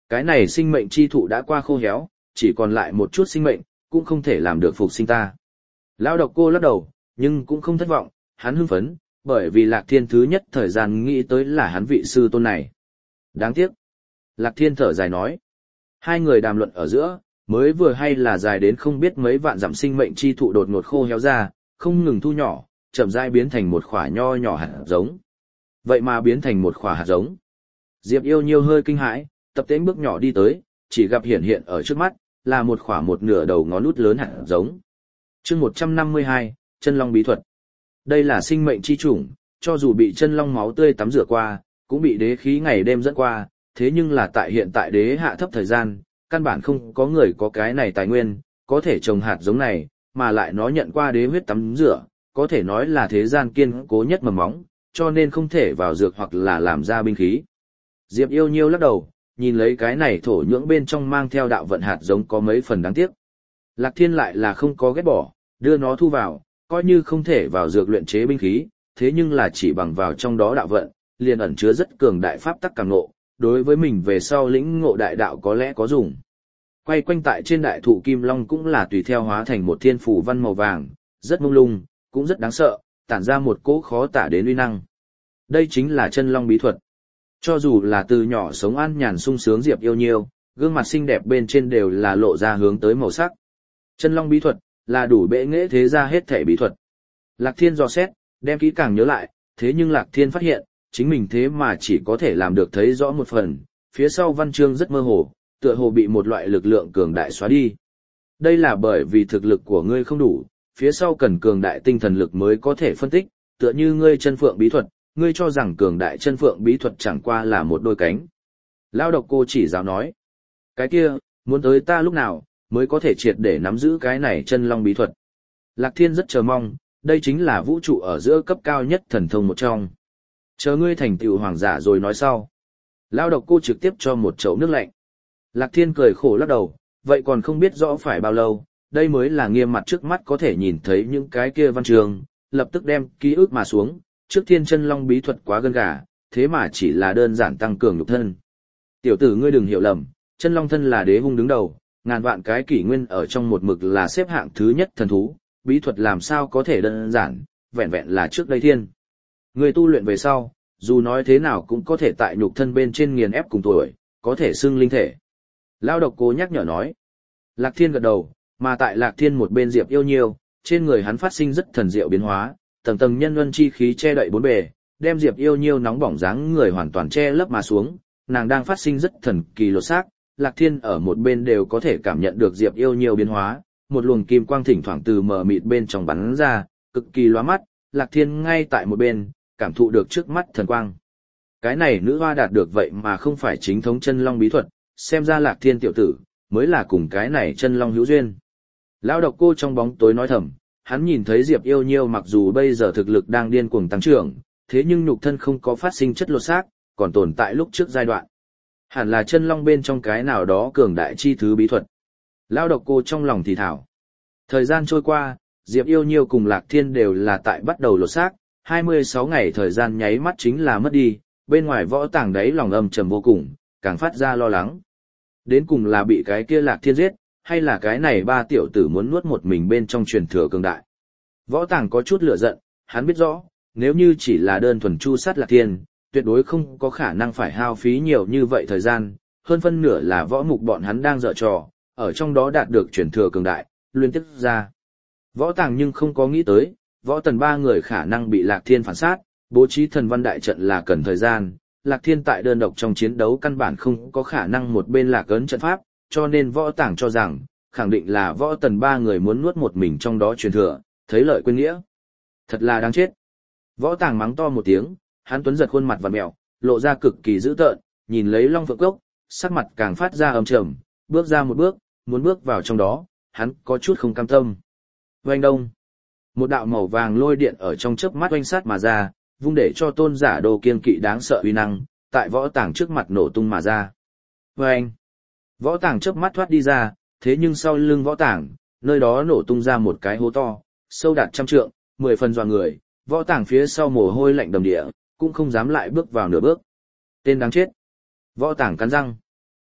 Cái này sinh mệnh chi thụ đã qua khô héo, chỉ còn lại một chút sinh mệnh, cũng không thể làm được phục sinh ta. Lão độc cô lắc đầu, nhưng cũng không thất vọng, hắn hưng phấn, bởi vì Lạc Thiên thứ nhất thời gian nghĩ tới là hắn vị sư tôn này. Đáng tiếc. Lạc Thiên thở dài nói. Hai người đàm luận ở giữa, mới vừa hay là dài đến không biết mấy vạn dặm sinh mệnh chi thụ đột ngột khô héo ra, không ngừng thu nhỏ, chậm rãi biến thành một khỏa nho nhỏ hạt giống. Vậy mà biến thành một khỏa hạt giống. Diệp Yêu Nhiêu hơi kinh hãi, tập tễnh bước nhỏ đi tới, chỉ gặp hiện hiện ở trước mắt, là một khỏa một nửa đầu ngón út lớn hạt giống. Chương 152, Chân Long bí thuật. Đây là sinh mệnh chi chủng, cho dù bị chân long máu tươi tắm rửa qua, cũng bị đế khí ngày đêm dẫn qua, thế nhưng là tại hiện tại đế hạ thấp thời gian, căn bản không có người có cái này tài nguyên, có thể trồng hạt giống này, mà lại nó nhận qua đế huyết tắm rửa, có thể nói là thế gian kiên cố nhất mầm móng, cho nên không thể vào dược hoặc là làm ra binh khí. Diệp Yêu Nhiêu lắc đầu, nhìn lấy cái này thổ nhưỡng bên trong mang theo đạo vận hạt giống có mấy phần đáng tiếc. Lạc Thiên lại là không có ghét bỏ, đưa nó thu vào, coi như không thể vào dược luyện chế binh khí, thế nhưng là chỉ bằng vào trong đó đạo vận, liền ẩn chứa rất cường đại pháp tắc càng ngộ, đối với mình về sau lĩnh ngộ đại đạo có lẽ có dùng. Quay quanh tại trên đại thụ Kim Long cũng là tùy theo hóa thành một thiên phủ văn màu vàng, rất mông lung, cũng rất đáng sợ, tản ra một cỗ khó tả đến uy năng. Đây chính là Chân Long bí thuật. Cho dù là từ nhỏ sống an nhàn sung sướng Diệp Yêu Nhiêu, gương mặt xinh đẹp bên trên đều là lộ ra hướng tới màu sắc. Chân Long bí thuật là đủ bệ nghệ thế ra hết thể bí thuật. Lạc Thiên dò xét, đem kỹ càng nhớ lại, thế nhưng Lạc Thiên phát hiện, chính mình thế mà chỉ có thể làm được thấy rõ một phần, phía sau văn chương rất mơ hồ, tựa hồ bị một loại lực lượng cường đại xóa đi. Đây là bởi vì thực lực của ngươi không đủ, phía sau cần cường đại tinh thần lực mới có thể phân tích, tựa như ngươi chân phượng bí thuật, ngươi cho rằng cường đại chân phượng bí thuật chẳng qua là một đôi cánh. Lao độc cô chỉ giáo nói, cái kia, muốn tới ta lúc nào, mới có thể triệt để nắm giữ cái này chân long bí thuật. Lạc Thiên rất chờ mong, đây chính là vũ trụ ở giữa cấp cao nhất thần thông một trong. Chờ ngươi thành tựu hoàng giả rồi nói sau. Lao độc cô trực tiếp cho một chậu nước lạnh. Lạc Thiên cười khổ lắc đầu, vậy còn không biết rõ phải bao lâu, đây mới là nghiêm mặt trước mắt có thể nhìn thấy những cái kia văn trường, lập tức đem ký ức mà xuống, trước thiên chân long bí thuật quá gân gà, thế mà chỉ là đơn giản tăng cường nhục thân. Tiểu tử ngươi đừng hiểu lầm, chân long thân là đế hung đứng đầu, ngàn vạn cái kỷ nguyên ở trong một mực là xếp hạng thứ nhất thần thú, bí thuật làm sao có thể đơn giản, vẹn vẹn là trước đây thiên. Người tu luyện về sau, dù nói thế nào cũng có thể tại nhục thân bên trên nghiền ép cùng tuổi, có thể xưng linh thể. Lao độc cố nhắc nhở nói. Lạc Thiên gật đầu, mà tại Lạc Thiên một bên Diệp Yêu Nhiêu, trên người hắn phát sinh rất thần diệu biến hóa, tầng tầng nhân luân chi khí che đậy bốn bề, đem Diệp Yêu Nhiêu nóng bỏng dáng người hoàn toàn che lấp mà xuống, nàng đang phát sinh rất thần kỳ lột xác. Lạc Thiên ở một bên đều có thể cảm nhận được Diệp Yêu Nhiêu biến hóa, một luồng kim quang thỉnh thoảng từ mờ mịt bên trong bắn ra, cực kỳ lóa mắt, Lạc Thiên ngay tại một bên, cảm thụ được trước mắt thần quang. Cái này nữ hoa đạt được vậy mà không phải chính thống chân long bí thuật, xem ra Lạc Thiên tiểu tử, mới là cùng cái này chân long hữu duyên. Lão độc cô trong bóng tối nói thầm, hắn nhìn thấy Diệp Yêu Nhiêu mặc dù bây giờ thực lực đang điên cuồng tăng trưởng, thế nhưng nhục thân không có phát sinh chất lột xác, còn tồn tại lúc trước giai đoạn. Hẳn là chân long bên trong cái nào đó cường đại chi thứ bí thuật. Lão độc cô trong lòng thì thảo. Thời gian trôi qua, Diệp Yêu Nhiêu cùng Lạc Thiên đều là tại bắt đầu lột xác, 26 ngày thời gian nháy mắt chính là mất đi, bên ngoài võ tàng đấy lòng âm trầm vô cùng, càng phát ra lo lắng. Đến cùng là bị cái kia Lạc Thiên giết, hay là cái này ba tiểu tử muốn nuốt một mình bên trong truyền thừa cường đại. Võ tàng có chút lửa giận, hắn biết rõ, nếu như chỉ là đơn thuần chu sát Lạc Thiên, tuyệt đối không có khả năng phải hao phí nhiều như vậy thời gian, hơn phân nửa là võ mục bọn hắn đang dở trò, ở trong đó đạt được truyền thừa cường đại, liên tiếp ra. Võ tàng nhưng không có nghĩ tới, võ tần ba người khả năng bị Lạc Thiên phản sát, bố trí thần văn đại trận là cần thời gian, Lạc Thiên tại đơn độc trong chiến đấu căn bản không có khả năng một bên lạc ấn trận pháp, cho nên võ tàng cho rằng, khẳng định là võ tần ba người muốn nuốt một mình trong đó truyền thừa, thấy lợi quên nghĩa. Thật là đáng chết. Võ tàng mắng to một tiếng, hắn tuấn giật khuôn mặt vặn mẹo, lộ ra cực kỳ dữ tợn, nhìn lấy Long Phượng Cốc, sắc mặt càng phát ra âm trầm, bước ra một bước, muốn bước vào trong đó, hắn có chút không cam tâm. Oanh đông. Một đạo màu vàng lôi điện ở trong chớp mắt oanh sát mà ra, vung để cho tôn giả đồ kiên kỵ đáng sợ uy năng, tại võ tàng trước mặt nổ tung mà ra. Oanh. Võ tàng chớp mắt thoát đi ra, thế nhưng sau lưng võ tàng, nơi đó nổ tung ra một cái hố to, sâu đạt 100 trượng, 10 phần dọa người, võ tàng phía sau mồ hôi lạnh đầm địa, cũng không dám lại bước vào nửa bước. Tên đáng chết. Võ tàng cắn răng.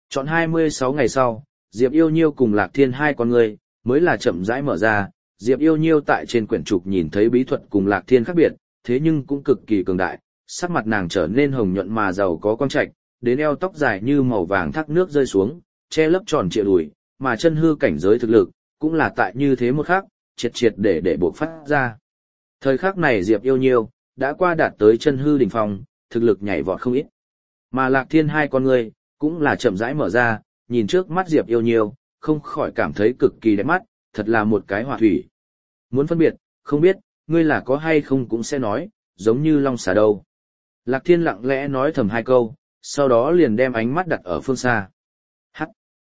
Chọn 26 ngày sau, Diệp Yêu Nhiêu cùng Lạc Thiên hai con người, mới là chậm rãi mở ra, Diệp Yêu Nhiêu tại trên quyển trục nhìn thấy bí thuật cùng Lạc Thiên khác biệt, thế nhưng cũng cực kỳ cường đại, sắc mặt nàng trở nên hồng nhuận mà giàu có quang trạch, đến eo tóc dài như màu vàng thác nước rơi xuống, che lấp tròn trịa đùi, mà chân hư cảnh giới thực lực, cũng là tại như thế một khắc, triệt triệt để buộc phát ra. Thời khắc này Diệp Yêu Nhiêu đã qua đạt tới chân hư đỉnh phong, thực lực nhảy vọt không ít. Mà Lạc Thiên hai con người, cũng là chậm rãi mở ra, nhìn trước mắt Diệp Yêu Nhiêu, không khỏi cảm thấy cực kỳ đẹp mắt, thật là một cái hỏa thủy. Muốn phân biệt, không biết, ngươi là có hay không cũng sẽ nói, giống như long xà đâu. Lạc Thiên lặng lẽ nói thầm hai câu, sau đó liền đem ánh mắt đặt ở phương xa. Hắc,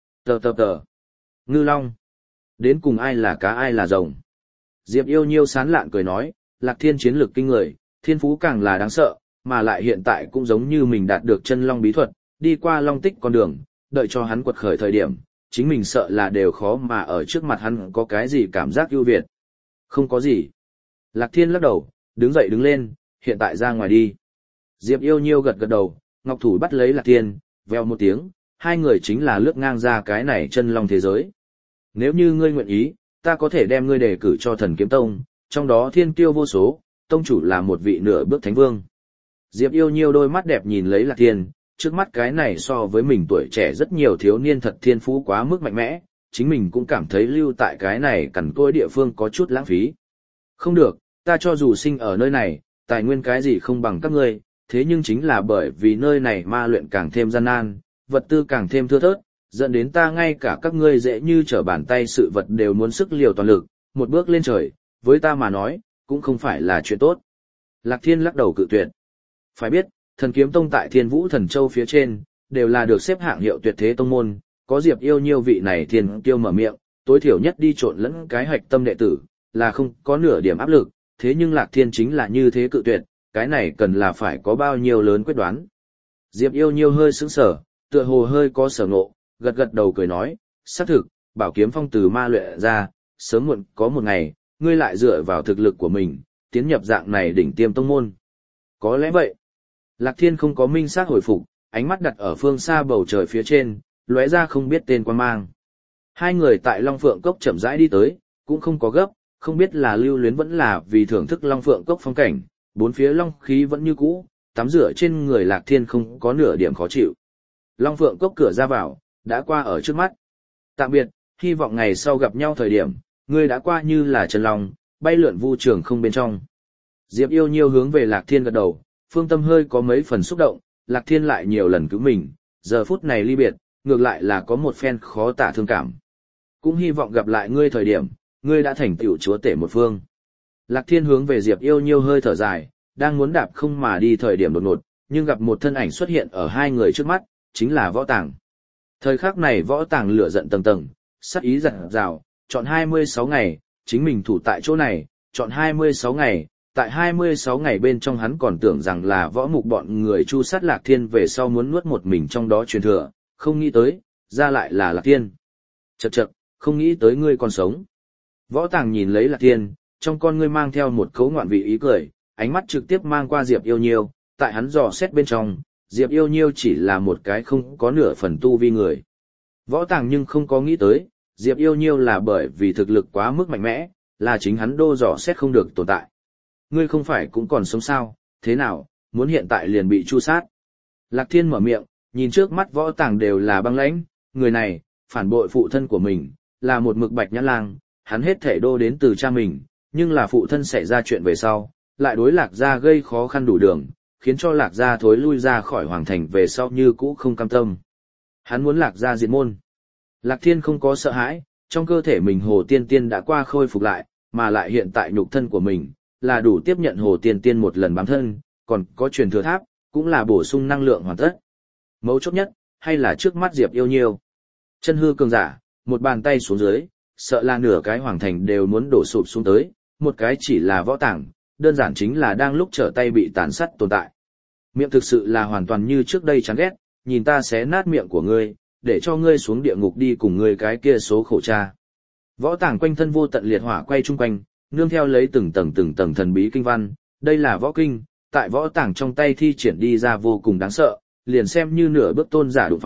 tờ. Ngư long. Đến cùng ai là cá ai là rồng. Diệp Yêu Nhiêu sán lạn cười nói, Lạc Thiên chiến lược kinh người, thiên phú càng là đáng sợ, mà lại hiện tại cũng giống như mình đạt được chân long bí thuật, đi qua long tích con đường, đợi cho hắn quật khởi thời điểm, chính mình sợ là đều khó mà ở trước mặt hắn có cái gì cảm giác ưu việt. Không có gì. Lạc Thiên lắc đầu, đứng dậy đứng lên, hiện tại ra ngoài đi. Diệp Yêu Nhiêu gật gật đầu, ngọc thủ bắt lấy Lạc Thiên, veo một tiếng, hai người chính là lướt ngang ra cái này chân long thế giới. Nếu như ngươi nguyện ý, ta có thể đem ngươi đề cử cho Thần Kiếm Tông, trong đó thiên kiêu vô số, tông chủ là một vị nửa bước thánh vương. Diệp Yêu Nhiêu đôi mắt đẹp nhìn lấy Lạc Thiên, trước mắt cái này so với mình tuổi trẻ rất nhiều thiếu niên thật thiên phú quá mức mạnh mẽ, chính mình cũng cảm thấy lưu tại cái này cằn cỗi địa phương có chút lãng phí. Không được, ta cho dù sinh ở nơi này, tài nguyên cái gì không bằng các ngươi, thế nhưng chính là bởi vì nơi này ma luyện càng thêm gian nan, vật tư càng thêm thưa thớt, dẫn đến ta ngay cả các ngươi dễ như trở bàn tay sự vật đều muốn sức liều toàn lực, một bước lên trời, với ta mà nói, cũng không phải là chuyện tốt. Lạc Thiên lắc đầu cự tuyệt. Phải biết, Thần Kiếm Tông tại Thiên Vũ Thần Châu phía trên, đều là được xếp hạng hiệu tuyệt thế tông môn, có Diệp Yêu Nhiêu vị này thiên kiêu mở miệng, tối thiểu nhất đi trộn lẫn cái hạch tâm đệ tử, là không có nửa điểm áp lực, thế nhưng Lạc Thiên chính là như thế cự tuyệt, cái này cần là phải có bao nhiêu lớn quyết đoán. Diệp Yêu Nhiêu hơi sững sờ, tựa hồ hơi có sở ngộ, gật gật đầu cười nói, xác thực, bảo kiếm phong từ ma luyện ra, sớm muộn có một ngày, ngươi lại dựa vào thực lực của mình, tiến nhập dạng này đỉnh tiêm tông môn. Có lẽ vậy. Lạc Thiên không có minh xác hồi phục, ánh mắt đặt ở phương xa bầu trời phía trên, lóe ra không biết tên quan mang. Hai người tại Long Phượng Cốc chậm rãi đi tới, cũng không có gấp, không biết là lưu luyến vẫn là vì thưởng thức Long Phượng Cốc phong cảnh, bốn phía long khí vẫn như cũ, tắm rửa trên người Lạc Thiên không có nửa điểm khó chịu. Long Phượng Cốc cửa ra vào, đã qua ở trước mắt. Tạm biệt, hy vọng ngày sau gặp nhau thời điểm, ngươi đã qua như là chân long, bay lượn vu trường không bên trong. Diệp Yêu Nhiêu hướng về Lạc Thiên gật đầu, phương tâm hơi có mấy phần xúc động, Lạc Thiên lại nhiều lần cứu mình, giờ phút này ly biệt, ngược lại là có một phen khó tả thương cảm. Cũng hy vọng gặp lại ngươi thời điểm, ngươi đã thành tựu chúa tể một phương. Lạc Thiên hướng về Diệp Yêu Nhiêu hơi thở dài, đang muốn đạp không mà đi thời điểm đột ngột, nhưng gặp một thân ảnh xuất hiện ở hai người trước mắt, chính là Võ Tàng. Thời khắc này Võ Tàng lửa giận tầng tầng, sát ý dặn dào, chọn 26 ngày, chính mình thủ tại chỗ này, chọn 26 ngày, tại 26 ngày bên trong hắn còn tưởng rằng là võ mục bọn người chu sát Lạc Thiên về sau muốn nuốt một mình trong đó truyền thừa, không nghĩ tới, ra lại là Lạc Thiên. Chậc, không nghĩ tới ngươi còn sống. Võ Tàng nhìn lấy Lạc Thiên, trong con ngươi mang theo một cấu ngoạn vị ý cười, ánh mắt trực tiếp mang qua Diệp Yêu Nhiêu, tại hắn dò xét bên trong, Diệp Yêu Nhiêu chỉ là một cái không có nửa phần tu vi người. Võ Tàng nhưng không có nghĩ tới, Diệp Yêu Nhiêu là bởi vì thực lực quá mức mạnh mẽ, là chính hắn đô dò xét không được tồn tại. Ngươi không phải cũng còn sống sao, thế nào, muốn hiện tại liền bị chu sát. Lạc Thiên mở miệng, nhìn trước mắt Võ Tàng đều là băng lãnh, người này, phản bội phụ thân của mình, là một mực bạch nhãn lang, hắn hết thể đô đến từ cha mình, nhưng là phụ thân xảy ra chuyện về sau, lại đối Lạc gia gây khó khăn đủ đường, khiến cho Lạc gia thối lui ra khỏi hoàng thành về sau như cũ không cam tâm. Hắn muốn Lạc gia diệt môn. Lạc Thiên không có sợ hãi, trong cơ thể mình Hồ Tiên Tiên đã qua khôi phục lại, mà lại hiện tại nhục thân của mình, là đủ tiếp nhận Hồ Tiên Tiên một lần bám thân, còn có truyền thừa tháp, cũng là bổ sung năng lượng hoàn tất. Mấu chốt nhất, hay là trước mắt Diệp Yêu Nhiêu. Chân hư cường giả, một bàn tay xuống dưới, sợ là nửa cái hoàng thành đều muốn đổ sụp xuống tới, một cái chỉ là Võ Tàng, đơn giản chính là đang lúc trở tay bị tàn sát tồn tại. Miệng thực sự là hoàn toàn như trước đây chán ghét, nhìn ta xé nát miệng của ngươi, để cho ngươi xuống địa ngục đi cùng ngươi cái kia số khổ cha. Võ Tàng quanh thân vô tận liệt hỏa quay chung quanh, nương theo lấy từng tầng thần bí kinh văn, đây là võ kinh, tại Võ Tàng trong tay thi triển đi ra vô cùng đáng sợ, liền xem như nửa bước tôn giả đụng phải,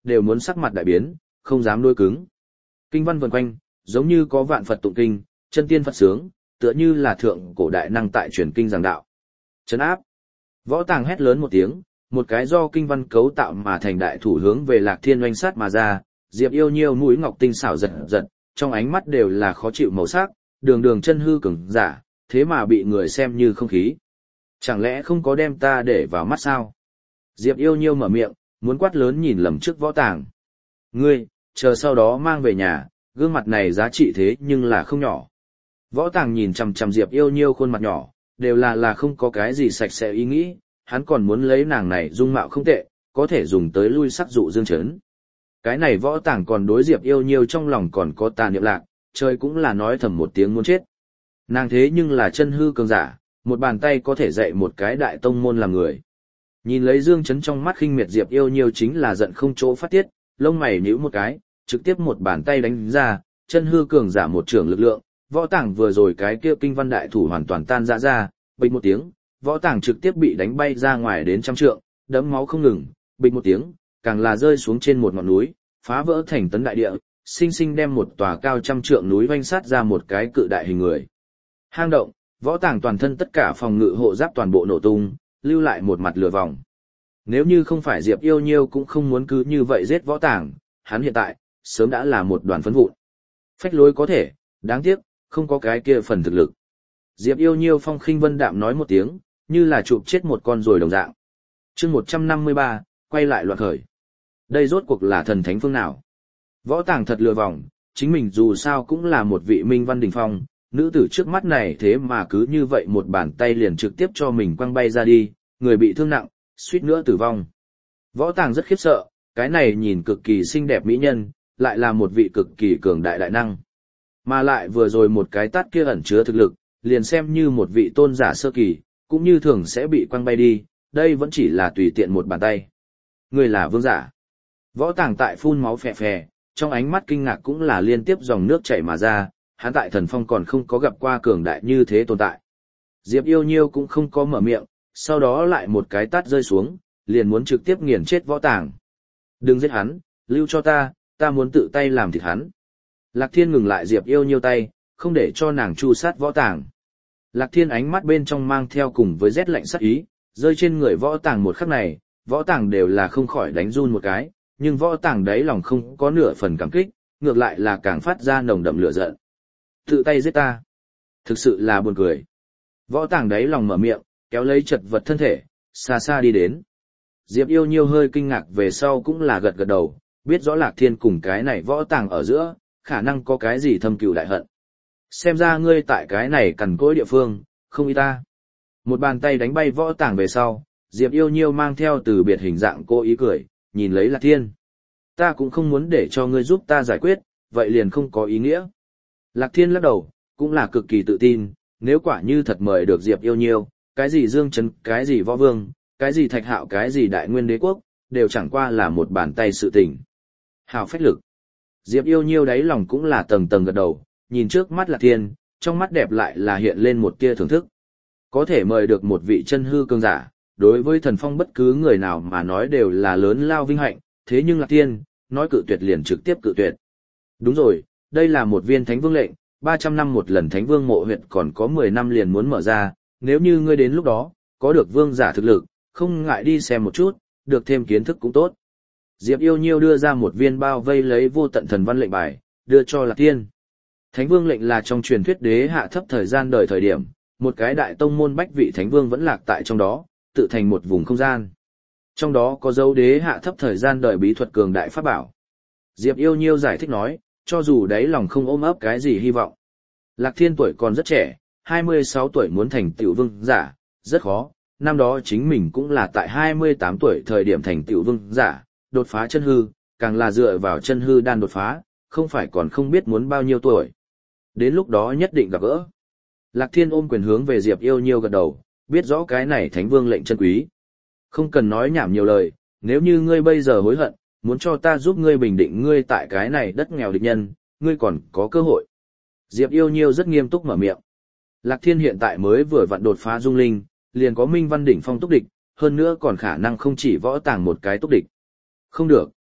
đều muốn sắc mặt đại biến, không dám đối cứng. Kinh văn vần quanh, giống như có vạn Phật tụng kinh, chân tiên Phật sướng, tựa như là thượng cổ đại năng tại truyền kinh giảng đạo. Trấn áp. Võ Tàng hét lớn một tiếng, một cái do kinh văn cấu tạo mà thành đại thủ hướng về Lạc Thiên oanh sát mà ra, Diệp Yêu Nhiêu mũi ngọc tinh xảo giật giật, trong ánh mắt đều là khó chịu màu sắc, đường đường chân hư cường giả, thế mà bị người xem như không khí. Chẳng lẽ không có đem ta để vào mắt sao? Diệp Yêu Nhiêu mở miệng, muốn quát lớn nhìn lầm trước Võ Tàng. Ngươi, chờ sau đó mang về nhà, gương mặt này giá trị thế nhưng là không nhỏ. Võ Tàng nhìn chằm chằm Diệp Yêu Nhiêu khuôn mặt nhỏ, đều là không có cái gì sạch sẽ ý nghĩ, hắn còn muốn lấy nàng này dung mạo không tệ, có thể dùng tới lui sắc dụ Dương Chấn. Cái này Võ Tàng còn đối Diệp Yêu Nhiêu trong lòng còn có tà niệm lạc, trời cũng là nói thầm một tiếng muốn chết. Nàng thế nhưng là chân hư cường giả, một bàn tay có thể dạy một cái đại tông môn làm người. Nhìn lấy Dương Chấn trong mắt khinh miệt Diệp Yêu Nhiêu chính là giận không chỗ phát tiết, lông mày nhíu một cái, trực tiếp một bàn tay đánh ra, chân hư cường giả một trường lực lượng, Võ Tàng vừa rồi cái kia kinh văn đại thủ hoàn toàn tan ra, bịch một tiếng, Võ Tàng trực tiếp bị đánh bay ra ngoài đến trăm trượng, đẫm máu không ngừng, bịch một tiếng, càng là rơi xuống trên một ngọn núi, phá vỡ thành tấn đại địa, sinh sinh đem một tòa cao trăm trượng núi vanh sát ra một cái cự đại hình người. Hang động, Võ Tàng toàn thân tất cả phòng ngự hộ giáp toàn bộ nổ tung, lưu lại một mặt lửa vòng. Nếu như không phải Diệp Yêu Nhiêu cũng không muốn cứ như vậy giết Võ Tàng, hắn hiện tại sớm đã là một đoàn phấn vụn. Phách lối có thể, đáng tiếc không có cái kia phần thực lực. Diệp Yêu Nhiêu phong khinh vân đạm nói một tiếng, như là chụp chết một con ruồi đồng dạng. Chương 153, quay lại loạt khởi. Đây rốt cuộc là thần thánh phương nào? Võ Tàng thật lừa vòng, chính mình dù sao cũng là một vị minh văn đỉnh phong, nữ tử trước mắt này thế mà cứ như vậy một bàn tay liền trực tiếp cho mình quăng bay ra đi, người bị thương nặng, suýt nữa tử vong. Võ Tàng rất khiếp sợ, cái này nhìn cực kỳ xinh đẹp mỹ nhân, lại là một vị cực kỳ cường đại đại năng. Mà lại vừa rồi một cái tát kia ẩn chứa thực lực, liền xem như một vị tôn giả sơ kỳ, cũng như thường sẽ bị quăng bay đi, đây vẫn chỉ là tùy tiện một bàn tay. Người là vương giả. Võ Tàng tại phun máu phè phè, trong ánh mắt kinh ngạc cũng là liên tiếp dòng nước chảy mà ra, hắn tại thần phong còn không có gặp qua cường đại như thế tồn tại. Diệp Yêu Nhiêu cũng không có mở miệng, sau đó lại một cái tát rơi xuống, liền muốn trực tiếp nghiền chết Võ Tàng. Đừng giết hắn, lưu cho ta muốn tự tay làm thịt hắn. Lạc Thiên ngừng lại Diệp Yêu Nhiêu tay, không để cho nàng tru sát Võ Tàng. Lạc Thiên ánh mắt bên trong mang theo cùng với rét lạnh sát ý, rơi trên người Võ Tàng một khắc này, Võ Tàng đều là không khỏi đánh run một cái, nhưng Võ Tàng đấy lòng không có nửa phần cảm kích, ngược lại là càng phát ra nồng đậm lửa giận. Tự tay giết ta. Thực sự là buồn cười. Võ Tàng đấy lòng mở miệng, kéo lấy chật vật thân thể, xa xa đi đến. Diệp Yêu Nhiêu hơi kinh ngạc về sau cũng là gật gật đầu, biết rõ Lạc Thiên cùng cái này Võ Tàng ở giữa, khả năng có cái gì thâm cừu đại hận. Xem ra ngươi tại cái này cằn cỗi địa phương, không ý ta. Một bàn tay đánh bay Võ Tàng về sau, Diệp Yêu Nhiêu mang theo từ biệt hình dạng cô ý cười, nhìn lấy Lạc Thiên. Ta cũng không muốn để cho ngươi giúp ta giải quyết, vậy liền không có ý nghĩa. Lạc Thiên lắc đầu, cũng là cực kỳ tự tin, nếu quả như thật mời được Diệp Yêu Nhiêu, cái gì Dương Chấn, cái gì Võ Vương, cái gì Thạch Hạo, cái gì Đại Nguyên Đế Quốc, đều chẳng qua là một bàn tay sự tình. Hào phách lực. Diệp Yêu Nhiêu đáy lòng cũng là tầng tầng gật đầu, nhìn trước mắt Lạc Thiên, trong mắt đẹp lại là hiện lên một tia thưởng thức. Có thể mời được một vị chân hư cường giả, đối với thần phong bất cứ người nào mà nói đều là lớn lao vinh hạnh, thế nhưng Lạc Thiên, nói cự tuyệt liền trực tiếp cự tuyệt. Đúng rồi, đây là một viên thánh vương lệnh, 300 năm một lần thánh vương mộ huyện còn có 10 năm liền muốn mở ra, nếu như ngươi đến lúc đó, có được vương giả thực lực, không ngại đi xem một chút, được thêm kiến thức cũng tốt. Diệp Yêu Nhiêu đưa ra một viên bao vây lấy vô tận thần văn lệnh bài, đưa cho Lạc Thiên. Thánh vương lệnh là trong truyền thuyết đế hạ thấp thời gian đời thời điểm, một cái đại tông môn bách vị thánh vương vẫn lạc tại trong đó, tự thành một vùng không gian. Trong đó có dấu đế hạ thấp thời gian đời bí thuật cường đại pháp bảo. Diệp Yêu Nhiêu giải thích nói, cho dù đáy lòng không ôm ấp cái gì hy vọng. Lạc Thiên tuổi còn rất trẻ, 26 tuổi muốn thành tựu vương giả, rất khó, năm đó chính mình cũng là tại 28 tuổi thời điểm thành tựu vương giả, đột phá chân hư, càng là dựa vào chân hư đan đột phá, không phải còn không biết muốn bao nhiêu tuổi. Đến lúc đó nhất định gặp gỡ. Lạc Thiên ôm quyền hướng về Diệp Yêu Nhiêu gật đầu, biết rõ cái này thánh vương lệnh chân quý. Không cần nói nhảm nhiều lời, nếu như ngươi bây giờ hối hận, muốn cho ta giúp ngươi bình định ngươi tại cái này đất nghèo địch nhân, ngươi còn có cơ hội. Diệp Yêu Nhiêu rất nghiêm túc mở miệng. Lạc Thiên hiện tại mới vừa vặn đột phá dung linh, liền có Minh Văn đỉnh phong túc địch, hơn nữa còn khả năng không chỉ Võ Tàng một cái túc địch. Không được.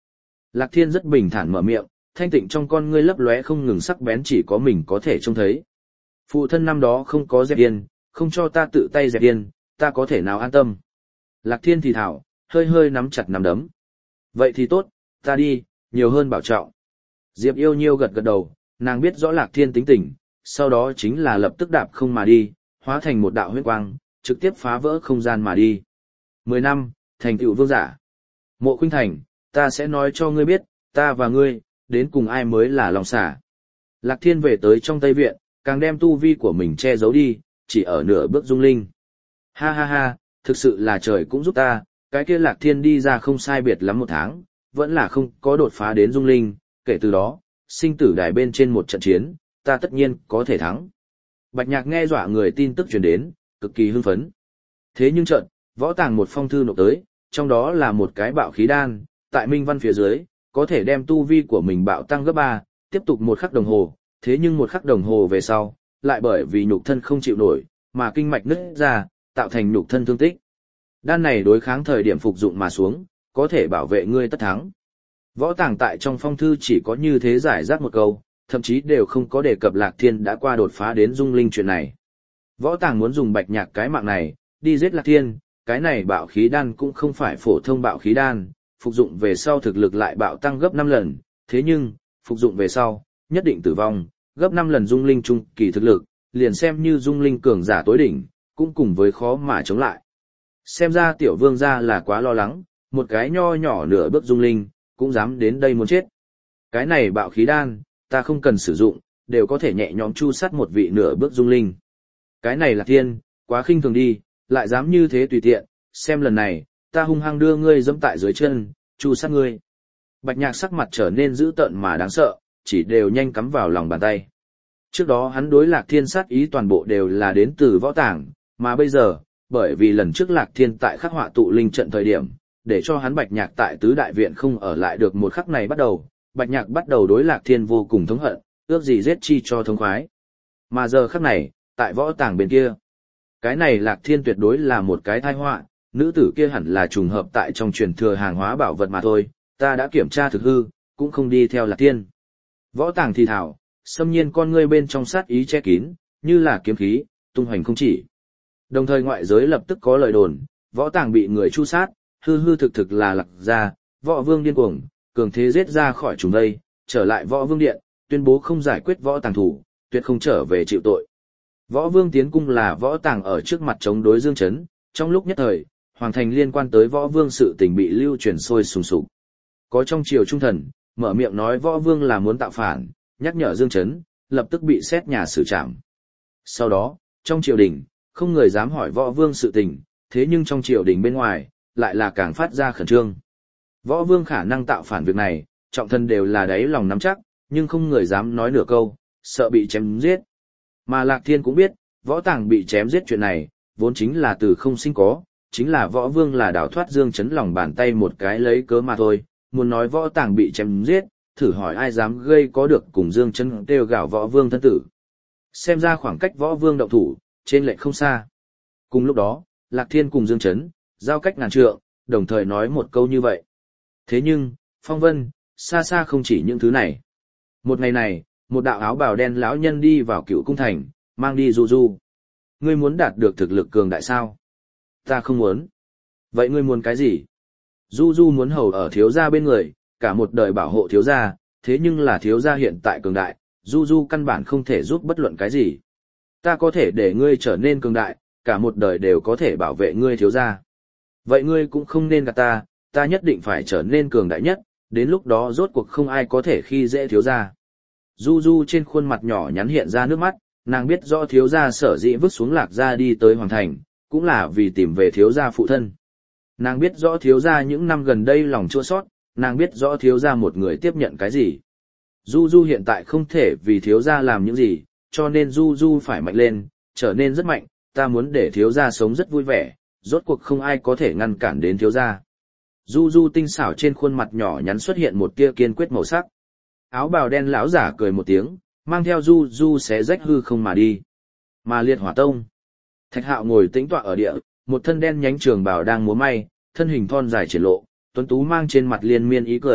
Lạc Thiên rất bình thản mở miệng, thanh tịnh trong con ngươi lấp lóe không ngừng sắc bén chỉ có mình có thể trông thấy. Phụ thân năm đó không có dẹp điên, không cho ta tự tay dẹp điên, ta có thể nào an tâm. Lạc Thiên thì thảo, hơi hơi nắm chặt nắm đấm. Vậy thì tốt, ta đi, nhiều hơn bảo trọng. Diệp Yêu Nhiêu gật gật đầu, nàng biết rõ Lạc Thiên tính tình, sau đó chính là lập tức đạp không mà đi, hóa thành một đạo huyết quang, trực tiếp phá vỡ không gian mà đi. 10 năm, thành tựu vương giả. Mộ Khuynh Thành, ta sẽ nói cho ngươi biết, ta và ngươi, đến cùng ai mới là lòng xả. Lạc Thiên về tới trong Tây Viện, càng đem tu vi của mình che giấu đi, chỉ ở nửa bước dung linh. Ha ha ha, thực sự là trời cũng giúp ta, cái kia Lạc Thiên đi ra không sai biệt lắm 1 tháng, vẫn là không có đột phá đến dung linh, kể từ đó, sinh tử đài bên trên một trận chiến, ta tất nhiên có thể thắng. Bạch Nhạc nghe dọa người tin tức truyền đến, cực kỳ hưng phấn. Thế nhưng trận, võ tàng một phong thư nộp tới, trong đó là một cái bạo khí đan, tại minh văn phía dưới, có thể đem tu vi của mình bạo tăng gấp 3, tiếp tục 1 khắc đồng hồ, thế nhưng 1 khắc đồng hồ về sau, lại bởi vì nhục thân không chịu nổi, mà kinh mạch nứt ra, tạo thành nhục thân thương tích. Đan này đối kháng thời điểm phục dụng mà xuống, có thể bảo vệ ngươi tất thắng. Võ tàng tại trong phong thư chỉ có như thế giải rác một câu, thậm chí đều không có đề cập Lạc Thiên đã qua đột phá đến dung linh chuyện này. Võ tàng muốn dùng Bạch Nhạc cái mạng này, đi giết Lạc Thiên, cái này bạo khí đan cũng không phải phổ thông bạo khí đan, phục dụng về sau thực lực lại bạo tăng gấp 5 lần, thế nhưng, phục dụng về sau, nhất định tử vong, gấp 5 lần dung linh trung kỳ thực lực, liền xem như dung linh cường giả tối đỉnh, cũng cùng với khó mà chống lại. Xem ra tiểu vương gia là quá lo lắng, một cái nho nhỏ nửa bước dung linh, cũng dám đến đây muốn chết. Cái này bạo khí đan, ta không cần sử dụng, đều có thể nhẹ nhõm chu sát một vị nửa bước dung linh. Cái này là thiên, quá khinh thường đi, lại dám như thế tùy tiện, xem lần này, ta hung hăng đưa ngươi dẫm tại dưới chân, chu sát ngươi. Bạch Nhạc sắc mặt trở nên dữ tợn mà đáng sợ, chỉ đều nhanh cắm vào lòng bàn tay. Trước đó hắn đối Lạc Thiên sát ý toàn bộ đều là đến từ võ tàng, mà bây giờ, bởi vì lần trước Lạc Thiên tại khắc họa tụ linh trận thời điểm, để cho hắn Bạch Nhạc tại tứ đại viện không ở lại được một khắc này bắt đầu, Bạch Nhạc bắt đầu đối Lạc Thiên vô cùng thống hận, ước gì giết chi cho thống khoái. Mà giờ khắc này, tại võ tàng bên kia, cái này Lạc Thiên tuyệt đối là một cái tai họa, nữ tử kia hẳn là trùng hợp tại trong truyền thừa hàng hóa bảo vật mà thôi, ta đã kiểm tra thực hư, cũng không đi theo Lạc Thiên. Võ tàng thì thảo, xâm nhiên con ngươi bên trong sát ý che kín, như là kiếm khí, tung hoành không chỉ. Đồng thời ngoại giới lập tức có lời đồn, võ tàng bị người chu sát, hư hư thực thực là Lạc gia, võ vương điên cuồng, cường thế giết ra khỏi chúng đây, trở lại võ vương điện, tuyên bố không giải quyết võ tàng thủ, tuyệt không trở về chịu tội. Võ vương tiến cung là võ tàng ở trước mặt chống đối Dương Chấn, trong lúc nhất thời, hoàng thành liên quan tới võ vương sự tình bị lưu truyền sôi sùng sục. Có trong triều trung thần, mở miệng nói võ vương là muốn tạo phản, nhắc nhở Dương Chấn, lập tức bị xét nhà xử trảm. Sau đó, trong triều đình, không người dám hỏi võ vương sự tình, thế nhưng trong triều đình bên ngoài, lại là càng phát ra khẩn trương. Võ vương khả năng tạo phản việc này, trọng thân đều là đáy lòng nắm chắc, nhưng không người dám nói nửa câu, sợ bị chém giết. Mà Lạc Thiên cũng biết, võ tàng bị chém giết chuyện này, vốn chính là từ không sinh có, chính là võ vương là đảo thoát Dương Chấn lòng bàn tay một cái lấy cớ mà thôi, muốn nói võ tàng bị chém giết, thử hỏi ai dám gây có được cùng Dương Chấn kêu gào võ vương thân tử. Xem ra khoảng cách võ vương động thủ, trên lệch không xa. Cùng lúc đó, Lạc Thiên cùng Dương Chấn, giao cách ngàn trượng, đồng thời nói một câu như vậy. Thế nhưng, phong vân, xa xa không chỉ những thứ này. Một ngày này, một đạo áo bào đen lão nhân đi vào Cựu Cung Thành, mang đi Du Du. Ngươi muốn đạt được thực lực cường đại sao? Ta không muốn. Vậy ngươi muốn cái gì? Du Du muốn hầu ở thiếu gia bên người, cả một đời bảo hộ thiếu gia, thế nhưng là thiếu gia hiện tại cường đại, Du Du căn bản không thể giúp bất luận cái gì. Ta có thể để ngươi trở nên cường đại, cả một đời đều có thể bảo vệ ngươi thiếu gia. Vậy ngươi cũng không nên gạt ta, ta nhất định phải trở nên cường đại nhất, đến lúc đó rốt cuộc không ai có thể khi dễ thiếu gia. Du Du trên khuôn mặt nhỏ nhắn hiện ra nước mắt, nàng biết rõ thiếu gia sở dĩ vứt xuống Lạc gia đi tới Hoàng Thành, cũng là vì tìm về thiếu gia phụ thân. Nàng biết rõ thiếu gia những năm gần đây lòng chua xót, nàng biết rõ thiếu gia một người tiếp nhận cái gì. Du Du hiện tại không thể vì thiếu gia làm những gì, cho nên Du Du phải mạnh lên, trở nên rất mạnh, ta muốn để thiếu gia sống rất vui vẻ, rốt cuộc không ai có thể ngăn cản đến thiếu gia. Du Du tinh xảo trên khuôn mặt nhỏ nhắn xuất hiện một tia kiên quyết màu sắc. Áo bào đen lão giả cười một tiếng, mang theo Du Du xé rách hư không mà đi. Mà Liệt Hỏa Tông, Thạch Hạo ngồi tĩnh tọa ở địa, một thân đen nhánh trường bào đang múa may, thân hình thon dài triển lộ, tuấn tú mang trên mặt liên miên ý cười,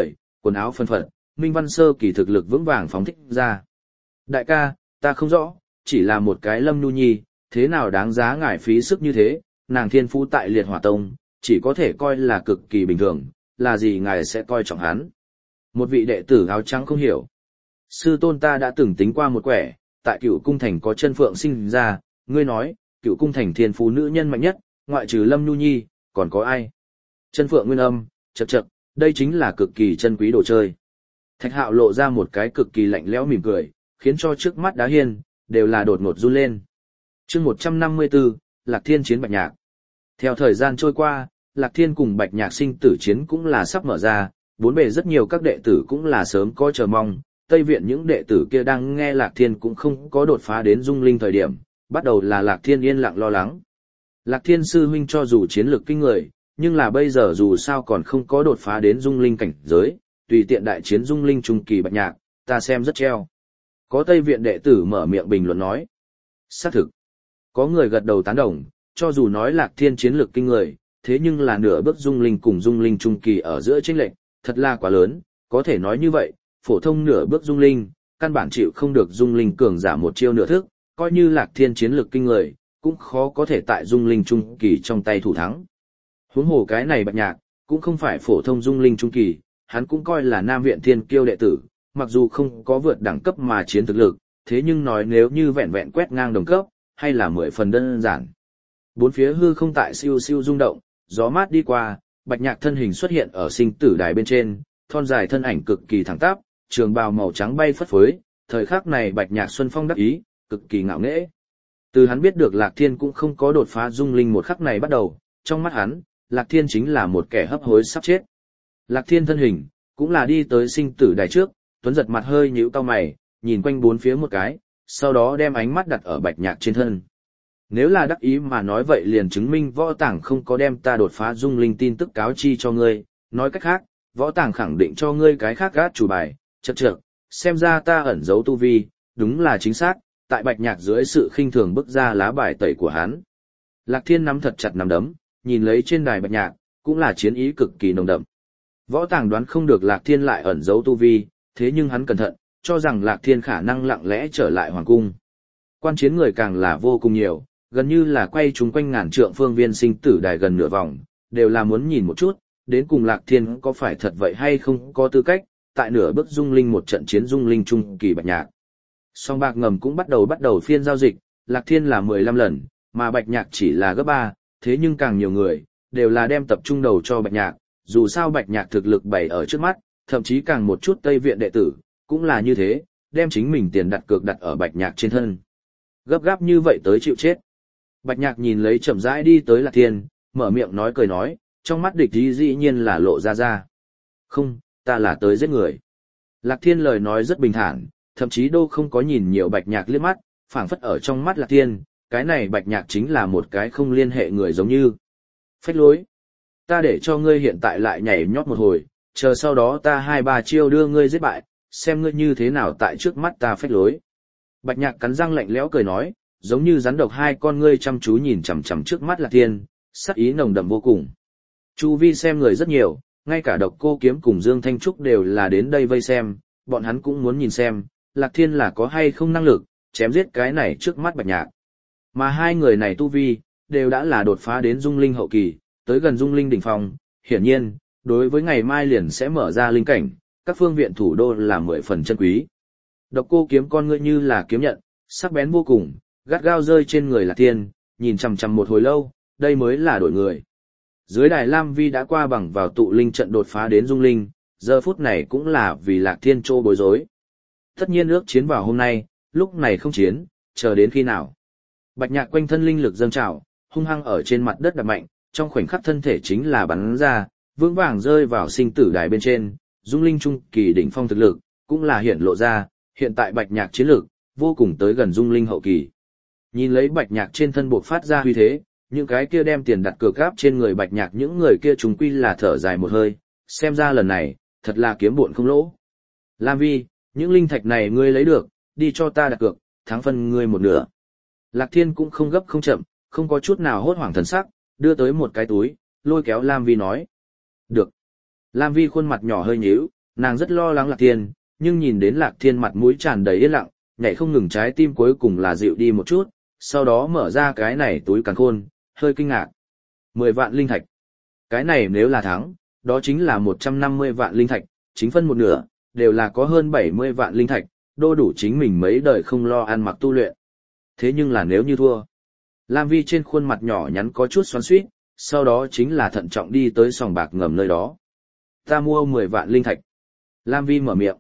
quần áo phân phật, Minh Văn sơ kỳ thực lực vững vàng phóng thích ra. Đại ca, ta không rõ, chỉ là một cái Lâm Nhu Nhi, thế nào đáng giá ngài phí sức như thế, nàng thiên phú tại liệt hỏa tông, chỉ có thể coi là cực kỳ bình thường, là gì ngài sẽ coi trọng hắn. Một vị đệ tử áo trắng không hiểu. Sư tôn ta đã từng tính qua một quẻ, tại Cựu Cung Thành có chân phượng sinh ra, ngươi nói, Cựu Cung Thành thiên phú nữ nhân mạnh nhất, ngoại trừ Lâm Nhu Nhi, còn có ai? Chân phượng nguyên âm, chậc chậc, đây chính là cực kỳ chân quý đồ chơi. Thạch Hạo lộ ra một cái cực kỳ lạnh lẽo mỉm cười, khiến cho trước mắt đá hiên, đều là đột ngột run lên. chương 154, Lạc Thiên chiến Bạch Nhạc. Theo thời gian trôi qua, Lạc Thiên cùng Bạch Nhạc sinh tử chiến cũng là sắp mở ra, bốn bề rất nhiều các đệ tử cũng là sớm có chờ mong. Tây viện những đệ tử kia đang nghe Lạc Thiên cũng không có đột phá đến dung linh thời điểm, bắt đầu là Lạc Thiên yên lặng lo lắng. Lạc Thiên sư huynh cho dù chiến lược kinh người, nhưng là bây giờ dù sao còn không có đột phá đến dung linh cảnh giới, tùy tiện đại chiến dung linh trung kỳ Bạch Nhạc, ta xem rất treo. Có Tây viện đệ tử mở miệng bình luận nói. Xác thực. Có người gật đầu tán đồng, cho dù nói Lạc Thiên chiến lược kinh người, thế nhưng là nửa bước dung linh cùng dung linh trung kỳ ở giữa chênh lệch, thật là quá lớn, có thể nói như vậy, phổ thông nửa bước dung linh, căn bản chịu không được dung linh cường giả một chiêu nửa thức, coi như Lạc Thiên chiến lược kinh người, cũng khó có thể tại dung linh trung kỳ trong tay thủ thắng. Huống hồ cái này Bạch Nhạc, cũng không phải phổ thông dung linh trung kỳ, hắn cũng coi là Nam viện Thiên Kiêu đệ tử, mặc dù không có vượt đẳng cấp mà chiến thực lực, thế nhưng nói nếu như vẹn vẹn quét ngang đồng cấp, hay là 10 phần đơn giản. Bốn phía hư không tại siêu siêu rung động, gió mát đi qua, Bạch Nhạc thân hình xuất hiện ở sinh tử đài bên trên, thon dài thân ảnh cực kỳ thẳng tắp, trường bào màu trắng bay phất phới, thời khắc này Bạch Nhạc xuân phong đắc ý, cực kỳ ngạo nghễ. Từ hắn biết được Lạc Thiên cũng không có đột phá dung linh một khắc này bắt đầu, trong mắt hắn, Lạc Thiên chính là một kẻ hấp hối sắp chết. Lạc Thiên thân hình, cũng là đi tới sinh tử đài trước, Tuấn giật mặt hơi nhíu cau mày, nhìn quanh bốn phía một cái, sau đó đem ánh mắt đặt ở Bạch Nhạc trên thân. Nếu là đắc ý mà nói vậy liền chứng minh võ tàng không có đem ta đột phá dung linh tin tức cáo chi cho ngươi, nói cách khác, võ tàng khẳng định cho ngươi cái khác gác chủ bài, chậc chậc, xem ra ta ẩn giấu tu vi, đúng là chính xác, tại Bạch Nhạc dưới sự khinh thường bức ra lá bài tẩy của hắn. Lạc Thiên nắm thật chặt nắm đấm, nhìn lấy trên đài Bạch Nhạc, cũng là chiến ý cực kỳ nồng đậm. Võ tàng đoán không được Lạc Thiên lại ẩn giấu tu vi, thế nhưng hắn cẩn thận, cho rằng Lạc Thiên khả năng lặng lẽ trở lại hoàng cung. Quan chiến người càng là vô cùng nhiều, gần như là quay chúng quanh ngàn trượng phương viên sinh tử đài gần nửa vòng, đều là muốn nhìn một chút, đến cùng Lạc Thiên có phải thật vậy hay không có tư cách, tại nửa bước dung linh một trận chiến dung linh trung kỳ Bạch Nhạc. Song bạc ngầm cũng bắt đầu phiên giao dịch, Lạc Thiên là 15 lần, mà Bạch Nhạc chỉ là gấp 3, thế nhưng càng nhiều người, đều là đem tập trung đầu cho Bạch Nhạc, dù sao Bạch Nhạc thực lực bày ở trước mắt, thậm chí càng một chút Tây viện đệ tử, cũng là như thế, đem chính mình tiền đặt cược đặt ở Bạch Nhạc trên thân. Gấp gáp như vậy tới chịu chết. Bạch Nhạc nhìn lấy chậm rãi đi tới Lạc Thiên, mở miệng nói cười nói, trong mắt địch ý dĩ nhiên là lộ ra. Không, ta là tới giết người. Lạc Thiên lời nói rất bình thản, thậm chí đô không có nhìn nhiều Bạch Nhạc liếc mắt, phảng phất ở trong mắt Lạc Thiên, cái này Bạch Nhạc chính là một cái không liên hệ người giống như. Phách lối. Ta để cho ngươi hiện tại lại nhảy nhót một hồi, chờ sau đó ta 2-3 chiêu đưa ngươi giết bại, xem ngươi như thế nào tại trước mắt ta phách lối. Bạch Nhạc cắn răng lạnh lẽo cười nói, giống như rắn độc hai con ngươi chăm chú nhìn chằm chằm trước mắt Lạc Thiên, sắc ý nồng đậm vô cùng. Chu vi xem người rất nhiều, ngay cả Độc Cô Kiếm cùng Dương Thanh Trúc đều là đến đây vây xem, bọn hắn cũng muốn nhìn xem, Lạc Thiên là có hay không năng lực, chém giết cái này trước mắt Bạch Nhạc. Mà hai người này tu vi, đều đã là đột phá đến dung linh hậu kỳ, tới gần dung linh đỉnh phong, hiển nhiên, đối với ngày mai liền sẽ mở ra linh cảnh, các phương viện thủ đô là 10 phần chân quý. Độc Cô Kiếm con ngươi như là kiếm nhận, sắc bén vô cùng, gắt gao rơi trên người Lạc Thiên, nhìn chằm chằm một hồi lâu, đây mới là đổi người. Dưới đài Lam Vi đã qua bằng vào tụ linh trận đột phá đến dung linh, giờ phút này cũng là vì Lạc Thiên trô bối rối. Tất nhiên ước chiến vào hôm nay, lúc này không chiến, chờ đến khi nào. Bạch Nhạc quanh thân linh lực dâng trào, hung hăng ở trên mặt đất đạp mạnh, trong khoảnh khắc thân thể chính là bắn ra, vững vàng rơi vào sinh tử đài bên trên, dung linh trung kỳ đỉnh phong thực lực, cũng là hiện lộ ra, hiện tại Bạch Nhạc chiến lực, vô cùng tới gần dung linh hậu kỳ. Nhìn lấy Bạch Nhạc trên thân buộc phát ra huy thế, những cái kia đem tiền đặt cược gáp trên người Bạch Nhạc những người kia chúng quy là thở dài một hơi, xem ra lần này, thật là kiếm bộn không lỗ. Lam Vi, những linh thạch này ngươi lấy được, đi cho ta đặt cược, thắng phân ngươi một nửa. Lạc Thiên cũng không gấp không chậm, không có chút nào hốt hoảng thần sắc, đưa tới một cái túi, lôi kéo Lam Vi nói. Được. Lam Vi khuôn mặt nhỏ hơi nhíu, Nàng rất lo lắng Lạc Thiên, nhưng nhìn đến Lạc Thiên mặt mũi tràn đầy yên lặng, nhảy không ngừng, trái tim cuối cùng là dịu đi một chút, sau đó mở ra cái này túi càn khôn, hơi kinh ngạc. 10 vạn linh thạch. Cái này nếu là thắng, đó chính là 150 vạn linh thạch, chính phân một nửa, đều là có hơn 70 vạn linh thạch, đô đủ chính mình mấy đời không lo ăn mặc tu luyện. Thế nhưng là nếu như thua, Lam Vi trên khuôn mặt nhỏ nhắn có chút xoắn xuýt, sau đó chính là thận trọng đi tới sòng bạc ngầm nơi đó. Ta mua 10 vạn linh thạch. Lam Vi mở miệng.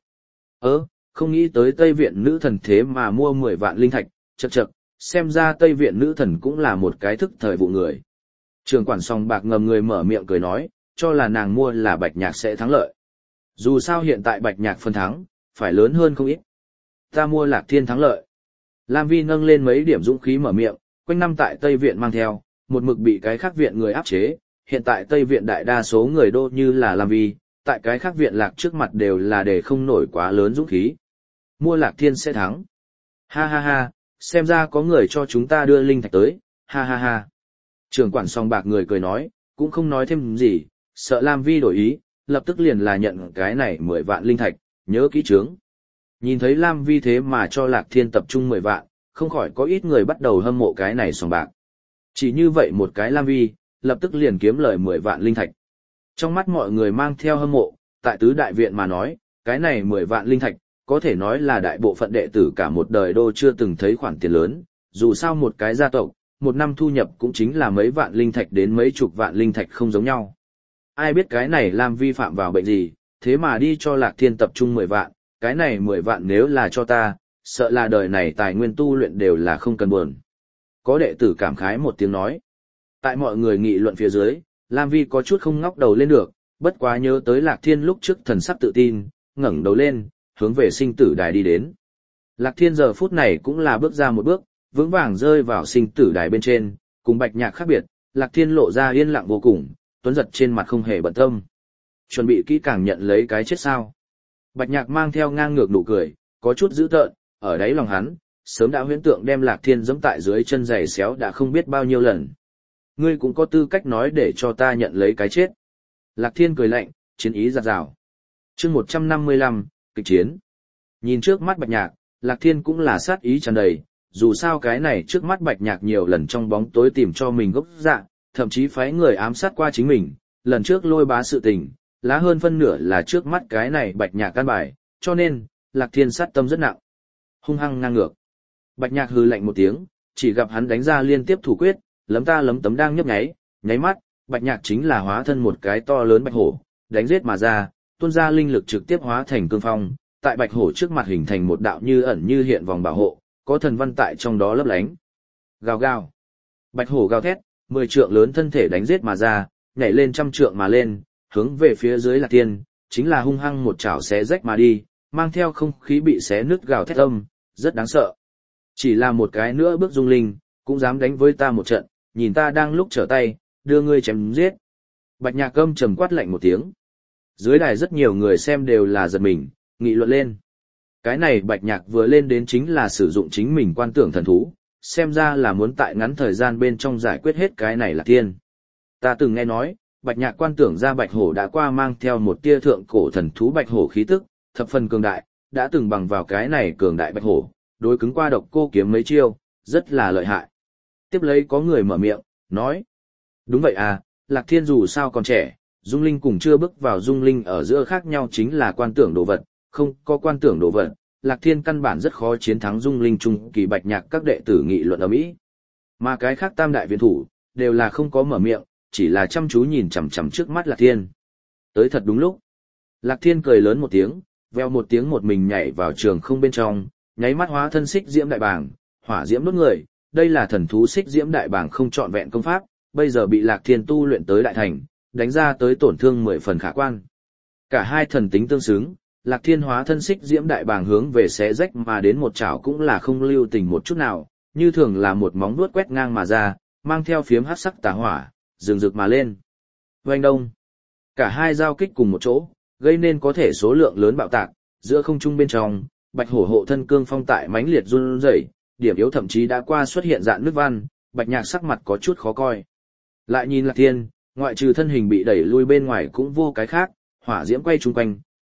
Không nghĩ tới Tây Viện nữ thần thế mà mua 10 vạn linh thạch, chậc chậc, xem ra Tây Viện nữ thần cũng là một cái thức thời vụ người. Trưởng quản sòng bạc ngầm người mở miệng cười nói, cho là nàng mua là Bạch Nhạc sẽ thắng lợi. Dù sao hiện tại Bạch Nhạc phần thắng, phải lớn hơn không ít. Ta mua Lạc Thiên thắng lợi. Lam Vi nâng lên mấy điểm dũng khí mở miệng, quanh năm tại Tây Viện mang theo, một mực bị cái khác viện người áp chế, hiện tại Tây Viện đại đa số người đô như là Lam Vi, tại cái khác viện Lạc trước mặt đều là để không nổi quá lớn dũng khí. Mua Lạc Thiên sẽ thắng. Ha ha ha, xem ra có người cho chúng ta đưa linh thạch tới, ha ha ha. Trưởng quản sòng bạc người cười nói, cũng không nói thêm gì, sợ Lam Vi đổi ý, lập tức liền là nhận cái này 10 vạn linh thạch, nhớ kỹ chướng. Nhìn thấy Lam Vi thế mà cho Lạc Thiên tập trung 10 vạn, không khỏi có ít người bắt đầu hâm mộ cái này sòng bạc. Chỉ như vậy một cái Lam Vi, lập tức liền kiếm lời 10 vạn linh thạch. Trong mắt mọi người mang theo hâm mộ, tại tứ đại viện mà nói, cái này 10 vạn linh thạch, có thể nói là đại bộ phận đệ tử cả một đời đô chưa từng thấy khoản tiền lớn, dù sao một cái gia tộc, một năm thu nhập cũng chính là mấy vạn linh thạch đến mấy chục vạn linh thạch không giống nhau. Ai biết cái này Lam Vi phạm vào bệnh gì, thế mà đi cho Lạc Thiên tập trung 10 vạn, cái này 10 vạn nếu là cho ta, sợ là đời này tài nguyên tu luyện đều là không cần buồn. Có đệ tử cảm khái một tiếng nói. Tại mọi người nghị luận phía dưới, Lam Vi có chút không ngóc đầu lên được, bất quá nhớ tới Lạc Thiên lúc trước thần sắc tự tin, ngẩng đầu lên, hướng về sinh tử đài đi đến. Lạc Thiên giờ phút này cũng là bước ra một bước, vững vàng rơi vào sinh tử đài bên trên, cùng Bạch Nhạc khác biệt, Lạc Thiên lộ ra yên lặng vô cùng, tuấn giật trên mặt không hề bận tâm. Chuẩn bị kỹ càng nhận lấy cái chết sao? Bạch Nhạc mang theo ngang ngược nụ cười, có chút dữ tợn, ở đáy lòng hắn, sớm đã huyễn tượng đem Lạc Thiên giẫm tại dưới chân giày xéo đã không biết bao nhiêu lần. Ngươi cũng có tư cách nói để cho ta nhận lấy cái chết. Lạc Thiên cười lạnh, chiến ý giạt rào. Chương 155, kịch chiến. Nhìn trước mắt Bạch Nhạc, Lạc Thiên cũng là sát ý tràn đầy, dù sao cái này trước mắt Bạch Nhạc nhiều lần trong bóng tối tìm cho mình gốc dạng, thậm chí phái người ám sát qua chính mình, lần trước lôi bá sự tình, lá hơn phân nửa là trước mắt cái này Bạch Nhạc căn bài, cho nên, Lạc Thiên sát tâm rất nặng. Hung hăng ngang ngược. Bạch Nhạc hừ lạnh một tiếng, chỉ gặp hắn đánh ra liên tiếp thủ quyết, lấm ta lấm tấm đang nhấp nháy, nháy mắt, Bạch Nhạc chính là hóa thân một cái to lớn bạch hổ, đánh giết mà ra, tuôn ra linh lực trực tiếp hóa thành cương phong, tại bạch hổ trước mặt hình thành một đạo như ẩn như hiện vòng bảo hộ, có thần văn tại trong đó lấp lánh. Gào gào. Bạch hổ gào thét, 10 trượng lớn thân thể đánh giết mà ra, nhảy lên trăm trượng mà lên, hướng về phía dưới Lạc Thiên, chính là hung hăng một chảo xé rách mà đi, mang theo không khí bị xé nứt gào thét âm, rất đáng sợ. Chỉ là một cái nữa bước dung linh, cũng dám đánh với ta một trận, nhìn ta đang lúc trở tay, đưa ngươi chém giết. Bạch Nhạc âm trầm quát lạnh một tiếng. Dưới đài rất nhiều người xem đều là giật mình, nghị luận lên. Cái này Bạch Nhạc vừa lên đến chính là sử dụng chính mình quan tưởng thần thú, xem ra là muốn tại ngắn thời gian bên trong giải quyết hết cái này là thiên. Ta từng nghe nói, Bạch Nhạc quan tưởng ra Bạch Hổ đã qua mang theo một tia thượng cổ thần thú Bạch Hổ khí tức, thập phần cường đại, đã từng bằng vào cái này cường đại Bạch Hổ, đối cứng qua độc cô kiếm mấy chiêu, rất là lợi hại. Tiếp lấy có người mở miệng, nói. Đúng vậy à, Lạc Thiên dù sao còn trẻ, Dung Linh cùng chưa bước vào Dung Linh ở giữa khác nhau chính là quan tưởng đồ vật, không có quan tưởng đồ vật, Lạc Thiên căn bản rất khó chiến thắng Dung Linh trung kỳ Bạch Nhạc các đệ tử nghị luận ở Mỹ. Mà cái khác tam đại viện thủ, đều là không có mở miệng, chỉ là chăm chú nhìn chằm chằm trước mắt Lạc Thiên. Tới thật đúng lúc. Lạc Thiên cười lớn một tiếng, veo một tiếng một mình nhảy vào trường không bên trong, nháy mắt hóa thân xích diễm đại bàng, hỏa diễm đốt người, đây là thần thú xích diễm đại bàng không trọn vẹn công pháp, bây giờ bị Lạc Thiên tu luyện tới đại thành, đánh ra tới tổn thương 10 phần khả quan. Cả hai thần tính tương xứng, Lạc Thiên hóa thân xích diễm đại bàng hướng về xé rách mà đến một chảo cũng là không lưu tình một chút nào, như thường là một móng vuốt quét ngang mà ra, mang theo phiếm hắc sắc tà hỏa, rừng rực mà lên. Oanh đông. Cả hai giao kích cùng một chỗ, gây nên có thể số lượng lớn bạo tạc, giữa không trung bên trong, Bạch Hổ hộ thân cương phong tại mãnh liệt run rẩy, điểm yếu thậm chí đã qua xuất hiện dạn nước văn, Bạch Nhạc sắc mặt có chút khó coi. Lại nhìn Lạc Thiên, ngoại trừ thân hình bị đẩy lui bên ngoài cũng vô cái khác, hỏa diễm quay chung quanh,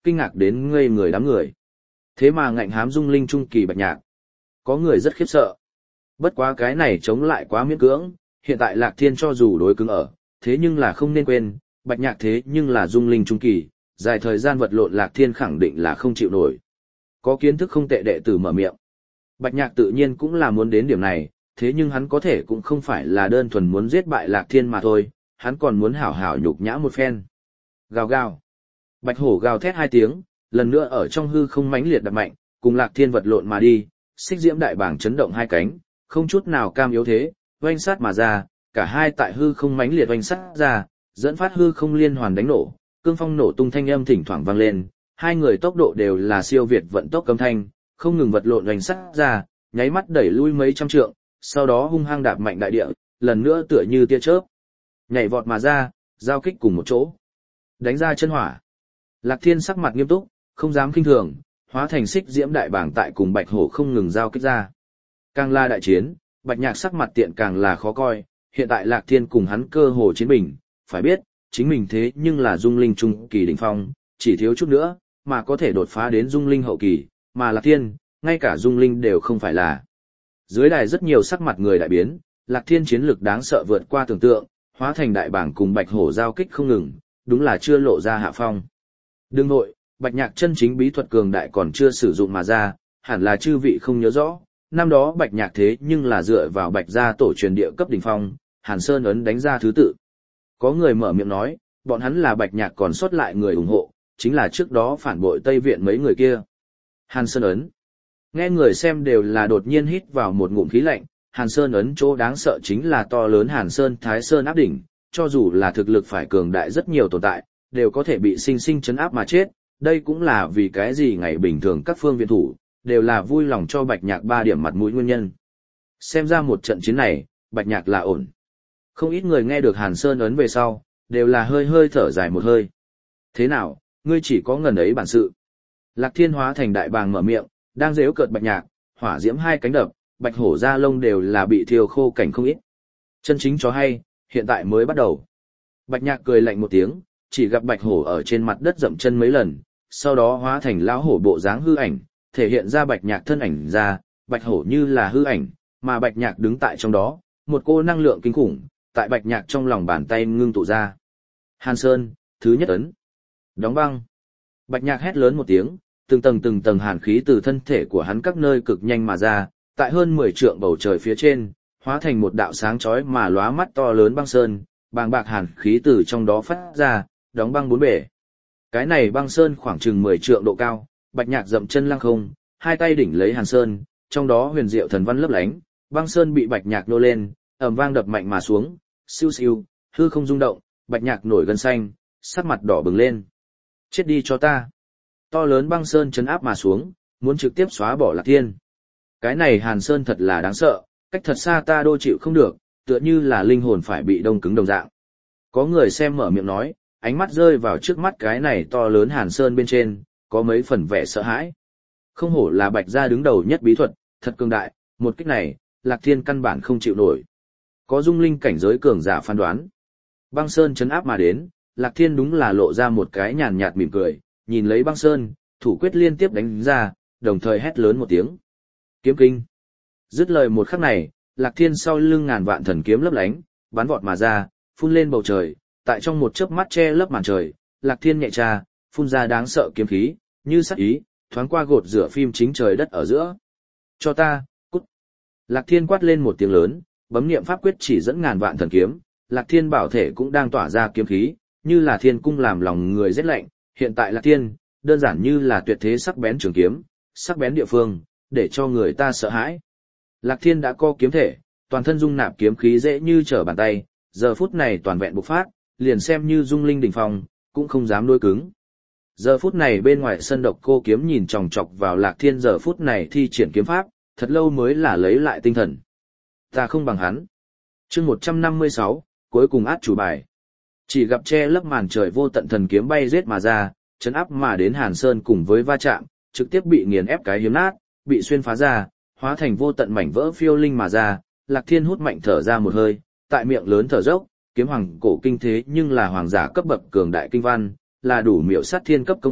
kinh ngạc đến ngây người đám người. Thế mà ngạnh hám dung linh trung kỳ Bạch Nhạc. Có người rất khiếp sợ. Bất quá cái này chống lại quá miễn cưỡng, hiện tại Lạc Thiên cho dù đối cứng ở, thế nhưng là không nên quên, Bạch Nhạc thế nhưng là dung linh trung kỳ, dài thời gian vật lộn Lạc Thiên khẳng định là không chịu nổi. Có kiến thức không tệ đệ tử mở miệng. Bạch Nhạc tự nhiên cũng là muốn đến điểm này, thế nhưng hắn có thể cũng không phải là đơn thuần muốn giết bại Lạc Thiên mà thôi, hắn còn muốn hảo hảo nhục nhã một phen. Gào gào. Bạch hổ gào thét hai tiếng, lần nữa ở trong hư không mãnh liệt đập mạnh, cùng Lạc Thiên vật lộn mà đi, xích diễm đại bảng chấn động hai cánh, không chút nào cam yếu thế, oanh sát mà ra, cả hai tại hư không mãnh liệt oanh sát ra, dẫn phát hư không liên hoàn đánh nổ, cương phong nổ tung thanh âm thỉnh thoảng vang lên, hai người tốc độ đều là siêu việt vận tốc âm thanh, không ngừng vật lộn oanh sát ra, nháy mắt đẩy lui mấy trăm trượng, sau đó hung hăng đạp mạnh đại địa, lần nữa tựa như tia chớp, nhảy vọt mà ra, giao kích cùng một chỗ, đánh ra chân hỏa. Lạc Thiên sắc mặt nghiêm túc, không dám khinh thường, hóa thành xích diễm đại bảng tại cùng Bạch Hổ không ngừng giao kích ra. Càng là đại chiến, Bạch Nhạc sắc mặt tiện càng là khó coi, hiện tại Lạc Thiên cùng hắn cơ hồ chiến bình, phải biết, chính mình thế nhưng là dung linh trung kỳ đỉnh phong, chỉ thiếu chút nữa, mà có thể đột phá đến dung linh hậu kỳ, mà Lạc Thiên, ngay cả dung linh đều không phải là. Dưới đài rất nhiều sắc mặt người đại biến, Lạc Thiên chiến lực đáng sợ vượt qua tưởng tượng, hóa thành đại bảng cùng Bạch Hổ giao kích không ngừng, đúng là chưa lộ ra hạ phong. Đừng nội, Bạch Nhạc chân chính bí thuật cường đại còn chưa sử dụng mà ra, hẳn là chư vị không nhớ rõ, năm đó Bạch Nhạc thế nhưng là dựa vào Bạch gia tổ truyền địa cấp đỉnh phong, Hàn Sơn ấn đánh ra thứ tự. Có người mở miệng nói, bọn hắn là Bạch Nhạc còn sót lại người ủng hộ, chính là trước đó phản bội Tây Viện mấy người kia. Hàn Sơn ấn. Nghe người xem đều là đột nhiên hít vào một ngụm khí lạnh, Hàn Sơn ấn chỗ đáng sợ chính là to lớn Hàn Sơn Thái Sơn áp đỉnh, cho dù là thực lực phải cường đại rất nhiều tồn tại, đều có thể bị sinh sinh chấn áp mà chết, đây cũng là vì cái gì ngày bình thường các phương viện thủ, đều là vui lòng cho Bạch Nhạc 3 điểm mặt mũi nguyên nhân. Xem ra một trận chiến này, Bạch Nhạc là ổn. Không ít người nghe được Hàn Sơn ấn về sau, đều là hơi hơi thở dài một hơi. Thế nào, ngươi chỉ có ngần ấy bản sự. Lạc Thiên hóa thành đại bàng mở miệng, đang giễu cợt Bạch Nhạc, hỏa diễm hai cánh đập, Bạch Hổ da lông đều là bị thiêu khô cảnh không ít. Chân chính cho hay, hiện tại mới bắt đầu. Bạch Nhạc cười lạnh một tiếng, chỉ gặp Bạch Hổ ở trên mặt đất dậm chân mấy lần, sau đó hóa thành lão hổ bộ dáng hư ảnh, thể hiện ra Bạch Nhạc thân ảnh ra, Bạch Hổ như là hư ảnh, mà Bạch Nhạc đứng tại trong đó, một cô năng lượng kinh khủng, tại Bạch Nhạc trong lòng bàn tay ngưng tụ ra. Hàn Sơn, thứ nhất ấn. Đóng băng. Bạch Nhạc hét lớn một tiếng, từng tầng hàn khí từ thân thể của hắn các nơi cực nhanh mà ra, tại hơn 10 trượng bầu trời phía trên, hóa thành một đạo sáng chói mà lóa mắt to lớn băng sơn, bàng bạc hàn khí từ trong đó phát ra, đóng băng bốn bể. Cái này băng sơn khoảng chừng 10 trượng độ cao, Bạch Nhạc dậm chân lăng không, hai tay đỉnh lấy Hàn Sơn, trong đó huyền diệu thần văn lấp lánh, băng sơn bị Bạch Nhạc nô lên, ầm vang đập mạnh mà xuống, siêu siêu, hư không rung động, Bạch Nhạc nổi gân xanh, sắc mặt đỏ bừng lên. Chết đi cho ta. To lớn băng sơn chấn áp mà xuống, muốn trực tiếp xóa bỏ Lạc Thiên. Cái này Hàn Sơn thật là đáng sợ, cách thật xa ta đô chịu không được, tựa như là linh hồn phải bị đông cứng đồng dạng. Có người xem mở miệng nói, ánh mắt rơi vào trước mắt cái này to lớn Hàn Sơn bên trên, có mấy phần vẻ sợ hãi. Không hổ là Bạch gia đứng đầu nhất bí thuật, thật cường đại, một kích này, Lạc Thiên căn bản không chịu nổi. Có dung linh cảnh giới cường giả phán đoán. Băng Sơn chấn áp mà đến, Lạc Thiên đúng là lộ ra một cái nhàn nhạt mỉm cười, nhìn lấy băng Sơn, thủ quyết liên tiếp đánh ra, đồng thời hét lớn một tiếng. Kiếm kinh. Dứt lời một khắc này, Lạc Thiên sau lưng ngàn vạn thần kiếm lấp lánh, bắn vọt mà ra, phun lên bầu trời, tại trong một chớp mắt che lấp màn trời, Lạc Thiên nhẹ tra, phun ra đáng sợ kiếm khí, như sát ý, thoáng qua gột rửa phim chính trời đất ở giữa. Cho ta, cút. Lạc Thiên quát lên một tiếng lớn, bấm niệm pháp quyết chỉ dẫn ngàn vạn thần kiếm, Lạc Thiên bảo thể cũng đang tỏa ra kiếm khí, như là thiên cung làm lòng người rét lạnh, hiện tại Lạc Thiên, đơn giản như là tuyệt thế sắc bén trường kiếm, sắc bén địa phương, để cho người ta sợ hãi. Lạc Thiên đã có kiếm thể, toàn thân dung nạp kiếm khí dễ như trở bàn tay, giờ phút này toàn vẹn bộc phát, liền xem như dung linh đỉnh phong, cũng không dám đối cứng. Giờ phút này bên ngoài sân Độc Cô Kiếm nhìn chòng chọc vào Lạc Thiên giờ phút này thi triển kiếm pháp, thật lâu mới là lấy lại tinh thần. Ta không bằng hắn. Chương 156, cuối cùng át chủ bài. Chỉ gặp che lấp màn trời vô tận thần kiếm bay giết mà ra, chấn áp mà đến Hàn Sơn cùng với va chạm, trực tiếp bị nghiền ép cái hiếm nát, bị xuyên phá ra, hóa thành vô tận mảnh vỡ phiêu linh mà ra. Lạc Thiên hút mạnh thở ra một hơi, tại miệng lớn thở dốc, kiếm hoàng cổ kinh thế nhưng là hoàng giả cấp bậc cường đại kinh văn, là đủ miểu sát thiên cấp công pháp,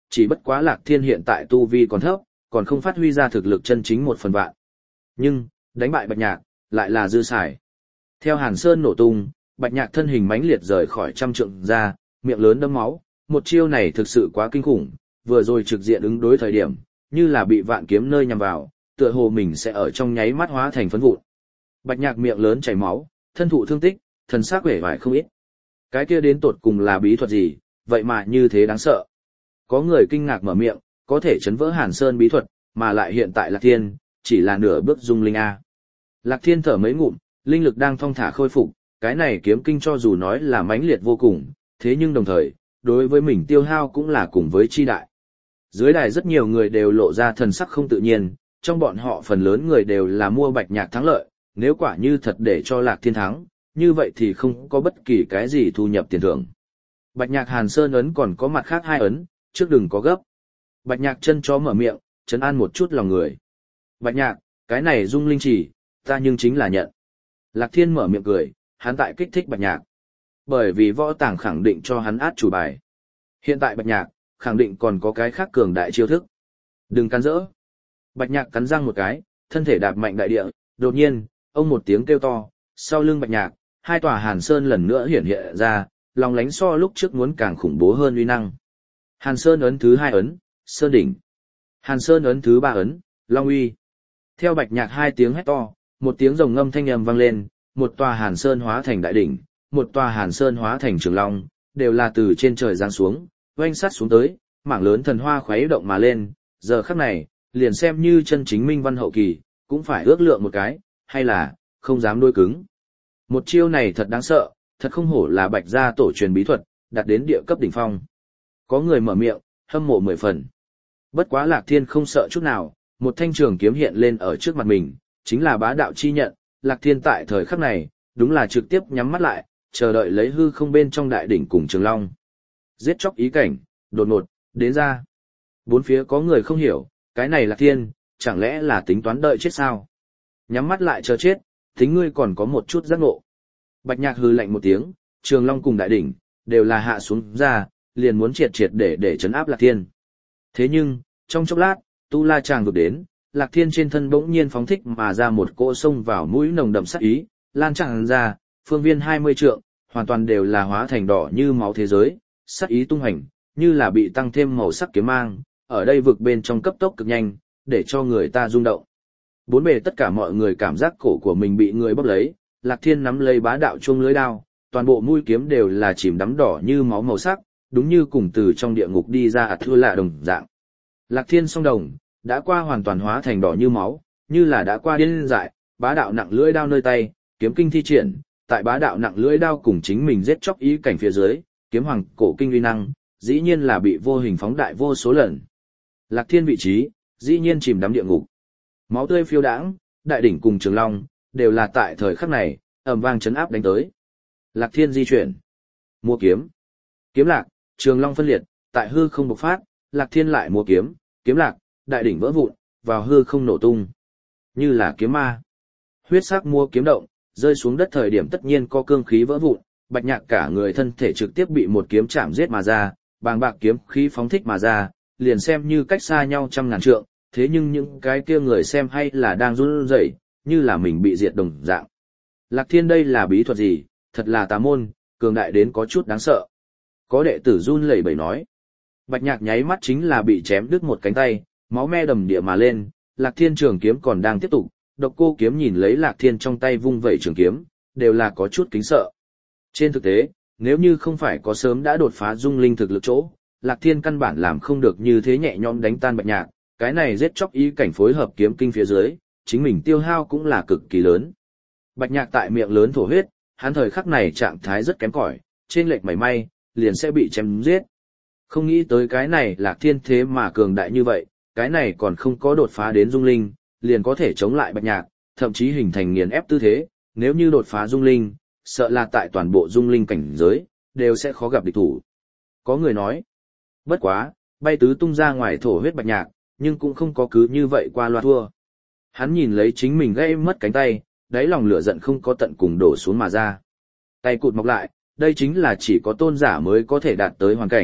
chỉ bất quá Lạc Thiên hiện tại tu vi còn thấp, còn không phát huy ra thực lực chân chính 1/1000. Nhưng, đánh bại Bạch Nhạc, lại là dư xài. Theo Hàn Sơn nổ tung, Bạch Nhạc thân hình mãnh liệt rời khỏi trăm trượng ra, miệng lớn đẫm máu, một chiêu này thực sự quá kinh khủng, vừa rồi trực diện ứng đối thời điểm, như là bị vạn kiếm nơi nhằm vào, tựa hồ mình sẽ ở trong nháy mắt hóa thành phấn vụn. Bạch Nhạc miệng lớn chảy máu, thân thụ thương tích, thần sắc uể oải không ít. Cái kia đến tột cùng là bí thuật gì, vậy mà như thế đáng sợ. Có người kinh ngạc mở miệng, có thể chấn vỡ Hàn Sơn bí thuật, mà lại hiện tại Lạc Thiên, chỉ là nửa bước dung linh A. Lạc Thiên thở mấy ngụm, linh lực đang thong thả khôi phục, cái này kiếm kinh cho dù nói là mãnh liệt vô cùng, thế nhưng đồng thời, đối với mình tiêu hao cũng là cùng với chi đại. Dưới đài rất nhiều người đều lộ ra thần sắc không tự nhiên, trong bọn họ phần lớn người đều là mua Bạch Nhạc thắng lợi, nếu quả như thật để cho Lạc Thiên thắng, như vậy thì không có bất kỳ cái gì thu nhập tiền thưởng. Bạch Nhạc Hàn Sơn ấn còn có mặt khác 2 ấn, trước đừng có gấp. Bạch Nhạc chân chó mở miệng, trấn an một chút lòng người. Bạch Nhạc, cái này dung linh chỉ, ta nhưng chính là nhận. Lạc Thiên mở miệng cười, hắn tại kích thích Bạch Nhạc. Bởi vì võ tàng khẳng định cho hắn át chủ bài. Hiện tại Bạch Nhạc, khẳng định còn có cái khác cường đại chiêu thức. Đừng cắn rỡ. Bạch Nhạc cắn răng một cái, thân thể đạp mạnh đại địa, đột nhiên, ông một tiếng kêu to, sau lưng Bạch Nhạc, 2 tòa Hàn Sơn lần nữa hiện hiện ra, lòng lánh so lúc trước muốn càng khủng bố hơn uy năng. Hàn Sơn ấn thứ 2 ấn, Sơn đỉnh. Hàn Sơn ấn thứ 3 ấn, Long uy. Theo Bạch Nhạc 2 tiếng hét to, một tiếng rồng ngâm thanh âm vang lên, một tòa Hàn Sơn hóa thành đại đỉnh, một tòa Hàn Sơn hóa thành trường long, đều là từ trên trời giáng xuống, oanh sát xuống tới, mảng lớn thần hoa khuấy động mà lên, giờ khắc này, liền xem như chân chính minh văn hậu kỳ, cũng phải ước lượng một cái, hay là, không dám đối cứng. Một chiêu này thật đáng sợ, thật không hổ là Bạch gia tổ truyền bí thuật, đạt đến địa cấp đỉnh phong. Có người mở miệng, hâm mộ 10 phần. Bất quá Lạc Thiên không sợ chút nào, một thanh trường kiếm hiện lên ở trước mặt mình, chính là bá đạo chi nhận, Lạc Thiên tại thời khắc này, đúng là trực tiếp nhắm mắt lại, chờ đợi lấy hư không bên trong đại đỉnh cùng trường long. Giết chóc ý cảnh, đột ngột, đến ra. Bốn phía có người không hiểu, cái này Lạc Thiên, chẳng lẽ là tính toán đợi chết sao? Nhắm mắt lại chờ chết, tính ngươi còn có một chút giác ngộ. Bạch Nhạc hừ lạnh một tiếng, trường long cùng đại đỉnh, đều là hạ xuống ra, liền muốn triệt để trấn áp Lạc Thiên. Thế nhưng, trong chốc lát, Tu La Tràng đột đến, Lạc Thiên trên thân bỗng nhiên phóng thích mà ra một cỗ sông vào mũi nồng đậm sát ý, lan tràn ra, phương viên 20 trượng, hoàn toàn đều là hóa thành đỏ như máu thế giới, sát ý tung hành, như là bị tăng thêm màu sắc kiếm mang, ở đây vực bên trong cấp tốc cực nhanh, để cho người ta rung động. Bốn bề tất cả mọi người cảm giác cổ của mình bị người bóp lấy, Lạc Thiên nắm lấy bá đạo chuông lưới đao, toàn bộ mũi kiếm đều là chìm đắm đỏ như máu màu sắc, đúng như cùng từ trong địa ngục đi ra thưa lạ đồng dạng. Lạc Thiên song đồng, đã qua hoàn toàn hóa thành đỏ như máu, như là đã qua điên dại, bá đạo nặng lưỡi đao nơi tay, kiếm kinh thi triển, tại bá đạo nặng lưỡi đao cùng chính mình giết chóc ý cảnh phía dưới, kiếm hoàng cổ kinh uy năng, dĩ nhiên là bị vô hình phóng đại vô số lần. Lạc Thiên vị trí, dĩ nhiên chìm đắm địa ngục. Máu tươi phiêu đãng, đại đỉnh cùng trường long, đều là tại thời khắc này, ầm vang chấn áp đánh tới. Lạc Thiên di chuyển, mua kiếm, kiếm lạc, trường long phân liệt, tại hư không bộc phát, Lạc Thiên lại mua kiếm, kiếm lạc, đại đỉnh vỡ vụn, vào hư không nổ tung. Như là kiếm ma. Huyết sắc mua kiếm động, rơi xuống đất thời điểm tất nhiên có cương khí vỡ vụn, Bạch Nhạc cả người thân thể trực tiếp bị một kiếm chạm giết mà ra, bàng bạc kiếm khí phóng thích mà ra, liền xem như cách xa nhau trăm ngàn trượng, thế nhưng những cái kia người xem hay là đang run rẩy, như là mình bị diệt đồng dạng. Lạc Thiên đây là bí thuật gì, thật là tà môn, cường đại đến có chút đáng sợ. Có đệ tử run lẩy bẩy nói. Bạch Nhạc nháy mắt chính là bị chém đứt một cánh tay, máu me đầm địa mà lên, Lạc Thiên trường kiếm còn đang tiếp tục, Độc Cô Kiếm nhìn lấy Lạc Thiên trong tay vung vẩy trường kiếm, đều là có chút kính sợ. Trên thực tế, nếu như không phải có sớm đã đột phá dung linh thực lực chỗ, Lạc Thiên căn bản làm không được như thế nhẹ nhõm đánh tan Bạch Nhạc, cái này giết chóc ý cảnh phối hợp kiếm kinh phía dưới, chính mình tiêu hao cũng là cực kỳ lớn. Bạch Nhạc tại miệng lớn thổ huyết, hắn thời khắc này trạng thái rất kém cỏi, trên lệch mảy may, liền sẽ bị chém giết. Không nghĩ tới cái này Lạc Thiên thế mà cường đại như vậy, cái này còn không có đột phá đến dung linh, liền có thể chống lại Bạch Nhạc, thậm chí hình thành nghiền ép tư thế, nếu như đột phá dung linh, sợ là tại toàn bộ dung linh cảnh giới, đều sẽ khó gặp địch thủ. Có người nói, bất quá, bay tứ tung ra ngoài thổ huyết Bạch Nhạc, nhưng cũng không có cứ như vậy qua loa thua. Hắn nhìn lấy chính mình gây mất cánh tay, đáy lòng lửa giận không có tận cùng đổ xuống mà ra. Tay cụt mọc lại, đây chính là chỉ có tôn giả mới có thể đạt tới hoàn cảnh,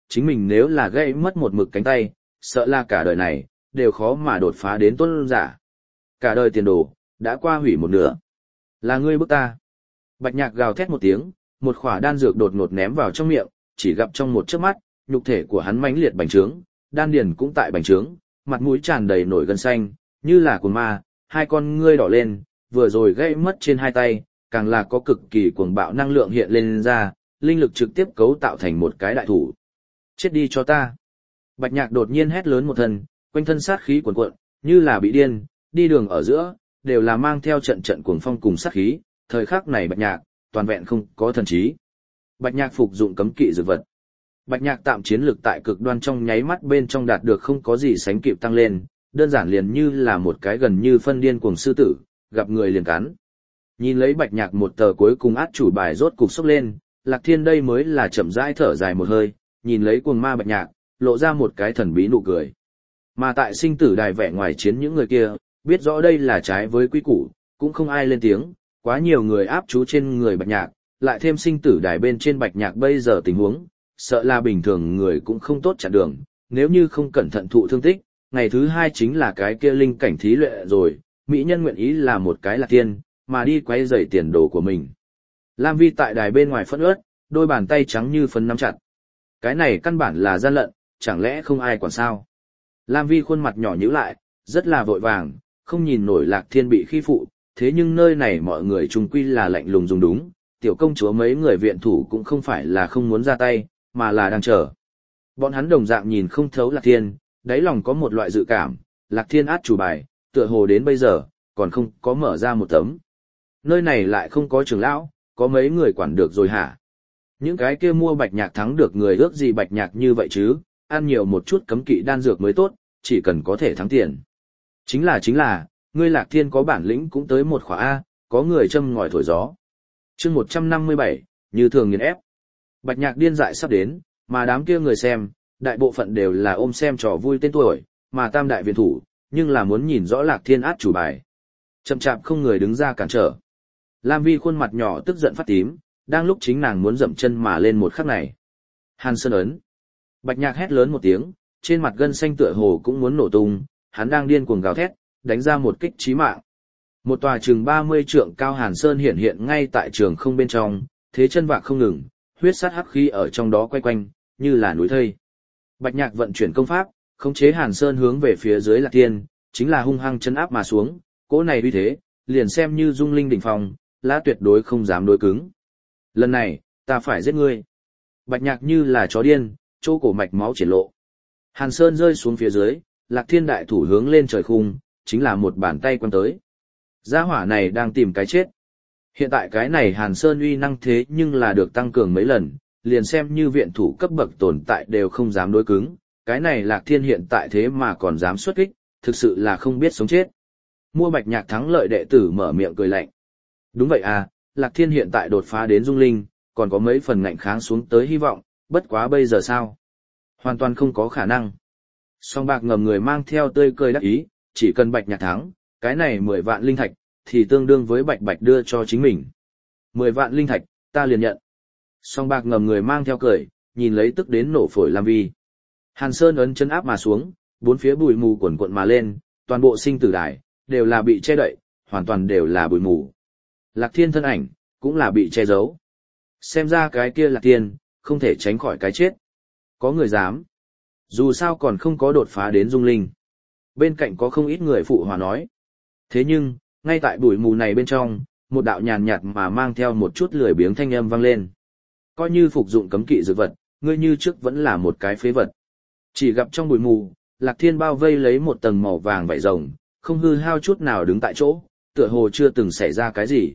chính mình nếu là gãy mất một mực cánh tay, sợ là cả đời này, đều khó mà đột phá đến tuân giả. Cả đời tiền đồ, đã qua hủy một nửa. Là ngươi bức ta. Bạch Nhạc gào thét một tiếng, một khỏa đan dược đột ngột ném vào trong miệng, chỉ gặp trong một chớp mắt, nhục thể của hắn mãnh liệt bành trướng, đan điền cũng tại bành trướng, mặt mũi tràn đầy nổi gân xanh, như là cuồng ma, hai con ngươi đỏ lên, vừa rồi gãy mất trên hai tay, càng là có cực kỳ cuồng bạo năng lượng hiện lên ra, linh lực trực tiếp cấu tạo thành một cái đại thủ. Chết đi cho ta. Bạch Nhạc đột nhiên hét lớn một thân, quanh thân sát khí cuồn cuộn, như là bị điên, đi đường ở giữa, đều là mang theo trận trận cuồng phong cùng sát khí, thời khắc này Bạch Nhạc, toàn vẹn không có thần trí. Bạch Nhạc phục dụng cấm kỵ dược vật. Bạch Nhạc tạm chiến lực tại cực đoan trong nháy mắt bên trong đạt được không có gì sánh kịp tăng lên, đơn giản liền như là một cái gần như phân điên cuồng sư tử, gặp người liền cắn. Nhìn lấy Bạch Nhạc một tờ cuối cùng át chủ bài rốt cục sốc lên, Lạc Thiên đây mới là chậm rãi thở dài một hơi, nhìn lấy cuồng ma Bạch Nhạc, lộ ra một cái thần bí nụ cười. Mà tại sinh tử đài vẻ ngoài chiến những người kia, biết rõ đây là trái với quy củ, cũng không ai lên tiếng, quá nhiều người áp chú trên người Bạch Nhạc, lại thêm sinh tử đài bên trên Bạch Nhạc bây giờ tình huống, sợ là bình thường người cũng không tốt chặn đường, nếu như không cẩn thận thụ thương tích, ngày thứ hai chính là cái kia linh cảnh thí luyện rồi, mỹ nhân nguyện ý là một cái Lạc Thiên, mà đi quay rầy tiền đồ của mình. Lam Vi tại đài bên ngoài phẫn uất, đôi bàn tay trắng như phấn nắm chặt. Cái này căn bản là gian lận, chẳng lẽ không ai quản sao? Lam Vi khuôn mặt nhỏ nhíu lại, rất là vội vàng, không nhìn nổi Lạc Thiên bị khi phụ, thế nhưng nơi này mọi người chung quy là lạnh lùng dùng đúng, tiểu công chúa mấy người viện thủ cũng không phải là không muốn ra tay, mà là đang chờ. Bọn hắn đồng dạng nhìn không thấu Lạc Thiên, đáy lòng có một loại dự cảm, Lạc Thiên át chủ bài, tựa hồ đến bây giờ, còn không có mở ra một tấm. Nơi này lại không có trưởng lão, có mấy người quản được rồi hả? Những cái kia mua Bạch Nhạc thắng được người ước gì Bạch Nhạc như vậy chứ, ăn nhiều một chút cấm kỵ đan dược mới tốt, chỉ cần có thể thắng tiền. Chính là, ngươi Lạc Thiên có bản lĩnh cũng tới một khóa A, có người châm ngòi thổi gió. chương 157, như thường nghiền ép. Bạch Nhạc điên dại sắp đến, mà đám kia người xem, đại bộ phận đều là ôm xem trò vui tên tuổi, mà tam đại viện thủ, nhưng là muốn nhìn rõ Lạc Thiên át chủ bài. Chậm chạp không người đứng ra cản trở. Lam Vi khuôn mặt nhỏ tức giận phát tím, đang lúc chính nàng muốn dậm chân mà lên một khắc này. Hàn Sơn ấn. Bạch Nhạc hét lớn một tiếng, trên mặt gân xanh tựa hồ cũng muốn nổ tung, hắn đang điên cuồng gào thét, đánh ra một kích chí mạng. Một tòa chừng 30 trượng cao Hàn Sơn hiện hiện ngay tại trường không bên trong, thế chân vạc không ngừng, huyết sát hắc khí ở trong đó quay quanh, như là núi thây. Bạch Nhạc vận chuyển công pháp, khống chế Hàn Sơn hướng về phía dưới Lạc Thiên, chính là hung hăng chân áp mà xuống, cỗ này uy thế, liền xem như dung linh đỉnh phong, lá tuyệt đối không dám đối cứng. Lần này, ta phải giết ngươi. Bạch Nhạc như là chó điên, chỗ cổ mạch máu triển lộ. Hàn Sơn rơi xuống phía dưới, Lạc Thiên đại thủ hướng lên trời khung, chính là một bàn tay quăng tới. Gia hỏa này đang tìm cái chết. Hiện tại cái này Hàn Sơn uy năng thế nhưng là được tăng cường mấy lần, liền xem như viện thủ cấp bậc tồn tại đều không dám đối cứng. Cái này Lạc Thiên hiện tại thế mà còn dám xuất kích, thực sự là không biết sống chết. Mua Bạch Nhạc thắng lợi đệ tử mở miệng cười lạnh. Đúng vậy à, Lạc Thiên hiện tại đột phá đến dung linh, còn có mấy phần ngạnh kháng xuống tới hy vọng, bất quá bây giờ sao? Hoàn toàn không có khả năng. Song bạc ngầm người mang theo tươi cười đắc ý, chỉ cần Bạch Nhạc thắng, cái này 10 vạn linh thạch, thì tương đương với Bạch Bạch đưa cho chính mình. 10 vạn linh thạch, ta liền nhận. Song bạc ngầm người mang theo cười, nhìn lấy tức đến nổ phổi Lam Vi. Hàn Sơn ấn chân áp mà xuống, bốn phía bụi mù quần cuộn mà lên, toàn bộ sinh tử đài, đều là bị che đậy, hoàn toàn đều là bụi mù. Lạc Thiên thân ảnh, cũng là bị che giấu. Xem ra cái kia Lạc Thiên, không thể tránh khỏi cái chết. Có người dám. Dù sao còn không có đột phá đến dung linh. Bên cạnh có không ít người phụ hòa nói. Thế nhưng, ngay tại bụi mù này bên trong, một đạo nhàn nhạt mà mang theo một chút lười biếng thanh âm vang lên. Coi như phục dụng cấm kỵ dược vật, ngươi như trước vẫn là một cái phế vật. Chỉ gặp trong bụi mù, Lạc Thiên bao vây lấy một tầng màu vàng vảy rồng, không hư hao chút nào đứng tại chỗ, tựa hồ chưa từng xảy ra cái gì.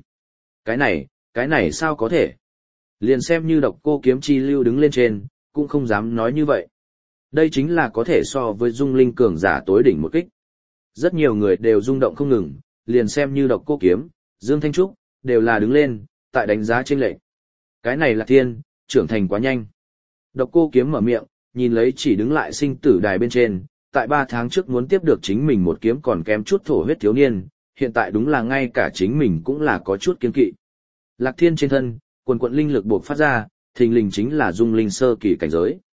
Cái này sao có thể? Liền xem như Độc Cô Kiếm Chi Lưu đứng lên trên, cũng không dám nói như vậy. Đây chính là có thể so với dung linh cường giả tối đỉnh một kích. Rất nhiều người đều rung động không ngừng, liền xem như Độc Cô Kiếm, Dương Thanh Trúc, đều là đứng lên, tại đánh giá chênh lệch. Cái này là Thiên, trưởng thành quá nhanh. Độc Cô Kiếm mở miệng, nhìn lấy chỉ đứng lại sinh tử đài bên trên, tại 3 tháng trước muốn tiếp được chính mình một kiếm còn kém chút thổ huyết thiếu niên, hiện tại đúng là ngay cả chính mình cũng là có chút kiên kỵ. Lạc Thiên trên thân, quần quận linh lực bộc phát ra, thình lình chính là dung linh sơ kỳ cảnh giới.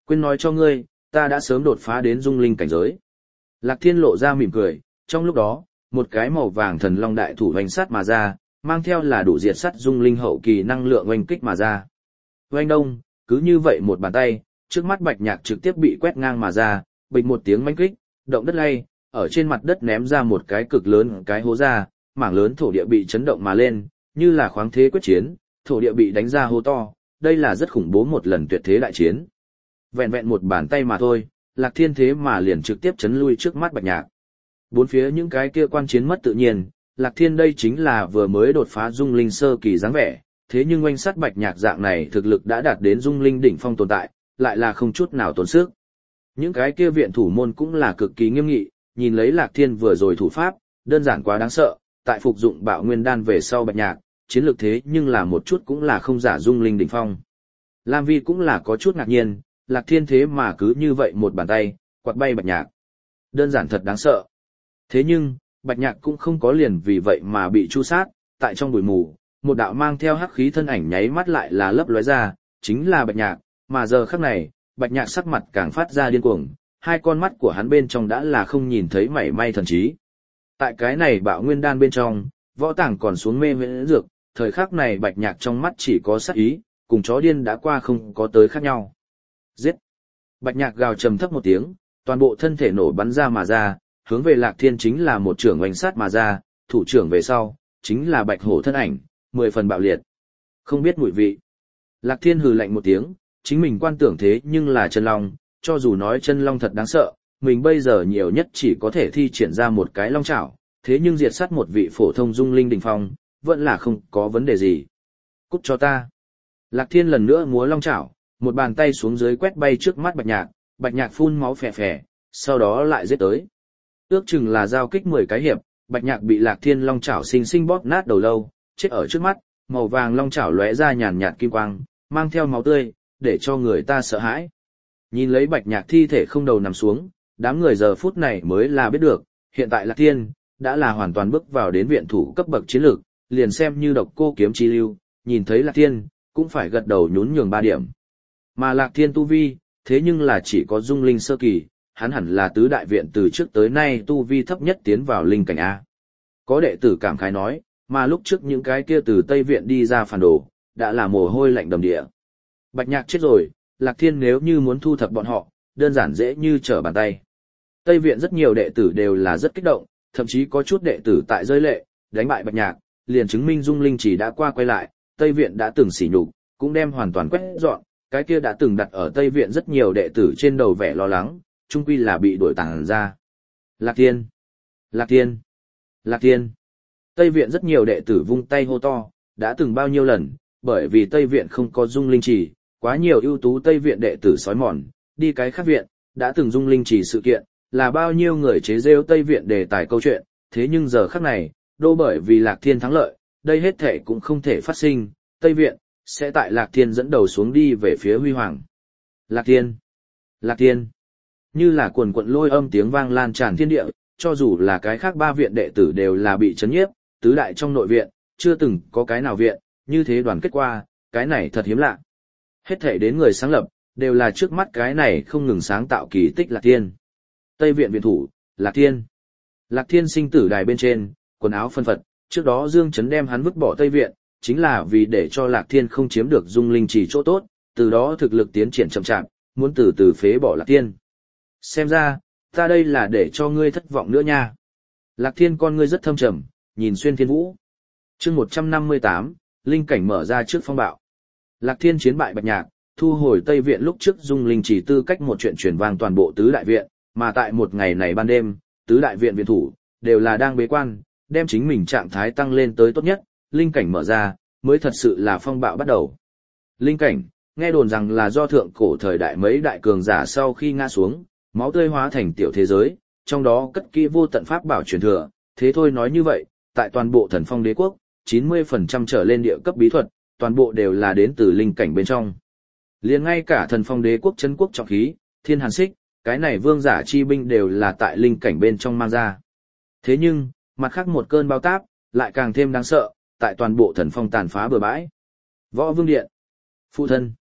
Quên nói cho ngươi, ta đã sớm đột phá đến dung linh cảnh giới. Lạc Thiên lộ ra mỉm cười, trong lúc đó, một cái màu vàng thần long đại thủ oanh sát mà ra, mang theo là đủ diệt sắt dung linh hậu kỳ năng lượng oanh kích mà ra. Oanh đông, cứ như vậy một bàn tay, trước mắt Bạch Nhạc trực tiếp bị quét ngang mà ra, bịch một tiếng oanh kích, động đất lay, ở trên mặt đất ném ra một cái cực lớn cái hố ra, mảng lớn thổ địa bị chấn động mà lên, như là khoáng thế quyết chiến, thổ địa bị đánh ra hố to, đây là rất khủng bố một lần tuyệt thế đại chiến. Vẹn vẹn một bàn tay mà thôi, Lạc Thiên thế mà liền trực tiếp chấn lui trước mắt Bạch Nhạc. Bốn phía những cái kia quan chiến mất tự nhiên, Lạc Thiên đây chính là vừa mới đột phá dung linh sơ kỳ dáng vẻ, thế nhưng oanh sát Bạch Nhạc dạng này thực lực đã đạt đến dung linh đỉnh phong tồn tại, lại là không chút nào tốn sức. Những cái kia viện thủ môn cũng là cực kỳ nghiêm nghị, nhìn lấy Lạc Thiên vừa rồi thủ pháp, đơn giản quá đáng sợ, tại phục dụng bạo nguyên đan về sau Bạch Nhạc, chiến lược thế nhưng là một chút cũng là không giả dung linh đỉnh phong. Lam Vi cũng là có chút ngạc nhiên, Lạc Thiên thế mà cứ như vậy một bàn tay, quạt bay Bạch Nhạc. Đơn giản thật đáng sợ. Thế nhưng, Bạch Nhạc cũng không có liền vì vậy mà bị tru sát, tại trong bụi mù, một đạo mang theo hắc khí thân ảnh nháy mắt lại là lấp lóe ra, chính là Bạch Nhạc, mà giờ khắc này, Bạch Nhạc sắc mặt càng phát ra điên cuồng, hai con mắt của hắn bên trong đã là không nhìn thấy mảy may thần trí. Tại cái này bạo nguyên đan bên trong, võ tàng còn xuống mê viễn dược, thời khắc này Bạch Nhạc trong mắt chỉ có sát ý, cùng chó điên đã qua không có tới khác nhau. Giết! Bạch Nhạc gào trầm thấp một tiếng, toàn bộ thân thể nổ bắn ra mà ra, hướng về Lạc Thiên chính là một trưởng oanh sát mà ra, thủ trưởng về sau, chính là Bạch Hổ thân ảnh, 10 phần bạo liệt. Không biết mùi vị. Lạc Thiên hừ lạnh một tiếng, chính mình quan tưởng thế nhưng là chân long, cho dù nói chân long thật đáng sợ, mình bây giờ nhiều nhất chỉ có thể thi triển ra một cái long chảo, thế nhưng diệt sát một vị phổ thông dung linh đỉnh phong, vẫn là không có vấn đề gì. Cút cho ta. Lạc Thiên lần nữa múa long chảo, một bàn tay xuống dưới quét bay trước mắt Bạch Nhạc phun máu phè phè, sau đó lại giết tới. Ước chừng là giao kích 10 cái hiệp, Bạch Nhạc bị Lạc Thiên long chảo xinh xinh bóp nát đầu lâu, chết ở trước mắt, màu vàng long chảo lóe ra nhàn nhạt kim quang, mang theo máu tươi, để cho người ta sợ hãi. Nhìn lấy Bạch Nhạc thi thể không đầu nằm xuống, đám người giờ phút này mới là biết được, hiện tại Lạc Thiên đã là hoàn toàn bước vào đến viện thủ cấp bậc chiến lược, liền xem như Độc Cô Kiếm Chi Lưu, nhìn thấy Lạc Thiên cũng phải gật đầu nhún nhường 3 điểm. Mà Lạc Thiên tu vi, thế nhưng là chỉ có dung linh sơ kỳ, hắn hẳn là tứ đại viện từ trước tới nay tu vi thấp nhất tiến vào linh cảnh A. Có đệ tử cảm khái nói, mà lúc trước những cái kia từ Tây Viện đi ra phản đồ, đã là mồ hôi lạnh đầm địa. Bạch Nhạc chết rồi, Lạc Thiên nếu như muốn thu thập bọn họ, đơn giản dễ như trở bàn tay. Tây Viện rất nhiều đệ tử đều là rất kích động, thậm chí có chút đệ tử tại rơi lệ, đánh bại Bạch Nhạc, liền chứng minh dung linh chỉ đã qua quay lại, Tây Viện đã từng sỉ nhục, cũng đem hoàn toàn quét dọn, cái kia đã từng đặt ở Tây Viện rất nhiều đệ tử trên đầu vẻ lo lắng, chung quy là bị đuổi tàng ra. Lạc Thiên! Lạc Thiên! Lạc Thiên! Tây Viện rất nhiều đệ tử vung tay hô to, đã từng bao nhiêu lần, bởi vì Tây Viện không có dung linh trì, quá nhiều ưu tú Tây Viện đệ tử sói mòn, đi cái khác viện, đã từng dung linh trì sự kiện, là bao nhiêu người chế rêu Tây Viện đề tài câu chuyện, thế nhưng giờ khắc này, đô bởi vì Lạc Thiên thắng lợi, đây hết thể cũng không thể phát sinh, Tây Viện sẽ tại Lạc Thiên dẫn đầu xuống đi về phía huy hoàng. Lạc Thiên! Lạc Thiên! Như là quần quận lôi âm tiếng vang lan tràn thiên địa, cho dù là cái khác 3 viện đệ tử đều là bị chấn nhiếp, tứ đại trong nội viện, chưa từng có cái nào viện, như thế đoàn kết qua, cái này thật hiếm lạ. Hết thể đến người sáng lập, đều là trước mắt cái này không ngừng sáng tạo kỳ tích Lạc Thiên. Tây viện viện thủ, Lạc Thiên. Lạc Thiên sinh tử đài bên trên, quần áo phân phật, trước đó Dương Chấn đem hắn vứt bỏ Tây viện, chính là vì để cho Lạc Thiên không chiếm được dung linh trì chỗ tốt, từ đó thực lực tiến triển chậm chạp, muốn từ từ phế bỏ Lạc Thiên. Xem ra, ta đây là để cho ngươi thất vọng nữa nha. Lạc Thiên con ngươi rất thâm trầm, nhìn xuyên thiên vũ. Chương 158, linh cảnh mở ra trước phong bạo. Lạc Thiên chiến bại Bạch Nhạc, thu hồi Tây viện lúc trước dung linh chỉ tư cách một chuyện truyền vang toàn bộ tứ đại viện, mà tại một ngày này ban đêm, tứ đại viện viện thủ đều là đang bế quan, đem chính mình trạng thái tăng lên tới tốt nhất, linh cảnh mở ra, mới thật sự là phong bạo bắt đầu. Linh cảnh, nghe đồn rằng là do thượng cổ thời đại mấy đại cường giả sau khi ngã xuống, máu tươi hóa thành tiểu thế giới, trong đó cất kỹ vô tận pháp bảo truyền thừa, thế thôi nói như vậy, tại toàn bộ Thần Phong Đế quốc, 90% trở lên địa cấp bí thuật, toàn bộ đều là đến từ linh cảnh bên trong. Liền ngay cả Thần Phong Đế quốc trấn quốc trọng khí, Thiên Hàn Xích, cái này vương giả chi binh đều là tại linh cảnh bên trong mang ra. Thế nhưng, mặt khác một cơn bao táp, lại càng thêm đáng sợ, tại toàn bộ Thần Phong tàn phá bừa bãi. Võ Vương Điện. Phụ thân.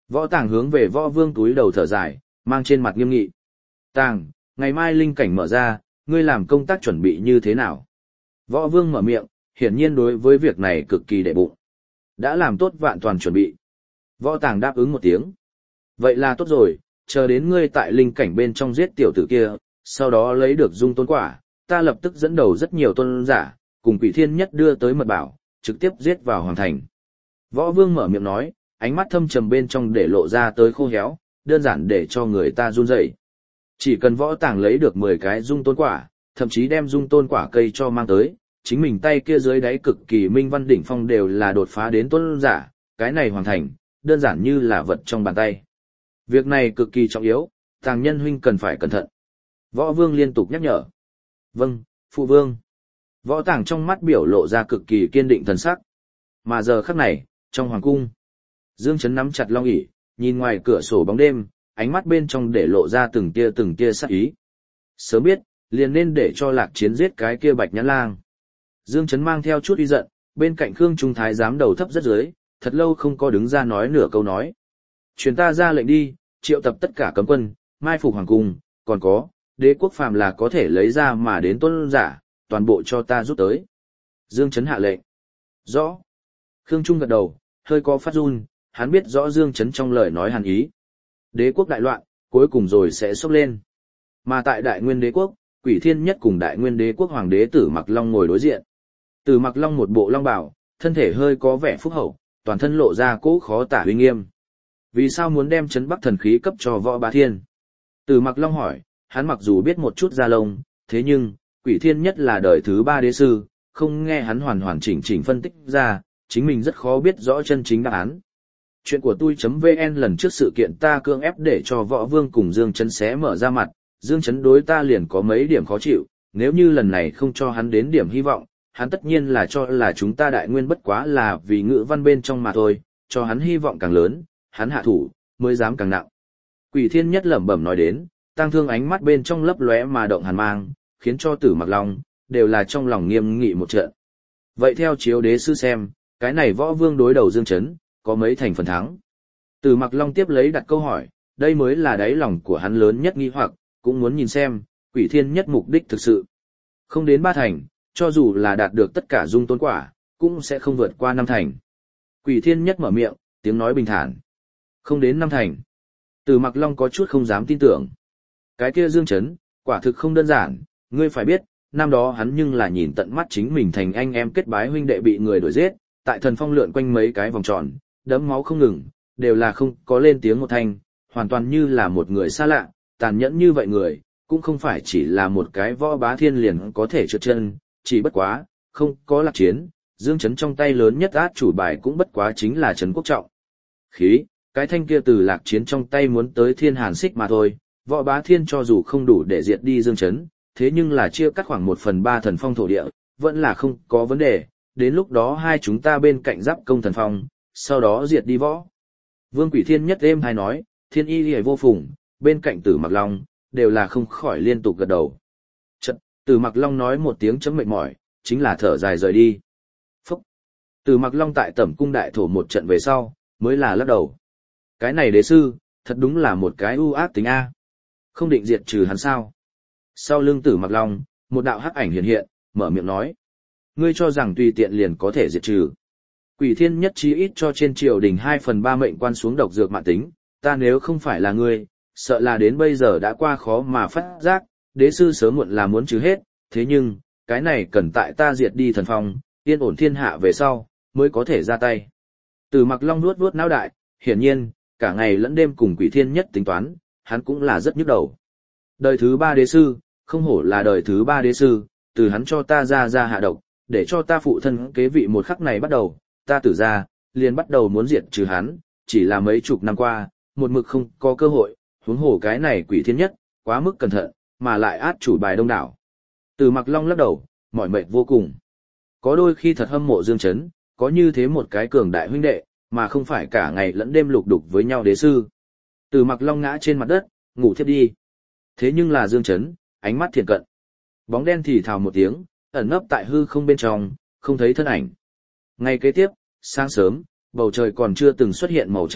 Võ Tàng hướng về Võ Vương túi đầu thở dài, mang trên mặt nghiêm nghị. Tàng, ngày mai linh cảnh mở ra, ngươi làm công tác chuẩn bị như thế nào? Võ Vương mở miệng, hiển nhiên đối với việc này cực kỳ đệ bụng. Đã làm tốt vạn toàn chuẩn bị. Võ Tàng đáp ứng một tiếng. Vậy là tốt rồi, chờ đến ngươi tại linh cảnh bên trong giết tiểu tử kia, sau đó lấy được dung tôn quả, ta lập tức dẫn đầu rất nhiều tôn giả, cùng Quỷ Thiên Nhất đưa tới mật bảo, trực tiếp giết vào hoàng thành. Võ Vương mở miệng nói, ánh mắt thâm trầm bên trong để lộ ra tới khô héo, đơn giản để cho người ta run rẩy. Chỉ cần Võ Tàng lấy được 10 cái dung tôn quả, thậm chí đem dung tôn quả cây cho mang tới, chính mình tay kia dưới đáy cực kỳ minh văn đỉnh phong đều là đột phá đến tôn giả, cái này hoàn thành, đơn giản như là vật trong bàn tay. Việc này cực kỳ trọng yếu, Tàng nhân huynh cần phải cẩn thận. Võ Vương liên tục nhắc nhở. Vâng, phụ vương. Võ Tàng trong mắt biểu lộ ra cực kỳ kiên định thần sắc. Mà giờ khắc này, trong hoàng cung, Dương Chấn nắm chặt long ỷ, nhìn ngoài cửa sổ bóng đêm, ánh mắt bên trong để lộ ra từng tia sắc ý. Sớm biết, liền nên để cho Lạc Chiến giết cái kia Bạch Nhãn Lang. Dương Chấn mang theo chút uy giận, bên cạnh Khương Trung Thái giám đầu thấp rất dưới, thật lâu không có đứng ra nói nửa câu nói. Truyền ta ra lệnh đi, triệu tập tất cả cấm quân, mai phục hoàng cung, còn có, đế quốc phàm là có thể lấy ra mà đến tôn giả, toàn bộ cho ta rút tới. Dương Chấn hạ lệnh. Rõ. Khương Trung gật đầu, hơi có phát run, hắn biết rõ Dương Chấn trong lời nói hàn ý. Đế quốc đại loạn, cuối cùng rồi sẽ sốc lên. Mà tại Đại Nguyên Đế quốc, Quỷ Thiên Nhất cùng Đại Nguyên Đế quốc hoàng đế Tử Mặc Long ngồi đối diện. Tử Mặc Long một bộ long bào, thân thể hơi có vẻ phúc hậu, toàn thân lộ ra cỗ khó tả uy nghiêm. Vì sao muốn đem Trấn Bắc thần khí cấp cho Võ Bá Thiên? Tử Mặc Long hỏi, hắn mặc dù biết một chút gia lông, thế nhưng, Quỷ Thiên Nhất là đời thứ 3 đế sư, không nghe hắn hoàn chỉnh phân tích ra, chính mình rất khó biết rõ chân chính đáp án. Chuyện của tôi.vn lần trước sự kiện ta cưỡng ép để cho Võ Vương cùng Dương Chấn xé mở ra mặt, Dương Chấn đối ta liền có mấy điểm khó chịu, nếu như lần này không cho hắn đến điểm hy vọng, hắn tất nhiên là cho là chúng ta Đại Nguyên bất quá là vì ngữ văn bên trong mà thôi, cho hắn hy vọng càng lớn, hắn hạ thủ, mới dám càng nặng. Quỷ Thiên Nhất lẩm bẩm nói đến, tăng thương ánh mắt bên trong lấp lóe mà động hàn mang, khiến cho Tử Mặc Long đều là trong lòng nghiêm nghị một trận. Vậy theo chiếu đế sư xem, cái này Võ Vương đối đầu Dương Chấn, có mấy thành phần thắng? Tử Mặc Long tiếp lấy đặt câu hỏi, đây mới là đáy lòng của hắn lớn nhất nghi hoặc, cũng muốn nhìn xem, Quỷ Thiên Nhất mục đích thực sự. Không đến 3 thành, cho dù là đạt được tất cả dung tôn quả, cũng sẽ không vượt qua 5 thành. Quỷ Thiên Nhất mở miệng, tiếng nói bình thản. Không đến 5 thành. Tử Mặc Long có chút không dám tin tưởng. Cái kia Dương Chấn, quả thực không đơn giản, ngươi phải biết, năm đó hắn nhưng là nhìn tận mắt chính mình thành anh em kết bái huynh đệ bị người đuổi giết, tại thần phong lượn quanh mấy cái vòng tròn, đẫm máu không ngừng, đều là không có lên tiếng một thanh, hoàn toàn như là một người xa lạ, tàn nhẫn như vậy người, cũng không phải chỉ là một cái Võ Bá Thiên liền có thể trượt chân, chỉ bất quá, không có Lạc Chiến, Dương Chấn trong tay lớn nhất át chủ bài cũng bất quá chính là Trấn Quốc Trọng. Khí, cái thanh kia từ Lạc Chiến trong tay muốn tới Thiên Hàn Xích mà thôi, Võ Bá Thiên cho dù không đủ để diệt đi Dương Chấn, thế nhưng là chia cắt khoảng 1/3 thần phong thổ địa, vẫn là không có vấn đề, đến lúc đó hai chúng ta bên cạnh giáp công thần phong, sau đó diệt đi Võ. Vương Quỷ Thiên Nhất êm hay nói, Thiên Y Liễu vô phùng, bên cạnh Tử Mặc Long, đều là không khỏi liên tục gật đầu. Chật, Tử Mặc Long nói một tiếng chấm mệt mỏi, chính là thở dài rời đi. Phúc! Tử Mặc Long tại Tẩm Cung đại thổ một trận về sau, mới là lắc đầu. Cái này đế sư, thật đúng là một cái ưu ác tính A. Không định diệt trừ hắn sao? Sau lưng Tử Mặc Long, một đạo hắc ảnh hiện hiện, mở miệng nói. Ngươi cho rằng tùy tiện liền có thể diệt trừ. Quỷ Thiên Nhất chí ít cho trên triều đình 2/3 mệnh quan xuống độc dược mạn tính, ta nếu không phải là ngươi, sợ là đến bây giờ đã qua khó mà phát giác, đế sư sớm muộn là muốn trừ hết, thế nhưng, cái này cần tại ta diệt đi thần phong, yên ổn thiên hạ về sau, mới có thể ra tay. Tử Mặc Long nuốt nuốt não đại, hiển nhiên, cả ngày lẫn đêm cùng Quỷ Thiên Nhất tính toán, hắn cũng là rất nhức đầu. Đời thứ 3 đế sư, không hổ là đời thứ 3 đế sư, từ hắn cho ta ra hạ độc, để cho ta phụ thân kế vị một khắc này bắt đầu, ta tử ra, liền bắt đầu muốn diệt trừ hắn, chỉ là mấy chục năm qua, một mực không có cơ hội, huống hồ cái này Quỷ Thiên Nhất, quá mức cẩn thận, mà lại át chủ bài đông đảo. Tử Mặc Long lắc đầu, mỏi mệt vô cùng. Có đôi khi thật hâm mộ Dương Chấn, có như thế một cái cường đại huynh đệ, mà không phải cả ngày lẫn đêm lục đục với nhau đế sư. Tử Mặc Long ngã trên mặt đất, ngủ thiếp đi. Thế nhưng là Dương Chấn, ánh mắt thiền cận. Bóng đen thì thào một tiếng, ẩn nấp tại hư không bên trong, không thấy thân ảnh. Ngày kế tiếp, sáng sớm, bầu trời còn chưa từng xuất hiện màu trắng bạc,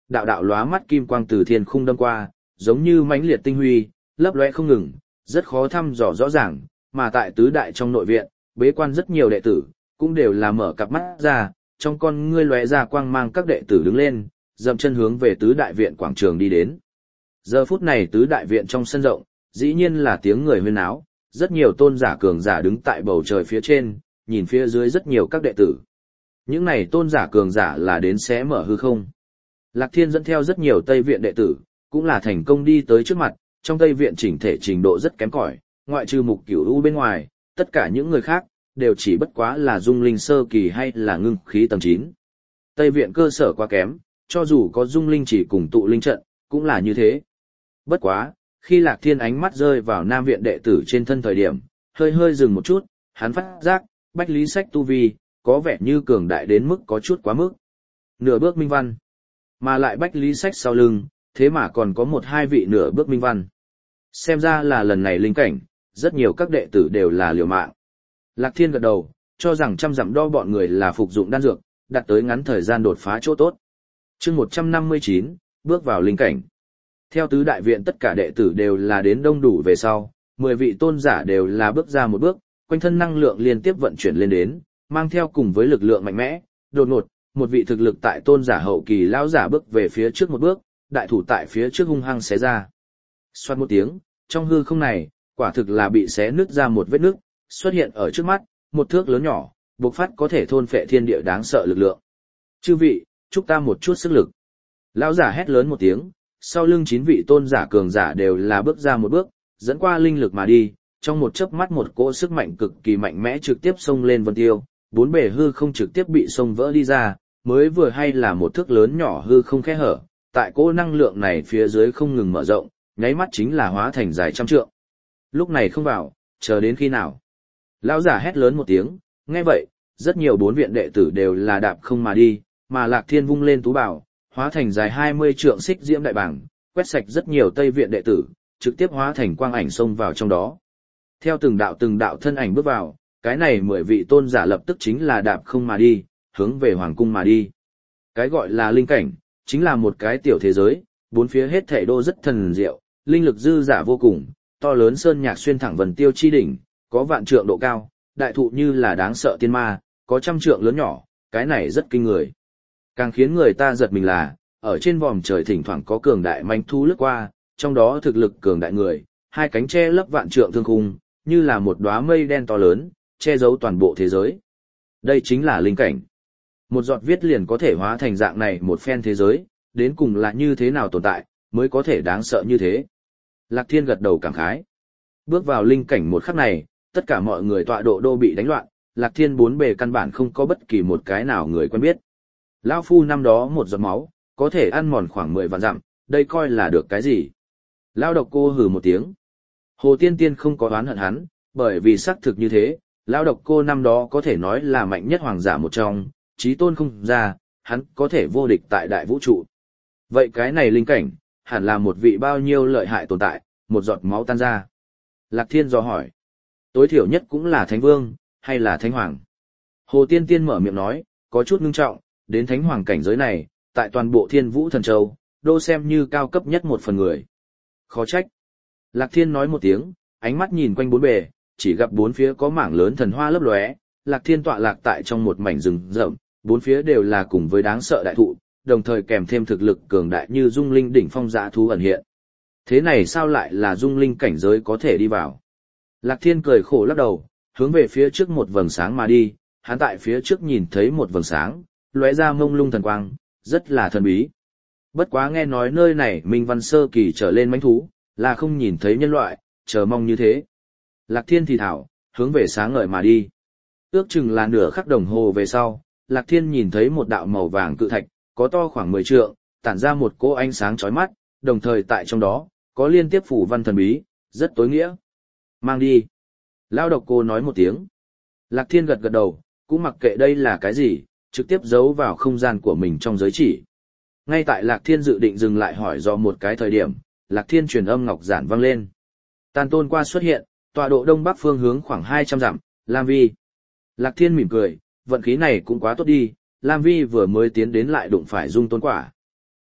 đạo đạo lóa mắt kim quang từ thiên khung đâm qua, giống như mãnh liệt tinh huy, lấp lóe không ngừng, rất khó thăm dò rõ ràng, mà tại tứ đại trong nội viện, bế quan rất nhiều đệ tử, cũng đều là mở cặp mắt ra, trong con ngươi lóe ra quang mang các đệ tử đứng lên, dậm chân hướng về tứ đại viện quảng trường đi đến. Giờ phút này tứ đại viện trong sân rộng, dĩ nhiên là tiếng người huyên náo, rất nhiều tôn giả cường giả đứng tại bầu trời phía trên, nhìn phía dưới rất nhiều các đệ tử. Những này tôn giả cường giả là đến xé mở hư không. Lạc Thiên dẫn theo rất nhiều Tây viện đệ tử, cũng là thành công đi tới trước mặt, trong Tây viện chỉnh thể trình độ rất kém cỏi, ngoại trừ Mục Cửu U bên ngoài, tất cả những người khác đều chỉ bất quá là dung linh sơ kỳ hay là ngưng khí tầng 9. Tây viện cơ sở quá kém, cho dù có dung linh chỉ cùng tụ linh trận, cũng là như thế. Bất quá, khi Lạc Thiên ánh mắt rơi vào Nam viện đệ tử trên thân thời điểm, hơi hơi dừng một chút, hắn phát giác, Bách Lý Sách tu vi, có vẻ như cường đại đến mức có chút quá mức. Nửa bước minh văn, mà lại Bách Lý Sách sau lưng, thế mà còn có một hai vị nửa bước minh văn. Xem ra là lần này linh cảnh, rất nhiều các đệ tử đều là liều mạng. Lạc Thiên gật đầu, cho rằng trăm dặm đo bọn người là phục dụng đan dược, đạt tới ngắn thời gian đột phá chỗ tốt. Chương 159, bước vào linh cảnh. Theo tứ đại viện tất cả đệ tử đều là đến đông đủ về sau, 10 vị tôn giả đều là bước ra một bước, quanh thân năng lượng liên tiếp vận chuyển lên đến, mang theo cùng với lực lượng mạnh mẽ, đột ngột, một vị thực lực tại tôn giả hậu kỳ lão giả bước về phía trước một bước, đại thủ tại phía trước hung hăng xé ra. Xoát một tiếng, trong hư không này, quả thực là bị xé nứt ra một vết nứt, xuất hiện ở trước mắt, một thước lớn nhỏ, bộc phát có thể thôn phệ thiên địa đáng sợ lực lượng. Chư vị, chúc ta một chút sức lực. Lão giả hét lớn một tiếng, sau lưng 9 vị tôn giả cường giả đều là bước ra một bước, dẫn qua linh lực mà đi, trong một chớp mắt một cỗ sức mạnh cực kỳ mạnh mẽ trực tiếp xông lên vân tiêu, bốn bề hư không trực tiếp bị xông vỡ đi ra, mới vừa hay là một thước lớn nhỏ hư không khe hở, tại cỗ năng lượng này phía dưới không ngừng mở rộng, nháy mắt chính là hóa thành dài trăm trượng. Lúc này không vào, chờ đến khi nào? Lão giả hét lớn một tiếng, nghe vậy, rất nhiều bốn viện đệ tử đều là đạp không mà đi, mà Lạc Thiên vung lên tú bảo, hóa thành dài 20 trượng xích diễm đại bảng, quét sạch rất nhiều Tây viện đệ tử, trực tiếp hóa thành quang ảnh xông vào trong đó. Theo từng đạo thân ảnh bước vào, cái này 10 vị tôn giả lập tức chính là đạp không mà đi, hướng về hoàng cung mà đi. Cái gọi là linh cảnh, chính là một cái tiểu thế giới, bốn phía hết thảy đô rất thần diệu, linh lực dư giả vô cùng, to lớn sơn nhạc xuyên thẳng vần tiêu chi đỉnh, có vạn trượng độ cao, đại thụ như là đáng sợ tiên ma, có trăm trượng lớn nhỏ, cái này rất kinh người. Càng khiến người ta giật mình là, ở trên vòm trời thỉnh thoảng có cường đại manh thú lướt qua, trong đó thực lực cường đại người, hai cánh che lấp vạn trượng thương khung, như là một đóa mây đen to lớn, che giấu toàn bộ thế giới. Đây chính là linh cảnh. Một giọt viết liền có thể hóa thành dạng này một phen thế giới, đến cùng là như thế nào tồn tại, mới có thể đáng sợ như thế. Lạc Thiên gật đầu cảm khái. Bước vào linh cảnh một khắc này, tất cả mọi người tọa độ đô bị đánh loạn, Lạc Thiên bốn bề căn bản không có bất kỳ một cái nào người quen biết. Lão phu năm đó một giọt máu, có thể ăn mòn khoảng 10 vạn dặm, đây coi là được cái gì? Lão độc cô hừ một tiếng. Hồ Tiên Tiên không có oán hận hắn, bởi vì xác thực như thế, lão độc cô năm đó có thể nói là mạnh nhất hoàng giả một trong, chí tôn không ra, hắn có thể vô địch tại đại vũ trụ. Vậy cái này linh cảnh, hẳn là một vị bao nhiêu lợi hại tồn tại, một giọt máu tan ra. Lạc Thiên dò hỏi, tối thiểu nhất cũng là thánh vương, hay là thánh hoàng? Hồ Tiên Tiên mở miệng nói, có chút ngưng trọng, đến thánh hoàng cảnh giới này, tại toàn bộ Thiên Vũ Thần Châu, đô xem như cao cấp nhất một phần người. Khó trách. Lạc Thiên nói một tiếng, ánh mắt nhìn quanh bốn bề, chỉ gặp bốn phía có mảng lớn thần hoa lấp lóe, Lạc Thiên tọa lạc tại trong một mảnh rừng rậm, bốn phía đều là cùng với đáng sợ đại thụ, đồng thời kèm thêm thực lực cường đại như dung linh đỉnh phong dã thú ẩn hiện. Thế này sao lại là dung linh cảnh giới có thể đi vào? Lạc Thiên cười khổ lắc đầu, hướng về phía trước một vầng sáng mà đi, hắn tại phía trước nhìn thấy một vầng sáng, lóe ra mông lung thần quang, rất là thần bí. Bất quá nghe nói nơi này Minh Văn sơ kỳ trở lên mãnh thú, là không nhìn thấy nhân loại, chờ mong như thế. Lạc Thiên thì thảo, hướng về sáng ngời mà đi. Ước chừng là nửa khắc đồng hồ về sau, Lạc Thiên nhìn thấy một đạo màu vàng cự thạch, có to khoảng 10 trượng, tản ra một cỗ ánh sáng chói mắt, đồng thời tại trong đó, có liên tiếp phủ văn thần bí, rất tối nghĩa. Mang đi. Lao độc cô nói một tiếng. Lạc Thiên gật gật đầu, cũng mặc kệ đây là cái gì, trực tiếp giấu vào không gian của mình trong giới chỉ. Ngay tại Lạc Thiên dự định dừng lại hỏi do một cái thời điểm, Lạc Thiên truyền âm ngọc giản vang lên. Tàn tôn qua xuất hiện, tọa độ đông bắc phương hướng khoảng 200 dặm, Lam Vi. Lạc Thiên mỉm cười, vận khí này cũng quá tốt đi, Lam Vi vừa mới tiến đến lại đụng phải Dung Tôn quả.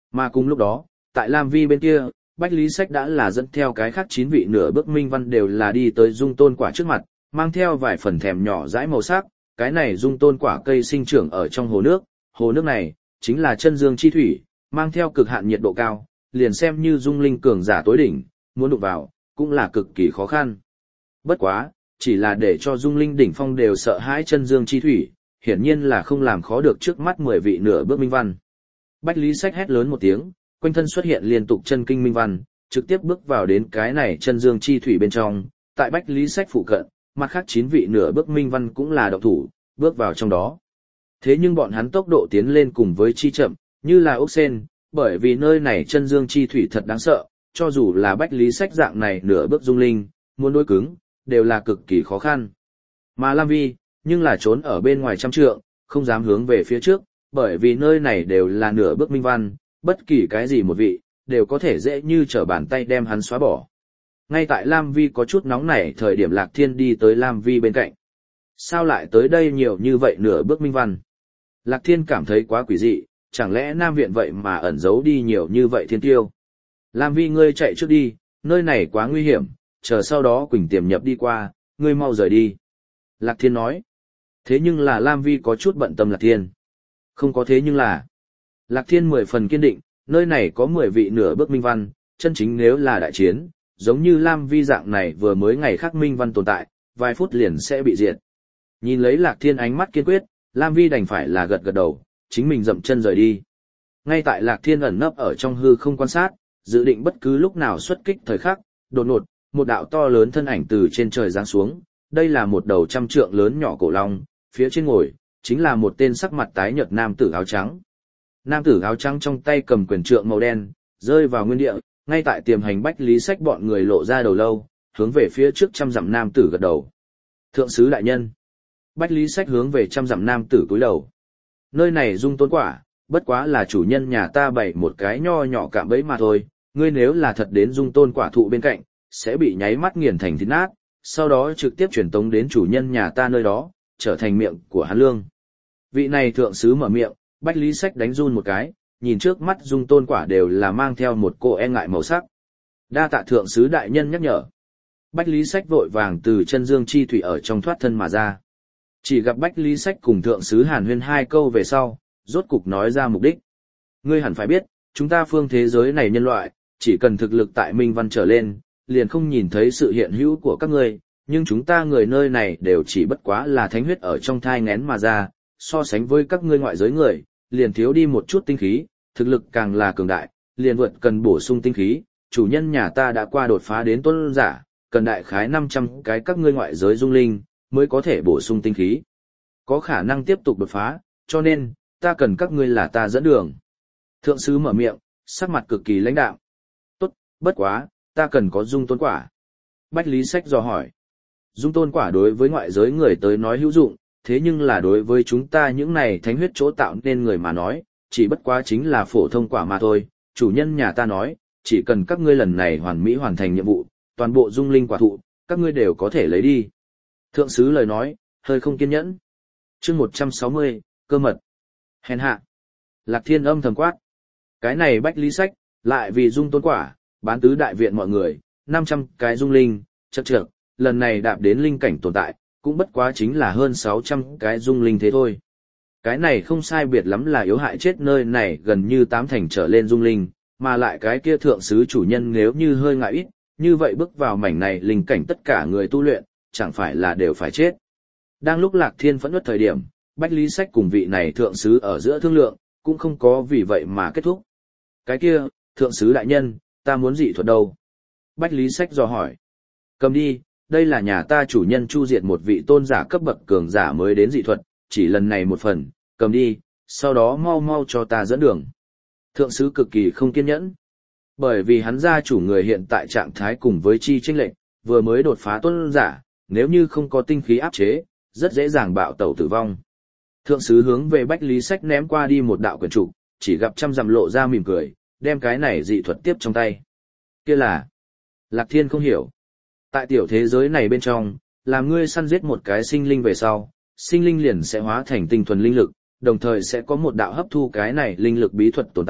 Mà cùng lúc đó, tại Lam Vi bên kia, Bách Lý Sách đã là dẫn theo cái khác 9 vị nửa bước minh văn đều là đi tới dung tôn quả trước mặt, mang theo vài phần thèm nhỏ dãi màu sắc, cái này dung tôn quả cây sinh trưởng ở trong hồ nước này, chính là chân dương chi thủy, mang theo cực hạn nhiệt độ cao, liền xem như dung linh cường giả tối đỉnh, muốn đụng vào, cũng là cực kỳ khó khăn. Bất quá, chỉ là để cho dung linh đỉnh phong đều sợ hãi chân dương chi thủy, hiển nhiên là không làm khó được trước mắt 10 vị nửa bước minh văn. Bách Lý Sách hét lớn một tiếng, quanh thân xuất hiện liên tục chân kinh minh văn, trực tiếp bước vào đến cái này chân dương chi thủy bên trong, tại Bách Lý Sách phụ cận, mặt khác 9 vị nửa bước minh văn cũng là động thủ, bước vào trong đó. Thế nhưng bọn hắn tốc độ tiến lên cùng với chi chậm, như là ốc sen, bởi vì nơi này chân dương chi thủy thật đáng sợ, cho dù là Bách Lý Sách dạng này nửa bước dung linh, muốn đối cứng, đều là cực kỳ khó khăn. Mà Lam Vi, nhưng là trốn ở bên ngoài trăm trượng, không dám hướng về phía trước, bởi vì nơi này đều là nửa bước minh văn, bất kỳ cái gì một vị, đều có thể dễ như trở bàn tay đem hắn xóa bỏ. Ngay tại Lam Vi có chút nóng nảy thời điểm Lạc Thiên đi tới Lam Vi bên cạnh. Sao lại tới đây nhiều như vậy nửa bước minh văn? Lạc Thiên cảm thấy quá quỷ dị, chẳng lẽ Nam Viện vậy mà ẩn giấu đi nhiều như vậy thiên tiêu? Lam Vi ngươi chạy trước đi, nơi này quá nguy hiểm, chờ sau đó Quỳnh tiềm nhập đi qua, ngươi mau rời đi. Lạc Thiên nói. Thế nhưng là Lam Vi có chút bận tâm Lạc Thiên. Không có thế nhưng là. Lạc Thiên 10 phần kiên định, nơi này có 10 vị nửa bước minh văn, chân chính nếu là đại chiến, giống như Lam Vi dạng này vừa mới ngày khác minh văn tồn tại, vài phút liền sẽ bị diệt. Nhìn lấy Lạc Thiên ánh mắt kiên quyết, Lam Vi đành phải là gật gật đầu, chính mình dậm chân rời đi. Ngay tại Lạc Thiên ẩn nấp ở trong hư không quan sát, dự định bất cứ lúc nào xuất kích thời khắc, đột ngột, một đạo to lớn thân ảnh từ trên trời giáng xuống, đây là một đầu trăm trượng lớn nhỏ cổ long, phía trên ngồi, chính là một tên sắc mặt tái nhợt nam tử áo trắng. Nam tử áo trắng trong tay cầm quyền trượng màu đen, rơi vào nguyên địa, ngay tại tiềm hành Bách Lý Sách bọn người lộ ra đầu lâu, hướng về phía trước trăm dặm nam tử gật đầu. Thượng sứ đại nhân. Bách Lý Sách hướng về trăm dặm nam tử cúi đầu. Nơi này dung tôn quả, bất quá là chủ nhân nhà ta bày một cái nho nhỏ cạm bẫy mà thôi, ngươi nếu là thật đến dung tôn quả thụ bên cạnh, sẽ bị nháy mắt nghiền thành thịt nát, sau đó trực tiếp truyền tống đến chủ nhân nhà ta nơi đó, trở thành miệng của hắn lương. Vị này thượng sứ mở miệng, Bách Lý Sách đánh run một cái, nhìn trước mắt dung tôn quả đều là mang theo một cô e ngại màu sắc. Đa tạ thượng sứ đại nhân nhắc nhở. Bách Lý Sách vội vàng từ chân dương chi thủy ở trong thoát thân mà ra. Chỉ gặp Bách Lý Sách cùng thượng sứ hàn huyên 2 câu về sau, rốt cục nói ra mục đích. Ngươi hẳn phải biết, chúng ta phương thế giới này nhân loại, chỉ cần thực lực tại minh văn trở lên, liền không nhìn thấy sự hiện hữu của các ngươi, nhưng chúng ta người nơi này đều chỉ bất quá là thánh huyết ở trong thai nghén mà ra, so sánh với các ngươi ngoại giới người, liền thiếu đi một chút tinh khí, thực lực càng là cường đại, liền vượt cần bổ sung tinh khí, chủ nhân nhà ta đã qua đột phá đến tôn giả, cần đại khái 500 cái các ngươi ngoại giới dung linh, mới có thể bổ sung tinh khí. Có khả năng tiếp tục đột phá, cho nên, ta cần các ngươi là ta dẫn đường. Thượng sứ mở miệng, sắc mặt cực kỳ lãnh đạm. Tốt, bất quá, ta cần có dung tôn quả. Bách Lý Sách dò hỏi. Dung tôn quả đối với ngoại giới người tới nói hữu dụng, thế nhưng là đối với chúng ta những này thánh huyết chỗ tạo nên người mà nói, chỉ bất quá chính là phổ thông quả mà thôi. Chủ nhân nhà ta nói, chỉ cần các ngươi lần này hoàn mỹ hoàn thành nhiệm vụ, toàn bộ dung linh quả thụ, các ngươi đều có thể lấy đi. Thượng sứ lời nói, hơi không kiên nhẫn. Chương 160, cơ mật. Hèn hạ. Lạc Thiên âm thầm quát. Cái này Bách Lý Sách, lại vì dung tôn quả, bán tứ đại viện mọi người, 500 cái dung linh, chậc chậc, lần này đạp đến linh cảnh tồn tại, cũng bất quá chính là hơn 600 cái dung linh thế thôi. Cái này không sai biệt lắm là yếu hại chết nơi này gần như 8 thành trở lên dung linh, mà lại cái kia thượng sứ chủ nhân nếu như hơi ngại ít, như vậy bước vào mảnh này linh cảnh tất cả người tu luyện, chẳng phải là đều phải chết. Đang lúc Lạc Thiên phẫn nộ thời điểm, Bách Lý Sách cùng vị này thượng sứ ở giữa thương lượng, cũng không có vì vậy mà kết thúc. Cái kia, thượng sứ đại nhân, ta muốn dị thuật đâu? Bách Lý Sách dò hỏi. Cầm đi, đây là nhà ta chủ nhân chu diệt một vị tôn giả cấp bậc cường giả mới đến dị thuật, chỉ lần này một phần, cầm đi, sau đó mau mau cho ta dẫn đường. Thượng sứ cực kỳ không kiên nhẫn. Bởi vì hắn gia chủ người hiện tại trạng thái cùng với chi chênh lệch, vừa mới đột phá tôn giả, nếu như không có tinh khí áp chế, rất dễ dàng bạo tẩu tử vong. Thượng sứ hướng về Bách Lý Sách ném qua đi một đạo quyển trục, chỉ gặp trăm dặm lộ ra mỉm cười, đem cái này dị thuật tiếp trong tay. Kia là... Lạc Thiên không hiểu. Tại tiểu thế giới này bên trong, làm ngươi săn giết một cái sinh linh về sau, sinh linh liền sẽ hóa thành tinh thuần linh lực, đồng thời sẽ có một đạo hấp thu cái này linh lực bí thuật tồn tại,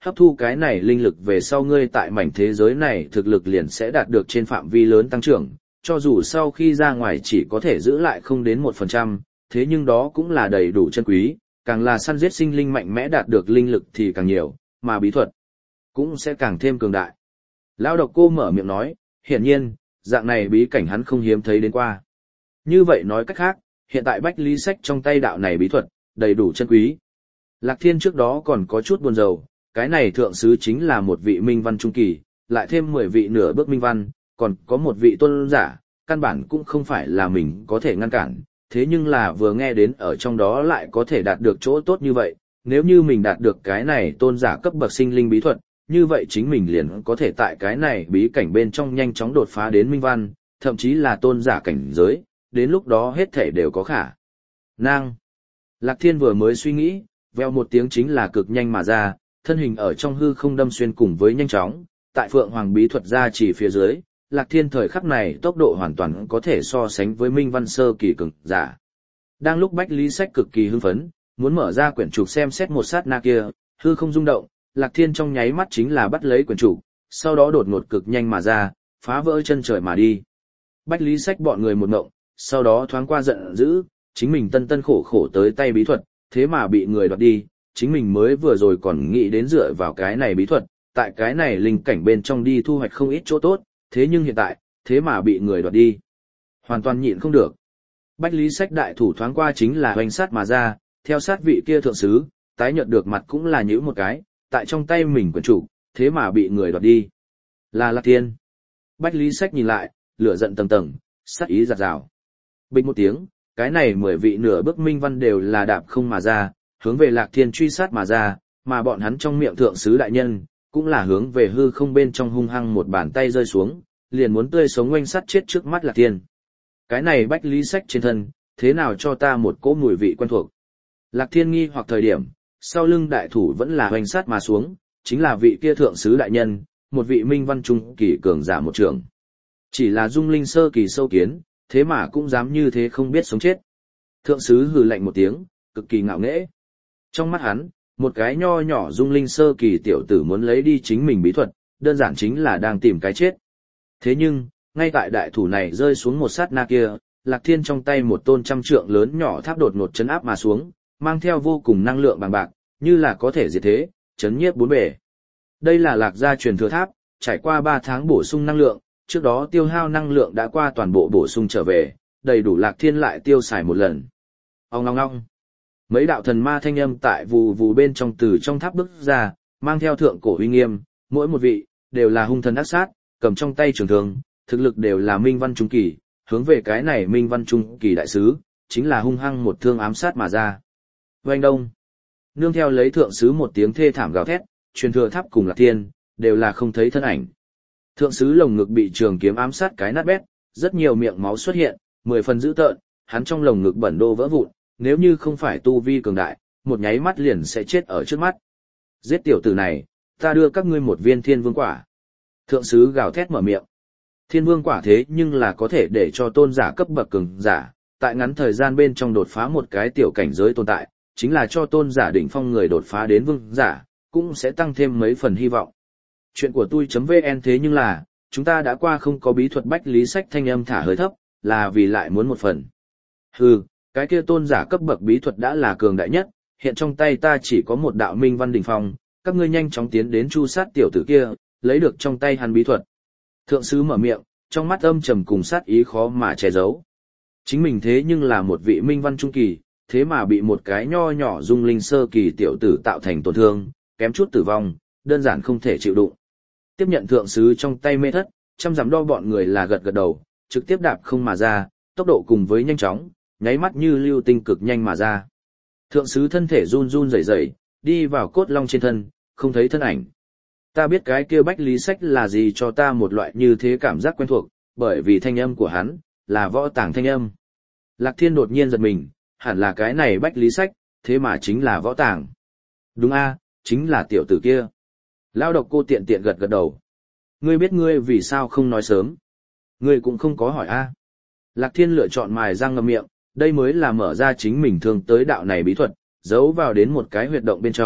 hấp thu cái này linh lực về sau ngươi tại mảnh thế giới này thực lực liền sẽ đạt được trên phạm vi lớn tăng trưởng, cho dù sau khi ra ngoài chỉ có thể giữ lại không đến 1%, thế nhưng đó cũng là đầy đủ chân quý, càng là săn giết sinh linh mạnh mẽ đạt được linh lực thì càng nhiều, mà bí thuật cũng sẽ càng thêm cường đại. Lão độc cô mở miệng nói, hiển nhiên, dạng này bí cảnh hắn không hiếm thấy đến qua. Như vậy nói cách khác, hiện tại Bách Lý Sách trong tay đạo này bí thuật, đầy đủ chân quý. Lạc Thiên trước đó còn có chút buồn rầu, cái này thượng sứ chính là một vị minh văn trung kỳ, lại thêm 10 vị nửa bước minh văn, còn có một vị tôn giả, căn bản cũng không phải là mình có thể ngăn cản, thế nhưng là vừa nghe đến ở trong đó lại có thể đạt được chỗ tốt như vậy, nếu như mình đạt được cái này tôn giả cấp bậc sinh linh bí thuật, như vậy chính mình liền có thể tại cái này bí cảnh bên trong nhanh chóng đột phá đến minh văn, thậm chí là tôn giả cảnh giới, đến lúc đó hết thể đều có khả năng. Lạc Thiên vừa mới suy nghĩ, veo một tiếng chính là cực nhanh mà ra, thân hình ở trong hư không đâm xuyên cùng với nhanh chóng, tại Phượng Hoàng bí thuật ra chỉ phía dưới, Lạc Thiên thời khắc này tốc độ hoàn toàn có thể so sánh với Minh Văn sơ kỳ cường giả. Đang lúc Bách Lý Sách cực kỳ hưng phấn, muốn mở ra quyển trục xem xét một sát na kia, hư không rung động, Lạc Thiên trong nháy mắt chính là bắt lấy quyển trục, sau đó đột ngột cực nhanh mà ra, phá vỡ chân trời mà đi. Bách Lý Sách bọn người một ngộng, sau đó thoáng qua giận dữ, chính mình tân tân khổ khổ tới tay bí thuật, thế mà bị người đoạt đi, chính mình mới vừa rồi còn nghĩ đến dựa vào cái này bí thuật, tại cái này linh cảnh bên trong đi thu hoạch không ít chỗ tốt, thế nhưng hiện tại, thế mà bị người đoạt đi. Hoàn toàn nhịn không được. Bách Lý Sách đại thủ thoáng qua chính là hoành sát mà ra, theo sát vị kia thượng sứ, tái nhợt được mặt cũng là nhíu một cái, tại trong tay mình quyển chủ, thế mà bị người đoạt đi. Là Lạc Thiên. Bách Lý Sách nhìn lại, lửa giận tầng tầng, sát ý giạt rào. Bình một tiếng, cái này 10 vị nửa bước minh văn đều là đạp không mà ra, hướng về Lạc Thiên truy sát mà ra, mà bọn hắn trong miệng thượng sứ đại nhân, cũng là hướng về hư không bên trong hung hăng một bàn tay rơi xuống, liền muốn tươi sống oanh sắt chết trước mắt Lạc Thiên. Cái này Bách Lý Sách trên thân, thế nào cho ta một cỗ mùi vị quen thuộc. Lạc Thiên nghi hoặc thời điểm, sau lưng đại thủ vẫn là oanh sát mà xuống, chính là vị kia thượng sứ đại nhân, một vị minh văn trung kỳ cường giả một trưởng. Chỉ là dung linh sơ kỳ sâu kiến, thế mà cũng dám như thế không biết sống chết. Thượng sứ hừ lạnh một tiếng, cực kỳ ngạo nghễ. Trong mắt hắn, một cái nho nhỏ dung linh sơ kỳ tiểu tử muốn lấy đi chính mình bí thuật, đơn giản chính là đang tìm cái chết. Thế nhưng, ngay tại đại thủ này rơi xuống một sát na kia, Lạc Thiên trong tay một tôn trăm trượng lớn nhỏ tháp đột ngột chấn áp mà xuống, mang theo vô cùng năng lượng bằng bạc, như là có thể diệt thế, chấn nhiếp bốn bề. Đây là Lạc gia truyền thừa tháp, trải qua 3 tháng bổ sung năng lượng, trước đó tiêu hao năng lượng đã qua toàn bộ bổ sung trở về, đầy đủ Lạc Thiên lại tiêu xài một lần. Ong ong ong. Mấy đạo thần ma thanh âm tại vù vù bên trong từ trong tháp bước ra, mang theo thượng cổ uy nghiêm, mỗi một vị đều là hung thần ác sát, cầm trong tay trường thương, thực lực đều là minh văn trung kỳ, hướng về cái này minh văn trung kỳ đại sứ, chính là hung hăng một thương ám sát mà ra. Oanh đông. Nương theo lấy thượng sứ một tiếng thê thảm gào thét, truyền thừa tháp cùng Lạc Thiên đều là không thấy thân ảnh. Thượng sứ lồng ngực bị trường kiếm ám sát cái nát bét, rất nhiều miệng máu xuất hiện, 10 phần dữ tợn, hắn trong lồng ngực bẩn đô vỡ vụn, nếu như không phải tu vi cường đại, một nháy mắt liền sẽ chết ở trước mắt. Giết tiểu tử này, ta đưa các ngươi một viên thiên vương quả. Thượng sứ gào thét mở miệng. Thiên vương quả thế nhưng là có thể để cho tôn giả cấp bậc cường giả, tại ngắn thời gian bên trong đột phá một cái tiểu cảnh giới tồn tại, chính là cho tôn giả đỉnh phong người đột phá đến vương giả, cũng sẽ tăng thêm mấy phần hy vọng. Chuyện của tôi.vn thế nhưng là, chúng ta đã qua không có bí thuật Bách Lý Sách thanh âm thả hơi thấp, là vì lại muốn một phần. Hừ, cái kia tôn giả cấp bậc bí thuật đã là cường đại nhất, hiện trong tay ta chỉ có một đạo minh văn đỉnh phong, các ngươi nhanh chóng tiến đến chu sát tiểu tử kia, lấy được trong tay hắn bí thuật. Thượng sứ mở miệng, trong mắt âm trầm cùng sát ý khó mà che giấu. Chính mình thế nhưng là một vị minh văn trung kỳ, thế mà bị một cái nho nhỏ dung linh sơ kỳ tiểu tử tạo thành tổn thương, kém chút tử vong, đơn giản không thể chịu đựng. Tiếp nhận thượng sứ trong tay mê thất, trăm dặm đo bọn người là gật gật đầu, trực tiếp đạp không mà ra, tốc độ cùng với nhanh chóng, nháy mắt như lưu tinh cực nhanh mà ra. Thượng sứ thân thể run run rẩy rẩy, đi vào cốt long trên thân, không thấy thân ảnh. Ta biết cái kia Bách Lý Sách là gì cho ta một loại như thế cảm giác quen thuộc, bởi vì thanh âm của hắn là võ tàng thanh âm. Lạc Thiên đột nhiên giật mình, hẳn là cái này Bách Lý Sách, thế mà chính là võ tàng. Đúng a, chính là tiểu tử kia. Lao độc cô tiện tiện gật gật đầu. Ngươi biết ngươi vì sao không nói sớm? Ngươi cũng không có hỏi a. Lạc Thiên lựa chọn mài răng ngậm miệng, đây mới là mở ra chính mình thương tới đạo này bí thuật, giấu vào đến một cái huyệt động bên trong,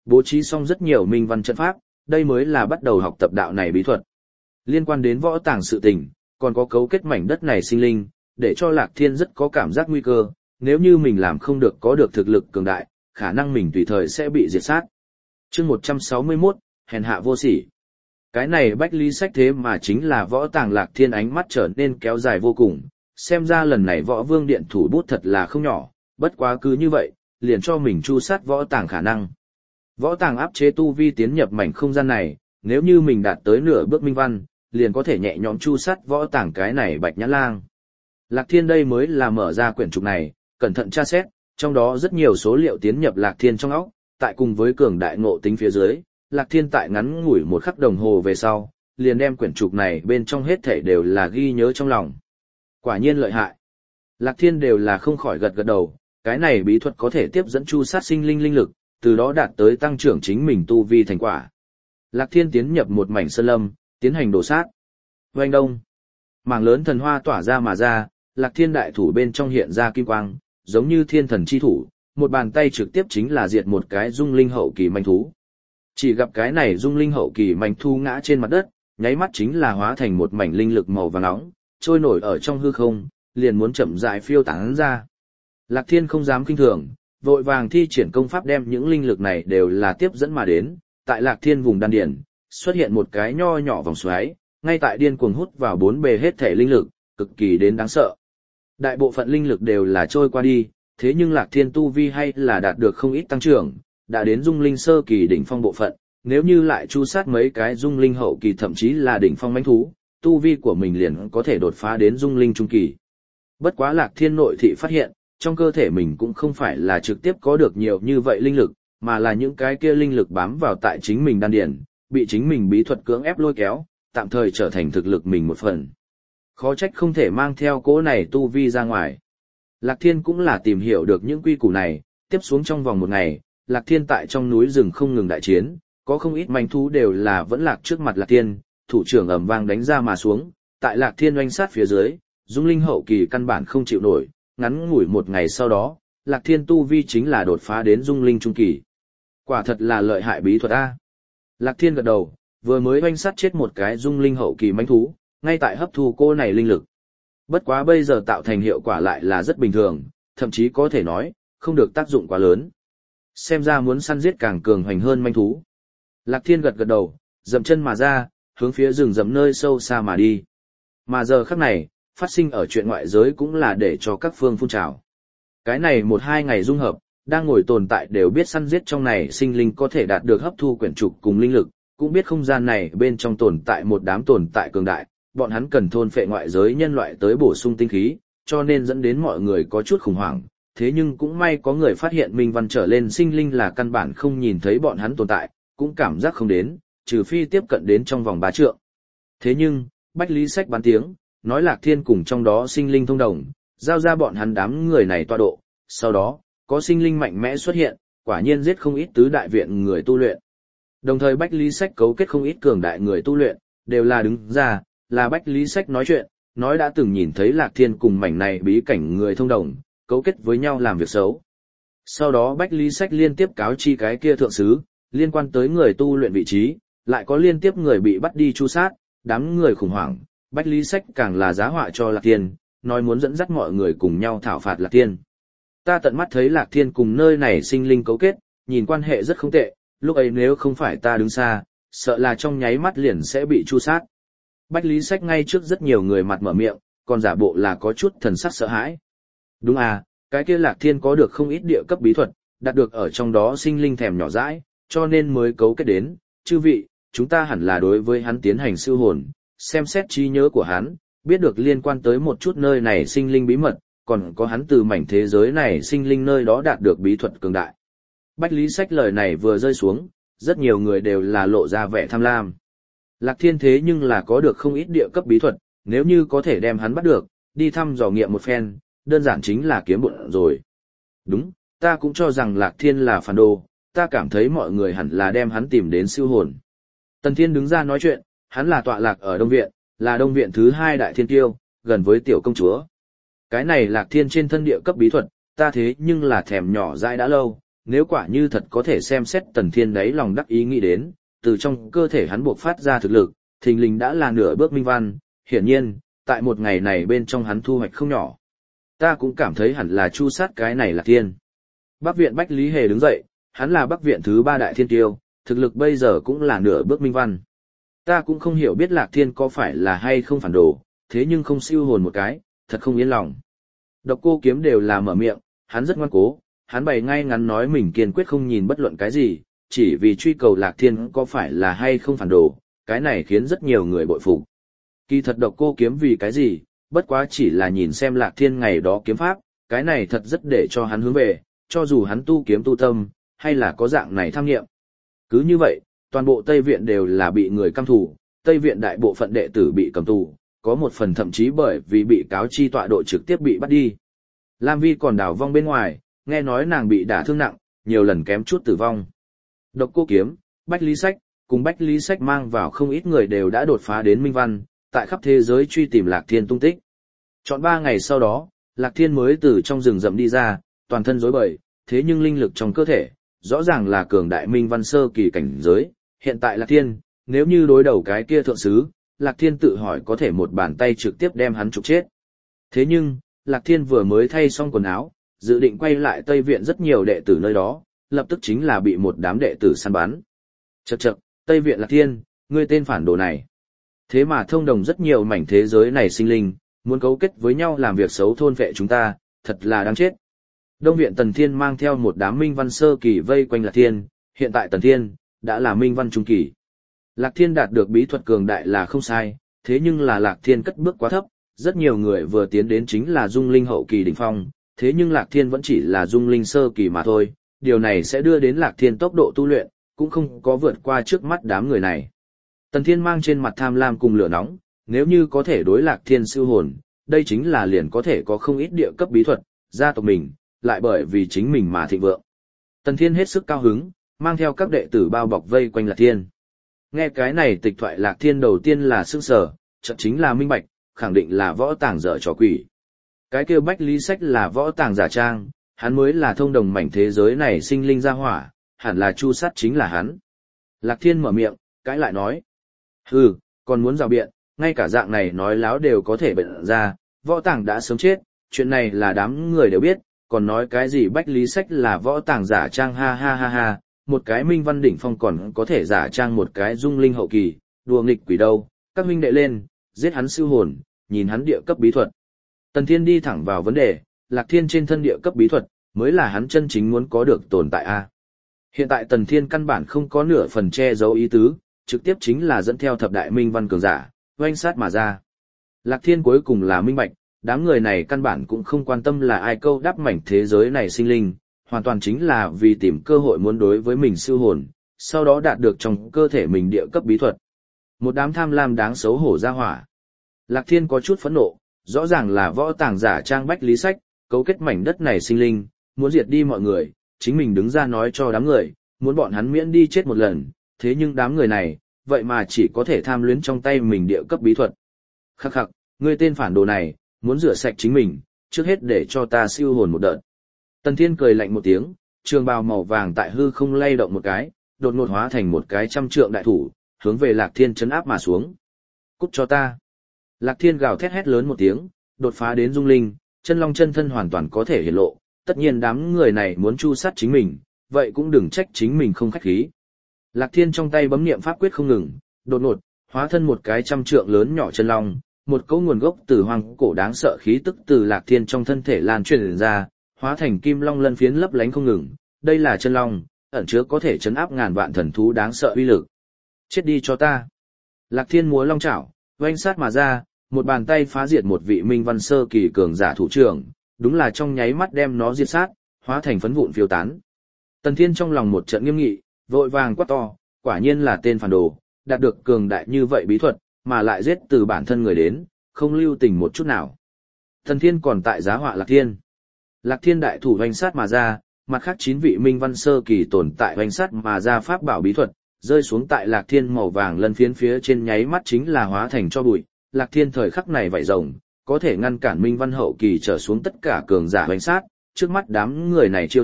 bố trí xong rất nhiều minh văn trận pháp, đây mới là bắt đầu học tập đạo này bí thuật. Liên quan đến võ tàng sự tình, còn có cấu kết mảnh đất này sinh linh, để cho Lạc Thiên rất có cảm giác nguy cơ, nếu như mình làm không được có được thực lực cường đại, khả năng mình tùy thời sẽ bị diệt sát. Chương 161, hèn hạ vô sỉ. Cái này Bách Lý Sách thế mà chính là võ tàng. Lạc Thiên ánh mắt trở nên kéo dài vô cùng, xem ra lần này võ vương điện thủ bút thật là không nhỏ, bất quá cứ như vậy, liền cho mình chu sát võ tàng khả năng. Võ tàng áp chế tu vi tiến nhập mảnh không gian này, nếu như mình đạt tới nửa bước minh văn, liền có thể nhẹ nhõm chu sát võ tàng cái này Bạch Nhã Lang. Lạc Thiên đây mới là mở ra quyển trục này, cẩn thận tra xét, trong đó rất nhiều số liệu tiến nhập Lạc Thiên trong óc, tại cùng với cường đại ngộ tính phía dưới, Lạc Thiên tại ngắn ngủi một khắc đồng hồ về sau, liền đem quyển trục này bên trong hết thảy đều là ghi nhớ trong lòng. Quả nhiên lợi hại. Lạc Thiên đều là không khỏi gật gật đầu, cái này bí thuật có thể tiếp dẫn chu sát sinh linh linh lực, từ đó đạt tới tăng trưởng chính mình tu vi thành quả. Lạc Thiên tiến nhập một mảnh sơn lâm, tiến hành đổ sát. Oanh đông. Mảng lớn thần hoa tỏa ra mà ra, Lạc Thiên đại thủ bên trong hiện ra kim quang, giống như thiên thần chi thủ, một bàn tay trực tiếp chính là diệt một cái dung linh hậu kỳ manh thú. Chỉ gặp cái này dung linh hậu kỳ manh thú ngã trên mặt đất, nháy mắt chính là hóa thành một mảnh linh lực màu vàng nóng, trôi nổi ở trong hư không, liền muốn chậm rãi phiêu tán ra. Lạc Thiên không dám kinh thường, vội vàng thi triển công pháp đem những linh lực này đều là tiếp dẫn mà đến, tại Lạc Thiên vùng đan điển, xuất hiện một cái nho nhỏ vòng xoáy, ngay tại điên cuồng hút vào bốn bề hết thể linh lực, cực kỳ đến đáng sợ. Đại bộ phận linh lực đều là trôi qua đi, thế nhưng Lạc Thiên tu vi hay là đạt được không ít tăng trưởng, đã đến dung linh sơ kỳ đỉnh phong bộ phận, nếu như lại chu sát mấy cái dung linh hậu kỳ thậm chí là đỉnh phong mãnh thú, tu vi của mình liền có thể đột phá đến dung linh trung kỳ. Bất quá Lạc Thiên nội thị phát hiện, trong cơ thể mình cũng không phải là trực tiếp có được nhiều như vậy linh lực, mà là những cái kia linh lực bám vào tại chính mình đan điển, bị chính mình bí thuật cưỡng ép lôi kéo, tạm thời trở thành thực lực mình một phần. Khó trách không thể mang theo cỗ này tu vi ra ngoài. Lạc Thiên cũng là tìm hiểu được những quy củ này, tiếp xuống trong vòng một ngày, Lạc Thiên tại trong núi rừng không ngừng đại chiến, có không ít manh thú đều là vẫn lạc trước mặt Lạc Thiên, thủ trưởng ầm vang đánh ra mà xuống, tại Lạc Thiên oanh sát phía dưới, dung linh hậu kỳ căn bản không chịu nổi, ngắn ngủi một ngày sau đó, Lạc Thiên tu vi chính là đột phá đến dung linh trung kỳ. Quả thật là lợi hại bí thuật a. Lạc Thiên gật đầu, vừa mới oanh sát chết một cái dung linh hậu kỳ manh thú, ngay tại hấp thu cô này linh lực. Bất quá bây giờ tạo thành hiệu quả lại là rất bình thường, thậm chí có thể nói, không được tác dụng quá lớn. Xem ra muốn săn giết càng cường hoành hơn manh thú. Lạc Thiên gật gật đầu, dậm chân mà ra, hướng phía rừng rậm nơi sâu xa mà đi. Mà giờ khắc này, phát sinh ở chuyện ngoại giới cũng là để cho các phương phun trào. Cái này 1-2 ngày dung hợp, đang ngồi tồn tại đều biết săn giết trong này sinh linh có thể đạt được hấp thu quyển trục cùng linh lực, cũng biết không gian này bên trong tồn tại một đám tồn tại cường đại, bọn hắn cần thôn phệ ngoại giới nhân loại tới bổ sung tinh khí, cho nên dẫn đến mọi người có chút khủng hoảng. Thế nhưng cũng may có người phát hiện minh văn trở lên sinh linh là căn bản không nhìn thấy bọn hắn tồn tại, cũng cảm giác không đến, trừ phi tiếp cận đến trong vòng 3 trượng. Thế nhưng, Bách Lý Sách bán tiếng, nói Lạc Thiên cùng trong đó sinh linh thông đồng, giao ra bọn hắn đám người này tọa độ, sau đó, có sinh linh mạnh mẽ xuất hiện, quả nhiên giết không ít tứ đại viện người tu luyện. Đồng thời Bách Lý Sách cấu kết không ít cường đại người tu luyện, đều là đứng ra, là Bách Lý Sách nói chuyện, nói đã từng nhìn thấy Lạc Thiên cùng mảnh này bí cảnh người thông đồng, cấu kết với nhau làm việc xấu. Sau đó Bách Lý Sách liên tiếp cáo chi cái kia thượng sứ, liên quan tới người tu luyện vị trí, lại có liên tiếp người bị bắt đi tru sát, đám người khủng hoảng, Bách Lý Sách càng là giá họa cho Lạc Thiên, nói muốn dẫn dắt mọi người cùng nhau thảo phạt Lạc Thiên. Ta tận mắt thấy Lạc Thiên cùng nơi này sinh linh cấu kết, nhìn quan hệ rất không tệ, lúc ấy nếu không phải ta đứng xa, sợ là trong nháy mắt liền sẽ bị tru sát. Bách Lý Sách ngay trước rất nhiều người mặt mở miệng, còn giả bộ là có chút thần sắc sợ hãi. Đúng à, cái kia Lạc Thiên có được không ít địa cấp bí thuật, đạt được ở trong đó sinh linh thèm nhỏ dãi, cho nên mới cấu kết đến. Chư vị, chúng ta hẳn là đối với hắn tiến hành siêu hồn, xem xét trí nhớ của hắn, biết được liên quan tới một chút nơi này sinh linh bí mật, còn có hắn từ mảnh thế giới này sinh linh nơi đó đạt được bí thuật cường đại. Bách Lý Sách lời này vừa rơi xuống, rất nhiều người đều là lộ ra vẻ tham lam. Lạc Thiên thế nhưng là có được không ít địa cấp bí thuật, nếu như có thể đem hắn bắt được, đi thăm dò nghiệm một phen, đơn giản chính là kiếm bộn rồi. Đúng, ta cũng cho rằng Lạc Thiên là phản đồ, ta cảm thấy mọi người hẳn là đem hắn tìm đến siêu hồn. Tần Thiên đứng ra nói chuyện, hắn là tọa lạc ở Đông Viện, là Đông Viện thứ 2 đại thiên kiêu, gần với tiểu công chúa. Cái này Lạc Thiên trên thân địa cấp bí thuật, ta thế nhưng là thèm nhỏ dãi đã lâu, nếu quả như thật có thể xem xét Tần Thiên đấy lòng đắc ý nghĩ đến, từ trong cơ thể hắn buộc phát ra thực lực, thình lình đã là nửa bước minh văn, hiển nhiên, tại một ngày này bên trong hắn thu hoạch không nhỏ. Ta cũng cảm thấy hẳn là chu sát cái này là thiên. Bắc viện Bách Lý Hề đứng dậy, hắn là Bắc viện thứ 3 đại thiên tiêu, thực lực bây giờ cũng là nửa bước minh văn. Ta cũng không hiểu biết Lạc Thiên có phải là hay không phản đồ, thế nhưng không siêu hồn một cái, thật không yên lòng. Độc Cô Kiếm đều là mở miệng, hắn rất ngoan cố, hắn bày ngay ngắn nói mình kiên quyết không nhìn bất luận cái gì, chỉ vì truy cầu Lạc Thiên có phải là hay không phản đồ, cái này khiến rất nhiều người bội phục. Kỳ thật Độc Cô Kiếm vì cái gì, bất quá chỉ là nhìn xem Lạc Thiên ngày đó kiếm pháp, cái này thật rất để cho hắn hướng về, cho dù hắn tu kiếm tu tâm, hay là có dạng này tham nghiệm. Cứ như vậy, toàn bộ Tây Viện đều là bị người căm thù, Tây Viện đại bộ phận đệ tử bị cầm tù, có một phần thậm chí bởi vì bị cáo chi tọa độ trực tiếp bị bắt đi. Lam Vi còn đảo vong bên ngoài, nghe nói nàng bị đả thương nặng, nhiều lần kém chút tử vong. Độc Cô Kiếm, Bách Lý Sách, cùng Bách Lý Sách mang vào không ít người đều đã đột phá đến minh văn, tại khắp thế giới truy tìm Lạc Thiên tung tích. Chọn 3 ngày sau đó, Lạc Thiên mới từ trong rừng rậm đi ra, toàn thân rối bời, thế nhưng linh lực trong cơ thể, rõ ràng là cường đại minh văn sơ kỳ cảnh giới. Hiện tại Lạc Thiên, nếu như đối đầu cái kia thượng sứ, Lạc Thiên tự hỏi có thể một bàn tay trực tiếp đem hắn trục chết. Thế nhưng, Lạc Thiên vừa mới thay xong quần áo, dự định quay lại Tây Viện rất nhiều đệ tử nơi đó, lập tức chính là bị một đám đệ tử săn bắn. Chậc chậc, Tây Viện Lạc Thiên, ngươi tên phản đồ này. Thế mà thông đồng rất nhiều mảnh thế giới này sinh linh, muốn cấu kết với nhau làm việc xấu thôn vệ chúng ta, thật là đáng chết. Đông Viện Tần Thiên mang theo một đám minh văn sơ kỳ vây quanh Lạc Thiên, hiện tại Tần Thiên đã là minh văn trung kỳ. Lạc Thiên đạt được bí thuật cường đại là không sai, thế nhưng là Lạc Thiên cất bước quá thấp, rất nhiều người vừa tiến đến chính là dung linh hậu kỳ đỉnh phong, thế nhưng Lạc Thiên vẫn chỉ là dung linh sơ kỳ mà thôi, điều này sẽ đưa đến Lạc Thiên tốc độ tu luyện, cũng không có vượt qua trước mắt đám người này. Tần Thiên mang trên mặt tham lam cùng lửa nóng, nếu như có thể đối Lạc Thiên siêu hồn, đây chính là liền có thể có không ít địa cấp bí thuật, gia tộc mình, lại bởi vì chính mình mà thịnh vượng. Tần Thiên hết sức cao hứng, mang theo các đệ tử bao bọc vây quanh Lạc Thiên. Nghe cái này tịch thoại Lạc Thiên đầu tiên là sững sờ, chợt chính là minh bạch, khẳng định là võ tàng dở trò quỷ. Cái kêu Bách Lý Sách là võ tàng giả trang, hắn mới là thông đồng mảnh thế giới này sinh linh ra hỏa, hẳn là chu sát chính là hắn. Lạc Thiên mở miệng, cãi lại nói. Hừ, còn muốn rào biện, ngay cả dạng này nói láo đều có thể bệnh ra, võ tàng đã sớm chết, chuyện này là đám người đều biết, còn nói cái gì Bách Lý Sách là võ tàng giả trang ha ha ha ha, một cái minh văn đỉnh phong còn có thể giả trang một cái dung linh hậu kỳ, đùa nghịch quỷ đâu, các huynh đệ lên, giết hắn siêu hồn, nhìn hắn địa cấp bí thuật. Tần Thiên đi thẳng vào vấn đề, Lạc Thiên trên thân địa cấp bí thuật, mới là hắn chân chính muốn có được tồn tại a. Hiện tại Tần Thiên căn bản không có nửa phần che giấu ý tứ, trực tiếp chính là dẫn theo thập đại minh văn cường giả, oanh sát mà ra. Lạc Thiên cuối cùng là minh bạch, đám người này căn bản cũng không quan tâm là ai câu đáp mảnh thế giới này sinh linh, hoàn toàn chính là vì tìm cơ hội muốn đối với mình siêu hồn, sau đó đạt được trong cơ thể mình địa cấp bí thuật. Một đám tham lam đáng xấu hổ ra hỏa. Lạc Thiên có chút phẫn nộ, rõ ràng là võ tàng giả trang Bách Lý Sách, cấu kết mảnh đất này sinh linh, muốn diệt đi mọi người, chính mình đứng ra nói cho đám người, muốn bọn hắn miễn đi chết một lần, thế nhưng đám người này, vậy mà chỉ có thể tham luyến trong tay mình địa cấp bí thuật. Khắc khắc, ngươi tên phản đồ này, muốn rửa sạch chính mình, trước hết để cho ta siêu hồn một đợt. Tần Thiên cười lạnh một tiếng, trường bào màu vàng tại hư không lay động một cái, đột ngột hóa thành một cái trăm trượng đại thủ, hướng về Lạc Thiên chấn áp mà xuống. Cút cho ta. Lạc Thiên gào thét hét lớn một tiếng, đột phá đến dung linh, chân long chân thân hoàn toàn có thể hiển lộ, tất nhiên đám người này muốn chu sát chính mình, vậy cũng đừng trách chính mình không khách khí. Lạc Thiên trong tay bấm niệm pháp quyết không ngừng, đột ngột, hóa thân một cái trăm trượng lớn nhỏ chân long, một cỗ nguồn gốc từ hoang cổ đáng sợ khí tức từ Lạc Thiên trong thân thể lan truyền ra, hóa thành kim long lân phiến lấp lánh không ngừng, đây là chân long, ẩn chứa có thể chấn áp ngàn vạn thần thú đáng sợ uy lực. Chết đi cho ta. Lạc Thiên múa long chảo, oanh sát mà ra, một bàn tay phá diệt một vị minh văn sơ kỳ cường giả thủ trưởng, đúng là trong nháy mắt đem nó diệt sát, hóa thành phấn vụn phiêu tán. Tần Thiên trong lòng một trận nghiêm nghị, vội vàng quát to, quả nhiên là tên phản đồ, đạt được cường đại như vậy bí thuật, mà lại giết từ bản thân người đến, không lưu tình một chút nào. Tần Thiên còn tại giá họa Lạc Thiên. Lạc Thiên đại thủ hoành sát mà ra, mặt khác 9 vị minh văn sơ kỳ tồn tại hoành sát mà ra pháp bảo bí thuật, rơi xuống tại Lạc Thiên màu vàng lân phiến phía trên nháy mắt chính là hóa thành cho bụi. Lạc Thiên thời khắc này vảy rồng, có thể ngăn cản minh văn hậu kỳ trở xuống tất cả cường giả hoành sát, trước mắt đám người này chiêu thức,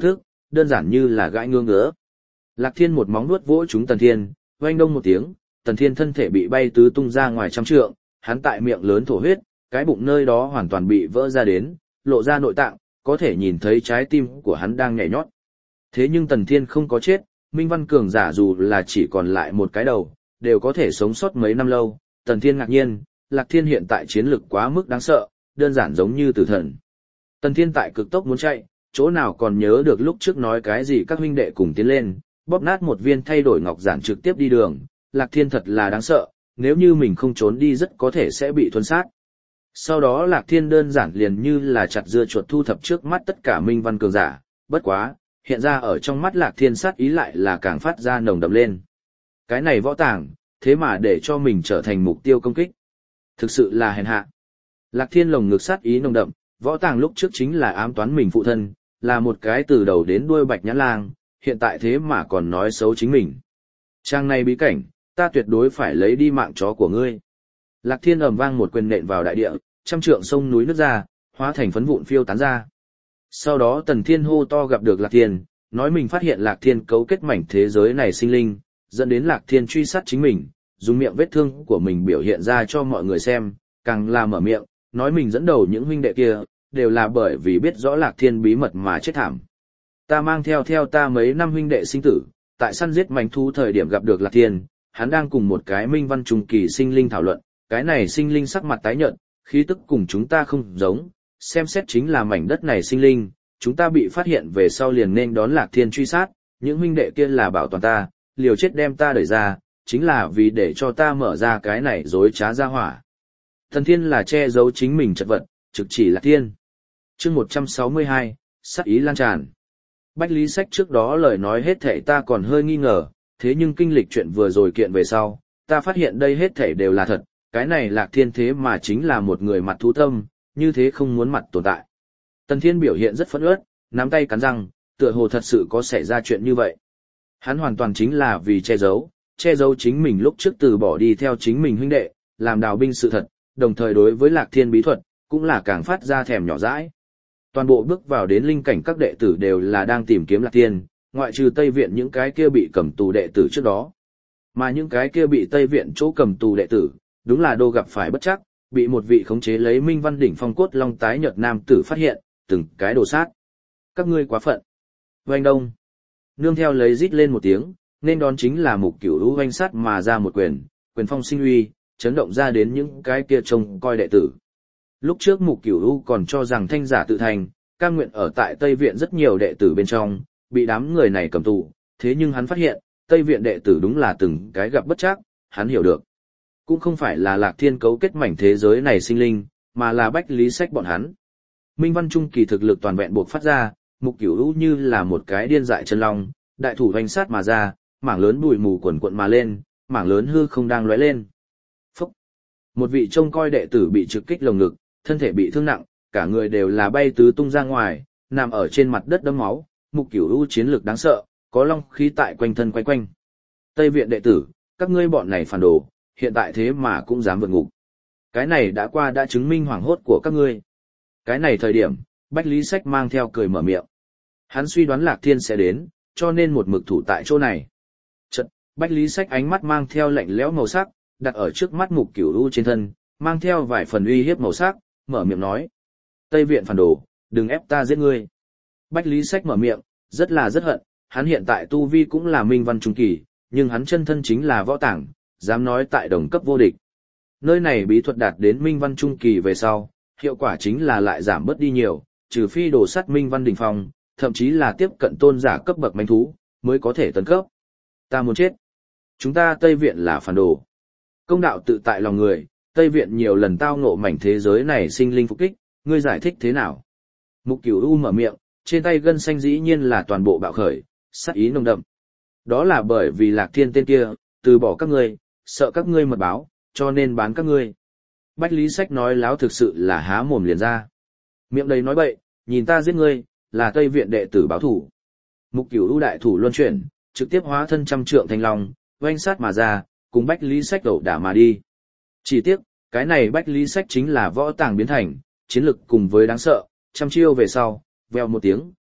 đơn giản như là gãi ngứa ngứa. Lạc Thiên một móng nuốt vỗ trúng Tần Thiên, oanh đông một tiếng, Tần Thiên thân thể bị bay tứ tung ra ngoài trăm trượng, hắn tại miệng lớn thổ huyết, cái bụng nơi đó hoàn toàn bị vỡ ra đến, lộ ra nội tạng, có thể nhìn thấy trái tim của hắn đang nhảy nhót. Thế nhưng Tần Thiên không có chết, Minh Văn cường giả dù là chỉ còn lại một cái đầu, đều có thể sống sót mấy năm lâu. Tần Thiên ngạc nhiên, Lạc Thiên hiện tại chiến lực quá mức đáng sợ, đơn giản giống như tử thần. Tần Thiên tại cực tốc muốn chạy, chỗ nào còn nhớ được lúc trước nói cái gì các huynh đệ cùng tiến lên, bóp nát một viên thay đổi ngọc giản trực tiếp đi đường. Lạc Thiên thật là đáng sợ, nếu như mình không trốn đi rất có thể sẽ bị thuần sát. Sau đó Lạc Thiên đơn giản liền như là chặt dưa chuột thu thập trước mắt tất cả Minh Văn cường giả, bất quá, hiện ra ở trong mắt Lạc Thiên sát ý lại là càng phát ra nồng đậm lên. Cái này võ tàng, thế mà để cho mình trở thành mục tiêu công kích. Thực sự là hèn hạ. Lạc Thiên lồng ngực sát ý nồng đậm, võ tàng lúc trước chính là ám toán mình phụ thân, là một cái từ đầu đến đuôi bạch nhãn lang, hiện tại thế mà còn nói xấu chính mình. Trang này bí cảnh, ta tuyệt đối phải lấy đi mạng chó của ngươi. Lạc Thiên ầm vang một quyền nện vào đại địa, trăm trượng sông núi nứt ra, hóa thành phấn vụn phiêu tán ra. Sau đó Tần Thiên hô to gặp được Lạc Thiên, nói mình phát hiện Lạc Thiên cấu kết mảnh thế giới này sinh linh, dẫn đến Lạc Thiên truy sát chính mình, dùng miệng vết thương của mình biểu hiện ra cho mọi người xem, càng là mở miệng, nói mình dẫn đầu những huynh đệ kia, đều là bởi vì biết rõ Lạc Thiên bí mật mà chết thảm. Ta mang theo ta mấy năm huynh đệ sinh tử, tại săn giết mảnh thú thời điểm gặp được Lạc Thiên, hắn đang cùng một cái Minh Văn trung kỳ sinh linh thảo luận, cái này sinh linh sắc mặt tái nhợt, khí tức cùng chúng ta không giống, xem xét chính là mảnh đất này sinh linh, chúng ta bị phát hiện về sau liền nên đón Lạc Thiên truy sát, những huynh đệ kia là bảo toàn ta, liều chết đem ta đẩy ra, chính là vì để cho ta mở ra cái này dối trá ra hỏa. Thần Thiên là che giấu chính mình chật vật, trực chỉ Lạc Thiên. Chương 162, sát ý lan tràn. Bách Lý Sách trước đó lời nói hết thảy ta còn hơi nghi ngờ, thế nhưng kinh lịch chuyện vừa rồi kiện về sau, ta phát hiện đây hết thảy đều là thật, cái này Lạc Thiên thế mà chính là một người mặt thú tâm, như thế không muốn mặt tồn tại. Tần Thiên biểu hiện rất phẫn uất, nắm tay cắn răng, tựa hồ thật sự có xảy ra chuyện như vậy. Hắn hoàn toàn chính là vì che giấu chính mình lúc trước từ bỏ đi theo chính mình huynh đệ, làm đào binh sự thật, đồng thời đối với Lạc Thiên bí thuật, cũng là càng phát ra thèm nhỏ dãi. Toàn bộ bước vào đến linh cảnh các đệ tử đều là đang tìm kiếm Lạc Thiên, ngoại trừ Tây Viện những cái kia bị cầm tù đệ tử trước đó. Mà những cái kia bị Tây Viện chỗ cầm tù đệ tử, đúng là đô gặp phải bất chắc, bị một vị khống chế lấy Minh Văn đỉnh phong cốt long tái nhợt nam tử phát hiện, từng cái đồ sát. Các ngươi quá phận. Oanh đông. Nương theo lấy rít lên một tiếng, nên đón chính là Mục Cửu U oanh sát mà ra một quyền phong sinh uy, chấn động ra đến những cái kia trông coi đệ tử. Lúc trước Mục Cửu U còn cho rằng thanh giả tự thành, cam nguyện ở tại Tây Viện rất nhiều đệ tử bên trong, bị đám người này cầm tù, thế nhưng hắn phát hiện, Tây Viện đệ tử đúng là từng cái gặp bất trắc, hắn hiểu được. Cũng không phải là Lạc Thiên cấu kết mảnh thế giới này sinh linh, mà là Bách Lý Sách bọn hắn. Minh Văn trung kỳ thực lực toàn vẹn buộc phát ra, Mục Cửu U như là một cái điên dại chân long, đại thủ hoành sát mà ra, mảng lớn bụi mù quần quận mà lên, mảng lớn hư không đang lóe lên. Phúc! Một vị trông coi đệ tử bị trực kích lồng ngực, thân thể bị thương nặng, cả người đều là bay tứ tung ra ngoài, nằm ở trên mặt đất đẫm máu. Mục Cửu U chiến lược đáng sợ, có long khí tại quanh thân quay quanh. Tây Viện đệ tử, các ngươi bọn này phản đồ, hiện tại thế mà cũng dám vượt ngục. Cái này đã qua đã chứng minh hoảng hốt của các ngươi. Cái này thời điểm, Bách Lý Sách mang theo cười mở miệng. Hắn suy đoán Lạc Thiên sẽ đến, cho nên một mực thủ tại chỗ này. Chợt, Bách Lý Sách ánh mắt mang theo lạnh lẽo màu sắc, đặt ở trước mắt Mục Cửu U trên thân, mang theo vài phần uy hiếp màu sắc, mở miệng nói: "Tây Viện phản đồ, đừng ép ta giết ngươi." Bách Lý Sách mở miệng, rất hận, hắn hiện tại tu vi cũng là Minh Văn trung kỳ, nhưng hắn chân thân chính là võ tàng, dám nói tại đồng cấp vô địch. Nơi này bí thuật đạt đến Minh Văn trung kỳ về sau, hiệu quả chính là lại giảm bớt đi nhiều, trừ phi đổ sắt Minh Văn đỉnh phong, thậm chí là tiếp cận tôn giả cấp bậc manh thú, mới có thể tấn cấp. Ta muốn chết. Chúng ta Tây Viện là phản đồ. Công đạo tự tại lòng người, Tây Viện nhiều lần tao ngộ mảnh thế giới này sinh linh phục kích, ngươi giải thích thế nào? Mục Cửu U mở miệng, trên tay gân xanh dĩ nhiên là toàn bộ bạo khởi, sát ý nồng đậm. Đó là bởi vì Lạc Thiên tên kia, từ bỏ các ngươi, sợ các ngươi mật báo, cho nên bán các ngươi. Bách Lý Sách nói láo thực sự là há mồm liền ra. Miệng đầy nói bậy, nhìn ta giết ngươi, là Tây Viện đệ tử báo thủ. Mục Cửu U đại thủ luân chuyển, trực tiếp hóa thân trăm trượng thanh long, oanh sát mà ra, cùng Bách Lý Sách ẩu đả mà đi. Chỉ tiếc, cái này Bách Lý Sách chính là võ tàng biến thành, chiến lực cùng với đáng sợ, trăm chiêu về sau, vèo một tiếng,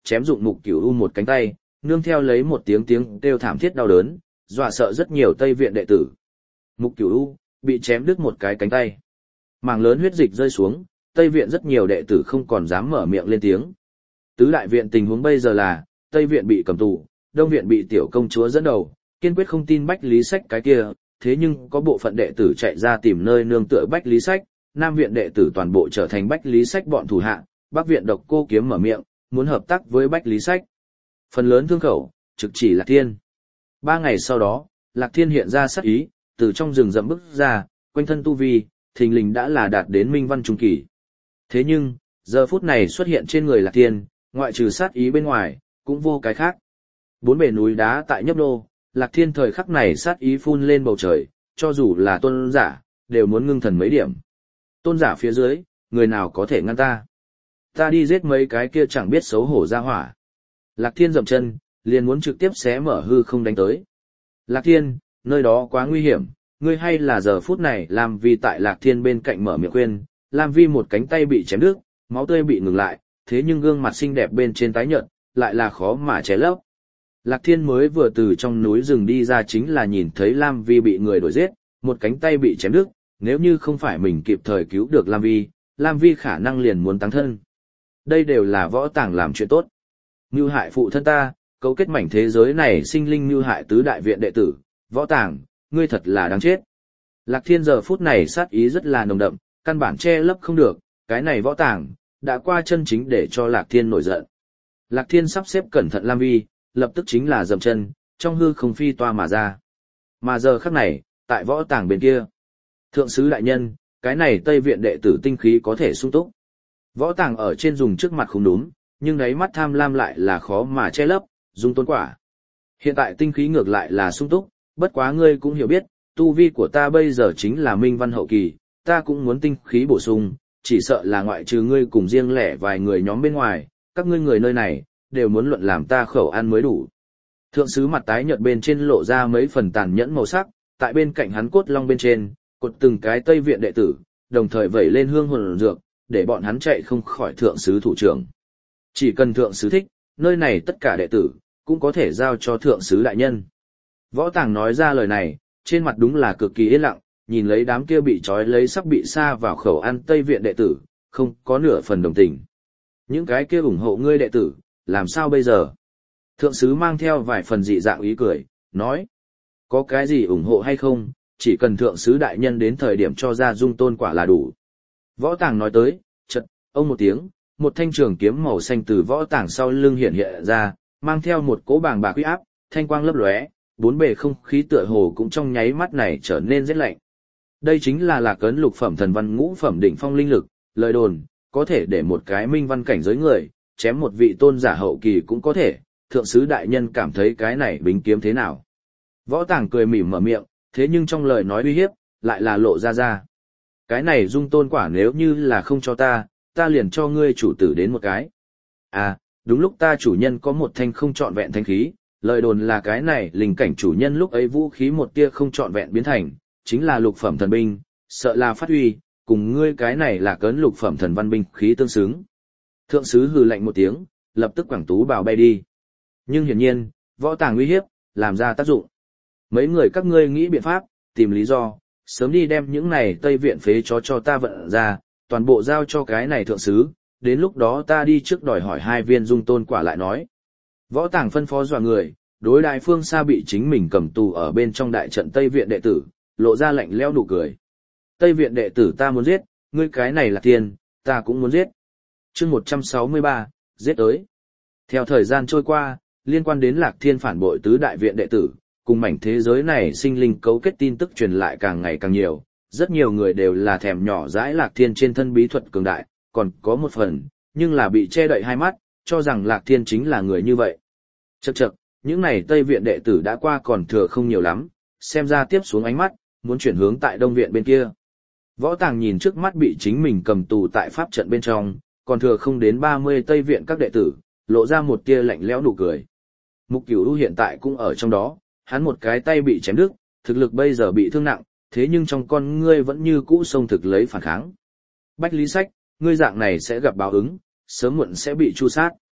chém dụng Mục Cửu U một cánh tay, nương theo lấy một tiếng tiếng kêu thảm thiết đau đớn, dọa sợ rất nhiều Tây viện đệ tử. Mục Cửu U bị chém đứt một cái cánh tay. Mảng lớn huyết dịch rơi xuống, Tây viện rất nhiều đệ tử không còn dám mở miệng lên tiếng. Tứ đại viện tình huống bây giờ là, Tây viện bị cầm tù, Đông viện bị tiểu công chúa dẫn đầu, kiên quyết không tin Bách Lý Sách cái kia, thế nhưng có bộ phận đệ tử chạy ra tìm nơi nương tựa Bách Lý Sách, Nam viện đệ tử toàn bộ trở thành Bách Lý Sách bọn thủ hạ, Bắc viện Độc Cô Kiếm mở miệng, muốn hợp tác với Bách Lý Sách. Phần lớn thương khẩu, trực chỉ Lạc Thiên. 3 ngày sau đó, Lạc Thiên hiện ra sát ý, từ trong rừng rậm bước ra, quanh thân tu vi, thình lình đã là đạt đến minh văn trung kỳ. Thế nhưng, giờ phút này xuất hiện trên người Lạc Thiên, ngoại trừ sát ý bên ngoài, cũng vô cái khác. 4 bề núi đá tại nhấp nô, Lạc Thiên thời khắc này sát ý phun lên bầu trời, cho dù là tôn giả, đều muốn ngưng thần mấy điểm. Tôn giả phía dưới, người nào có thể ngăn ta? Ta đi giết mấy cái kia chẳng biết xấu hổ ra hỏa. Lạc Thiên dậm chân, liền muốn trực tiếp xé mở hư không đánh tới. Lạc Thiên, nơi đó quá nguy hiểm, ngươi hay là giờ phút này Lam Vi tại Lạc Thiên bên cạnh mở miệng khuyên, Lam Vi một cánh tay bị chém đứt, máu tươi bị ngừng lại, thế nhưng gương mặt xinh đẹp bên trên tái nhợt, lại là khó mà che lấp. Lạc Thiên mới vừa từ trong núi rừng đi ra chính là nhìn thấy Lam Vi bị người đuổi giết, một cánh tay bị chém đứt, nếu như không phải mình kịp thời cứu được Lam Vi khả năng liền muốn táng thân. Đây đều là võ tàng làm chuyện tốt. Mưu hại phụ thân ta, cấu kết mảnh thế giới này sinh linh mưu hại tứ đại viện đệ tử, võ tàng, ngươi thật là đáng chết. Lạc Thiên giờ phút này sát ý rất là nồng đậm, căn bản che lấp không được, cái này võ tàng, đã qua chân chính để cho Lạc Thiên nổi giận. Lạc Thiên sắp xếp cẩn thận Lam Vi, lập tức chính là dậm chân, trong hư không phi toa mà ra. Mà giờ khắc này, tại võ tàng bên kia, thượng sứ đại nhân, cái này Tây viện đệ tử tinh khí có thể sung túc. Võ tàng ở trên dùng trước mặt không đúng, nhưng đáy mắt tham lam lại là khó mà che lấp, dung tôn quả. Hiện tại tinh khí ngược lại là sung túc, bất quá ngươi cũng hiểu biết, tu vi của ta bây giờ chính là minh văn hậu kỳ, ta cũng muốn tinh khí bổ sung, chỉ sợ là ngoại trừ ngươi cùng riêng lẻ vài người nhóm bên ngoài, các ngươi người nơi này, đều muốn luận làm ta khẩu ăn mới đủ. Thượng sứ mặt tái nhợt bên trên lộ ra mấy phần tàn nhẫn màu sắc, tại bên cạnh hắn cốt long bên trên, cột từng cái Tây viện đệ tử, đồng thời vẩy lên hương hồn dược, để bọn hắn chạy không khỏi thượng sứ thủ trưởng. Chỉ cần thượng sứ thích, nơi này tất cả đệ tử, cũng có thể giao cho thượng sứ đại nhân. Võ Tàng nói ra lời này, trên mặt đúng là cực kỳ yên lặng, nhìn lấy đám kia bị trói lấy sắp bị sa vào khẩu ăn Tây viện đệ tử, không có nửa phần đồng tình. Những cái kia ủng hộ ngươi đệ tử, làm sao bây giờ? Thượng sứ mang theo vài phần dị dạng ý cười, nói. Có cái gì ủng hộ hay không, chỉ cần thượng sứ đại nhân đến thời điểm cho ra dung tôn quả là đủ. Võ Tàng nói tới, chợt, ông một tiếng, một thanh trường kiếm màu xanh từ Võ Tàng sau lưng hiện hiện ra, mang theo một cỗ bàng bạc uy áp, thanh quang lấp lóe, bốn bề không khí tựa hồ cũng trong nháy mắt này trở nên rét lạnh. Đây chính là Lạc Ấn lục phẩm thần văn ngũ phẩm đỉnh phong linh lực, lời đồn, có thể để một cái minh văn cảnh giới người, chém một vị tôn giả hậu kỳ cũng có thể, thượng sứ đại nhân cảm thấy cái này bính kiếm thế nào. Võ Tàng cười mỉm mở miệng, thế nhưng trong lời nói uy hiếp, lại là lộ ra. Cái này dung tôn quả nếu như là không cho ta liền cho ngươi chủ tử đến một cái. À, đúng lúc ta chủ nhân có một thanh không trọn vẹn thanh khí, lời đồn là cái này linh cảnh chủ nhân lúc ấy vũ khí một tia không trọn vẹn biến thành, chính là lục phẩm thần binh, sợ là phát huy, cùng ngươi cái này là cấn lục phẩm thần văn binh khí tương xứng. Thượng sứ hừ lạnh một tiếng, lập tức quẳng tú bào bay đi. Nhưng hiển nhiên, Võ Tàng uy hiếp, làm ra tác dụng. Mấy người các ngươi nghĩ biện pháp, tìm lý do, sớm đi đem những này Tây viện phế chó cho ta vận ra, toàn bộ giao cho cái này thượng sứ, đến lúc đó ta đi trước đòi hỏi 2 viên dung tôn quả lại nói. Võ Tàng phân phó dọa người, đối đại phương xa bị chính mình cầm tù ở bên trong đại trận Tây viện đệ tử, lộ ra lạnh lẽo nụ cười. Tây viện đệ tử ta muốn giết, ngươi cái này là tiền, ta cũng muốn giết. Chương 163, giết tới. Theo thời gian trôi qua, liên quan đến Lạc Thiên phản bội tứ đại viện đệ tử, cùng mảnh thế giới này sinh linh cấu kết tin tức truyền lại càng ngày càng nhiều, rất nhiều người đều là thèm nhỏ dãi Lạc Thiên trên thân bí thuật cường đại, còn có một phần, nhưng là bị che đậy hai mắt, cho rằng Lạc Thiên chính là người như vậy. Chậc, những này Tây viện đệ tử đã qua còn thừa không nhiều lắm, xem ra tiếp xuống ánh mắt, muốn chuyển hướng tại Đông viện bên kia. Võ Tàng nhìn trước mắt bị chính mình cầm tù tại pháp trận bên trong, còn thừa không đến 30 Tây viện các đệ tử, lộ ra một tia lạnh lẽo nụ cười. Mục Cửu U hiện tại cũng ở trong đó, hắn một cái tay bị chém đứt, thực lực bây giờ bị thương nặng, thế nhưng trong con ngươi vẫn như cũ xông thực lấy phản kháng. Bách Lý Sách, ngươi dạng này sẽ gặp báo ứng, sớm muộn sẽ bị tru sát.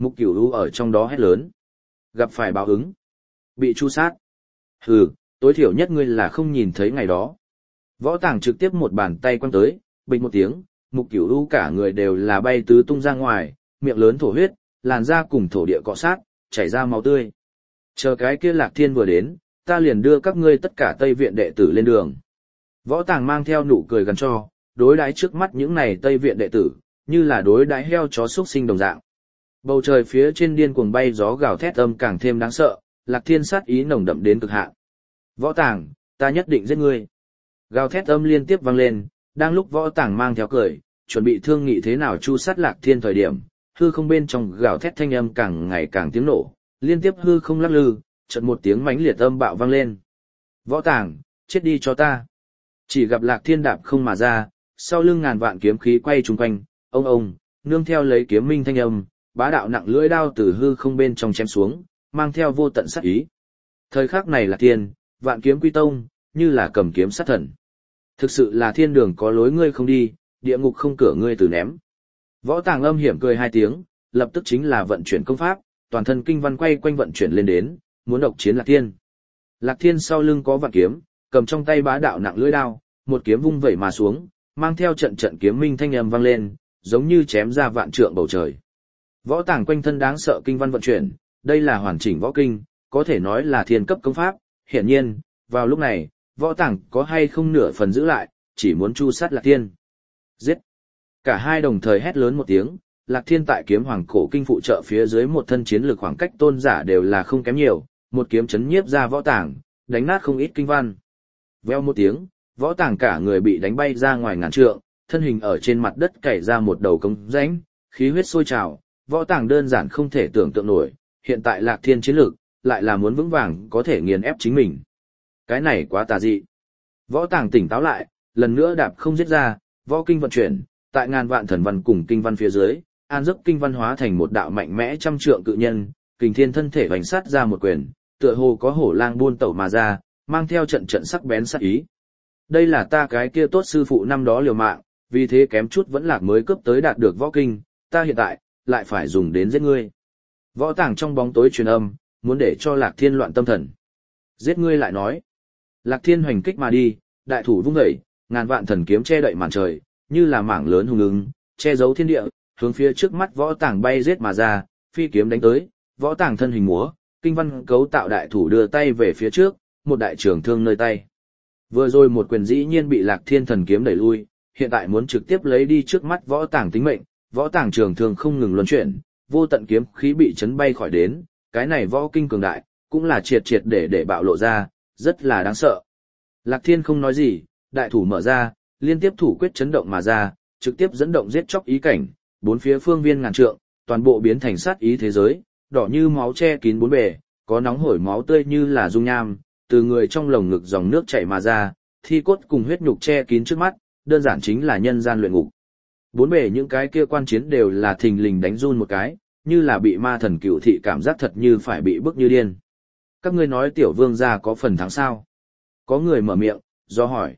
Mục Cửu U ở trong đó hét lớn. Gặp phải báo ứng. Bị tru sát. Hừ, tối thiểu nhất ngươi là không nhìn thấy ngày đó. Võ Tàng trực tiếp một bàn tay quăng tới, bình một tiếng, Mục Cửu U cả người đều là bay tứ tung ra ngoài, miệng lớn thổ huyết, làn da cùng thổ địa cọ sát, chảy ra máu tươi. Chờ cái kia Lạc Thiên vừa đến, ta liền đưa các ngươi tất cả Tây Viện đệ tử lên đường. Võ Tàng mang theo nụ cười gần cho, đối đãi trước mắt những này Tây Viện đệ tử, như là đối đãi heo chó súc sinh đồng dạng. Bầu trời phía trên điên cuồng bay gió gào thét âm càng thêm đáng sợ, Lạc Thiên sát ý nồng đậm đến cực hạn. Võ Tàng, ta nhất định giết ngươi. Gào thét âm liên tiếp vang lên, đang lúc Võ Tàng mang theo cười, chuẩn bị thương nghị thế nào chu sát Lạc Thiên thời điểm, hư không bên trong gào thét thanh âm càng ngày càng tiếng nổ, liên tiếp hư không lắc lư, chợt một tiếng mãnh liệt âm bạo vang lên. Võ Tàng, chết đi cho ta. Chỉ gặp Lạc Thiên đạp không mà ra, sau lưng ngàn vạn kiếm khí quay chung quanh, ông, nương theo lấy kiếm minh thanh âm, bá đạo nặng lưỡi đao từ hư không bên trong chém xuống, mang theo vô tận sát ý. Thời khắc này Lạc Thiên, vạn kiếm quy tông, như là cầm kiếm sát thần. Thực sự là thiên đường có lối ngươi không đi, địa ngục không cửa ngươi từ ném. Võ Tàng âm hiểm cười hai tiếng, lập tức chính là vận chuyển công pháp, toàn thân kinh văn quay quanh vận chuyển lên đến, muốn độc chiến Lạc Thiên. Lạc Thiên sau lưng có vạn kiếm, cầm trong tay bá đạo nặng lưỡi đao, một kiếm vung vẩy mà xuống, mang theo trận trận kiếm minh thanh âm vang lên, giống như chém ra vạn trượng bầu trời. Võ Tàng quanh thân đáng sợ kinh văn vận chuyển, đây là hoàn chỉnh võ kinh, có thể nói là thiên cấp công pháp, hiển nhiên, vào lúc này, Võ Tàng có hay không nửa phần giữ lại, chỉ muốn chu sát Lạc Thiên. Giết! Cả hai đồng thời hét lớn một tiếng, Lạc Thiên tại kiếm hoàng cổ kinh phụ trợ phía dưới một thân chiến lược khoảng cách tôn giả đều là không kém nhiều, một kiếm chấn nhiếp ra Võ Tàng, đánh nát không ít kinh văn. Veo một tiếng, Võ Tàng cả người bị đánh bay ra ngoài ngàn trượng, thân hình ở trên mặt đất cày ra một đầu cống rãnh, khí huyết sôi trào, Võ Tàng đơn giản không thể tưởng tượng nổi, hiện tại Lạc Thiên chiến lược, lại là muốn vững vàng có thể nghiền ép chính mình. Cái này quá tà dị. Võ Tàng tỉnh táo lại, lần nữa đạp không giết ra, võ kinh vận chuyển, tại ngàn vạn thần văn cùng kinh văn phía dưới, an giấc kinh văn hóa thành một đạo mạnh mẽ trăm trượng cự nhân, kình thiên thân thể vành sát ra một quyền, tựa hồ có hổ lang buôn tẩu mà ra, mang theo trận trận sắc bén sát ý. Đây là ta cái kia tốt sư phụ năm đó liều mạng, vì thế kém chút vẫn lạc mới cướp tới đạt được võ kinh, ta hiện tại, lại phải dùng đến giết ngươi. Võ Tàng trong bóng tối truyền âm, muốn để cho Lạc Thiên loạn tâm thần. Giết ngươi lại nói. Lạc Thiên hoành kích mà đi, đại thủ vung dậy, ngàn vạn thần kiếm che đậy màn trời, như là mảng lớn hùng ứng, che giấu thiên địa, hướng phía trước mắt Võ Tàng bay giết mà ra, phi kiếm đánh tới, Võ Tàng thân hình múa, kinh văn cấu tạo đại thủ đưa tay về phía trước, một đại trường thương nơi tay. Vừa rồi một quyền dĩ nhiên bị Lạc Thiên thần kiếm đẩy lui, hiện tại muốn trực tiếp lấy đi trước mắt Võ Tàng tính mệnh, Võ Tàng trường thương không ngừng luân chuyển, vô tận kiếm khí bị chấn bay khỏi đến, cái này võ kinh cường đại, cũng là triệt triệt để bạo lộ ra, rất là đáng sợ. Lạc Thiên không nói gì, đại thủ mở ra, liên tiếp thủ quyết chấn động mà ra, trực tiếp dẫn động giết chóc ý cảnh, bốn phía phương viên ngàn trượng, toàn bộ biến thành sát ý thế giới, đỏ như máu che kín bốn bề, có nóng hổi máu tươi như là dung nham, từ người trong lồng ngực dòng nước chảy mà ra, thi cốt cùng huyết nhục che kín trước mắt, đơn giản chính là nhân gian luyện ngục. Bốn bề những cái kia quan chiến đều là thình lình đánh run một cái, như là bị ma thần cựu thị cảm giác thật như phải bị bức như điên. Các ngươi nói tiểu vương gia có phần thắng sao? Có người mở miệng, do hỏi.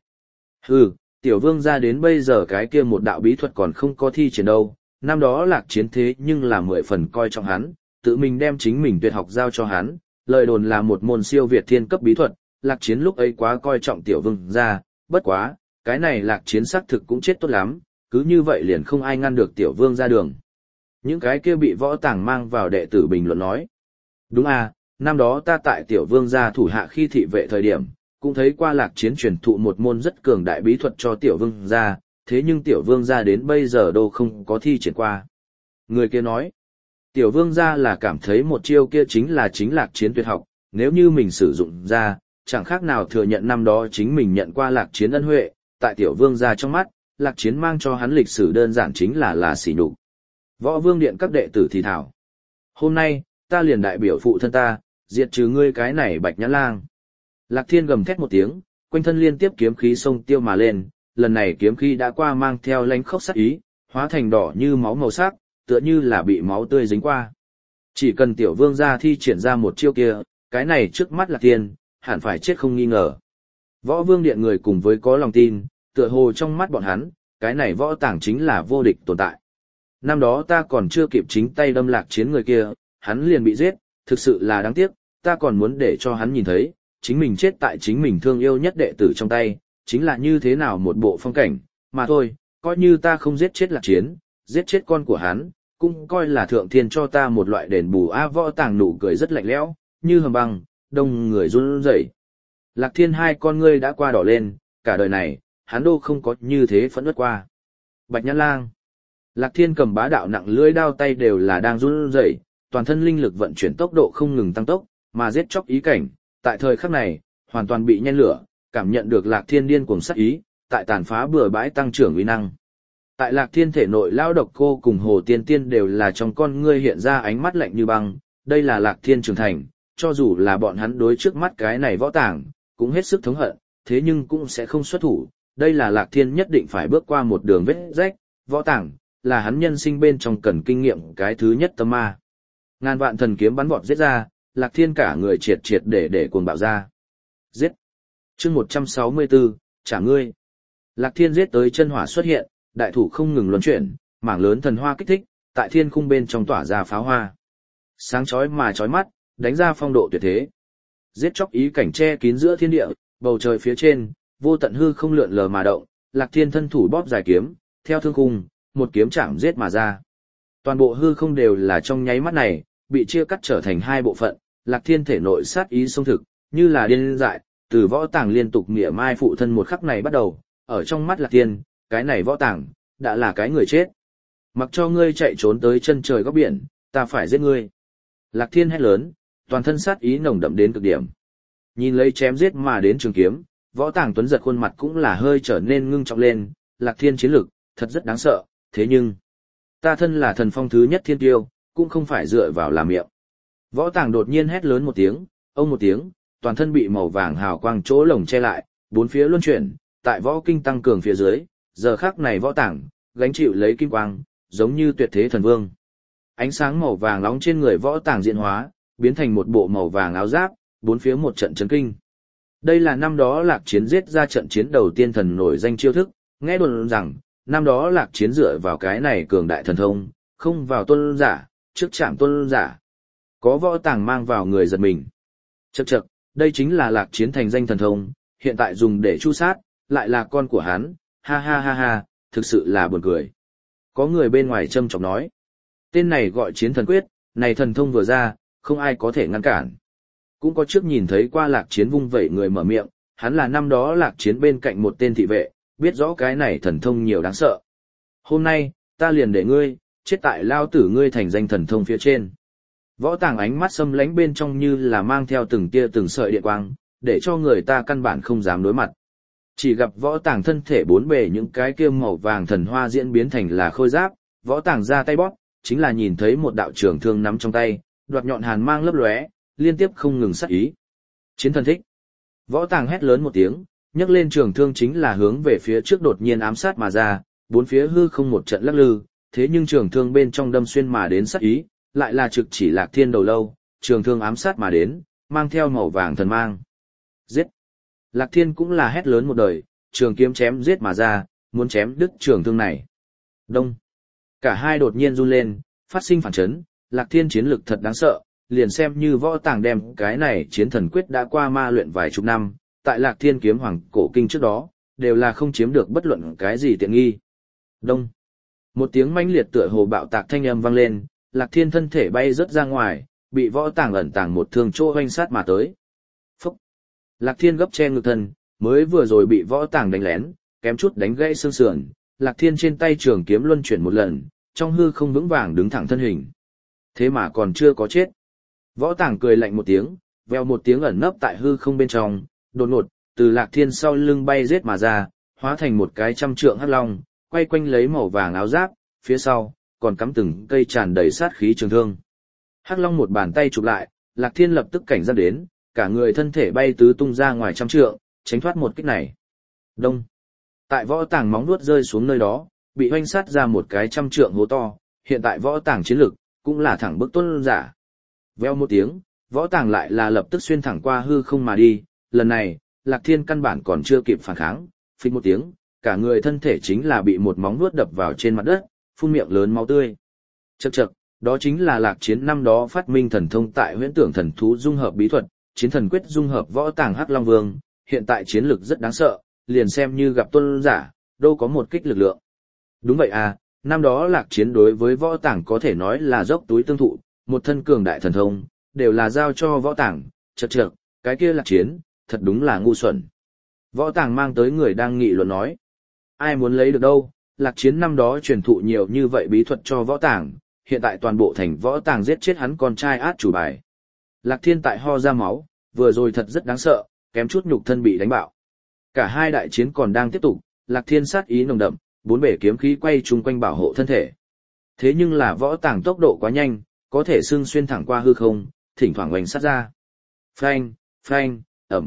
Tiểu vương gia đến bây giờ cái kia một đạo bí thuật còn không có thi triển đâu, năm đó Lạc Chiến thế nhưng là 10 phần coi trọng hắn, tự mình đem chính mình tuyệt học giao cho hắn, lời đồn là một môn siêu việt thiên cấp bí thuật, Lạc Chiến lúc ấy quá coi trọng tiểu vương gia, bất quá, cái này Lạc Chiến xác thực cũng chết tốt lắm, cứ như vậy liền không ai ngăn được tiểu vương ra đường. Những cái kia bị Võ Tàng mang vào đệ tử bình luận nói. Đúng à, năm đó ta tại tiểu vương gia thủ hạ khi thị vệ thời điểm, cũng thấy qua Lạc Chiến truyền thụ một môn rất cường đại bí thuật cho tiểu vương gia, thế nhưng tiểu vương gia đến bây giờ đâu không có thi triển qua. Người kia nói, tiểu vương gia là cảm thấy một chiêu kia chính Lạc Chiến tuyệt học, nếu như mình sử dụng ra, chẳng khác nào thừa nhận năm đó chính mình nhận qua Lạc Chiến ân huệ, tại tiểu vương gia trong mắt, Lạc Chiến mang cho hắn lịch sử đơn giản chính là sỉ nhục. Võ Vương Điện các đệ tử thì thảo. Hôm nay, ta liền đại biểu phụ thân ta, diệt trừ ngươi cái này Bạch Nhãn Lang. Lạc Thiên gầm thét một tiếng, quanh thân liên tiếp kiếm khí xông tiêu mà lên, lần này kiếm khí đã qua mang theo lánh khốc sát ý, hóa thành đỏ như máu màu sắc, tựa như là bị máu tươi dính qua. Chỉ cần tiểu vương gia thi triển ra một chiêu kia, cái này trước mắt Lạc Thiên, hẳn phải chết không nghi ngờ. Võ Vương Điện người cùng với có lòng tin, tựa hồ trong mắt bọn hắn, cái này Võ Tàng chính là vô địch tồn tại. Năm đó ta còn chưa kịp chính tay đâm Lạc Chiến người kia, hắn liền bị giết, thực sự là đáng tiếc, ta còn muốn để cho hắn nhìn thấy, chính mình chết tại chính mình thương yêu nhất đệ tử trong tay, chính là như thế nào một bộ phong cảnh, mà thôi, coi như ta không giết chết Lạc Chiến, giết chết con của hắn, cũng coi là thượng thiên cho ta một loại đền bù. Võ Tàng nụ cười rất lạnh lẽo, như hầm băng, đông người run rẩy. Lạc Thiên hai con ngươi đã qua đỏ lên, cả đời này, hắn đô không có như thế phẫn nộ qua. Bạch Nhãn Lang. Lạc Thiên cầm bá đạo nặng lưỡi đao tay đều là đang run rẩy, toàn thân linh lực vận chuyển tốc độ không ngừng tăng tốc, mà giết chóc ý cảnh, tại thời khắc này, hoàn toàn bị nhen lửa, cảm nhận được Lạc Thiên điên cuồng sát ý, tại tàn phá bừa bãi tăng trưởng uy năng. Tại Lạc Thiên thể nội Lão Độc Cô cùng Hồ Tiên Tiên đều là trong con ngươi hiện ra ánh mắt lạnh như băng, đây là Lạc Thiên trưởng thành, cho dù là bọn hắn đối trước mắt cái này Võ Tàng, cũng hết sức thống hận, thế nhưng cũng sẽ không xuất thủ, đây là Lạc Thiên nhất định phải bước qua một đường vết rách, Võ Tàng là hắn nhân sinh bên trong cần kinh nghiệm cái thứ nhất tâm ma. Ngàn vạn thần kiếm bắn vọt giết ra, Lạc Thiên cả người triệt triệt để cuồng bạo ra. Giết. Chương 164, trả ngươi. Lạc Thiên giết tới chân hỏa xuất hiện, đại thủ không ngừng luân chuyển, mảng lớn thần hoa kích thích, tại thiên khung bên trong tỏa ra pháo hoa. Sáng chói mà chói mắt, đánh ra phong độ tuyệt thế. Giết chóc ý cảnh che kín giữa thiên địa, bầu trời phía trên, vô tận hư không lượn lờ mà động, Lạc Thiên thân thủ bóp dài kiếm, theo thương khung, một kiếm chạm giết mà ra. Toàn bộ hư không đều là trong nháy mắt này, bị chia cắt trở thành hai bộ phận, Lạc Thiên thể nội sát ý xông thực, như là điên dại, từ Võ Tàng liên tục mỉa mai phụ thân một khắc này bắt đầu, ở trong mắt Lạc Thiên, cái này Võ Tàng đã là cái người chết. Mặc cho ngươi chạy trốn tới chân trời góc biển, ta phải giết ngươi. Lạc Thiên hét lớn, toàn thân sát ý nồng đậm đến cực điểm. Nhìn lấy chém giết mà đến trường kiếm, Võ Tàng Tuấn giật khuôn mặt cũng là hơi trở nên ngưng trọng lên, Lạc Thiên chiến lực, thật rất đáng sợ, thế nhưng, ta thân là thần phong thứ nhất thiên tiêu, cũng không phải dựa vào làm miệng. Võ Tàng đột nhiên hét lớn một tiếng, ông một tiếng, toàn thân bị màu vàng hào quang chỗ lồng che lại, bốn phía luân chuyển, tại võ kinh tăng cường phía dưới, giờ khắc này Võ Tàng gánh chịu lấy kim quang, giống như tuyệt thế thần vương. Ánh sáng màu vàng nóng trên người Võ Tàng diễn hóa, biến thành một bộ màu vàng áo giáp, bốn phía một trận chấn kinh. Đây là năm đó Lạc Chiến giết ra trận chiến đầu tiên thần nổi danh chiêu thức, nghe đồn rằng, năm đó Lạc Chiến dựa vào cái này cường đại thần thông, không vào tôn giả, trước chạm tôn giả. Có Võ Tàng mang vào người giật mình. Chậc chậc, đây chính là Lạc Chiến thành danh thần thông, hiện tại dùng để chu sát, lại là con của hắn, ha ha ha ha, thực sự là buồn cười. Có người bên ngoài châm chọc nói, tên này gọi Chiến Thần Quyết, này thần thông vừa ra, không ai có thể ngăn cản. Cũng có trước nhìn thấy qua Lạc Chiến vung vẩy người mở miệng, hắn là năm đó Lạc Chiến bên cạnh một tên thị vệ, biết rõ cái này thần thông nhiều đáng sợ. Hôm nay, ta liền để ngươi, chết tại lao tử ngươi thành danh thần thông phía trên. Võ Tàng ánh mắt xâm lánh bên trong như là mang theo từng tia từng sợi điện quang, để cho người ta căn bản không dám đối mặt. Chỉ gặp Võ Tàng thân thể bốn bề những cái kia màu vàng thần hoa diễn biến thành là khôi giáp, Võ Tàng ra tay bóp, chính là nhìn thấy một đạo trường thương nắm trong tay, đoạt nhọn hàn mang lấp lóe, liên tiếp không ngừng sát ý. Chiến thần thích. Võ Tàng hét lớn một tiếng, nhấc lên trường thương chính là hướng về phía trước đột nhiên ám sát mà ra, bốn phía hư không một trận lắc lư, thế nhưng trường thương bên trong đâm xuyên mà đến sát ý, lại là trực chỉ Lạc Thiên đầu lâu, trường thương ám sát mà đến, mang theo màu vàng thần mang. Giết! Lạc Thiên cũng là hét lớn một đời, trường kiếm chém giết mà ra, muốn chém đứt trường thương này. Đông! Cả hai đột nhiên run lên, phát sinh phản chấn, Lạc Thiên chiến lực thật đáng sợ, liền xem như Võ Tàng đem cái này Chiến Thần Quyết đã qua ma luyện vài chục năm, tại Lạc Thiên kiếm hoàng cổ kinh trước đó, đều là không chiếm được bất luận cái gì tiện nghi. Đông! Một tiếng mãnh liệt tựa hồ bạo tạc thanh âm vang lên, Lạc Thiên thân thể bay rớt ra ngoài, bị Võ Tàng ẩn tàng một thương chỗ hoanh sát mà tới. Phúc! Lạc Thiên gấp che ngực thân, mới vừa rồi bị Võ Tàng đánh lén, kém chút đánh gãy xương sườn, Lạc Thiên trên tay trường kiếm luân chuyển một lần, trong hư không vững vàng đứng thẳng thân hình. Thế mà còn chưa có chết. Võ Tàng cười lạnh một tiếng, vèo một tiếng ẩn nấp tại hư không bên trong, đột ngột, từ Lạc Thiên sau lưng bay giết mà ra, hóa thành một cái trăm trượng hắc long, quay quanh lấy màu vàng áo giáp, phía sau còn cắm từng cây tràn đầy sát khí trường thương. Hắc long một bàn tay chụp lại, Lạc Thiên lập tức cảnh giác đến, cả người thân thể bay tứ tung ra ngoài trăm trượng, tránh thoát một kích này. Đông. Tại Võ Tàng móng vuốt rơi xuống nơi đó, bị hoanh sát ra một cái trăm trượng hố to, hiện tại Võ Tàng chiến lực cũng là thẳng bức tuân giả. Veo một tiếng, Võ Tàng lại là lập tức xuyên thẳng qua hư không mà đi, lần này, Lạc Thiên căn bản còn chưa kịp phản kháng, phịch một tiếng, cả người thân thể chính là bị một móng vuốt đập vào trên mặt đất, phun miệng lớn máu tươi. Chậc chậc, đó chính là Lạc Chiến năm đó phát minh thần thông tại huyễn tưởng thần thú dung hợp bí thuật, chiến thần quyết dung hợp võ tàng Hắc Long Vương, hiện tại chiến lực rất đáng sợ, liền xem như gặp tôn giả, đâu có một kích lực lượng. Đúng vậy à, năm đó Lạc Chiến đối với võ tàng có thể nói là dốc túi tương thụ, một thân cường đại thần thông, đều là giao cho võ tàng, chậc chậc, cái kia Lạc Chiến, thật đúng là ngu xuẩn. Võ tàng mang tới người đang nghị luận nói. Ai muốn lấy được đâu, Lạc Chiến năm đó truyền thụ nhiều như vậy bí thuật cho võ tàng, hiện tại toàn bộ thành võ tàng giết chết hắn con trai át chủ bài. Lạc Thiên tại ho ra máu, vừa rồi thật rất đáng sợ, kém chút nhục thân bị đánh bạo. Cả hai đại chiến còn đang tiếp tục, Lạc Thiên sát ý nồng đậm, bốn bể kiếm khí quay chung quanh bảo hộ thân thể. Thế nhưng là võ tàng tốc độ quá nhanh, có thể xưng xuyên thẳng qua hư không, thỉnh thoảng oanh sát ra. Phanh, phanh, ẩm.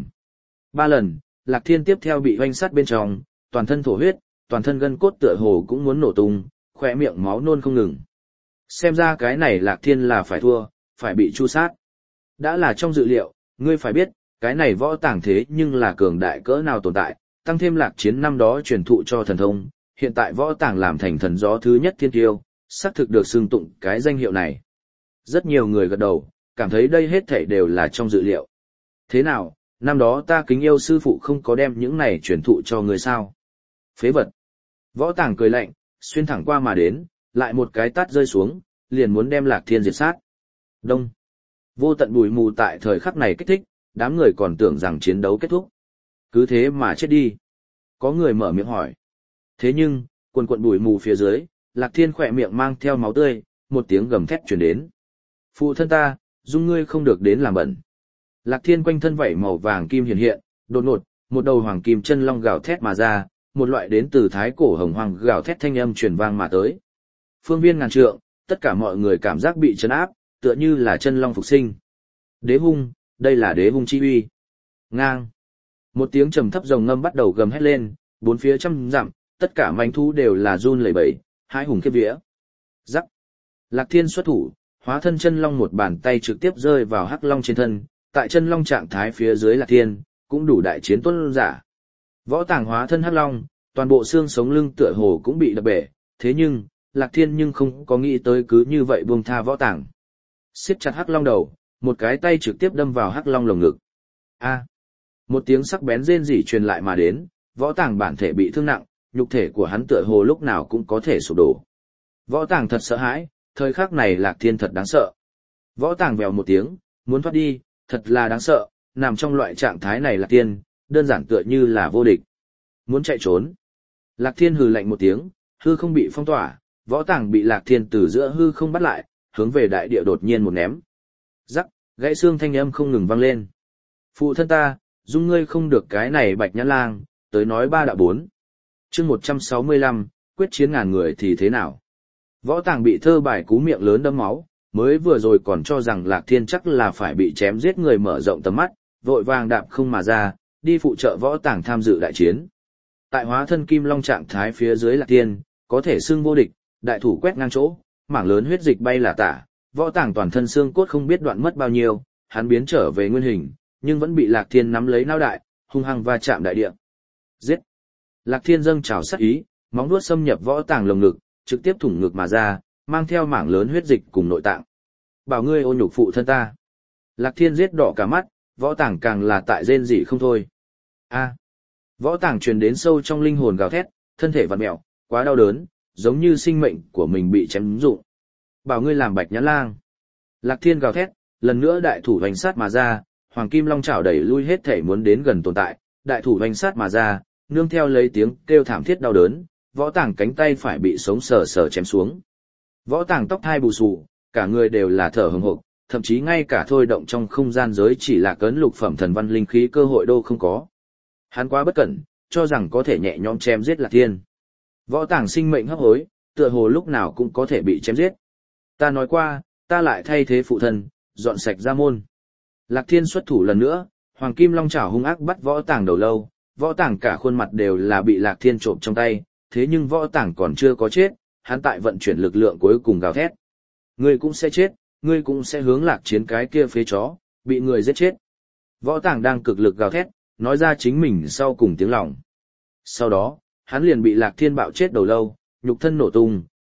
3 lần, Lạc Thiên tiếp theo bị oanh sát bên trong, toàn thân thổ huyết, toàn thân gân cốt tựa hồ cũng muốn nổ tung, khỏe miệng máu nôn không ngừng. Xem ra cái này Lạc Thiên là phải thua, phải bị tru sát. Đã là trong dự liệu, ngươi phải biết, cái này võ tàng thế nhưng là cường đại cỡ nào tồn tại, tăng thêm Lạc Chiến năm đó truyền thụ cho thần thông, hiện tại võ tàng làm thành thần gió thứ nhất thiên tiêu, xác thực được xưng tụng cái danh hiệu này. Rất nhiều người gật đầu, cảm thấy đây hết thảy đều là trong dự liệu. Thế nào, năm đó ta kính yêu sư phụ không có đem những này truyền thụ cho người sao? Phế vật. Võ tàng cười lạnh, xuyên thẳng qua mà đến, lại một cái tát rơi xuống, liền muốn đem Lạc Thiên diệt sát. Đông. Vô tận bụi mù tại thời khắc này kích thích, đám người còn tưởng rằng chiến đấu kết thúc. Cứ thế mà chết đi. Có người mở miệng hỏi. Thế nhưng, quần quận bụi mù phía dưới, Lạc Thiên khỏe miệng mang theo máu tươi, một tiếng gầm thét truyền đến. Phụ thân ta, dung ngươi không được đến làm bẩn. Lạc Thiên quanh thân vảy màu vàng kim hiện hiện, đột ngột, một đầu hoàng kim chân long gào thét mà ra, một loại đến từ thái cổ hồng hoàng gào thét thanh âm truyền vang mà tới. Phương viên ngàn trượng, tất cả mọi người cảm giác bị chấn áp, tựa như là chân long phục sinh. Đế hung, đây là đế hung chi uy. Ngang. Một tiếng trầm thấp rồng ngâm bắt đầu gầm hét lên, bốn phía trăm dặm, tất cả manh thú đều là run lẩy bẩy, hai hùng khiếp vía. Rắc. Lạc Thiên xuất thủ, hóa thân chân long một bàn tay trực tiếp rơi vào hắc long trên thân, tại chân long trạng thái phía dưới Lạc Thiên, cũng đủ đại chiến tuân giả. Võ tàng hóa thân hắc long, toàn bộ xương sống lưng tựa hồ cũng bị đập bể, thế nhưng, Lạc Thiên nhưng không có nghĩ tới cứ như vậy buông tha võ tàng. Siết chặt hắc long đầu, một cái tay trực tiếp đâm vào hắc long lồng ngực. A. Một tiếng sắc bén rên rỉ truyền lại mà đến, võ tàng bản thể bị thương nặng, nhục thể của hắn tựa hồ lúc nào cũng có thể sụp đổ. Võ tàng thật sợ hãi, thời khắc này Lạc Thiên thật đáng sợ. Võ tàng vèo một tiếng, muốn thoát đi, thật là đáng sợ, nằm trong loại trạng thái này Lạc Thiên, đơn giản tựa như là vô địch. Muốn chạy trốn. Lạc Thiên hừ lạnh một tiếng, hư không bị phong tỏa, võ tàng bị Lạc Thiên từ giữa hư không bắt lại, hướng về đại địa đột nhiên một ném. Rắc, gãy xương thanh âm không ngừng vang lên. Phụ thân ta, dung ngươi không được cái này Bạch Nhãn Lang, tới nói ba đạo bốn. Chương 165, quyết chiến ngàn người thì thế nào? Võ tàng bị thơ bài cú miệng lớn đâm máu, mới vừa rồi còn cho rằng Lạc Thiên chắc là phải bị chém giết người mở rộng tầm mắt, vội vàng đạp không mà ra, đi phụ trợ võ tàng tham dự đại chiến. Tại hóa thân kim long trạng thái phía dưới Lạc Thiên, có thể xưng vô địch, đại thủ quét ngang chỗ, mảng lớn huyết dịch bay là tả, võ tàng toàn thân xương cốt không biết đoạn mất bao nhiêu, hắn biến trở về nguyên hình, nhưng vẫn bị Lạc Thiên nắm lấy não đại, hung hăng va chạm đại địa. Giết! Lạc Thiên dâng trào sát ý, móng vuốt xâm nhập võ tàng lồng ngực, trực tiếp thủng ngực mà ra, mang theo mảng lớn huyết dịch cùng nội tạng. Bảo ngươi ô nhục phụ thân ta. Lạc Thiên giết đỏ cả mắt, võ tàng càng là tại rên rỉ không thôi. A. Võ tàng truyền đến sâu trong linh hồn gào thét, thân thể vặn mẹo, quá đau đớn, giống như sinh mệnh của mình bị chém rụng. Bảo ngươi làm Bạch Nhãn Lang. Lạc Thiên gào thét, lần nữa đại thủ hoành sát mà ra, hoàng kim long chảo đẩy lui hết thể muốn đến gần tồn tại, đại thủ hoành sát mà ra, nương theo lấy tiếng kêu thảm thiết đau đớn, võ tàng cánh tay phải bị sống sờ sờ chém xuống. Võ tàng tóc hai bù xù, cả người đều là thở hổn hộc, thậm chí ngay cả thôi động trong không gian giới chỉ là cấn lục phẩm thần văn linh khí cơ hội đô không có. Hắn quá bất cẩn, cho rằng có thể nhẹ nhõm chém giết Lạc Thiên. Võ tàng sinh mệnh hấp hối, tựa hồ lúc nào cũng có thể bị chém giết. Ta nói qua, ta lại thay thế phụ thân, dọn sạch ra môn. Lạc Thiên xuất thủ lần nữa, hoàng kim long chảo hung ác bắt võ tàng đầu lâu, võ tàng cả khuôn mặt đều là bị Lạc Thiên trộm trong tay, thế nhưng võ tàng còn chưa có chết, hắn tại vận chuyển lực lượng cuối cùng gào thét. Ngươi cũng sẽ chết, ngươi cũng sẽ hướng Lạc Chiến cái kia phế chó, bị người giết chết. Võ tàng đang cực lực gào thét, nói ra chính mình sau cùng tiếng lòng. Sau đó, hắn liền bị Lạc Thiên bạo chết đầu lâu, nhục thân nổ tung,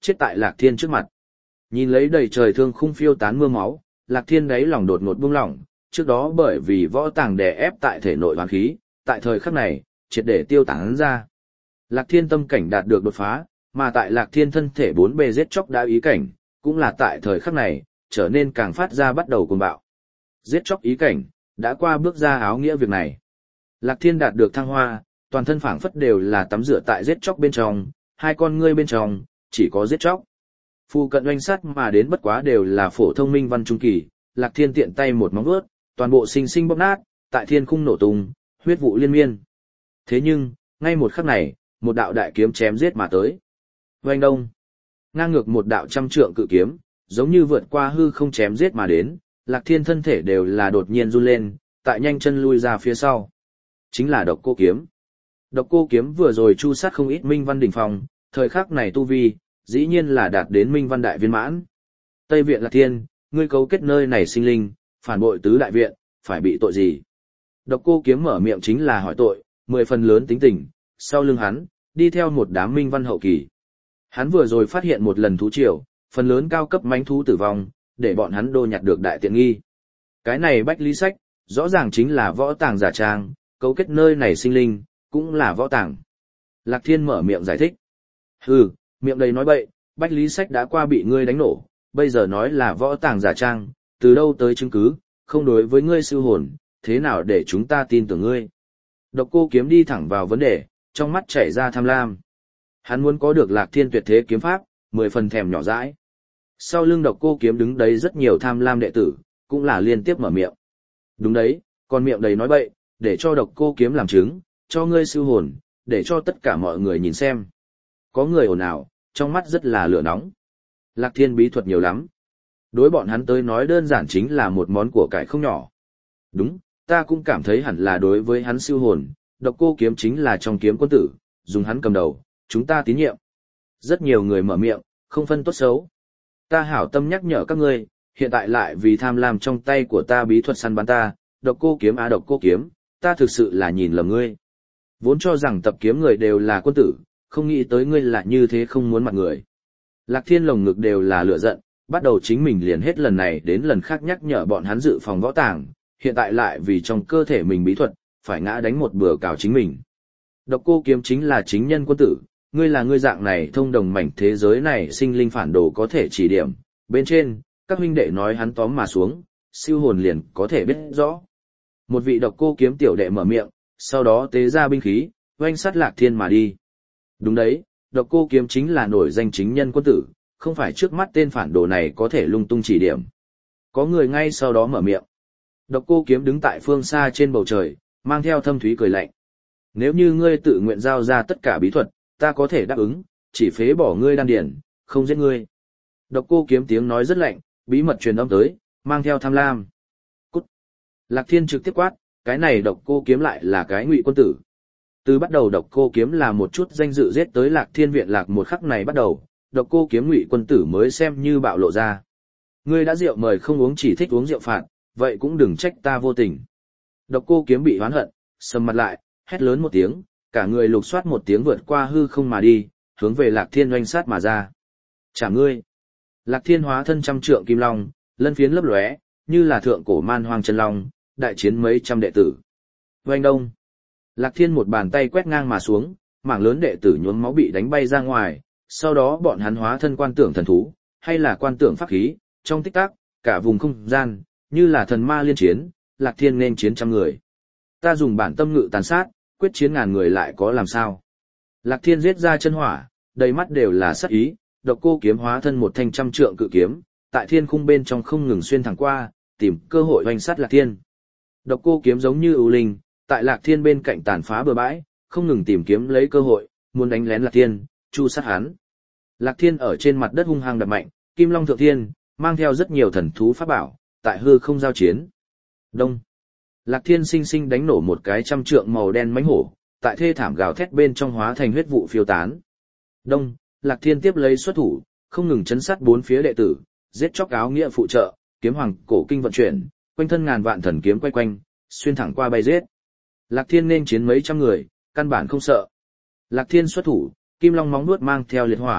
chết tại Lạc Thiên trước mặt. Nhìn lấy đầy trời thương khung phiêu tán mưa máu, Lạc Thiên đáy lòng đột ngột buông lỏng, trước đó bởi vì võ tàng đè ép tại thể nội hoàn khí, tại thời khắc này, triệt để tiêu tán ra. Lạc Thiên tâm cảnh đạt được đột phá, mà tại Lạc Thiên thân thể bốn bề giết chóc đã ý cảnh, cũng là tại thời khắc này, trở nên càng phát ra bắt đầu cuồng bạo. Giết chóc ý cảnh, đã qua bước ra áo nghĩa việc này. Lạc Thiên đạt được thăng hoa, toàn thân phảng phất đều là tắm rửa tại giết chóc bên trong, hai con ngươi bên trong, chỉ có giết chóc. Phu cận oanh sát mà đến bất quá đều là phổ thông minh văn trung kỳ, Lạc Thiên tiện tay một móng vuốt, toàn bộ sinh sinh bóp nát, tại thiên khung nổ tung, huyết vụ liên miên. Thế nhưng, ngay một khắc này, một đạo đại kiếm chém giết mà tới. Oanh đông, ngang ngược một đạo trăm trượng cự kiếm, giống như vượt qua hư không chém giết mà đến, Lạc Thiên thân thể đều là đột nhiên run lên, tại nhanh chân lui ra phía sau. Chính là Độc Cô Kiếm. Độc Cô Kiếm vừa rồi chu sát không ít minh văn đỉnh phong, thời khắc này tu vi, dĩ nhiên là đạt đến minh văn đại viên mãn. Tây Viện Lạc Thiên, ngươi cấu kết nơi này sinh linh, phản bội tứ đại viện, phải bị tội gì? Độc Cô Kiếm mở miệng chính là hỏi tội, 10 phần lớn tính tình, sau lưng hắn, đi theo một đám minh văn hậu kỳ. Hắn vừa rồi phát hiện một lần thú triều, phần lớn cao cấp mãnh thú tử vong, để bọn hắn đô nhặt được đại tiện nghi. Cái này Bách Lý Sách, rõ ràng chính là võ tàng giả trang, cấu kết nơi này sinh linh, cũng là võ tàng. Lạc Thiên mở miệng giải thích. Hừ, miệng đầy nói bậy, Bách Lý Sách đã qua bị ngươi đánh nổ, bây giờ nói là võ tàng giả trang, từ đâu tới chứng cứ, không đối với ngươi sư hồn, thế nào để chúng ta tin tưởng ngươi. Độc Cô Kiếm đi thẳng vào vấn đề, trong mắt chảy ra tham lam. Hắn muốn có được Lạc Thiên tuyệt thế kiếm pháp, 10 phần thèm nhỏ dãi. Sau lưng Độc Cô Kiếm đứng đấy rất nhiều tham lam đệ tử, cũng là liên tiếp mở miệng. Đúng đấy, còn miệng đầy nói bậy, để cho Độc Cô Kiếm làm chứng, cho ngươi sư hồn, để cho tất cả mọi người nhìn xem. Có người ồn ào, trong mắt rất là lửa nóng. Lạc Thiên bí thuật nhiều lắm. Đối bọn hắn tới nói đơn giản chính là một món của cải không nhỏ. Đúng, ta cũng cảm thấy hẳn là đối với hắn sư hồn, Độc Cô Kiếm chính là trong kiếm quân tử, dùng hắn cầm đầu, chúng ta tín nhiệm. Rất nhiều người mở miệng, không phân tốt xấu. Ta hảo tâm nhắc nhở các ngươi, hiện tại lại vì tham lam trong tay của ta bí thuật săn bắn ta, Độc Cô Kiếm á Độc Cô Kiếm, ta thực sự là nhìn lầm ngươi. Vốn cho rằng tập kiếm người đều là quân tử, không nghĩ tới ngươi là như thế không muốn mặt người. Lạc Thiên lồng ngực đều là lửa giận, bắt đầu chính mình liền hết lần này đến lần khác nhắc nhở bọn hắn dự phòng võ tàng, hiện tại lại vì trong cơ thể mình bí thuật, phải ngã đánh một bừa cào chính mình. Độc Cô Kiếm chính là chính nhân quân tử, ngươi là ngươi dạng này thông đồng mảnh thế giới này sinh linh phản đồ có thể chỉ điểm, bên trên, các huynh đệ nói hắn tóm mà xuống, siêu hồn liền có thể biết rõ. Một vị Độc Cô Kiếm tiểu đệ mở miệng, sau đó tế ra binh khí, oanh sát Lạc Thiên mà đi. Đúng đấy, Độc Cô Kiếm chính là nổi danh chính nhân quân tử, không phải trước mắt tên phản đồ này có thể lung tung chỉ điểm. Có người ngay sau đó mở miệng. Độc Cô Kiếm đứng tại phương xa trên bầu trời, mang theo thâm thúy cười lạnh. Nếu như ngươi tự nguyện giao ra tất cả bí thuật, ta có thể đáp ứng, chỉ phế bỏ ngươi đan điển, không giết ngươi. Độc Cô Kiếm tiếng nói rất lạnh, bí mật truyền âm tới, mang theo tham lam. Cút. Lạc Thiên trực tiếp quát, cái này Độc Cô Kiếm lại là cái ngụy quân tử. Từ bắt đầu Độc Cô Kiếm là một chút danh dự giết tới Lạc Thiên viện lạc một khắc này bắt đầu, Độc Cô Kiếm ngụy quân tử mới xem như bạo lộ ra. Ngươi đã rượu mời không uống chỉ thích uống rượu phạt, vậy cũng đừng trách ta vô tình. Độc Cô Kiếm bị oán hận, sầm mặt lại, hét lớn một tiếng, cả người lục soát một tiếng vượt qua hư không mà đi, hướng về Lạc Thiên oanh sát mà ra. Chả ngươi. Lạc Thiên hóa thân trăm trượng kim long, lân phiến lấp lóe, như là thượng cổ man hoang chân long, đại chiến mấy trăm đệ tử. Oanh đông. Lạc Thiên một bàn tay quét ngang mà xuống, mảng lớn đệ tử nhuốm máu bị đánh bay ra ngoài, sau đó bọn hắn hóa thân quan tưởng thần thú, hay là quan tưởng pháp khí, trong tích tắc, cả vùng không gian, như là thần ma liên chiến, Lạc Thiên nên chiến trăm người. Ta dùng bản tâm ngự tàn sát, quyết chiến ngàn người lại có làm sao. Lạc Thiên giết ra chân hỏa, đầy mắt đều là sát ý, Độc Cô Kiếm hóa thân một thanh trăm trượng cự kiếm, tại thiên khung bên trong không ngừng xuyên thẳng qua, tìm cơ hội oanh sát Lạc Thiên. Độc Cô Kiếm giống như ưu linh, tại Lạc Thiên bên cạnh tàn phá bừa bãi, không ngừng tìm kiếm lấy cơ hội, muốn đánh lén Lạc Thiên, chu sát hắn. Lạc Thiên ở trên mặt đất hung hăng đập mạnh, Kim Long thượng thiên, mang theo rất nhiều thần thú pháp bảo, tại hư không giao chiến. Đông. Lạc Thiên sinh sinh đánh nổ một cái trăm trượng màu đen mãnh hổ, tại thê thảm gào thét bên trong hóa thành huyết vụ phiêu tán. Đông. Lạc Thiên tiếp lấy xuất thủ, không ngừng chấn sát bốn phía đệ tử, giết chóc áo nghĩa phụ trợ, kiếm hoàng cổ kinh vận chuyển, quanh thân ngàn vạn thần kiếm quay quanh, xuyên thẳng qua bay giết. Lạc Thiên nên chiến mấy trăm người, căn bản không sợ. Lạc Thiên xuất thủ, Kim Long móng nuốt mang theo liệt hỏa,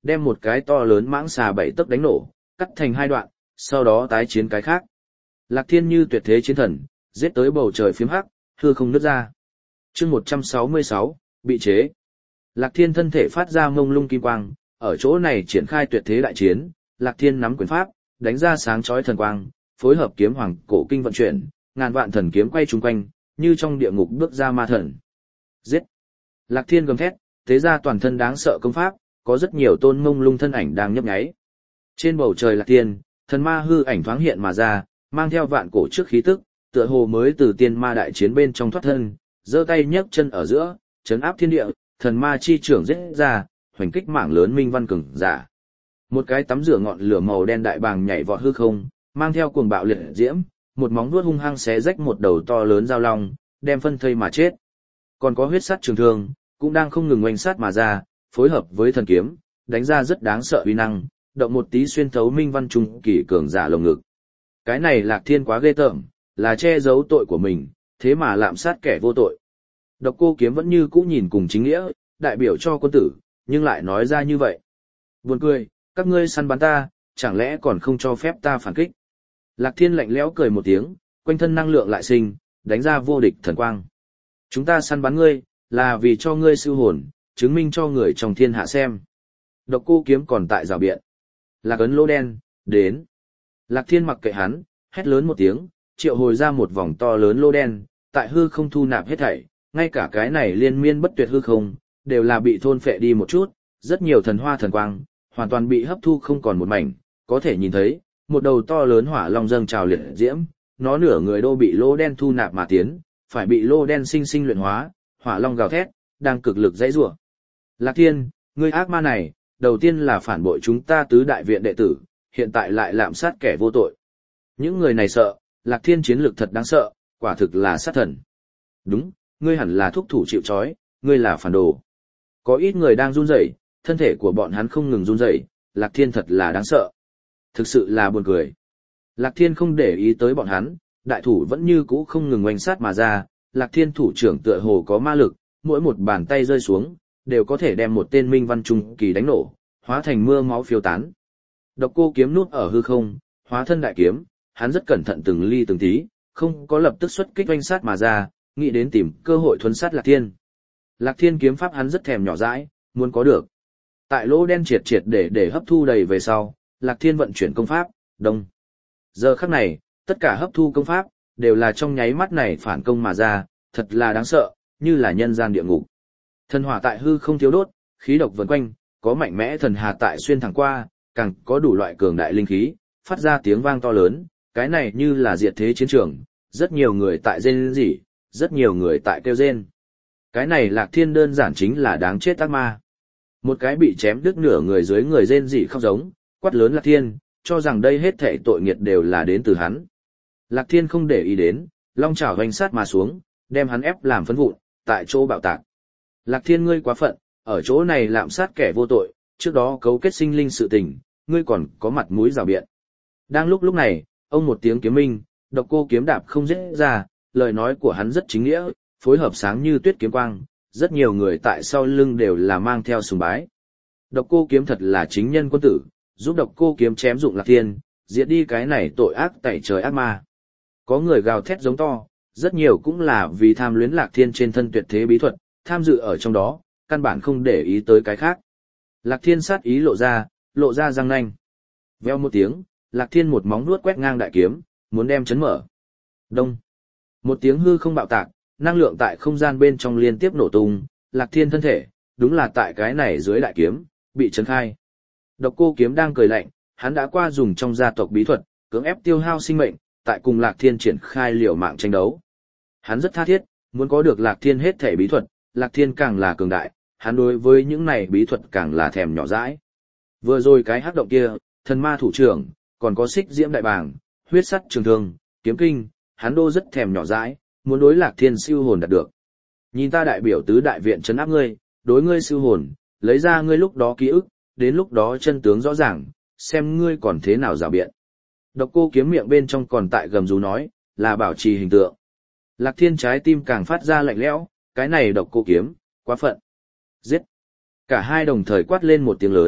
đem một cái to lớn mãng xà 7 tấc đánh nổ, cắt thành 2 đoạn, sau đó tái chiến cái khác. Lạc Thiên như tuyệt thế chiến thần, giết tới bầu trời phiếm hắc, hư không nứt ra. Chương 166, bị chế. Lạc Thiên thân thể phát ra mông lung kim quang, ở chỗ này triển khai tuyệt thế đại chiến, Lạc Thiên nắm quyền pháp, đánh ra sáng chói thần quang, phối hợp kiếm hoàng cổ kinh vận chuyển, ngàn vạn thần kiếm quay chung quanh, như trong địa ngục bước ra ma thần. Giết! Lạc Thiên gầm thét, thế ra toàn thân đáng sợ công pháp, có rất nhiều tôn mông lung thân ảnh đang nhấp nháy. Trên bầu trời Lạc Thiên, thần ma hư ảnh thoáng hiện mà ra, mang theo vạn cổ trước khí tức, tựa hồ mới từ tiên ma đại chiến bên trong thoát thân, giơ tay nhấc chân ở giữa, chấn áp thiên địa, thần ma chi trưởng giết ra, hoành kích mạng lớn minh văn cường giả. Một cái tắm rửa ngọn lửa màu đen đại bàng nhảy vọt hư không, mang theo cuồng bạo liệt diễm, một móng vuốt hung hăng xé rách một đầu to lớn dao long, đem phân thây mà chết. Còn có huyết sắt trường thương, cũng đang không ngừng oanh sát mà ra, phối hợp với thần kiếm, đánh ra rất đáng sợ uy năng, động một tí xuyên thấu minh văn trung kỳ cường giả lồng ngực. Cái này Lạc Thiên quá ghê tởm, là che giấu tội của mình, thế mà lạm sát kẻ vô tội. Độc Cô Kiếm vẫn như cũ nhìn cùng chính nghĩa, đại biểu cho quân tử, nhưng lại nói ra như vậy. Buồn cười, các ngươi săn bắn ta, chẳng lẽ còn không cho phép ta phản kích. Lạc Thiên lạnh lẽo cười một tiếng, quanh thân năng lượng lại sinh, đánh ra vô địch thần quang. Chúng ta săn bắn ngươi, là vì cho ngươi siêu hồn, chứng minh cho người trong thiên hạ xem. Độc Cô Kiếm còn tại rào biện. Lạc ấn lô đen, đến. Lạc Thiên mặc kệ hắn, hét lớn một tiếng, triệu hồi ra một vòng to lớn lô đen, tại hư không thu nạp hết thảy, ngay cả cái này liên miên bất tuyệt hư không, đều là bị thôn phệ đi một chút, rất nhiều thần hoa thần quang, hoàn toàn bị hấp thu không còn một mảnh, có thể nhìn thấy, một đầu to lớn hỏa long dâng trào liệt diễm, nó nửa người đô bị lô đen thu nạp mà tiến, phải bị lô đen sinh sinh luyện hóa, hỏa long gào thét, đang cực lực dãy rủa. Lạc Thiên, ngươi ác ma này, đầu tiên là phản bội chúng ta tứ đại viện đệ tử, hiện tại lại lạm sát kẻ vô tội. Những người này sợ, Lạc Thiên chiến lược thật đáng sợ, quả thực là sát thần. Đúng, ngươi hẳn là thúc thủ chịu trói, ngươi là phản đồ. Có ít người đang run rẩy, thân thể của bọn hắn không ngừng run rẩy, Lạc Thiên thật là đáng sợ. Thực sự là buồn cười. Lạc Thiên không để ý tới bọn hắn, đại thủ vẫn như cũ không ngừng oanh sát mà ra, Lạc Thiên thủ trưởng tựa hồ có ma lực, mỗi một bàn tay rơi xuống, đều có thể đem một tên minh văn trung kỳ đánh nổ, hóa thành mưa máu phiêu tán. Độc Cô Kiếm núp ở hư không, hóa thân đại kiếm, hắn rất cẩn thận từng ly từng tí, không có lập tức xuất kích oanh sát mà ra, nghĩ đến tìm cơ hội thuấn sát Lạc Thiên. Lạc Thiên kiếm pháp hắn rất thèm nhỏ dãi, muốn có được. Tại lỗ đen triệt triệt để hấp thu đầy về sau, Lạc Thiên vận chuyển công pháp, đông. Giờ khắc này, tất cả hấp thu công pháp, đều là trong nháy mắt này phản công mà ra, thật là đáng sợ, như là nhân gian địa ngục. Thần hỏa tại hư không thiếu đốt, khí độc vần quanh, có mạnh mẽ thần hà tại xuyên thẳng qua, càng có đủ loại cường đại linh khí, phát ra tiếng vang to lớn, cái này như là diệt thế chiến trường, rất nhiều người tại rên rỉ, rất nhiều người tại kêu rên. Cái này Lạc Thiên đơn giản chính là đáng chết ác ma. Một cái bị chém đứt nửa người dưới người rên rỉ khóc giống, quát lớn Lạc Thiên, cho rằng đây hết thảy tội nghiệt đều là đến từ hắn. Lạc Thiên không để ý đến, long chảo hoành sát mà xuống, đem hắn ép làm phấn vụn, tại chỗ bạo tạc. Lạc Thiên ngươi quá phận, ở chỗ này lạm sát kẻ vô tội, trước đó cấu kết sinh linh sự tình, ngươi còn có mặt mũi rào biện. Đang lúc này, ông một tiếng kiếm minh, Độc Cô Kiếm đạp không dễ ra, lời nói của hắn rất chính nghĩa, phối hợp sáng như tuyết kiếm quang, rất nhiều người tại sau lưng đều là mang theo sùng bái. Độc Cô Kiếm thật là chính nhân quân tử, giúp Độc Cô Kiếm chém dụng Lạc Thiên, diệt đi cái này tội ác tẩy trời ác ma. Có người gào thét giống to, rất nhiều cũng là vì tham luyến Lạc Thiên trên thân tuyệt thế bí thuật, tham dự ở trong đó, căn bản không để ý tới cái khác. Lạc Thiên sát ý lộ ra răng nanh. Veo một tiếng, Lạc Thiên một móng vuốt quét ngang đại kiếm, muốn đem chấn mở. Đông. Một tiếng hư không bạo tạc, năng lượng tại không gian bên trong liên tiếp nổ tung, Lạc Thiên thân thể, đúng là tại cái này dưới đại kiếm, bị chấn khai. Độc Cô Kiếm đang cười lạnh, hắn đã qua dùng trong gia tộc bí thuật, cưỡng ép tiêu hao sinh mệnh, tại cùng Lạc Thiên triển khai liều mạng tranh đấu. Hắn rất tha thiết, muốn có được Lạc Thiên hết thể bí thuật, Lạc Thiên càng là cường đại, hắn đối với những này bí thuật càng là thèm nhỏ dãi. Vừa rồi cái hắc động kia, thần ma thủ trưởng, còn có xích diễm đại bàng, huyết sắt trường thương, kiếm kinh, hắn đô rất thèm nhỏ dãi, muốn đối Lạc Thiên siêu hồn đạt được. Nhìn ta đại biểu tứ đại viện trấn áp ngươi, đối ngươi siêu hồn, lấy ra ngươi lúc đó ký ức, đến lúc đó chân tướng rõ ràng, xem ngươi còn thế nào rào biện. Độc Cô Kiếm miệng bên trong còn tại gầm rú nói, là bảo trì hình tượng. Lạc Thiên trái tim càng phát ra lạnh lẽo, cái này Độc Cô Kiếm, quá phận. Giết. Cả hai đồng thời quát lên một tiếng lớn,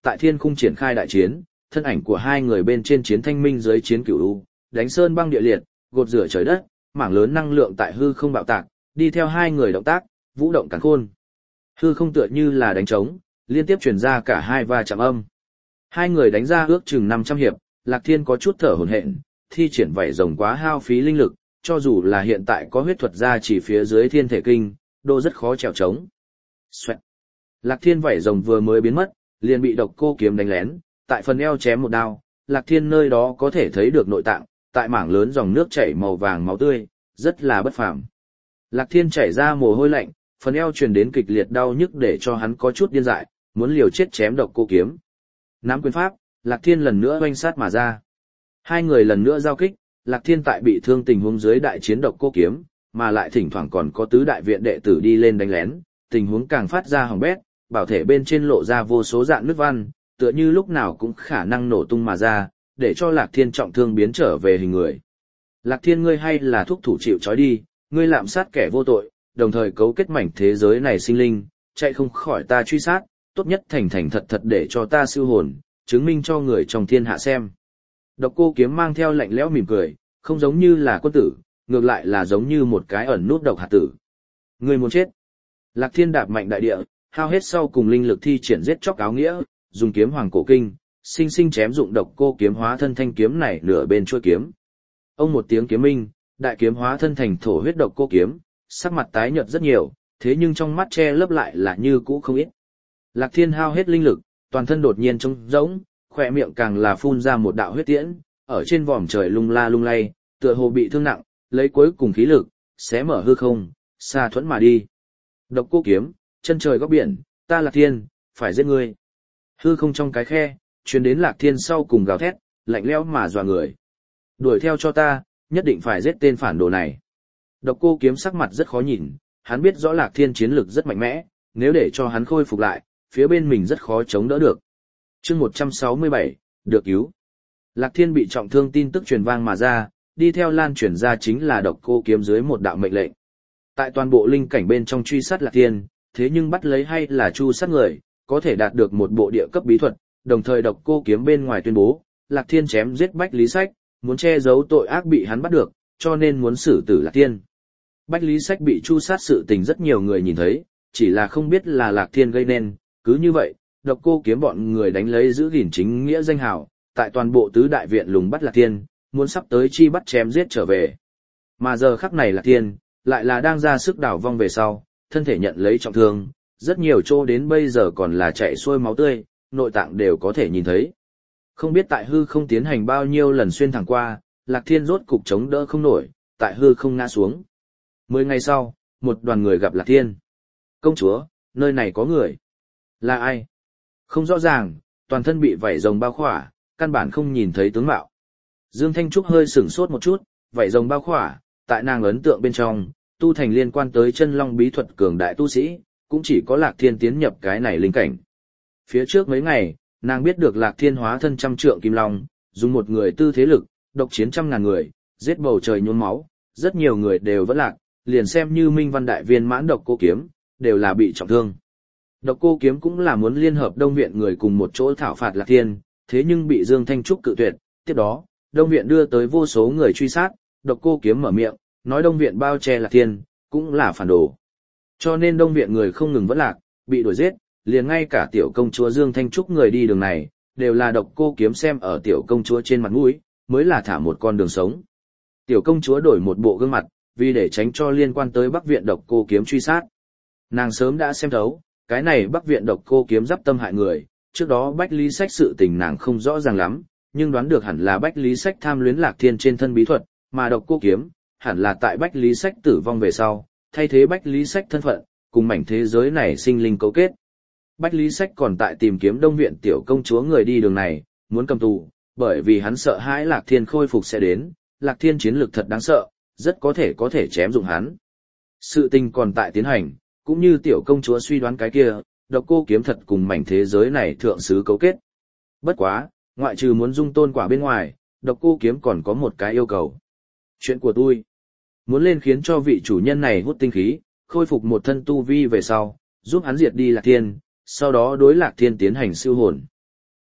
tại thiên khung triển khai đại chiến, thân ảnh của hai người bên trên chiến thanh minh dưới chiến cửu u, đánh sơn băng địa liệt, gột rửa trời đất, mảng lớn năng lượng tại hư không bạo tạc, đi theo hai người động tác, vũ động càn khôn. Hư không tựa như là đánh trống, liên tiếp truyền ra cả hai va chạm âm. Hai người đánh ra ước chừng 500 hiệp, Lạc Thiên có chút thở hổn hển, thi triển vảy rồng quá hao phí linh lực, cho dù là hiện tại có huyết thuật ra chỉ phía dưới thiên thể kinh, độ rất khó trèo trống. Xoẹt. Lạc Thiên vảy rồng vừa mới biến mất, liền bị độc cô kiếm đánh lén, tại phần eo chém một đao, Lạc Thiên nơi đó có thể thấy được nội tạng, tại mảng lớn dòng nước chảy màu vàng máu tươi, rất là bất phàm. Lạc Thiên chảy ra mồ hôi lạnh, phần eo truyền đến kịch liệt đau nhức để cho hắn có chút điên dại, muốn liều chết chém độc cô kiếm. Nắm quyền pháp, Lạc Thiên lần nữa oanh sát mà ra. Hai người lần nữa giao kích, Lạc Thiên tại bị thương tình huống dưới đại chiến độc cô kiếm, mà lại thỉnh thoảng còn có tứ đại viện đệ tử đi lên đánh lén, tình huống càng phát ra hỏng bét, bảo thể bên trên lộ ra vô số dạng nứt văn, tựa như lúc nào cũng khả năng nổ tung mà ra, để cho Lạc Thiên trọng thương biến trở về hình người. Lạc Thiên ngươi hay là thúc thủ chịu trói đi, ngươi lạm sát kẻ vô tội, đồng thời cấu kết mảnh thế giới này sinh linh, chạy không khỏi ta truy sát, tốt nhất thành thành thật thật để cho ta siêu hồn, chứng minh cho người trong thiên hạ xem. Độc cô kiếm mang theo lạnh lẽo mỉm cười, không giống như là quân tử, ngược lại là giống như một cái ẩn nút độc hạt tử. Ngươi muốn chết. Lạc Thiên đạp mạnh đại địa, hao hết sau cùng linh lực thi triển giết chóc áo nghĩa, dùng kiếm hoàng cổ kinh, sinh sinh chém dụng độc cô kiếm hóa thân thanh kiếm này nửa bên chuôi kiếm. Ông một tiếng kiếm minh, đại kiếm hóa thân thành thổ huyết độc cô kiếm, sắc mặt tái nhợt rất nhiều, thế nhưng trong mắt che lấp lại là như cũ không ít. Lạc Thiên hao hết linh lực, toàn thân đột nhiên trống rỗng, khỏe miệng càng là phun ra một đạo huyết tiễn, ở trên vòm trời lung la lung lay, tựa hồ bị thương nặng, lấy cuối cùng khí lực, xé mở hư không, xa thuẫn mà đi. Độc cô kiếm, chân trời góc biển, ta Lạc Thiên, phải giết ngươi. Hư không trong cái khe, truyền đến Lạc Thiên sau cùng gào thét, lạnh lẽo mà dọa người. Đuổi theo cho ta, nhất định phải giết tên phản đồ này. Độc cô kiếm sắc mặt rất khó nhìn, hắn biết rõ Lạc Thiên chiến lực rất mạnh mẽ, nếu để cho hắn khôi phục lại, phía bên mình rất khó chống đỡ được. Chương 167, được cứu. Lạc Thiên bị trọng thương tin tức truyền vang mà ra, đi theo lan truyền ra chính là độc cô kiếm dưới một đạo mệnh lệnh. Tại toàn bộ linh cảnh bên trong truy sát Lạc Thiên, thế nhưng bắt lấy hay là chu sát người, có thể đạt được một bộ địa cấp bí thuật, đồng thời độc cô kiếm bên ngoài tuyên bố, Lạc Thiên chém giết Bách Lý Sách, muốn che giấu tội ác bị hắn bắt được, cho nên muốn xử tử Lạc Thiên. Bách Lý Sách bị chu sát sự tình rất nhiều người nhìn thấy, chỉ là không biết là Lạc Thiên gây nên, cứ như vậy, độc cô kiếm bọn người đánh lấy giữ gìn chính nghĩa danh hào, tại toàn bộ tứ đại viện lùng bắt Lạc Thiên, muốn sắp tới chi bắt chém giết trở về. Mà giờ khắc này Lạc Thiên, lại là đang ra sức đảo vong về sau, thân thể nhận lấy trọng thương, rất nhiều chỗ đến bây giờ còn là chạy xuôi máu tươi, nội tạng đều có thể nhìn thấy. Không biết tại hư không tiến hành bao nhiêu lần xuyên thẳng qua, Lạc Thiên rốt cục chống đỡ không nổi, tại hư không ngã xuống. 10 ngày sau, một đoàn người gặp Lạc Thiên. Công chúa, nơi này có người. Là ai? Không rõ ràng, toàn thân bị vảy rồng bao khỏa, căn bản không nhìn thấy tướng mạo. Dương Thanh Trúc hơi sửng sốt một chút, vảy rồng bao khỏa, tại nàng ấn tượng bên trong, tu thành liên quan tới chân long bí thuật cường đại tu sĩ, cũng chỉ có Lạc Thiên tiến nhập cái này linh cảnh. Phía trước mấy ngày, nàng biết được Lạc Thiên hóa thân trăm trượng kim long, dùng một người tư thế lực, độc chiến 100.000 người, giết bầu trời nhuốm máu, rất nhiều người đều vẫn lạc, liền xem như Minh Văn đại viên mãn độc cô kiếm, đều là bị trọng thương. Độc cô kiếm cũng là muốn liên hợp Đông viện người cùng một chỗ thảo phạt Lạc Thiên, thế nhưng bị Dương Thanh Trúc cự tuyệt. Tiếp đó, Đông viện đưa tới vô số người truy sát, độc cô kiếm mở miệng, nói Đông viện bao che Lạc Thiên, cũng là phản đồ. Cho nên Đông viện người không ngừng vẫn lạc, bị đuổi giết, liền ngay cả tiểu công chúa Dương Thanh Trúc người đi đường này, đều là độc cô kiếm xem ở tiểu công chúa trên mặt mũi, mới là thả một con đường sống. Tiểu công chúa đổi một bộ gương mặt, vì để tránh cho liên quan tới Bắc viện độc cô kiếm truy sát. Nàng sớm đã xem thấu, cái này Bắc viện độc cô kiếm giáp tâm hại người, trước đó Bách Lý Sách sự tình nàng không rõ ràng lắm, nhưng đoán được hẳn là Bách Lý Sách tham luyến Lạc Thiên trên thân bí thuật, mà độc cô kiếm, hẳn là tại Bách Lý Sách tử vong về sau, thay thế Bách Lý Sách thân phận, cùng mảnh thế giới này sinh linh cấu kết. Bách Lý Sách còn tại tìm kiếm Đông viện tiểu công chúa người đi đường này, muốn cầm tù, bởi vì hắn sợ hãi Lạc Thiên khôi phục sẽ đến, Lạc Thiên chiến lực thật đáng sợ, rất có thể chém dụng hắn. Sự tình còn tại tiến hành, cũng như tiểu công chúa suy đoán cái kia, độc cô kiếm thật cùng mảnh thế giới này thượng sứ cấu kết. Bất quá, ngoại trừ muốn dung tôn quả bên ngoài, độc cô kiếm còn có một cái yêu cầu. Chuyện của tôi, muốn lên khiến cho vị chủ nhân này hút tinh khí, khôi phục một thân tu vi về sau, giúp hắn diệt đi Lạc Thiên, sau đó đối Lạc Thiên tiến hành siêu hồn.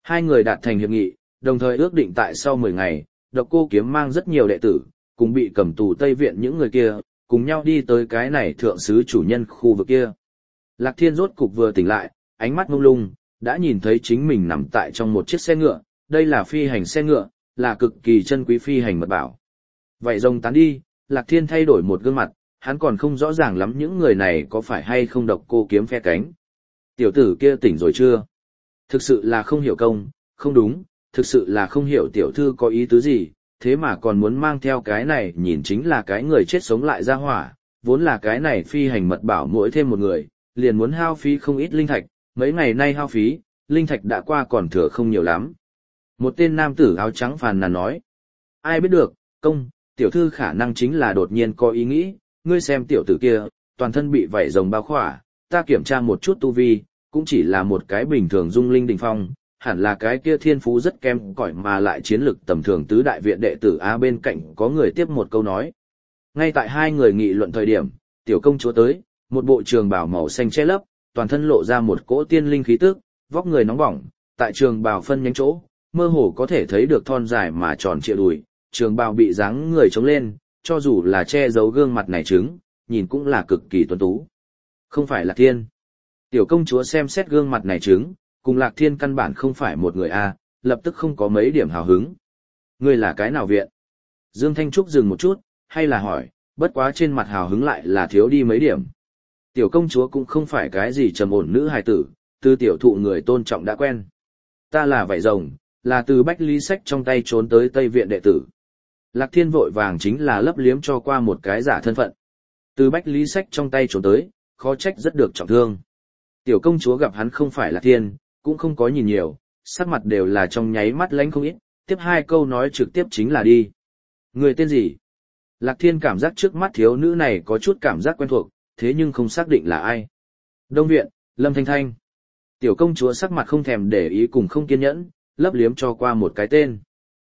Hai người đạt thành hiệp nghị, đồng thời ước định tại sau 10 ngày, Độc Cô Kiếm mang rất nhiều đệ tử, cùng bị cầm tù Tây Viện những người kia, cùng nhau đi tới cái này thượng sứ chủ nhân khu vực kia. Lạc Thiên rốt cục vừa tỉnh lại, ánh mắt mông lung, đã nhìn thấy chính mình nằm tại trong một chiếc xe ngựa, đây là phi hành xe ngựa, là cực kỳ chân quý phi hành mật bảo. Vậy rồng tán đi, Lạc Thiên thay đổi một gương mặt, hắn còn không rõ ràng lắm những người này có phải hay không Độc Cô Kiếm phe cánh. Tiểu tử kia tỉnh rồi chưa? Thực sự là không hiểu công, không đúng, thực sự là không hiểu tiểu thư có ý tứ gì, thế mà còn muốn mang theo cái này nhìn chính là cái người chết sống lại ra hỏa, vốn là cái này phi hành mật bảo mỗi thêm một người, liền muốn hao phí không ít linh thạch, mấy ngày nay hao phí, linh thạch đã qua còn thừa không nhiều lắm. Một tên nam tử áo trắng phàn nàn nói, ai biết được, công, tiểu thư khả năng chính là đột nhiên có ý nghĩ, ngươi xem tiểu tử kia, toàn thân bị vảy rồng bao khỏa, ta kiểm tra một chút tu vi, cũng chỉ là một cái bình thường dung linh đỉnh phong, hẳn là cái kia thiên phú rất kém cỏi mà lại chiến lực tầm thường tứ đại viện đệ tử A bên cạnh có người tiếp một câu nói. Ngay tại hai người nghị luận thời điểm, tiểu công chúa tới, một bộ trường bào màu xanh che lấp, toàn thân lộ ra một cỗ tiên linh khí tức, vóc người nóng bỏng, tại trường bào phân nhánh chỗ, mơ hồ có thể thấy được thon dài mà tròn trịa đùi, trường bào bị dáng người chống lên, cho dù là che giấu gương mặt này trứng, nhìn cũng là cực kỳ tuấn tú. Không phải là Thiên. Tiểu công chúa xem xét gương mặt này trứng, cùng Lạc Thiên căn bản không phải một người A, lập tức không có mấy điểm hào hứng. Ngươi là cái nào viện? Dương Thanh Trúc dừng một chút, hay là hỏi, bất quá trên mặt hào hứng lại là thiếu đi mấy điểm. Tiểu công chúa cũng không phải cái gì trầm ổn nữ hài tử, từ tiểu thụ người tôn trọng đã quen. Ta là vảy rồng, là từ Bách Lý Sách trong tay trốn tới Tây Viện đệ tử. Lạc Thiên vội vàng chính là lấp liếm cho qua một cái giả thân phận. Từ Bách Lý Sách trong tay trốn tới, khó trách rất được trọng thương. Tiểu công chúa gặp hắn không phải Lạc Thiên, cũng không có nhìn nhiều, sắc mặt đều là trong nháy mắt lánh không ít, tiếp hai câu nói trực tiếp chính là đi. Người tên gì? Lạc Thiên cảm giác trước mắt thiếu nữ này có chút cảm giác quen thuộc, thế nhưng không xác định là ai. Đông Viện, Lâm Thanh Thanh. Tiểu công chúa sắc mặt không thèm để ý cùng không kiên nhẫn, lấp liếm cho qua một cái tên.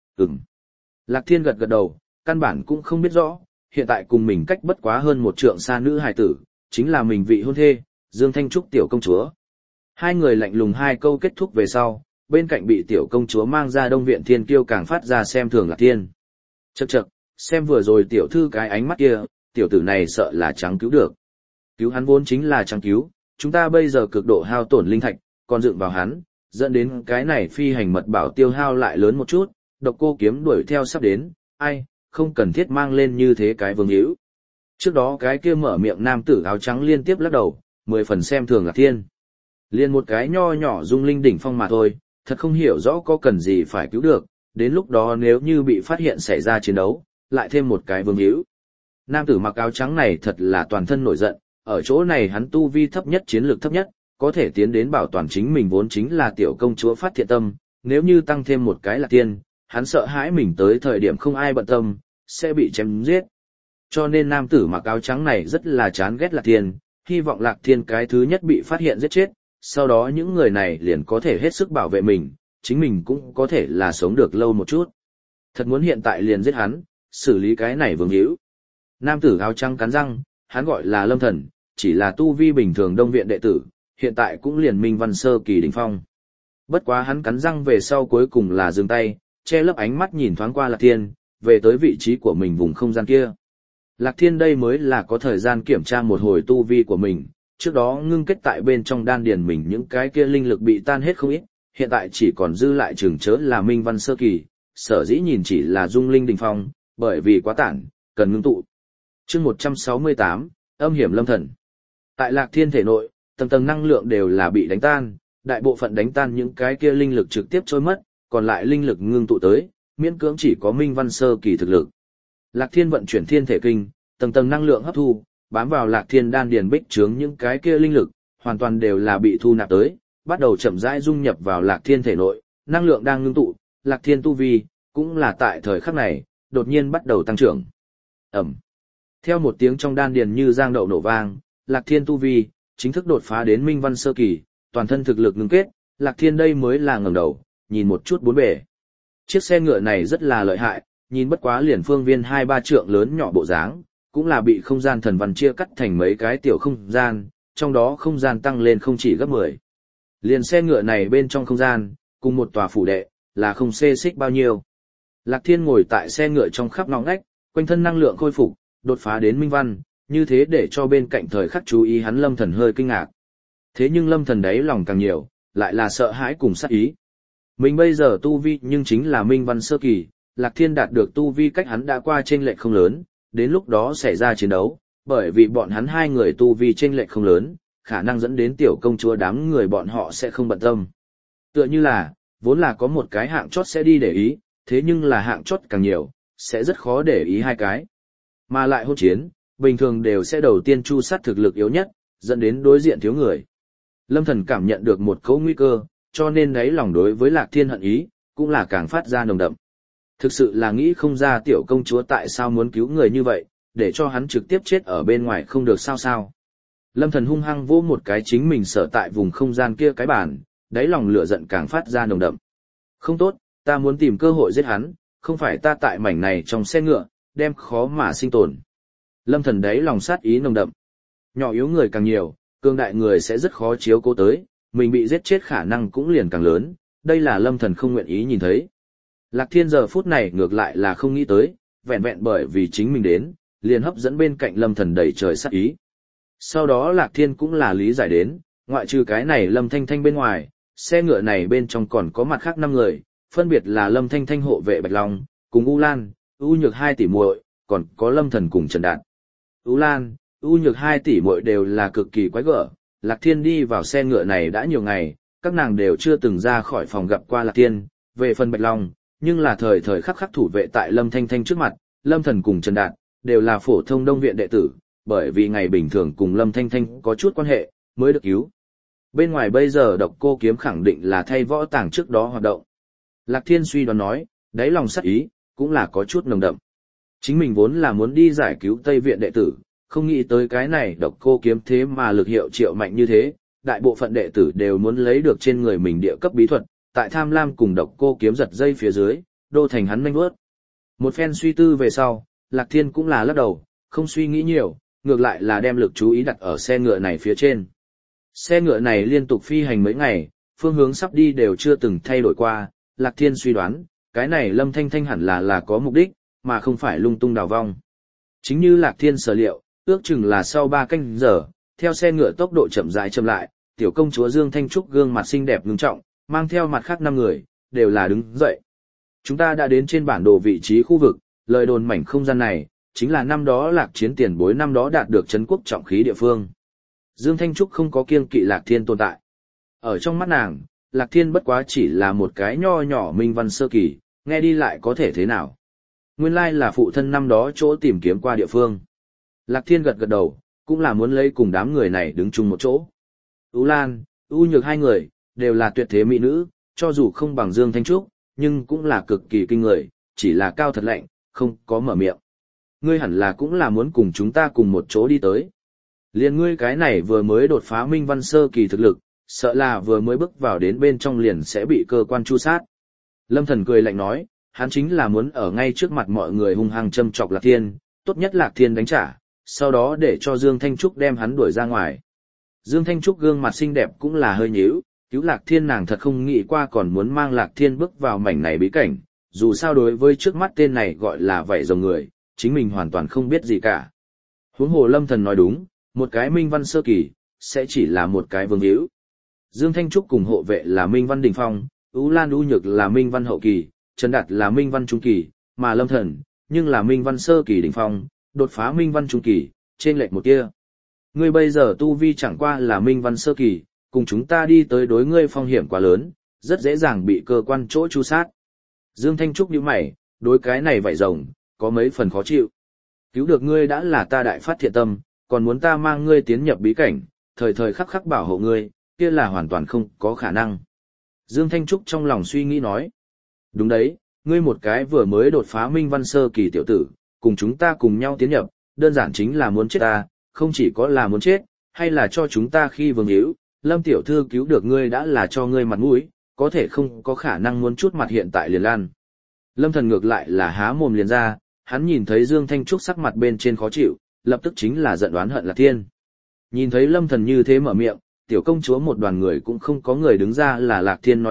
Lạc Thiên gật gật đầu, căn bản cũng không biết rõ, hiện tại cùng mình cách bất quá hơn một trượng xa nữ hài tử, chính là mình vị hôn thê, Dương Thanh Trúc tiểu công chúa. Hai người lạnh lùng hai câu kết thúc về sau, bên cạnh bị tiểu công chúa mang ra Đông Viện Thiên Kiêu càng phát ra xem thường Lạc Thiên. Chậc chậc, xem vừa rồi tiểu thư cái ánh mắt kia, tiểu tử này sợ là chẳng cứu được. Cứu hắn vốn chính là chẳng cứu, chúng ta bây giờ cực độ hao tổn linh thạch, còn dựng vào hắn, dẫn đến cái này phi hành mật bảo tiêu hao lại lớn một chút, Độc Cô Kiếm đuổi theo sắp đến, ai, không cần thiết mang lên như thế cái vương hữu. Trước đó cái kia mở miệng nam tử áo trắng liên tiếp lắc đầu, 10 phần xem thường Lạc Thiên. Liên một cái nho nhỏ dung linh đỉnh phong mà thôi, thật không hiểu rõ có cần gì phải cứu được, đến lúc đó nếu như bị phát hiện xảy ra chiến đấu, lại thêm một cái vương hữu. Nam tử mặc áo trắng này thật là toàn thân nổi giận, ở chỗ này hắn tu vi thấp nhất chiến lược thấp nhất, có thể tiến đến bảo toàn chính mình vốn chính là tiểu công chúa phát thiện tâm, nếu như tăng thêm một cái Lạc Thiên, hắn sợ hãi mình tới thời điểm không ai bận tâm, sẽ bị chém giết. Cho nên nam tử mặc áo trắng này rất là chán ghét Lạc Thiên, hy vọng Lạc Thiên cái thứ nhất bị phát hiện giết chết, sau đó những người này liền có thể hết sức bảo vệ mình, chính mình cũng có thể là sống được lâu một chút. Thật muốn hiện tại liền giết hắn, xử lý cái này vương hữu. Nam tử áo trắng cắn răng, hắn gọi là Lâm Thần, chỉ là tu vi bình thường Đông Viện đệ tử, hiện tại cũng liền Minh Văn sơ kỳ đỉnh phong. Bất quá hắn cắn răng về sau cuối cùng là dừng tay, che lấp ánh mắt nhìn thoáng qua Lạc Thiên, về tới vị trí của mình vùng không gian kia. Lạc Thiên đây mới là có thời gian kiểm tra một hồi tu vi của mình, trước đó ngưng kết tại bên trong đan điền mình những cái kia linh lực bị tan hết không ít, hiện tại chỉ còn dư lại chừng chớ là Minh Văn sơ kỳ, sở dĩ nhìn chỉ là dung linh đỉnh phong, bởi vì quá tản, cần ngưng tụ. Chương 168, âm hiểm lâm thần. Tại Lạc Thiên thể nội, tầng tầng năng lượng đều là bị đánh tan, đại bộ phận đánh tan những cái kia linh lực trực tiếp trôi mất, còn lại linh lực ngưng tụ tới, miễn cưỡng chỉ có Minh Văn sơ kỳ thực lực. Lạc Thiên vận chuyển thiên thể kinh, tầng tầng năng lượng hấp thu, bám vào Lạc Thiên đan điền bích trướng những cái kia linh lực, hoàn toàn đều là bị thu nạp tới, bắt đầu chậm rãi dung nhập vào Lạc Thiên thể nội, năng lượng đang ngưng tụ, Lạc Thiên tu vi cũng là tại thời khắc này, đột nhiên bắt đầu tăng trưởng. Ầm. Theo một tiếng trong đan điền như giang đậu nổ vang, Lạc Thiên tu vi chính thức đột phá đến Minh Văn sơ kỳ, toàn thân thực lực ngưng kết, Lạc Thiên đây mới là ngẩng đầu, nhìn một chút bốn bề. Chiếc xe ngựa này rất là lợi hại, nhìn bất quá liền phương viên 2-3 trượng lớn nhỏ bộ dáng, cũng là bị không gian thần văn chia cắt thành mấy cái tiểu không gian, trong đó không gian tăng lên không chỉ gấp 10. Liền xe ngựa này bên trong không gian, cùng một tòa phủ đệ, là không xê xích bao nhiêu. Lạc Thiên ngồi tại xe ngựa trong khắp ngõ ngách, quanh thân năng lượng khôi phục, đột phá đến minh văn, như thế để cho bên cạnh thời khắc chú ý hắn Lâm Thần hơi kinh ngạc. Thế nhưng Lâm Thần đấy lòng càng nhiều, lại là sợ hãi cùng sát ý. Mình bây giờ tu vi nhưng chính là minh văn sơ kỳ, Lạc Thiên đạt được tu vi cách hắn đã qua chênh lệch không lớn, đến lúc đó xảy ra chiến đấu, bởi vì bọn hắn hai người tu vi chênh lệch không lớn, khả năng dẫn đến tiểu công chúa đám người bọn họ sẽ không bận tâm. Tựa như là, vốn là có một cái hạng chót sẽ đi để ý, thế nhưng là hạng chót càng nhiều, sẽ rất khó để ý hai cái. Mà lại hôn chiến, bình thường đều sẽ đầu tiên chu sát thực lực yếu nhất, dẫn đến đối diện thiếu người. Lâm Thần cảm nhận được một cấu nguy cơ, cho nên đấy lòng đối với Lạc Thiên hận ý, cũng là càng phát ra nồng đậm. Thực sự là nghĩ không ra tiểu công chúa tại sao muốn cứu người như vậy, để cho hắn trực tiếp chết ở bên ngoài không được sao. Lâm Thần hung hăng vỗ một cái chính mình sở tại vùng không gian kia cái bàn, đáy lòng lửa giận càng phát ra nồng đậm. Không tốt, ta muốn tìm cơ hội giết hắn, không phải ta tại mảnh này trong xe ngựa, đem khó mà sinh tồn. Lâm Thần đáy lòng sát ý nồng đậm. Nhỏ yếu người càng nhiều, cường đại người sẽ rất khó chiếu cố tới, mình bị giết chết khả năng cũng liền càng lớn, đây là Lâm Thần không nguyện ý nhìn thấy. Lạc Thiên giờ phút này ngược lại là không nghĩ tới, vẹn vẹn bởi vì chính mình đến, liền hấp dẫn bên cạnh Lâm Thần đầy trời sát ý. Sau đó Lạc Thiên cũng là lý giải đến, ngoại trừ cái này Lâm Thanh Thanh bên ngoài, xe ngựa này bên trong còn có mặt khác 5 người, phân biệt là Lâm Thanh Thanh hộ vệ Bạch Long, cùng U Lan, U Nhược 2 tỷ muội, còn có Lâm Thần cùng Trần Đạt. U Lan, U Nhược 2 tỷ muội đều là cực kỳ quái gở, Lạc Thiên đi vào xe ngựa này đã nhiều ngày, các nàng đều chưa từng ra khỏi phòng gặp qua Lạc Thiên, về phần Bạch Long, nhưng là thời thời khắc khắc thủ vệ tại Lâm Thanh Thanh trước mặt, Lâm Thần cùng Trần Đạt, đều là phổ thông đông viện đệ tử, bởi vì ngày bình thường cùng Lâm Thanh Thanh có chút quan hệ, mới được cứu. Bên ngoài bây giờ Độc Cô Kiếm khẳng định là thay võ tàng trước đó hoạt động. Lạc Thiên suy đoán nói, đáy lòng sắc ý, cũng là có chút nồng đậm. Chính mình vốn là muốn đi giải cứu Tây viện đệ tử, không nghĩ tới cái này Độc Cô Kiếm thế mà lực hiệu triệu mạnh như thế, đại bộ phận đệ tử đều muốn lấy được trên người mình địa cấp bí thuật, tại tham lam cùng Độc Cô Kiếm giật dây phía dưới, đô thành hắn nhanh vớt. Một phen suy tư về sau, Lạc Thiên cũng là lắc đầu, không suy nghĩ nhiều, ngược lại là đem lực chú ý đặt ở xe ngựa này phía trên. Xe ngựa này liên tục phi hành mấy ngày, phương hướng sắp đi đều chưa từng thay đổi qua, Lạc Thiên suy đoán, cái này Lâm Thanh Thanh hẳn là có mục đích, mà không phải lung tung đào vong. Chính như Lạc Thiên sở liệu, ước chừng là sau 3 canh giờ, theo xe ngựa tốc độ chậm rãi chậm lại, tiểu công chúa Dương Thanh Trúc gương mặt xinh đẹp ngưng trọng, mang theo mặt khác 5 người, đều là đứng dậy. Chúng ta đã đến trên bản đồ vị trí khu vực, lời đồn mảnh không gian này, chính là năm đó Lạc Chiến tiền bối năm đó đạt được trấn quốc trọng khí địa phương. Dương Thanh Trúc không có kiêng kỵ Lạc Thiên tồn tại. Ở trong mắt nàng, Lạc Thiên bất quá chỉ là một cái nho nhỏ minh văn sơ kỳ, nghe đi lại có thể thế nào. Nguyên lai là phụ thân năm đó chỗ tìm kiếm qua địa phương. Lạc Thiên gật gật đầu, cũng là muốn lấy cùng đám người này đứng chung một chỗ. U Lan, U Nhược 2 người, đều là tuyệt thế mỹ nữ, cho dù không bằng Dương Thanh Trúc, nhưng cũng là cực kỳ kinh người, chỉ là cao thật lạnh, không có mở miệng. Ngươi hẳn là cũng là muốn cùng chúng ta cùng một chỗ đi tới. Liền ngươi cái này vừa mới đột phá minh văn sơ kỳ thực lực, sợ là vừa mới bước vào đến bên trong liền sẽ bị cơ quan tru sát. Lâm Thần cười lạnh nói, hắn chính là muốn ở ngay trước mặt mọi người hung hăng châm chọc Lạc Thiên, tốt nhất Lạc Thiên đánh trả, sau đó để cho Dương Thanh Trúc đem hắn đuổi ra ngoài. Dương Thanh Trúc gương mặt xinh đẹp cũng là hơi nhíu, cứu Lạc Thiên nàng thật không nghĩ qua còn muốn mang Lạc Thiên bước vào mảnh này bí cảnh, dù sao đối với trước mắt tên này gọi là vảy rồng người, chính mình hoàn toàn không biết gì cả. Huống hồ Lâm Thần nói đúng, một cái minh văn sơ kỳ, sẽ chỉ là một cái vương hữu. Dương Thanh Trúc cùng hộ vệ là minh văn đỉnh phong, U Lan U Nhược là minh văn hậu kỳ, Trần Đạt là minh văn trung kỳ, mà Lâm Thần, nhưng là minh văn sơ kỳ đỉnh phong, đột phá minh văn trung kỳ, trên lệch một tia. Ngươi bây giờ tu vi chẳng qua là minh văn sơ kỳ, cùng chúng ta đi tới đối ngươi phong hiểm quá lớn, rất dễ dàng bị cơ quan chỗ tru sát. Dương Thanh Trúc nhíu mày, đối cái này vậy rồng, có mấy phần khó chịu. Cứu được ngươi đã là ta đại phát thiện tâm, còn muốn ta mang ngươi tiến nhập bí cảnh, thời thời khắc khắc bảo hộ ngươi, kia là hoàn toàn không có khả năng. Dương Thanh Trúc trong lòng suy nghĩ nói. Đúng đấy, ngươi một cái vừa mới đột phá minh văn sơ kỳ tiểu tử, cùng chúng ta cùng nhau tiến nhập, đơn giản chính là muốn chết ta, không chỉ có là muốn chết, hay là cho chúng ta khi vương hữu, Lâm tiểu thư cứu được ngươi đã là cho ngươi mặt mũi, có thể không có khả năng muốn chút mặt hiện tại liền lan. Lâm Thần ngược lại là há mồm liền ra, hắn nhìn thấy Dương Thanh Trúc sắc mặt bên trên khó chịu, lập tức chính là giận đoán hận Lạc Thiên. Nhìn thấy Lâm Thần như thế mở miệng, tiểu công chúa một đoàn người cũng không có người đứng ra là Lạc Thiên nói chuyện,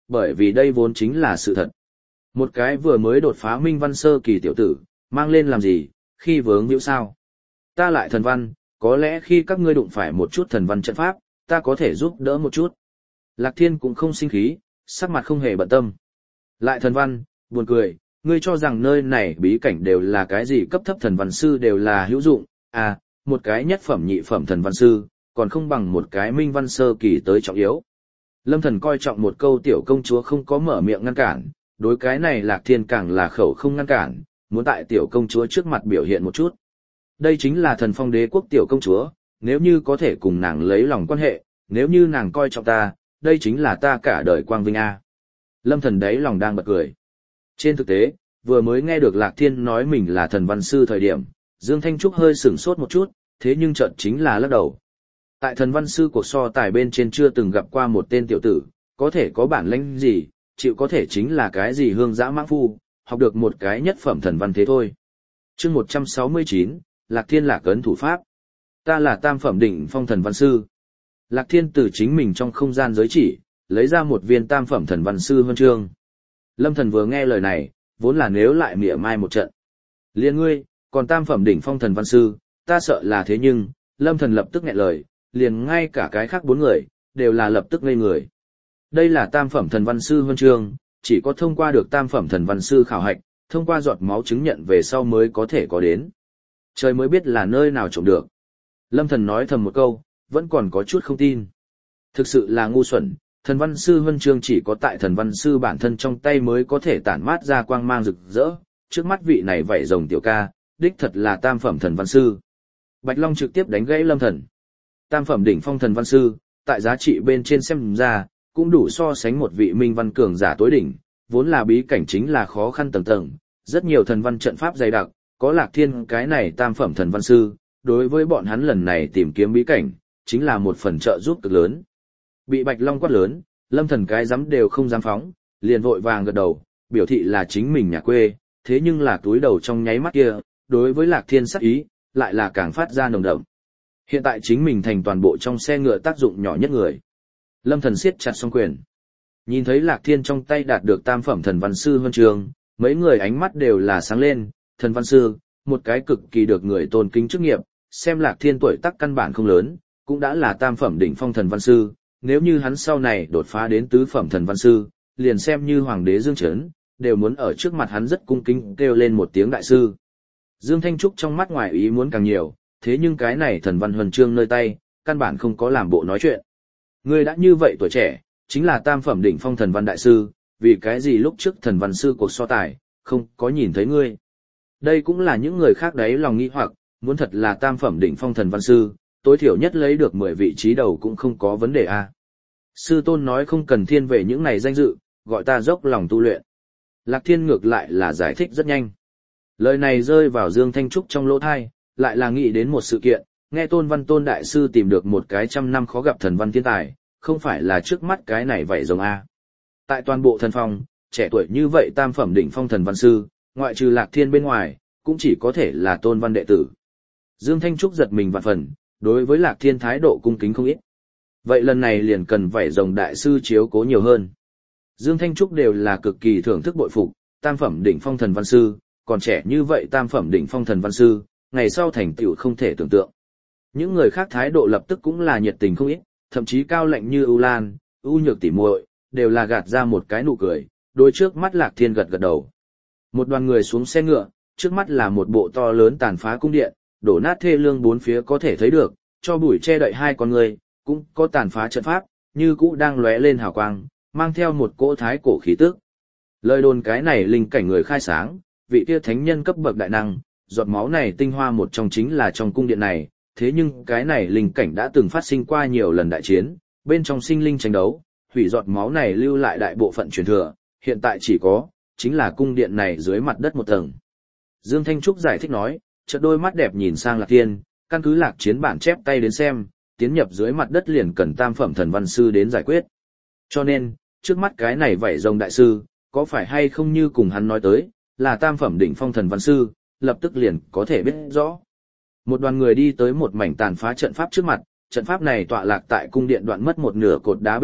bởi vì đây vốn chính là sự thật. Một cái vừa mới đột phá minh văn sơ kỳ tiểu tử, mang lên làm gì, khi vướng hữu sao. Ta lại thần văn, có lẽ khi các ngươi đụng phải một chút thần văn trận pháp, ta có thể giúp đỡ một chút. Lạc Thiên cũng không sinh khí, sắc mặt không hề bận tâm. Lại thần văn, buồn cười, ngươi cho rằng nơi này bí cảnh đều là cái gì cấp thấp thần văn sư đều là hữu dụng, à, một cái nhất phẩm nhị phẩm thần văn sư, còn không bằng một cái minh văn sơ kỳ tới trọng yếu. Lâm Thần coi trọng một câu tiểu công chúa không có mở miệng ngăn cản, đối cái này Lạc Thiên càng là khẩu không ngăn cản, muốn tại tiểu công chúa trước mặt biểu hiện một chút. Đây chính là Thần Phong Đế quốc tiểu công chúa, nếu như có thể cùng nàng lấy lòng quan hệ, nếu như nàng coi trọng ta, đây chính là ta cả đời quang vinh a. Lâm Thần đấy lòng đang bật cười. Trên thực tế, vừa mới nghe được Lạc Thiên nói mình là thần văn sư thời điểm, Dương Thanh Trúc hơi sửng sốt một chút, thế nhưng chợt chính là lắc đầu. Tại thần văn sư cuộc so tài bên trên chưa từng gặp qua một tên tiểu tử, có thể có bản lĩnh gì, chịu có thể chính là cái gì hương dã mãng phu, học được một cái nhất phẩm thần văn thế thôi. Chương 169, Lạc Thiên lạc ấn thủ pháp. Ta là tam phẩm đỉnh phong thần văn sư. Lạc Thiên từ chính mình trong không gian giới chỉ, lấy ra một viên tam phẩm thần văn sư huân chương. Lâm Thần vừa nghe lời này, vốn là nếu lại mỉa mai một trận. Liên ngươi, còn tam phẩm đỉnh phong thần văn sư, ta sợ là thế nhưng, Lâm Thần lập tức nghẹn lời, liền ngay cả cái khác 4 người, đều là lập tức ngây người. Đây là tam phẩm thần văn sư huân chương, chỉ có thông qua được tam phẩm thần văn sư khảo hạch, thông qua giọt máu chứng nhận về sau mới có thể có đến. Trời mới biết là nơi nào trộm được. Lâm Thần nói thầm một câu, vẫn còn có chút không tin. Thực sự là ngu xuẩn, thần văn sư huân chương chỉ có tại thần văn sư bản thân trong tay mới có thể tản mát ra quang mang rực rỡ, trước mắt vị này vảy rồng tiểu ca, đích thật là tam phẩm thần văn sư. Bạch Long trực tiếp đánh gãy Lâm Thần. Tam phẩm đỉnh phong thần văn sư, tại giá trị bên trên xem ra, cũng đủ so sánh một vị minh văn cường giả tối đỉnh, vốn là bí cảnh chính là khó khăn tầng tầng, rất nhiều thần văn trận pháp dày đặc, có Lạc Thiên cái này tam phẩm thần văn sư, đối với bọn hắn lần này tìm kiếm bí cảnh, chính là một phần trợ giúp cực lớn. Bị Bạch Long quát lớn, Lâm Thần cái dám đều không dám phóng, liền vội vàng gật đầu, biểu thị là chính mình nhà quê, thế nhưng là túi đầu trong nháy mắt kia, đối với Lạc Thiên sắc ý, lại là càng phát ra nồng đậm. Hiện tại chính mình thành toàn bộ trong xe ngựa tác dụng nhỏ nhất người. Lâm Thần siết chặt song quyền. Nhìn thấy Lạc Thiên trong tay đạt được tam phẩm thần văn sư huân chương, mấy người ánh mắt đều là sáng lên, thần văn sư, một cái cực kỳ được người tôn kính chức nghiệp, xem Lạc Thiên tuổi tác căn bản không lớn, cũng đã là tam phẩm đỉnh phong thần văn sư, nếu như hắn sau này đột phá đến tứ phẩm thần văn sư, liền xem như hoàng đế Dương Trấn, đều muốn ở trước mặt hắn rất cung kính kêu lên một tiếng đại sư. Dương Thanh Trúc trong mắt ngoài ý muốn càng nhiều, thế nhưng cái này thần văn huân chương nơi tay, căn bản không có làm bộ nói chuyện. Ngươi đã như vậy tuổi trẻ, chính là tam phẩm đỉnh phong thần văn đại sư, vì cái gì lúc trước thần văn sư cuộc so tài, không có nhìn thấy ngươi. Đây cũng là những người khác đấy lòng nghi hoặc, muốn thật là tam phẩm đỉnh phong thần văn sư, tối thiểu nhất lấy được 10 vị trí đầu cũng không có vấn đề a. Sư tôn nói không cần thiên về những này danh dự, gọi ta dốc lòng tu luyện. Lạc Thiên ngược lại là giải thích rất nhanh. Lời này rơi vào Dương Thanh Trúc trong lỗ thai, lại là nghĩ đến một sự kiện, nghe Tôn Văn Tôn đại sư tìm được một cái 100 năm khó gặp thần văn thiên tài, không phải là trước mắt cái này vậy giống a. Tại toàn bộ thần phong, trẻ tuổi như vậy tam phẩm đỉnh phong thần văn sư, ngoại trừ Lạc Thiên bên ngoài, cũng chỉ có thể là Tôn Văn đệ tử. Dương Thanh Trúc giật mình vạn phần, đối với Lạc Thiên thái độ cung kính không ít. Vậy lần này liền cần vảy rồng đại sư chiếu cố nhiều hơn. Dương Thanh Trúc đều là cực kỳ thưởng thức bội phục, tam phẩm đỉnh phong thần văn sư, còn trẻ như vậy tam phẩm đỉnh phong thần văn sư, ngày sau thành tựu không thể tưởng tượng. Những người khác thái độ lập tức cũng là nhiệt tình không ít, thậm chí cao lạnh như ưu lan, ưu nhược tỉ muội, đều là gạt ra một cái nụ cười, đôi trước mắt Lạc Thiên gật gật đầu. Một đoàn người xuống xe ngựa, trước mắt là một bộ to lớn tàn phá cung điện, đổ nát thê lương bốn phía có thể thấy được, cho bụi che đậy hai con người, cũng có tàn phá trận pháp, như cũ đang lóe lên hào quang, mang theo một cỗ thái cổ khí tức. Lời đồn cái này linh cảnh người khai sáng, vị kia thánh nhân cấp bậc đại năng, giọt máu này tinh hoa một trong chính là trong cung điện này, thế nhưng cái này linh cảnh đã từng phát sinh qua nhiều lần đại chiến, bên trong sinh linh tranh đấu, hủy giọt máu này lưu lại đại bộ phận truyền thừa, hiện tại chỉ có, chính là cung điện này dưới mặt đất một tầng. Dương Thanh Trúc giải thích nói, chợt đôi mắt đẹp nhìn sang Lạc Thiên, căn cứ Lạc chiến bản chép tay đến xem, tiến nhập dưới mặt đất liền cần tam phẩm thần văn sư đến giải quyết. Cho nên, trước mắt cái này vảy rồng đại sư, có phải hay không như cùng hắn nói tới, là tam phẩm đỉnh phong thần văn sư, lập tức liền có thể biết rõ. Một đoàn người đi tới một mảnh tàn phá trận pháp trước mặt, trận pháp này tọa lạc tại cung điện đoạn mất một nửa cột đá bên cạnh,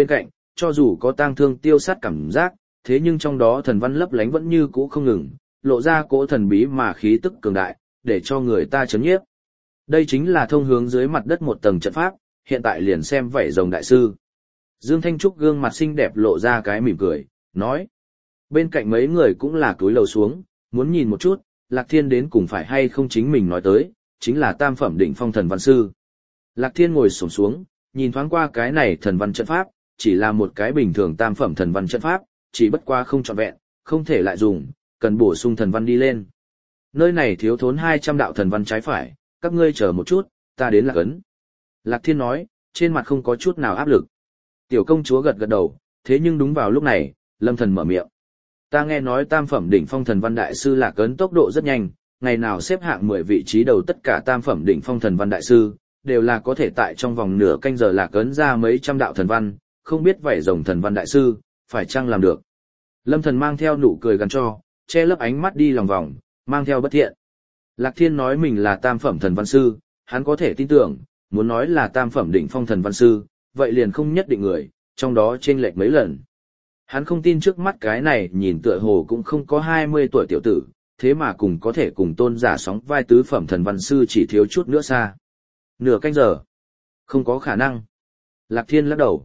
cho dù có tang thương tiêu sát cảm giác, thế nhưng trong đó thần văn lấp lánh vẫn như cũ không ngừng, lộ ra cỗ thần bí mà khí tức cường đại, để cho người ta chấn nhiếp. Đây chính là thông hướng dưới mặt đất một tầng trận pháp, hiện tại liền xem vảy rồng đại sư. Dương Thanh Trúc gương mặt xinh đẹp lộ ra cái mỉm cười, nói. Bên cạnh mấy người cũng là cúi đầu xuống, muốn nhìn một chút, Lạc Thiên đến cùng phải hay không chính mình nói tới, chính là tam phẩm đỉnh phong thần văn sư. Lạc Thiên ngồi xổm xuống, nhìn thoáng qua cái này thần văn trận pháp, chỉ là một cái bình thường tam phẩm thần văn trận pháp, chỉ bất qua không trọn vẹn, không thể lại dùng, cần bổ sung thần văn đi lên. Nơi này thiếu thốn 200 đạo thần văn trái phải, các ngươi chờ một chút, ta đến Lạc Ấn. Lạc Thiên nói, trên mặt không có chút nào áp lực. Tiểu công chúa gật gật đầu, thế nhưng đúng vào lúc này, Lâm Thần mở miệng. Ta nghe nói tam phẩm đỉnh phong thần văn đại sư Lạc Ấn tốc độ rất nhanh, ngày nào xếp hạng 10 vị trí đầu tất cả tam phẩm đỉnh phong thần văn đại sư, đều là có thể tại trong vòng nửa canh giờ Lạc Ấn ra mấy trăm đạo thần văn, không biết vảy rồng thần văn đại sư, phải chăng làm được. Lâm Thần mang theo nụ cười gằn cho, che lấp ánh mắt đi lòng vòng, mang theo bất thiện. Lạc Thiên nói mình là tam phẩm thần văn sư, hắn có thể tin tưởng, muốn nói là tam phẩm đỉnh phong thần văn sư, vậy liền không nhất định người, trong đó chênh lệch mấy lần. Hắn không tin trước mắt cái này nhìn tựa hồ cũng không có 20 tuổi tiểu tử, thế mà cùng có thể cùng tôn giả sóng vai tứ phẩm thần văn sư chỉ thiếu chút nữa xa. Nửa canh giờ. Không có khả năng. Lạc Thiên lắc đầu.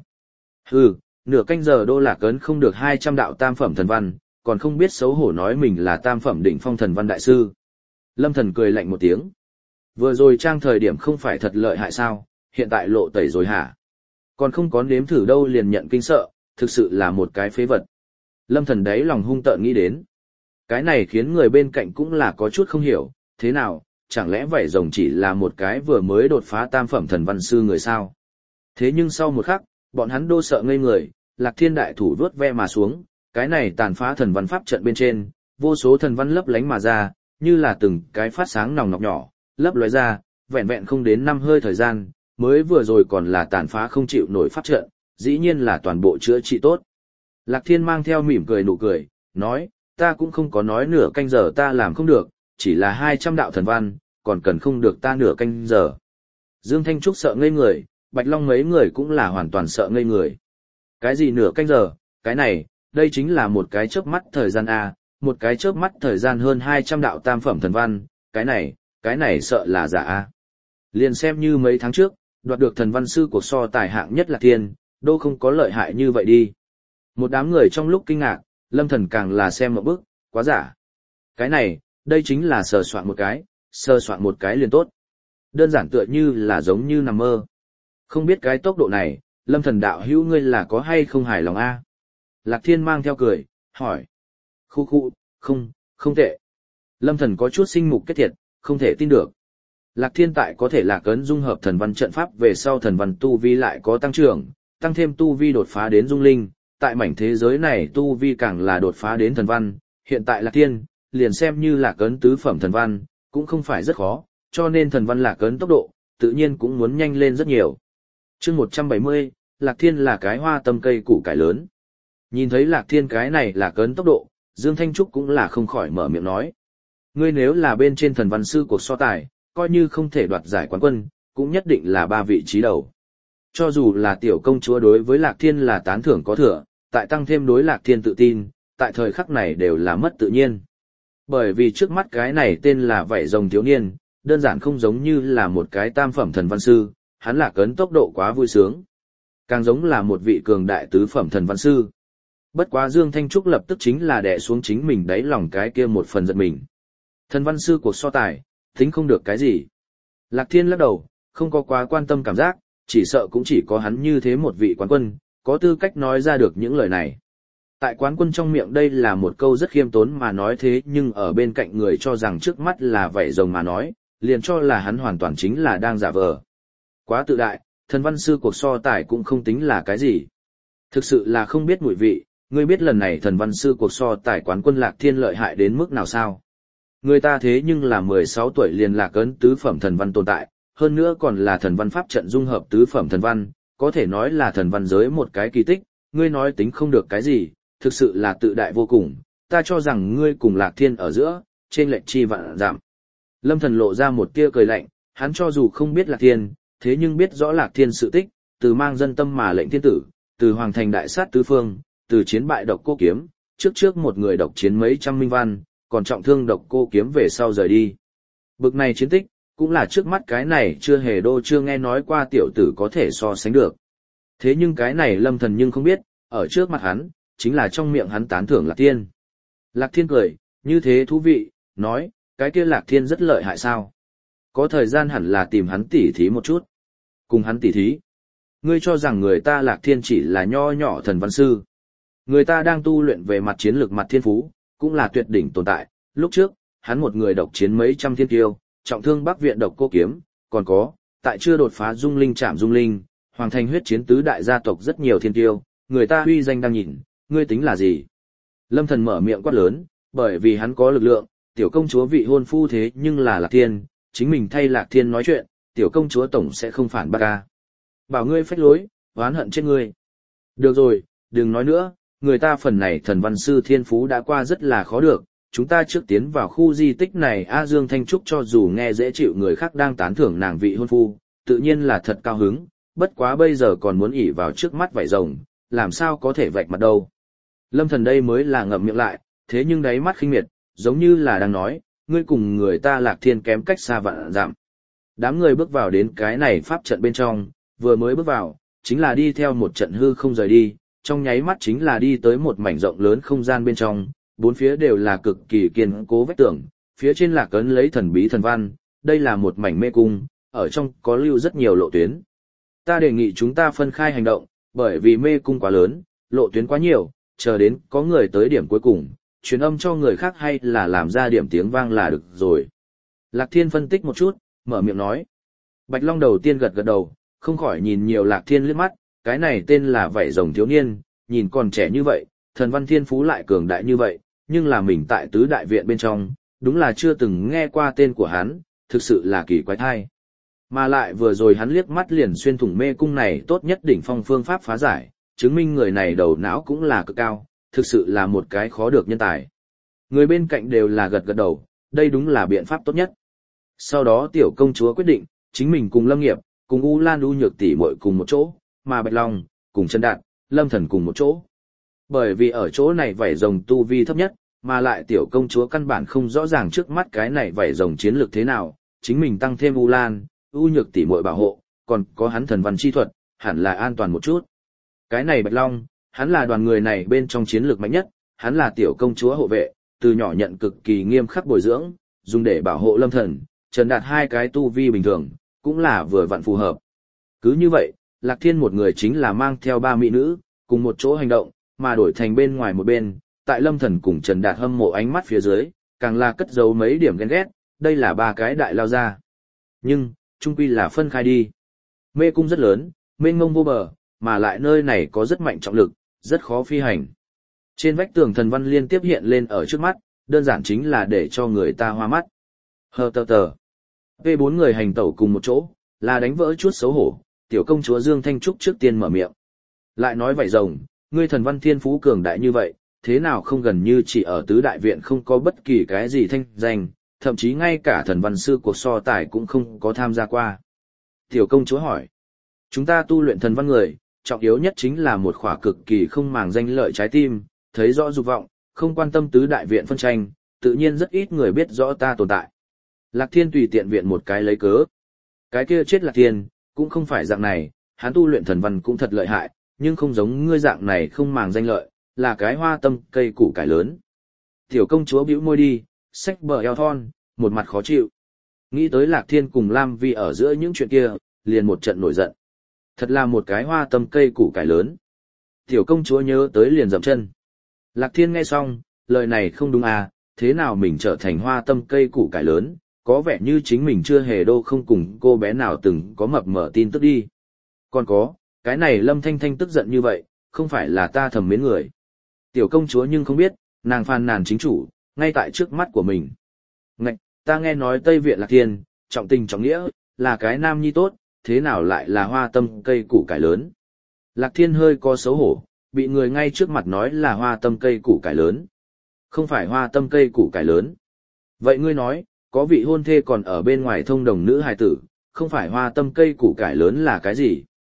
Nửa canh giờ Đô Lạc Ấn không được 200 đạo tam phẩm thần văn, còn không biết xấu hổ nói mình là tam phẩm đỉnh phong thần văn đại sư. Lâm Thần cười lạnh một tiếng. Vừa rồi trang thời điểm không phải thật lợi hại sao, hiện tại lộ tẩy rồi hả? Còn không có nếm thử đâu liền nhận kinh sợ, thực sự là một cái phế vật. Lâm Thần đấy lòng hung tợn nghĩ đến. Cái này khiến người bên cạnh cũng là có chút không hiểu, thế nào, chẳng lẽ vảy rồng chỉ là một cái vừa mới đột phá tam phẩm thần văn sư người sao? Thế nhưng sau một khắc, bọn hắn đô sợ ngây người, Lạc Thiên đại thủ vuốt ve mà xuống, cái này tàn phá thần văn pháp trận bên trên, vô số thần văn lấp lánh mà ra, như là từng cái phát sáng nòng nọc nhỏ, lấp lóe ra, vẹn vẹn không đến 5 hơi thời gian, mới vừa rồi còn là tàn phá không chịu nổi pháp trận, dĩ nhiên là toàn bộ chữa trị tốt. Lạc Thiên mang theo mỉm cười nụ cười, nói, ta cũng không có nói nửa canh giờ ta làm không được, chỉ là 200 đạo thần văn, còn cần không được ta nửa canh giờ. Dương Thanh Trúc sợ ngây người, Bạch Long mấy người cũng là hoàn toàn sợ ngây người. Cái gì nửa canh giờ, cái này, đây chính là một cái chớp mắt thời gian A, một cái chớp mắt thời gian hơn 200 đạo tam phẩm thần văn, cái này sợ là giả A. Liền xem như mấy tháng trước, đoạt được thần văn sư của so tài hạng nhất là Thiên, đô không có lợi hại như vậy đi. Một đám người trong lúc kinh ngạc, Lâm Thần càng là xem một bức, quá giả. Cái này, đây chính là sờ soạn một cái liền tốt. Đơn giản tựa như là giống như nằm mơ. Không biết cái tốc độ này, Lâm Thần đạo hữu ngươi là có hay không hài lòng a? Lạc Thiên mang theo cười, hỏi. Không tệ. Lâm Thần có chút sinh mục kết thiệt, không thể tin được. Lạc Thiên tại có thể Lạc Ấn dung hợp thần văn trận pháp về sau thần văn tu vi lại có tăng trưởng, tăng thêm tu vi đột phá đến dung linh, tại mảnh thế giới này tu vi càng là đột phá đến thần văn, hiện tại Lạc Thiên, liền xem như Lạc Ấn tứ phẩm thần văn, cũng không phải rất khó, cho nên thần văn Lạc Ấn tốc độ, tự nhiên cũng muốn nhanh lên rất nhiều. Chương 170, Lạc Thiên là cái hoa tâm cây củ cải lớn. Nhìn thấy Lạc Thiên cái này Lạc Ấn tốc độ, Dương Thanh Trúc cũng là không khỏi mở miệng nói. Ngươi nếu là bên trên thần văn sư cuộc so tài, coi như không thể đoạt giải quán quân, cũng nhất định là 3 vị trí đầu. Cho dù là tiểu công chúa đối với Lạc Thiên là tán thưởng có thừa, tại tăng thêm đối Lạc Thiên tự tin, tại thời khắc này đều là mất tự nhiên. Bởi vì trước mắt cái này tên là vảy rồng thiếu niên, đơn giản không giống như là một cái tam phẩm thần văn sư, hắn Lạc Ấn tốc độ quá vui sướng. Càng giống là một vị cường đại tứ phẩm thần văn sư. Bất quá Dương Thanh Trúc lập tức chính là đè xuống chính mình đáy lòng cái kia một phần giận mình. Thần văn sư cuộc so tài, tính không được cái gì. Lạc Thiên lắc đầu, không có quá quan tâm cảm giác, chỉ sợ cũng chỉ có hắn như thế một vị quán quân, có tư cách nói ra được những lời này. Tại quán quân trong miệng đây là một câu rất khiêm tốn mà nói thế nhưng ở bên cạnh người cho rằng trước mắt là vảy rồng mà nói, liền cho là hắn hoàn toàn chính là đang giả vờ. Quá tự đại, thần văn sư cuộc so tài cũng không tính là cái gì. Thực sự là không biết mùi vị, ngươi biết lần này thần văn sư cuộc so tài quán quân Lạc Thiên lợi hại đến mức nào sao? Người ta thế nhưng là 16 tuổi liền Lạc Ấn tứ phẩm thần văn tồn tại, hơn nữa còn là thần văn pháp trận dung hợp tứ phẩm thần văn, có thể nói là thần văn giới một cái kỳ tích, ngươi nói tính không được cái gì, thực sự là tự đại vô cùng, ta cho rằng ngươi cùng Lạc Thiên ở giữa, trên lệch chi vạn giảm. Lâm Thần lộ ra một tia cười lạnh, hắn cho dù không biết Lạc Thiên, thế nhưng biết rõ Lạc Thiên sự tích, từ mang dân tâm mà lệnh thiên tử, từ hoàng thành đại sát tứ phương, từ chiến bại độc cô kiếm, trước một người độc chiến mấy trăm minh văn, còn trọng thương độc cô kiếm về sau rời đi. Bực này chiến tích, cũng là trước mắt cái này chưa nghe nói qua tiểu tử có thể so sánh được. Thế nhưng cái này Lâm Thần nhưng không biết, ở trước mặt hắn, chính là trong miệng hắn tán thưởng Lạc Thiên. Lạc Thiên cười, như thế thú vị, nói, cái kia Lạc Thiên rất lợi hại sao? Có thời gian hẳn là tìm hắn tỉ thí một chút. Cùng hắn tỉ thí. Ngươi cho rằng người ta Lạc Thiên chỉ là nho nhỏ thần văn sư. Người ta đang tu luyện về mặt chiến lược mặt thiên phú, cũng là tuyệt đỉnh tồn tại. Lúc trước, hắn một người độc chiến mấy trăm thiên tiêu, trọng thương Bắc viện độc cô kiếm, còn có, tại chưa đột phá dung linh chạm dung linh, hoàng thành huyết chiến tứ đại gia tộc rất nhiều thiên tiêu, người ta uy danh đang nhìn, ngươi tính là gì? Lâm Thần mở miệng quát lớn, bởi vì hắn có lực lượng, tiểu công chúa vị hôn phu thế nhưng là Lạc Thiên, chính mình thay Lạc Thiên nói chuyện, tiểu công chúa tổng sẽ không phản bác ca. Bảo ngươi phách lối, oán hận trên ngươi. Được rồi, đừng nói nữa, người ta phần này thần văn sư thiên phú đã qua rất là khó được, chúng ta trước tiến vào khu di tích này. A Dương Thanh Trúc cho dù nghe dễ chịu người khác đang tán thưởng nàng vị hôn phu, tự nhiên là thật cao hứng, bất quá bây giờ còn muốn ỉ vào trước mắt vảy rồng, làm sao có thể vạch mặt đâu. Lâm Thần đây mới là ngậm miệng lại, thế nhưng đáy mắt khinh miệt, giống như là đang nói, ngươi cùng người ta Lạc Thiên kém cách xa vạn dặm. Đám người bước vào đến cái này pháp trận bên trong, vừa mới bước vào, chính là đi theo một trận hư không rời đi, trong nháy mắt chính là đi tới một mảnh rộng lớn không gian bên trong, bốn phía đều là cực kỳ kiên cố vách tường, phía trên là cấn lấy thần bí thần văn, đây là một mảnh mê cung, ở trong có lưu rất nhiều lộ tuyến. Ta đề nghị chúng ta phân khai hành động, bởi vì mê cung quá lớn, lộ tuyến quá nhiều, chờ đến có người tới điểm cuối cùng, truyền âm cho người khác hay là làm ra điểm tiếng vang là được rồi. Lạc Thiên phân tích một chút, mở miệng nói. Bạch Long đầu tiên gật gật đầu, không khỏi nhìn nhiều Lạc Thiên liếc mắt, cái này tên là vảy rồng thiếu niên, nhìn còn trẻ như vậy, thần văn thiên phú lại cường đại như vậy, nhưng là mình tại tứ đại viện bên trong, đúng là chưa từng nghe qua tên của hắn, thực sự là kỳ quái thai. Mà lại vừa rồi hắn liếc mắt liền xuyên thủng mê cung này tốt nhất đỉnh phong phương pháp phá giải, chứng minh người này đầu não cũng là cực cao, thực sự là một cái khó được nhân tài. Người bên cạnh đều là gật gật đầu, đây đúng là biện pháp tốt nhất. Sau đó tiểu công chúa quyết định, chính mình cùng Lâm Nghiệp, cùng U Lan U Nhược tỷ muội cùng một chỗ, mà Bạch Long, cùng Trần Đạt, Lâm Thần cùng một chỗ. Bởi vì ở chỗ này vảy rồng tu vi thấp nhất, mà lại tiểu công chúa căn bản không rõ ràng trước mắt cái này vảy rồng chiến lược thế nào, chính mình tăng thêm U Lan, U Nhược tỷ muội bảo hộ, còn có hắn thần văn chi thuật, hẳn là an toàn một chút. Cái này Bạch Long, hắn là đoàn người này bên trong chiến lược mạnh nhất, hắn là tiểu công chúa hộ vệ, từ nhỏ nhận cực kỳ nghiêm khắc bồi dưỡng, dùng để bảo hộ Lâm Thần, Trần Đạt hai cái tu vi bình thường, cũng là vừa vặn phù hợp. Cứ như vậy, Lạc Thiên một người chính là mang theo ba mỹ nữ, cùng một chỗ hành động, mà đổi thành bên ngoài một bên, tại Lâm Thần cùng Trần Đạt hâm mộ ánh mắt phía dưới, càng là cất giấu mấy điểm ghen ghét, đây là ba cái đại lao ra. Nhưng, chung quy là phân khai đi. Mê cung rất lớn, mênh mông vô bờ, mà lại nơi này có rất mạnh trọng lực, rất khó phi hành. Trên vách tường thần văn liên tiếp hiện lên ở trước mắt, đơn giản chính là để cho người ta hoa mắt. Hờ tờ tờ. P4 người hành tẩu cùng một chỗ, là đánh vỡ chút xấu hổ, tiểu công chúa Dương Thanh Trúc trước tiên mở miệng. Lại nói vậy rồng, ngươi thần văn thiên phú cường đại như vậy, thế nào không gần như chỉ ở tứ đại viện không có bất kỳ cái gì thanh danh, thậm chí ngay cả thần văn sư cuộc so tài cũng không có tham gia qua. Tiểu công chúa hỏi, chúng ta tu luyện thần văn người, trọng yếu nhất chính là một khỏa cực kỳ không màng danh lợi trái tim, thấy rõ dục vọng, không quan tâm tứ đại viện phân tranh, tự nhiên rất ít người biết rõ ta tồn tại. Lạc Thiên tùy tiện viện một cái lấy cớ. Cái kia chết Lạc Thiên, cũng không phải dạng này, hắn tu luyện thần văn cũng thật lợi hại, nhưng không giống ngươi dạng này không màng danh lợi, là cái hoa tâm cây củ cải lớn. Tiểu công chúa bĩu môi đi, xách bờ eo thon, một mặt khó chịu. Nghĩ tới Lạc Thiên cùng Lam Vi ở giữa những chuyện kia, liền một trận nổi giận. Thật là một cái hoa tâm cây củ cải lớn. Tiểu công chúa nhớ tới liền dậm chân. Lạc Thiên nghe xong, lời này không đúng à, thế nào mình trở thành hoa tâm cây củ cải lớn, có vẻ như chính mình chưa hề đô không cùng cô bé nào từng có mập mờ tin tức đi. Còn có, cái này Lâm Thanh Thanh tức giận như vậy, không phải là ta thầm mến người. Tiểu công chúa nhưng không biết, nàng phàn nàn chính chủ, ngay tại trước mắt của mình. Ngạch, ta nghe nói Tây Viện Lạc Thiên, trọng tình trọng nghĩa, là cái nam nhi tốt, thế nào lại là hoa tâm cây củ cải lớn. Lạc Thiên hơi có xấu hổ, bị người ngay trước mặt nói là hoa tâm cây củ cải lớn. Không phải hoa tâm cây củ cải lớn. Vậy ngươi nói, có vị hôn thê còn ở bên ngoài thông đồng nữ hài tử, không phải hoa tâm cây củ cải lớn là cái gì?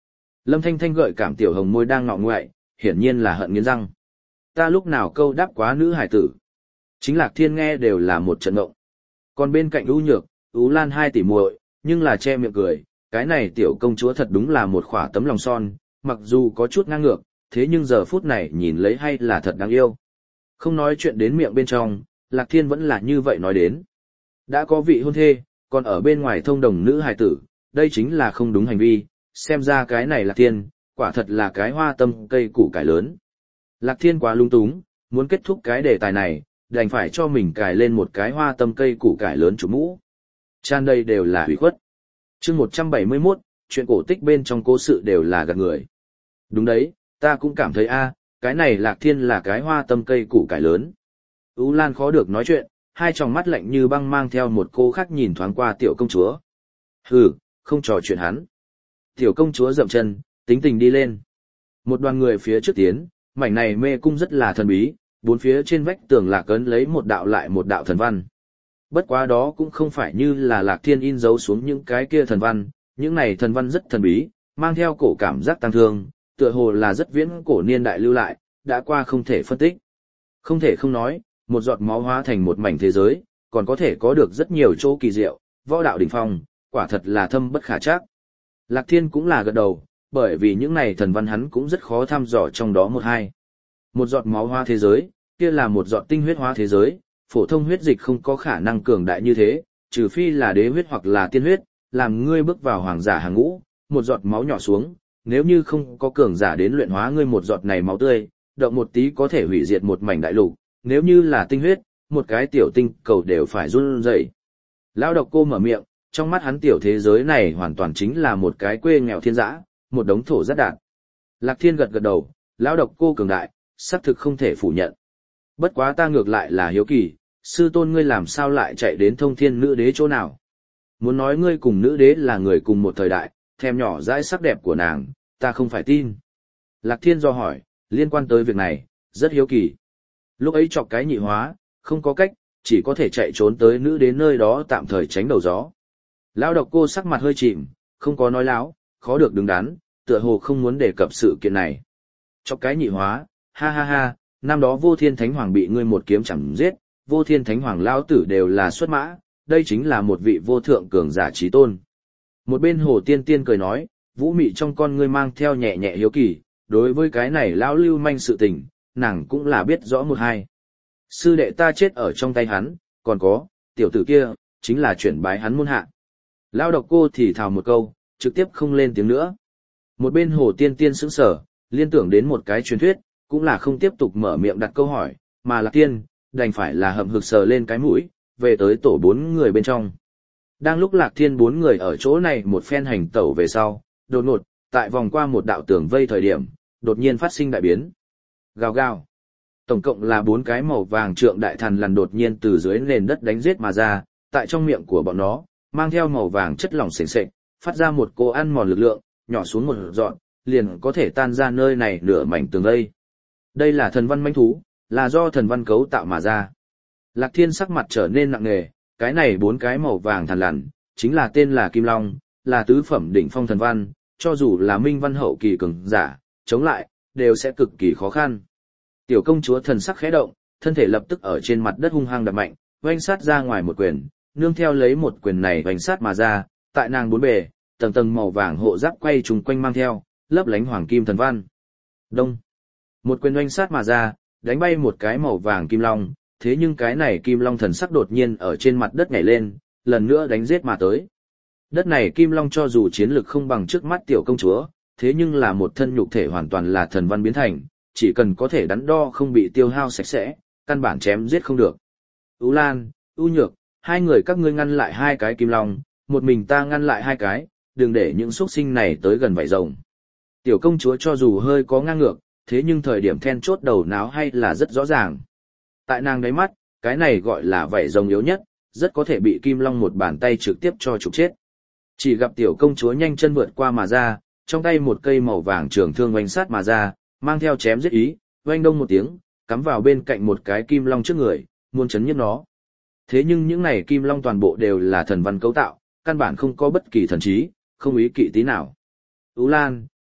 Lâm Thanh Thanh gợi cảm tiểu hồng môi đang ngọ ngoại, hiển nhiên là hận nghiến răng. Ta lúc nào câu đáp quá nữ hải tử. Chính Lạc Thiên nghe đều là một trận ngộng. Còn bên cạnh U Nhược, U Lan hai tỷ muội, nhưng là che miệng cười, cái này tiểu công chúa thật đúng là một khỏa tấm lòng son, mặc dù có chút ngang ngược, thế nhưng giờ phút này nhìn lấy hay là thật đáng yêu. Không nói chuyện đến miệng bên trong, Lạc Thiên vẫn là như vậy nói đến. Đã có vị hôn thê, còn ở bên ngoài thông đồng nữ hài tử, đây chính là không đúng hành vi, xem ra cái này Lạc Thiên, quả thật là cái hoa tâm cây củ cải lớn. Lạc Thiên quá lung túng, muốn kết thúc cái đề tài này, đành phải cho mình cài lên một cái hoa tâm cây củ cải lớn chủ mũ. Tràn đây đều là hủy khuất. Chương 171, chuyện cổ tích bên trong cố sự đều là gạt người. Đúng đấy, ta cũng cảm thấy cái này Lạc Thiên là cái hoa tâm cây củ cải lớn. U Lan khó được nói chuyện, hai tròng mắt lạnh như băng mang theo một cô khác nhìn thoáng qua tiểu công chúa. Hừ, không trò chuyện hắn. Tiểu công chúa dậm chân, tính tình đi lên. Một đoàn người phía trước tiến, mảnh này mê cung rất là thần bí, bốn phía trên vách tường Lạc ấn lấy một đạo lại một đạo thần văn. Bất quá đó cũng không phải như là Lạc Thiên in dấu xuống những cái kia thần văn, những này thần văn rất thần bí, mang theo cổ cảm giác tăng thương, tựa hồ là rất viễn cổ niên đại lưu lại, đã qua không thể phân tích. Không thể không nói, một giọt máu hóa thành một mảnh thế giới, còn có thể có được rất nhiều chỗ kỳ diệu, võ đạo đỉnh phong, quả thật là thâm bất khả trắc. Lạc Thiên cũng là gật đầu, bởi vì những này thần văn hắn cũng rất khó thăm dò trong đó một hai. Một giọt máu hóa thế giới, kia là một giọt tinh huyết hóa thế giới, phổ thông huyết dịch không có khả năng cường đại như thế, trừ phi là đế huyết hoặc là tiên huyết, làm ngươi bước vào hoàng giả hàng ngũ, một giọt máu nhỏ xuống, nếu như không có cường giả đến luyện hóa ngươi một giọt này máu tươi, động một tí có thể hủy diệt một mảnh đại lục, nếu như là tinh huyết, một cái tiểu tinh cầu đều phải run rẩy. Lão độc cô mở miệng, trong mắt hắn tiểu thế giới này hoàn toàn chính là một cái quê nghèo thiên dã, một đống thổ rất đạn. Lạc Thiên gật gật đầu, lão độc cô cường đại, xác thực không thể phủ nhận. Bất quá ta ngược lại là hiếu kỳ, sư tôn ngươi làm sao lại chạy đến thông thiên nữ đế chỗ nào? Muốn nói ngươi cùng nữ đế là người cùng một thời đại, thèm nhỏ dãi sắc đẹp của nàng, ta không phải tin. Lạc Thiên do hỏi, liên quan tới việc này, rất hiếu kỳ. Lúc ấy chọc cái nhị hóa, không có cách, chỉ có thể chạy trốn tới nữ đế nơi đó tạm thời tránh đầu gió. Lão độc cô sắc mặt hơi chìm, không có nói láo, khó được đứng đắn, tựa hồ không muốn đề cập sự kiện này. Chọc cái nhị hóa, ha ha ha, năm đó vô thiên thánh hoàng bị ngươi một kiếm chẳng giết, vô thiên thánh hoàng lão tử đều là xuất mã, đây chính là một vị vô thượng cường giả trí tôn. Một bên hồ tiên tiên cười nói, vũ mị trong con ngươi mang theo nhẹ nhẹ hiếu kỳ, đối với cái này lão lưu manh sự tình, nàng cũng là biết rõ một hai. Sư đệ ta chết ở trong tay hắn, còn có, tiểu tử kia, chính là chuyển bái hắn môn hạ. Lão độc cô thì thào một câu, trực tiếp không lên tiếng nữa. Một bên hồ tiên tiên sững sờ, liên tưởng đến một cái truyền thuyết, cũng là không tiếp tục mở miệng đặt câu hỏi, mà Lạc Tiên, đành phải là hậm hực sờ lên cái mũi, về tới tổ 4 người bên trong. Đang lúc Lạc Thiên 4 người ở chỗ này một phen hành tẩu về sau, đột ngột, tại vòng qua một đạo tường vây thời điểm, đột nhiên phát sinh đại biến. Gào gào. Tổng cộng là 4 cái màu vàng trượng đại thần lằn đột nhiên từ dưới nền đất đánh giết mà ra, tại trong miệng của bọn nó, mang theo màu vàng chất lỏng sền sệt, phát ra một cỗ ăn mòn lực lượng, nhỏ xuống một dọn, liền có thể tan ra nơi này nửa mảnh tường vây. Đây là thần văn mãnh thú, là do thần văn cấu tạo mà ra. Lạc Thiên sắc mặt trở nên nặng nề, cái này 4 cái màu vàng thần lằn, chính là tên là Kim Long, là tứ phẩm đỉnh phong thần văn, cho dù là minh văn hậu kỳ cường giả, chống lại, đều sẽ cực kỳ khó khăn. Tiểu công chúa thần sắc khẽ động, thân thể lập tức ở trên mặt đất hung hăng đập mạnh, oanh sát ra ngoài một quyền, nương theo lấy một quyền này oanh sát mà ra, tại nàng bốn bề, tầng tầng màu vàng hộ giáp quay trùng quanh mang theo, lấp lánh hoàng kim thần văn. Đông. Một quyền oanh sát mà ra, đánh bay một cái màu vàng kim long, thế nhưng cái này kim long thần sắc đột nhiên ở trên mặt đất nhảy lên, lần nữa đánh giết mà tới. Đất này kim long cho dù chiến lực không bằng trước mắt tiểu công chúa, thế nhưng là một thân nhục thể hoàn toàn là thần văn biến thành, chỉ cần có thể đắn đo không bị tiêu hao sạch sẽ, căn bản chém giết không được. U Lan, U Nhược, hai người các ngươi ngăn lại 2 cái kim long, một mình ta ngăn lại 2 cái, đừng để những xuất sinh này tới gần vảy rồng. Tiểu công chúa cho dù hơi có ngang ngược, thế nhưng thời điểm then chốt đầu náo hay là rất rõ ràng. Tại nàng đáy mắt, cái này gọi là vảy rồng yếu nhất, rất có thể bị kim long một bàn tay trực tiếp cho trục chết. Chỉ gặp tiểu công chúa nhanh chân vượt qua mà ra, trong tay một cây màu vàng trường thương oanh sát mà ra, mang theo chém giết ý, oanh đông một tiếng, cắm vào bên cạnh một cái kim long trước người, muốn chấn nhiếp nó. Thế nhưng những này kim long toàn bộ đều là thần văn cấu tạo, căn bản không có bất kỳ thần trí, không ý kỵ tí nào. U Lan,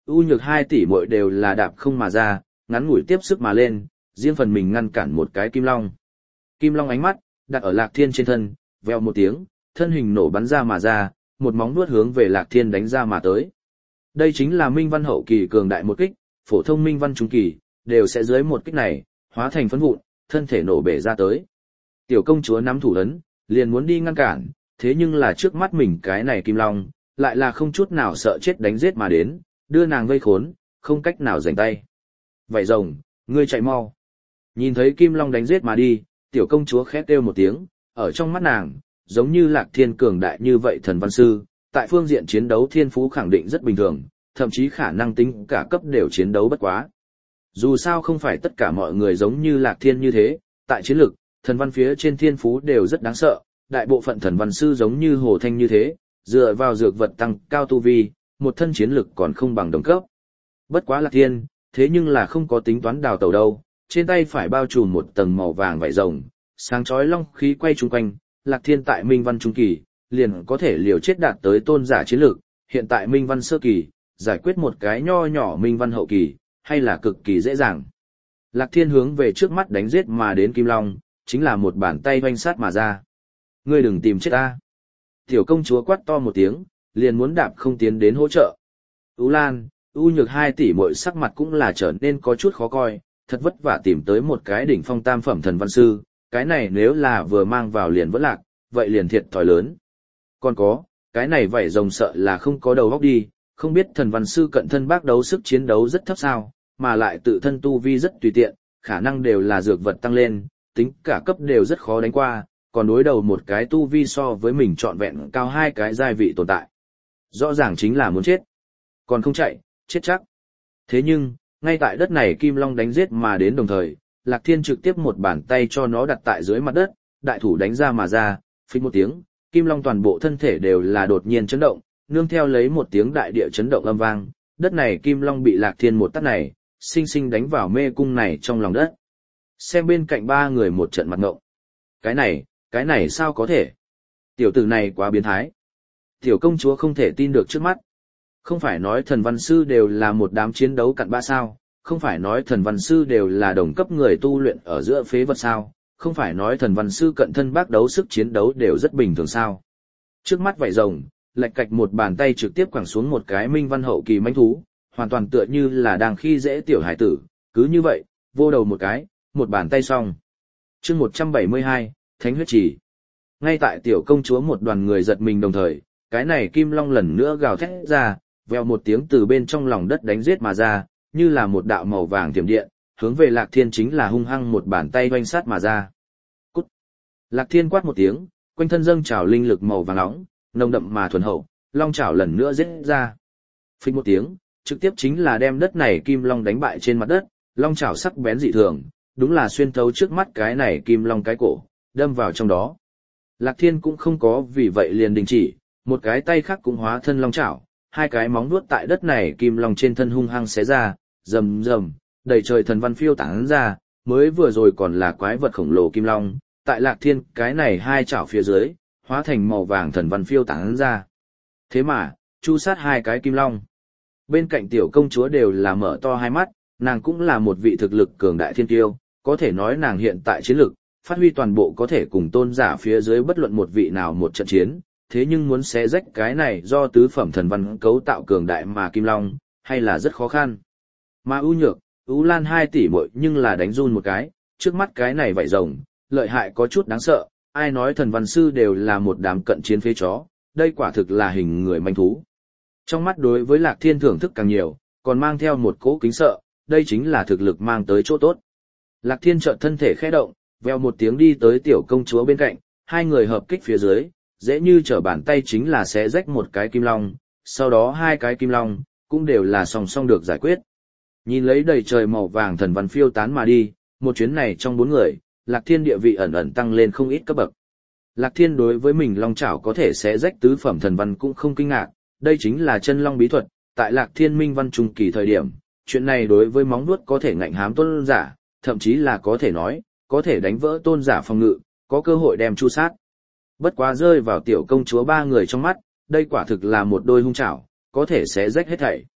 U Nhược hai tỷ muội đều là đạp không mà ra, ngắn ngủi tiếp sức mà lên, riêng phần mình ngăn cản một cái kim long. Kim long ánh mắt đặt ở Lạc Thiên trên thân, vèo một tiếng, thân hình nổ bắn ra, một móng vuốt hướng về Lạc Thiên đánh ra mà tới. Đây chính là minh văn hậu kỳ cường đại một kích, phổ thông minh văn trung kỳ đều sẽ dưới một kích này hóa thành phấn vụn, thân thể nổ bể ra tới. Tiểu công chúa nắm thủ ấn, liền muốn đi ngăn cản, thế nhưng là trước mắt mình cái này kim long, lại là không chút nào sợ chết đánh giết mà đến, đưa nàng vây khốn, không cách nào giành tay. Vậy rồng, ngươi chạy mau. Nhìn thấy kim long đánh giết mà đi, tiểu công chúa khét kêu một tiếng, ở trong mắt nàng, giống như Lạc Thiên cường đại như vậy thần văn sư, tại phương diện chiến đấu thiên phú khẳng định rất bình thường, thậm chí khả năng tính cả cấp đều chiến đấu bất quá. Dù sao không phải tất cả mọi người giống như Lạc Thiên như thế, tại chiến lực, thần văn phía trên thiên phú đều rất đáng sợ, đại bộ phận thần văn sư giống như Hồ Thanh như thế, dựa vào dược vật tăng cao tu vi, một thân chiến lực còn không bằng đồng cấp. Bất quá Lạc Thiên, thế nhưng là không có tính toán đào tẩu đâu, trên tay phải bao trùm một tầng màu vàng vảy rồng, sáng chói long khí quay chung quanh, Lạc Thiên tại Minh Văn trung kỳ, liền có thể liều chết đạt tới tôn giả chiến lực, hiện tại Minh Văn sơ kỳ, giải quyết một cái nho nhỏ Minh Văn hậu kỳ, hay là cực kỳ dễ dàng. Lạc Thiên hướng về trước mắt đánh giết mà đến Kim Long, chính là một bàn tay hoanh sát mà ra. Ngươi đừng tìm chết ta. Tiểu công chúa quát to một tiếng, liền muốn đạp không tiến đến hỗ trợ. U Lan, U Nhược hai tỷ muội sắc mặt cũng là trở nên có chút khó coi, thật vất vả tìm tới một cái đỉnh phong tam phẩm thần văn sư, cái này nếu là vừa mang vào liền vẫn lạc, vậy liền thiệt thòi lớn. Còn có, cái này vảy rồng sợ là không có đầu óc đi, không biết thần văn sư cận thân bác đấu sức chiến đấu rất thấp sao, mà lại tự thân tu vi rất tùy tiện, khả năng đều là dược vật tăng lên, tính cả cấp đều rất khó đánh qua, còn đối đầu một cái tu vi so với mình trọn vẹn cao hai cái giai vị tồn tại. Rõ ràng chính là muốn chết. Còn không chạy, chết chắc. Thế nhưng, ngay tại đất này Kim Long đánh giết mà đến đồng thời, Lạc Thiên trực tiếp một bàn tay cho nó đặt tại dưới mặt đất, đại thủ đánh ra mà ra, phích một tiếng, Kim Long toàn bộ thân thể đều là đột nhiên chấn động, nương theo lấy một tiếng đại địa chấn động âm vang, đất này Kim Long bị Lạc Thiên một tát này, sinh sinh đánh vào mê cung này trong lòng đất. Xem bên cạnh ba người một trận mặt ngộng. Cái này sao có thể? Tiểu tử này quá biến thái. Tiểu công chúa không thể tin được trước mắt. Không phải nói thần văn sư đều là một đám chiến đấu cặn bã sao, không phải nói thần văn sư đều là đồng cấp người tu luyện ở giữa phế vật sao, không phải nói thần văn sư cận thân bác đấu sức chiến đấu đều rất bình thường sao. Trước mắt vảy rồng, lạch cạch một bàn tay trực tiếp quẳng xuống một cái minh văn hậu kỳ mãnh thú, hoàn toàn tựa như là đang khi dễ tiểu hải tử, cứ như vậy, vô đầu một cái, một bàn tay xong. Chương 172, Thánh huyết chỉ. Ngay tại tiểu công chúa một đoàn người giật mình đồng thời, cái này Kim Long lần nữa gào thét ra, vèo một tiếng từ bên trong lòng đất đánh giết mà ra, như là một đạo màu vàng tiềm điện, hướng về Lạc Thiên chính là hung hăng một bàn tay oanh sát mà ra. Cút! Lạc Thiên quát một tiếng, quanh thân dâng trào linh lực màu vàng nóng, nồng đậm mà thuần hậu, long chảo lần nữa giết ra. Phích một tiếng, trực tiếp chính là đem đất này Kim Long đánh bại trên mặt đất, long chảo sắc bén dị thường, đúng là xuyên thấu trước mắt cái này Kim Long cái cổ, đâm vào trong đó. Lạc Thiên cũng không có vì vậy liền đình chỉ, một cái tay khác cũng hóa thân long chảo, hai cái móng vuốt tại đất này Kim Long trên thân hung hăng xé ra, rầm rầm, đầy trời thần văn phiêu tán ra, mới vừa rồi còn là quái vật khổng lồ Kim Long, tại Lạc Thiên cái này hai chảo phía dưới, hóa thành màu vàng thần văn phiêu tán ra. Thế mà, chu sát hai cái Kim Long. Bên cạnh tiểu công chúa đều là mở to hai mắt, nàng cũng là một vị thực lực cường đại thiên kiêu, có thể nói nàng hiện tại chiến lực, phát huy toàn bộ có thể cùng tôn giả phía dưới bất luận một vị nào một trận chiến, thế nhưng muốn xé rách cái này do tứ phẩm thần văn cấu tạo cường đại mà Kim Long, hay là rất khó khăn. Mà U Nhược, U Lan hai tỷ muội nhưng là đánh run một cái, trước mắt cái này vảy rồng, lợi hại có chút đáng sợ, ai nói thần văn sư đều là một đám cận chiến phế chó, đây quả thực là hình người manh thú. Trong mắt đối với Lạc Thiên thưởng thức càng nhiều, còn mang theo một cỗ kính sợ, đây chính là thực lực mang tới chỗ tốt. Lạc Thiên chợt thân thể khẽ động, veo một tiếng đi tới tiểu công chúa bên cạnh, hai người hợp kích phía dưới, dễ như trở bàn tay chính là xé rách một cái Kim Long, sau đó hai cái Kim Long, cũng đều là song song được giải quyết. Nhìn lấy đầy trời màu vàng thần văn phiêu tán mà đi, một chuyến này trong bốn người, Lạc Thiên địa vị ẩn ẩn tăng lên không ít cấp bậc. Lạc Thiên đối với mình long chảo có thể xé rách tứ phẩm thần văn cũng không kinh ngạc, đây chính là chân long bí thuật, tại Lạc Thiên minh văn trung kỳ thời điểm, chuyện này đối với móng vuốt có thể ngạnh hám tôn giả, thậm chí là có thể nói, có thể đánh vỡ tôn giả phòng ngự, có cơ hội đem chu sát. Bất quá rơi vào tiểu công chúa ba người trong mắt, đây quả thực là một đôi hung chảo, có thể xé rách hết thảy.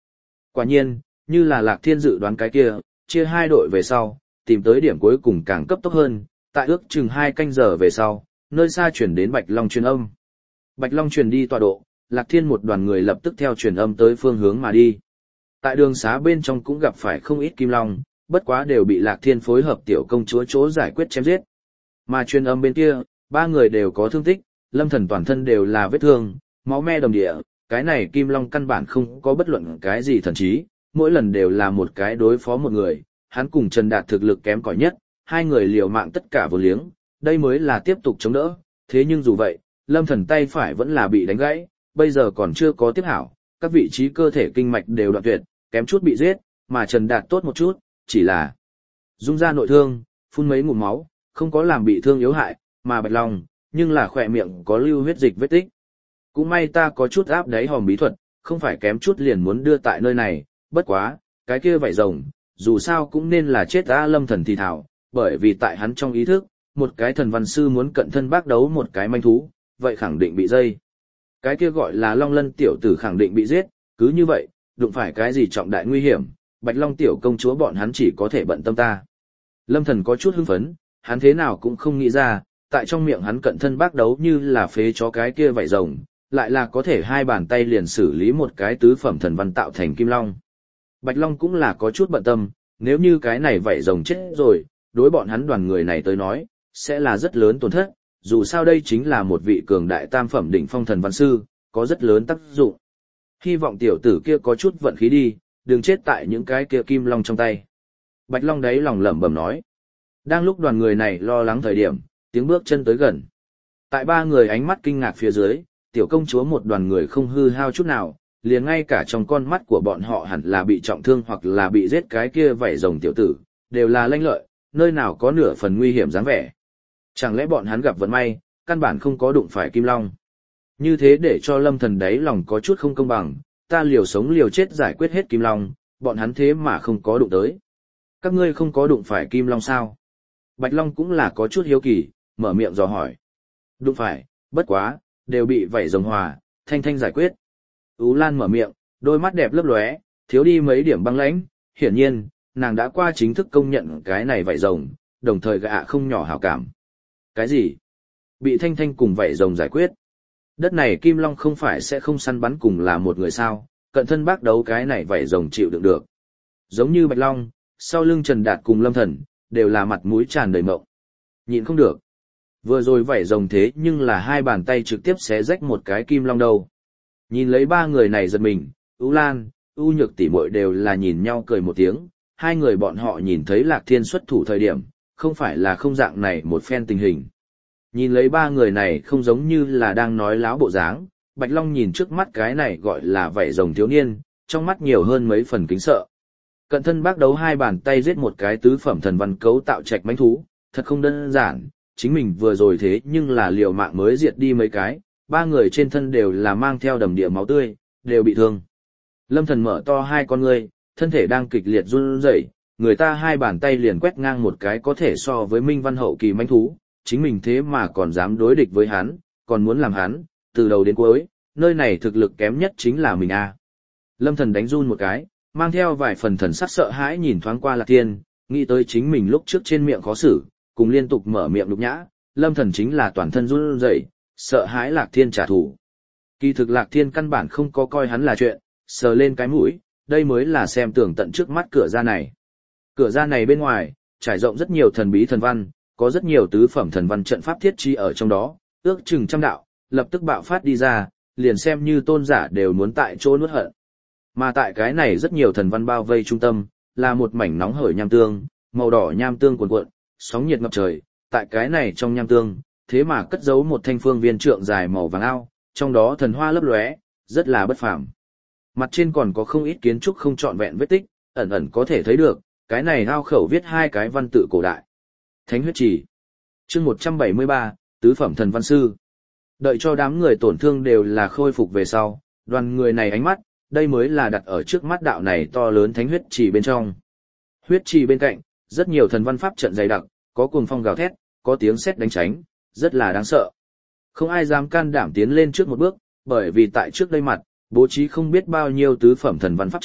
Quả nhiên, như là Lạc Thiên dự đoán cái kia, chia hai đội về sau, tìm tới điểm cuối cùng càng cấp tốc hơn, tại ước chừng 2 canh giờ về sau, nơi xa chuyển đến Bạch Long truyền âm. Bạch Long truyền đi tọa độ, Lạc Thiên một đoàn người lập tức theo truyền âm tới phương hướng mà đi. Tại đường xá bên trong cũng gặp phải không ít kim long, bất quá đều bị Lạc Thiên phối hợp tiểu công chúa chỗ giải quyết chém giết. Mà truyền âm bên kia, 3 người đều có thương tích, Lâm Thần toàn thân đều là vết thương, máu me đầm địa, cái này kim long căn bản không có bất luận cái gì thần trí, mỗi lần đều là một cái đối phó một người, hắn cùng Trần Đạt thực lực kém cỏi nhất, hai người liều mạng tất cả vô liếng, đây mới là tiếp tục chống đỡ, thế nhưng dù vậy, Lâm Thần tay phải vẫn là bị đánh gãy, bây giờ còn chưa có tiếp hảo, các vị trí cơ thể kinh mạch đều đoạn tuyệt, kém chút bị giết, mà Trần Đạt tốt một chút, chỉ là dung ra nội thương, phun mấy ngụm máu, không có làm bị thương yếu hại, mà Bạch Long, nhưng là khỏe miệng có lưu huyết dịch vết tích. Cũng may ta có chút áp đáy hòm bí thuật, không phải kém chút liền muốn đưa tại nơi này, bất quá, cái kia vảy rồng, dù sao cũng nên là chết ta. Lâm Thần thì thảo, bởi vì tại hắn trong ý thức, một cái thần văn sư muốn cận thân bác đấu một cái manh thú, vậy khẳng định bị dây. Cái kia gọi là Long Lân tiểu tử khẳng định bị giết, cứ như vậy, đụng phải cái gì trọng đại nguy hiểm, Bạch Long tiểu công chúa bọn hắn chỉ có thể bận tâm ta. Lâm Thần có chút hưng phấn, hắn thế nào cũng không nghĩ ra, tại trong miệng hắn cận thân bác đấu như là phế chó cái kia vảy rồng, lại là có thể hai bàn tay liền xử lý một cái tứ phẩm thần văn tạo thành kim long. Bạch Long cũng là có chút bận tâm, nếu như cái này vảy rồng chết rồi, đối bọn hắn đoàn người này tới nói, sẽ là rất lớn tổn thất, dù sao đây chính là một vị cường đại tam phẩm đỉnh phong thần văn sư, có rất lớn tác dụng. Hy vọng tiểu tử kia có chút vận khí đi, đừng chết tại những cái kia kim long trong tay. Bạch Long đấy lòng lẩm bẩm nói. Đang lúc đoàn người này lo lắng thời điểm, tiếng bước chân tới gần. Tại 3 người ánh mắt kinh ngạc phía dưới, tiểu công chúa một đoàn người không hư hao chút nào, liền ngay cả trong con mắt của bọn họ hẳn là bị trọng thương hoặc là bị giết cái kia vảy rồng tiểu tử, đều là lanh lợi, nơi nào có nửa phần nguy hiểm dáng vẻ. Chẳng lẽ bọn hắn gặp vận may, căn bản không có đụng phải kim long. Như thế để cho Lâm Thần đáy lòng có chút không công bằng, ta liều sống liều chết giải quyết hết kim long, bọn hắn thế mà không có đụng tới. Các ngươi không có đụng phải kim long sao? Bạch Long cũng là có chút hiếu kỳ, mở miệng dò hỏi. Đụng phải, bất quá, đều bị vảy rồng hòa, thanh thanh giải quyết. Ú Lan mở miệng, đôi mắt đẹp lấp lóe, thiếu đi mấy điểm băng lãnh, hiển nhiên, nàng đã qua chính thức công nhận cái này vảy rồng, đồng thời gạ không nhỏ hảo cảm. Cái gì? Bị thanh thanh cùng vảy rồng giải quyết. Đất này Kim Long không phải sẽ không săn bắn cùng là một người sao, cận thân bác đấu cái này vảy rồng chịu đựng được. Giống như Bạch Long, sau lưng Trần Đạt cùng Lâm Thần, đều là mặt mũi tràn đầy mộng. Nhịn không được. Vừa rồi vảy rồng thế nhưng là hai bàn tay trực tiếp xé rách một cái kim long đầu. Nhìn lấy 3 người này giật mình, U Lan, U Nhược tỷ muội đều là nhìn nhau cười một tiếng, hai người bọn họ nhìn thấy Lạc Thiên xuất thủ thời điểm, không phải là không dạng này một phen tình hình. Nhìn lấy 3 người này không giống như là đang nói láo bộ dáng, Bạch Long nhìn trước mắt cái này gọi là vảy rồng thiếu niên, trong mắt nhiều hơn mấy phần kính sợ. Cận thân bác đấu hai bàn tay giết một cái tứ phẩm thần văn cấu tạo trạch mãnh thú, thật không đơn giản, chính mình vừa rồi thế nhưng là liều mạng mới diệt đi mấy cái, 3 người trên thân đều là mang theo đầm địa máu tươi, đều bị thương. Lâm Thần mở to hai con ngươi, thân thể đang kịch liệt run rẩy, người ta hai bàn tay liền quét ngang một cái có thể so với Minh Văn hậu kỳ mãnh thú, chính mình thế mà còn dám đối địch với hắn, còn muốn làm hắn, từ đầu đến cuối, nơi này thực lực kém nhất chính là mình a. Lâm Thần đánh run một cái, mang theo vài phần thần sắc sợ hãi nhìn thoáng qua Lạc Thiên, nghĩ tới chính mình lúc trước trên miệng khó xử, cùng liên tục mở miệng nhục nhã, Lâm Thần chính là toàn thân run rẩy, sợ hãi Lạc Thiên trả thù. Kỳ thực Lạc Thiên căn bản không có coi hắn là chuyện, sờ lên cái mũi, đây mới là xem tưởng tận trước mắt cửa ra này. Cửa ra này bên ngoài, trải rộng rất nhiều thần bí thần văn, có rất nhiều tứ phẩm thần văn trận pháp thiết trí ở trong đó, ước chừng trăm đạo, lập tức bạo phát đi ra, liền xem như tôn giả đều muốn tại chỗ nuốt hận. Mà tại cái này rất nhiều thần văn bao vây trung tâm, là một mảnh nóng hởi nham tương, màu đỏ nham tương cuồn cuộn, sóng nhiệt ngập trời, tại cái này trong nham tương, thế mà cất giấu một thanh phương viên trượng dài màu vàng ao, trong đó thần hoa lấp lóe, rất là bất phàm. Mặt trên còn có không ít kiến trúc không trọn vẹn vết tích, ẩn ẩn có thể thấy được, cái này ao khẩu viết 2 cái văn tự cổ đại. Thánh huyết trì. Chương 173, tứ phẩm thần văn sư. Đợi cho đám người tổn thương đều là khôi phục về sau, đoàn người này ánh mắt, đây mới là đặt ở trước mắt đạo này to lớn thánh huyết trì bên trong. Huyết trì bên cạnh, rất nhiều thần văn pháp trận dày đặc, có cuồng phong gào thét, có tiếng sét đánh tránh, rất là đáng sợ. Không ai dám can đảm tiến lên trước một bước, bởi vì tại trước đây mặt, bố trí không biết bao nhiêu tứ phẩm thần văn pháp trận,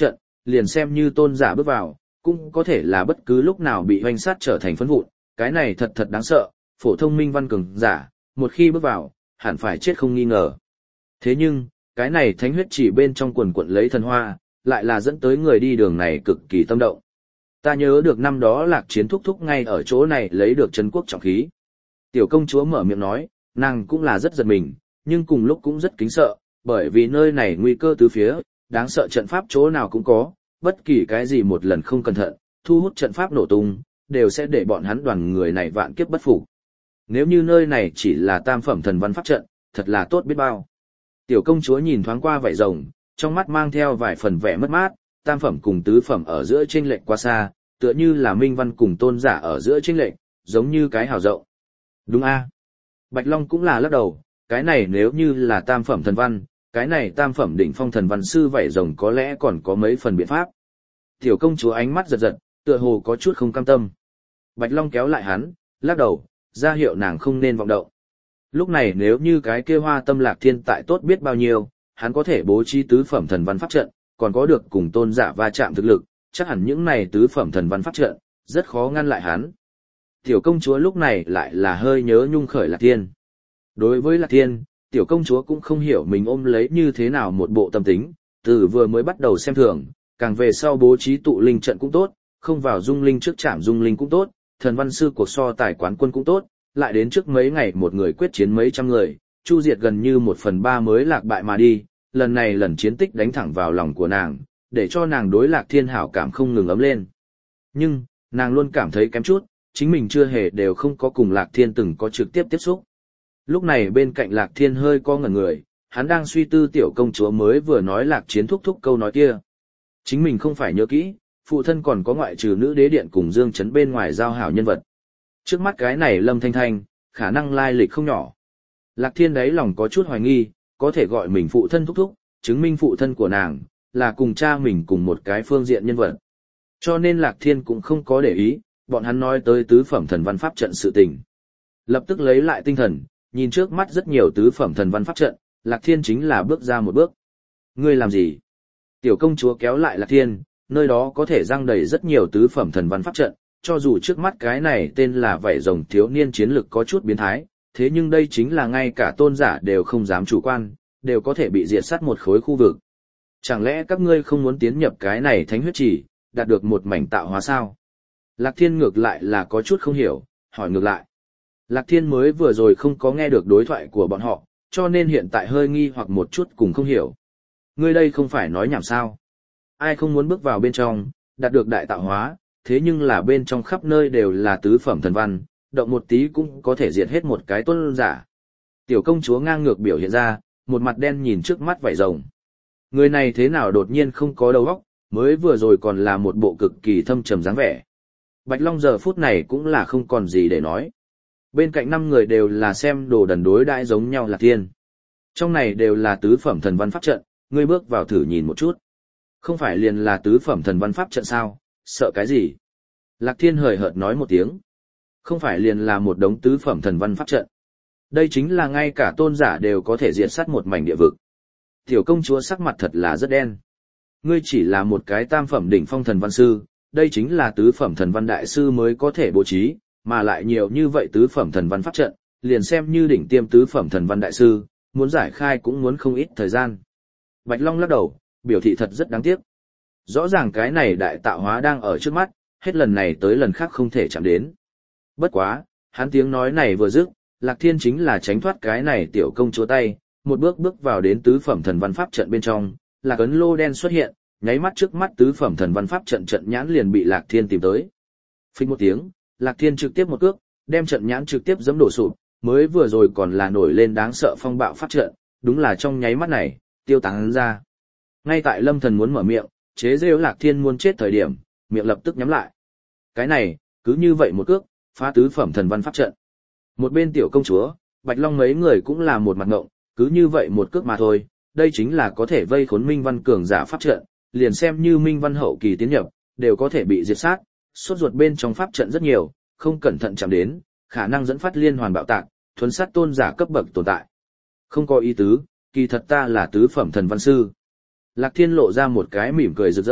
liền xem như tôn giả bước vào, cũng có thể là bất cứ lúc nào bị hoành sát trở thành phấn vụn, cái này thật thật đáng sợ, phổ thông minh văn cường giả, một khi bước vào, hẳn phải chết không nghi ngờ. Thế nhưng, cái này thánh huyết chỉ bên trong quần quận lấy thần hoa, lại là dẫn tới người đi đường này cực kỳ tâm động. Ta nhớ được năm đó Lạc Chiến thúc thúc ngay ở chỗ này lấy được chân quốc trọng khí. Tiểu công chúa mở miệng nói, nàng cũng là rất giật mình, nhưng cùng lúc cũng rất kính sợ, bởi vì nơi này nguy cơ tứ phía, đáng sợ trận pháp chỗ nào cũng có, bất kỳ cái gì một lần không cẩn thận, thu hút trận pháp nổ tung, đều sẽ để bọn hắn đoàn người này vạn kiếp bất phục. Nếu như nơi này chỉ là tam phẩm thần văn pháp trận, thật là tốt biết bao. Tiểu công chúa nhìn thoáng qua vảy rồng, trong mắt mang theo vài phần vẻ mất mát, tam phẩm cùng tứ phẩm ở giữa chênh lệch quá xa, tựa như là minh văn cùng tôn giả ở giữa chênh lệch, giống như cái hào rộng. Đúng a. Bạch Long cũng là lắc đầu, cái này nếu như là tam phẩm thần văn, cái này tam phẩm đỉnh phong thần văn sư vảy rồng có lẽ còn có mấy phần biện pháp. Tiểu công chúa ánh mắt giật giật, tựa hồ có chút không cam tâm. Bạch Long kéo lại hắn, lắc đầu, ra hiệu nàng không nên vọng động. Lúc này nếu như cái kia Hoa Tâm Lạc Thiên tại tốt biết bao nhiêu, hắn có thể bố trí tứ phẩm thần văn pháp trận, còn có được cùng tôn giả va chạm thực lực, chắc hẳn những này tứ phẩm thần văn pháp trận, rất khó ngăn lại hắn. Tiểu công chúa lúc này lại là hơi nhớ nhung khởi Lạc Thiên. Đối với Lạc Thiên, tiểu công chúa cũng không hiểu mình ôm lấy như thế nào một bộ tâm tính, từ vừa mới bắt đầu xem thường, càng về sau bố trí tụ linh trận cũng tốt, không vào dung linh trước chạm dung linh cũng tốt, thần văn sư cuộc so tài quán quân cũng tốt, lại đến trước mấy ngày một người quyết chiến mấy trăm người, chu diệt gần như 1/3 mới lạc bại mà đi, lần này lần chiến tích đánh thẳng vào lòng của nàng, để cho nàng đối Lạc Thiên hảo cảm không ngừng ấm lên. Nhưng, nàng luôn cảm thấy kém chút, chính mình chưa hề đều không có cùng Lạc Thiên từng có trực tiếp tiếp xúc. Lúc này bên cạnh Lạc Thiên hơi co ngẩn người, hắn đang suy tư tiểu công chúa mới vừa nói Lạc Chiến thúc thúc câu nói kia. Chính mình không phải nhớ kỹ, phụ thân còn có ngoại trừ nữ đế điện cùng Dương Chấn bên ngoài giao hảo nhân vật. Trước mắt cái này Lâm Thanh Thanh, khả năng lai lịch không nhỏ. Lạc Thiên đấy lòng có chút hoài nghi, có thể gọi mình phụ thân thúc thúc, chứng minh phụ thân của nàng, là cùng cha mình cùng một cái phương diện nhân vật. Cho nên Lạc Thiên cũng không có để ý, bọn hắn nói tới tứ phẩm thần văn pháp trận sự tình. Lập tức lấy lại tinh thần, nhìn trước mắt rất nhiều tứ phẩm thần văn pháp trận, Lạc Thiên chính là bước ra một bước. Ngươi làm gì? Tiểu công chúa kéo lại Lạc Thiên, nơi đó có thể răng đầy rất nhiều tứ phẩm thần văn pháp trận, cho dù trước mắt cái này tên là vảy rồng thiếu niên chiến lực có chút biến thái, thế nhưng đây chính là ngay cả tôn giả đều không dám chủ quan, đều có thể bị diệt sát một khối khu vực. Chẳng lẽ các ngươi không muốn tiến nhập cái này thánh huyết chỉ, đạt được một mảnh tạo hóa sao? Lạc Thiên ngược lại là có chút không hiểu, hỏi ngược lại. Lạc Thiên mới vừa rồi không có nghe được đối thoại của bọn họ, cho nên hiện tại hơi nghi hoặc một chút cùng không hiểu. Ngươi đây không phải nói nhảm sao? Ai không muốn bước vào bên trong, đạt được đại tạo hóa, thế nhưng là bên trong khắp nơi đều là tứ phẩm thần văn, động một tí cũng có thể diệt hết một cái tôn giả. Tiểu công chúa ngang ngược biểu hiện ra, một mặt đen nhìn trước mắt vảy rồng. Người này thế nào đột nhiên không có đầu óc, mới vừa rồi còn là một bộ cực kỳ thâm trầm dáng vẻ. Bạch Long giờ phút này cũng là không còn gì để nói. Bên cạnh 5 người đều là xem đồ đần đối đãi giống nhau Lạc Thiên. Trong này đều là tứ phẩm thần văn pháp trận, ngươi bước vào thử nhìn một chút. Không phải liền là tứ phẩm thần văn pháp trận sao, sợ cái gì? Lạc Thiên hời hợt nói một tiếng. Không phải liền là một đống tứ phẩm thần văn pháp trận. Đây chính là ngay cả tôn giả đều có thể diệt sát một mảnh địa vực. Tiểu công chúa sắc mặt thật là rất đen. Ngươi chỉ là một cái tam phẩm đỉnh phong thần văn sư, đây chính là tứ phẩm thần văn đại sư mới có thể bố trí, mà lại nhiều như vậy tứ phẩm thần văn pháp trận, liền xem như đỉnh tiêm tứ phẩm thần văn đại sư, muốn giải khai cũng muốn không ít thời gian. Bạch Long lắc đầu, biểu thị thật rất đáng tiếc. Rõ ràng cái này đại tạo hóa đang ở trước mắt, hết lần này tới lần khác không thể chạm đến. Bất quá, hắn tiếng nói này vừa dứt, Lạc Thiên chính là tránh thoát cái này tiểu công chúa tay, một bước bước vào đến tứ phẩm thần văn pháp trận bên trong, Lạc ấn lô đen xuất hiện, nháy mắt trước mắt tứ phẩm thần văn pháp trận trận nhãn liền bị Lạc Thiên tìm tới. Phích một tiếng, Lạc Thiên trực tiếp một cước, đem trận nhãn trực tiếp giẫm đổ sụp, mới vừa rồi còn là nổi lên đáng sợ phong bạo pháp trận, đúng là trong nháy mắt này, tiêu tán ra. Ngay tại Lâm Thần muốn mở miệng, chế giễu Lạc Thiên muốn chết thời điểm, miệng lập tức nhắm lại. Cái này, cứ như vậy một cước, phá tứ phẩm thần văn pháp trận. Một bên tiểu công chúa, Bạch Long mấy người cũng là một mặt ngộng, cứ như vậy một cước mà thôi, đây chính là có thể vây khốn Minh Văn cường giả pháp trận, liền xem như Minh Văn hậu kỳ tiến nhập, đều có thể bị diệt sát, sốt ruột bên trong pháp trận rất nhiều, không cẩn thận chạm đến, khả năng dẫn phát liên hoàn bạo tạc, thuần sát tôn giả cấp bậc tồn tại. Không có ý tứ, kỳ thật ta là tứ phẩm thần văn sư. Lạc Thiên lộ ra một cái mỉm cười rực rỡ,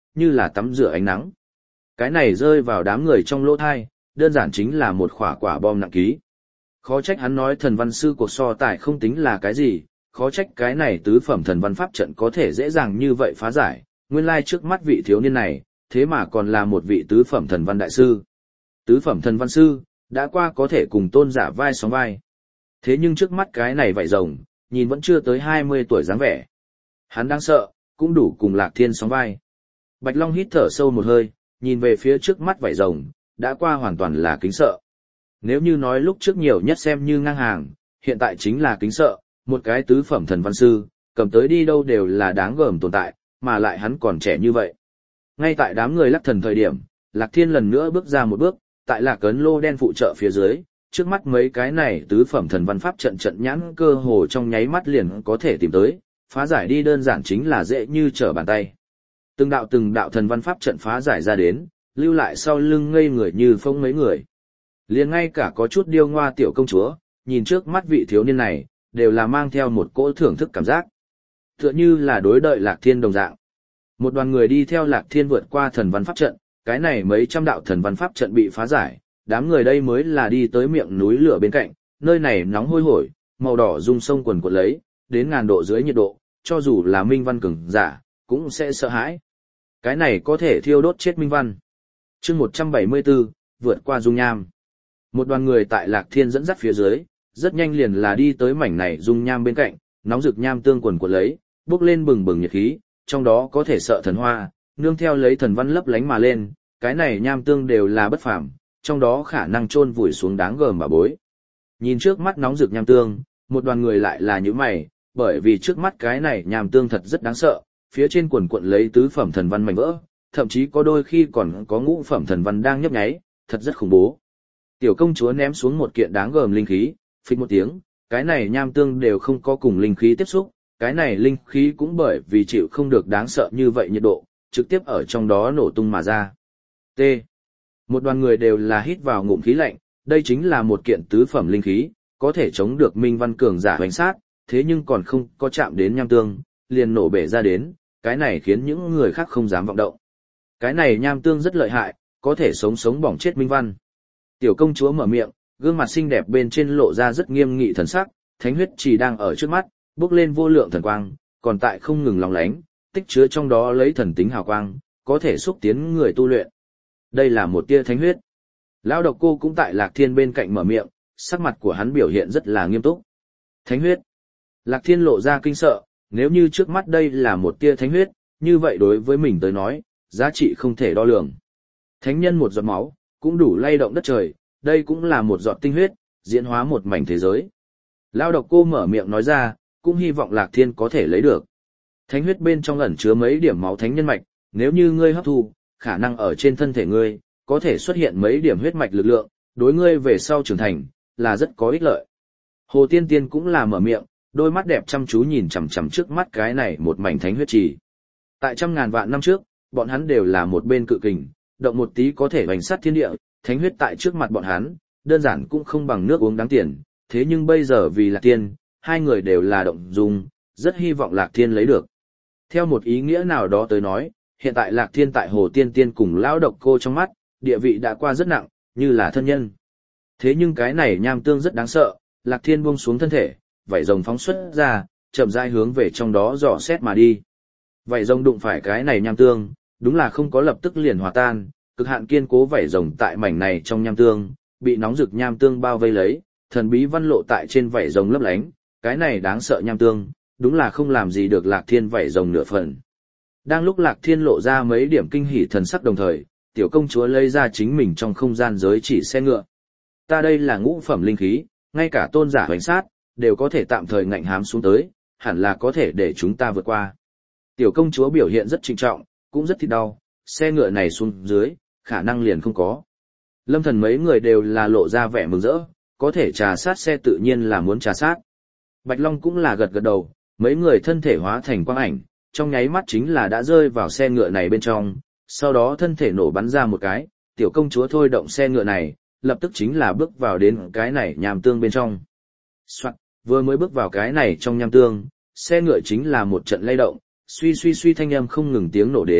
như là tắm rửa ánh nắng. Cái này rơi vào đám người trong lỗ thai, đơn giản chính là một quả bom nặng ký. Khó trách hắn nói thần văn sư cuộc so tài không tính là cái gì, khó trách cái này tứ phẩm thần văn pháp trận có thể dễ dàng như vậy phá giải, nguyên lai trước mắt vị thiếu niên này, thế mà còn là một vị tứ phẩm thần văn đại sư. Tứ phẩm thần văn sư, đã qua có thể cùng tôn giả vai sóng vai. Thế nhưng trước mắt cái này vảy rồng, nhìn vẫn chưa tới 20 tuổi dáng vẻ. Hắn đang sợ, cũng đủ cùng Lạc Thiên sóng vai. Bạch Long hít thở sâu một hơi, nhìn về phía trước mắt vảy rồng, đã qua hoàn toàn là kính sợ. Nếu như nói lúc trước nhiều nhất xem như ngang hàng, hiện tại chính là kính sợ, một cái tứ phẩm thần văn sư, cầm tới đi đâu đều là đáng gờm tồn tại, mà lại hắn còn trẻ như vậy. Ngay tại đám người lắc thần thời điểm, Lạc Thiên lần nữa bước ra một bước, tại Lạc Ấn lô đen phụ trợ phía dưới, trước mắt mấy cái này tứ phẩm thần văn pháp trận trận nhãn cơ hồ trong nháy mắt liền có thể tìm tới, phá giải đi đơn giản chính là dễ như trở bàn tay. Từng đạo thần văn pháp trận phá giải ra đến, lưu lại sau lưng ngây người như phông mấy người. Liền ngay cả có chút điêu ngoa tiểu công chúa, nhìn trước mắt vị thiếu niên này, đều là mang theo một cỗ thưởng thức cảm giác. Tựa như là đối đợi Lạc Thiên đồng dạng. Một đoàn người đi theo Lạc Thiên vượt qua thần văn pháp trận, cái này mấy trăm đạo thần văn pháp trận bị phá giải, đám người đây mới là đi tới miệng núi lửa bên cạnh, nơi này nóng hôi hổi, màu đỏ rung sông quần cuộn lấy, đến 1000 độ dưới nhiệt độ, cho dù là minh văn cường giả, cũng sẽ sợ hãi. Cái này có thể thiêu đốt chết minh văn. Chương 174, vượt qua dung nham. Một đoàn người tại Lạc Thiên dẫn dắt phía dưới, rất nhanh liền là đi tới mảnh này dung nham bên cạnh, nóng rực nham tương quần cuộn lấy, bốc lên bừng bừng nhiệt khí, trong đó có thể sợ thần hoa, nương theo lấy thần văn lấp lánh mà lên, cái này nham tương đều là bất phàm, trong đó khả năng chôn vùi xuống đáng gờm mà bối. Nhìn trước mắt nóng rực nham tương, một đoàn người lại là những mày, bởi vì trước mắt cái này nham tương thật rất đáng sợ, phía trên quần cuộn lấy tứ phẩm thần văn mảnh vỡ, thậm chí có đôi khi còn có ngũ phẩm thần văn đang nhấp nháy, thật rất khủng bố. Tiểu công chúa ném xuống một kiện đáng gờm linh khí, phịch một tiếng, cái này nham tương đều không có cùng linh khí tiếp xúc, cái này linh khí cũng bởi vì chịu không được đáng sợ như vậy nhiệt độ, trực tiếp ở trong đó nổ tung mà ra. T. Một đoàn người đều là hít vào ngụm khí lạnh, đây chính là một kiện tứ phẩm linh khí, có thể chống được minh văn cường giả hoành sát, thế nhưng còn không có chạm đến nham tương, liền nổ bể ra đến, cái này khiến những người khác không dám vọng động. Cái này nham tương rất lợi hại, có thể sống bỏng chết minh văn. Tiểu công chúa mở miệng, gương mặt xinh đẹp bên trên lộ ra rất nghiêm nghị thần sắc, thánh huyết chỉ đang ở trước mắt, bốc lên vô lượng thần quang, còn tại không ngừng lóng lánh, tích chứa trong đó lấy thần tính hào quang, có thể xúc tiến người tu luyện. Đây là một tia thánh huyết. Lão độc cô cũng tại Lạc Thiên bên cạnh mở miệng, sắc mặt của hắn biểu hiện rất là nghiêm túc. Thánh huyết. Lạc Thiên lộ ra kinh sợ, nếu như trước mắt đây là một tia thánh huyết, như vậy đối với mình tới nói, giá trị không thể đo lường. Thánh nhân một giọt máu, cũng đủ lay động đất trời, đây cũng là một giọt tinh huyết, diễn hóa một mảnh thế giới. Lão độc cô mở miệng nói ra, cũng hy vọng Lạc Thiên có thể lấy được. Thánh huyết bên trong ẩn chứa mấy điểm máu thánh nhân mạch, nếu như ngươi hấp thu, khả năng ở trên thân thể ngươi, có thể xuất hiện mấy điểm huyết mạch lực lượng, đối ngươi về sau trưởng thành, là rất có ích lợi. Hồ Tiên Tiên cũng là mở miệng, đôi mắt đẹp chăm chú nhìn chằm chằm trước mắt cái này một mảnh thánh huyết trì. Tại trăm ngàn vạn năm trước, bọn hắn đều là một bên cự kình, động một tí có thể hoành sát thiên địa, thánh huyết tại trước mặt bọn hắn, đơn giản cũng không bằng nước uống đáng tiền, thế nhưng bây giờ vì Lạc Thiên, hai người đều là động dung, rất hy vọng Lạc Thiên lấy được. Theo một ý nghĩa nào đó tới nói, hiện tại Lạc Thiên tại Hồ Tiên Tiên cùng lão độc cô trong mắt, địa vị đã qua rất nặng, như là thân nhân. Thế nhưng cái này nham tương rất đáng sợ, Lạc Thiên buông xuống thân thể, vảy rồng phóng xuất ra, chậm rãi hướng về trong đó dò xét mà đi. Vảy rồng đụng phải cái này nham tương, đúng là không có lập tức liền hòa tan, cực hạn kiên cố vảy rồng tại mảnh này trong nham tương, bị nóng rực nham tương bao vây lấy, thần bí văn lộ tại trên vảy rồng lấp lánh, cái này đáng sợ nham tương, đúng là không làm gì được Lạc Thiên vảy rồng nửa phần. Đang lúc Lạc Thiên lộ ra mấy điểm kinh hỉ thần sắc đồng thời, tiểu công chúa lấy ra chính mình trong không gian giới chỉ xe ngựa. Ta đây là ngũ phẩm linh khí, ngay cả tôn giả hoành sát, đều có thể tạm thời ngạnh hám xuống tới, hẳn là có thể để chúng ta vượt qua. Tiểu công chúa biểu hiện rất trịnh trọng, cũng rất thịt đau, xe ngựa này xuống dưới, khả năng liền không có. Lâm Thần mấy người đều là lộ ra vẻ mừng rỡ, có thể trà sát xe tự nhiên là muốn trà sát. Bạch Long cũng là gật gật đầu, mấy người thân thể hóa thành quang ảnh, trong nháy mắt chính là đã rơi vào xe ngựa này bên trong, sau đó thân thể nổ bắn ra một cái, tiểu công chúa thôi động xe ngựa này, lập tức chính là bước vào đến cái này nham tương bên trong. Soạn, vừa mới bước vào cái này trong nham tương, xe ngựa chính là một trận lay động, suy thanh âm không ngừng tiếng nổ đến,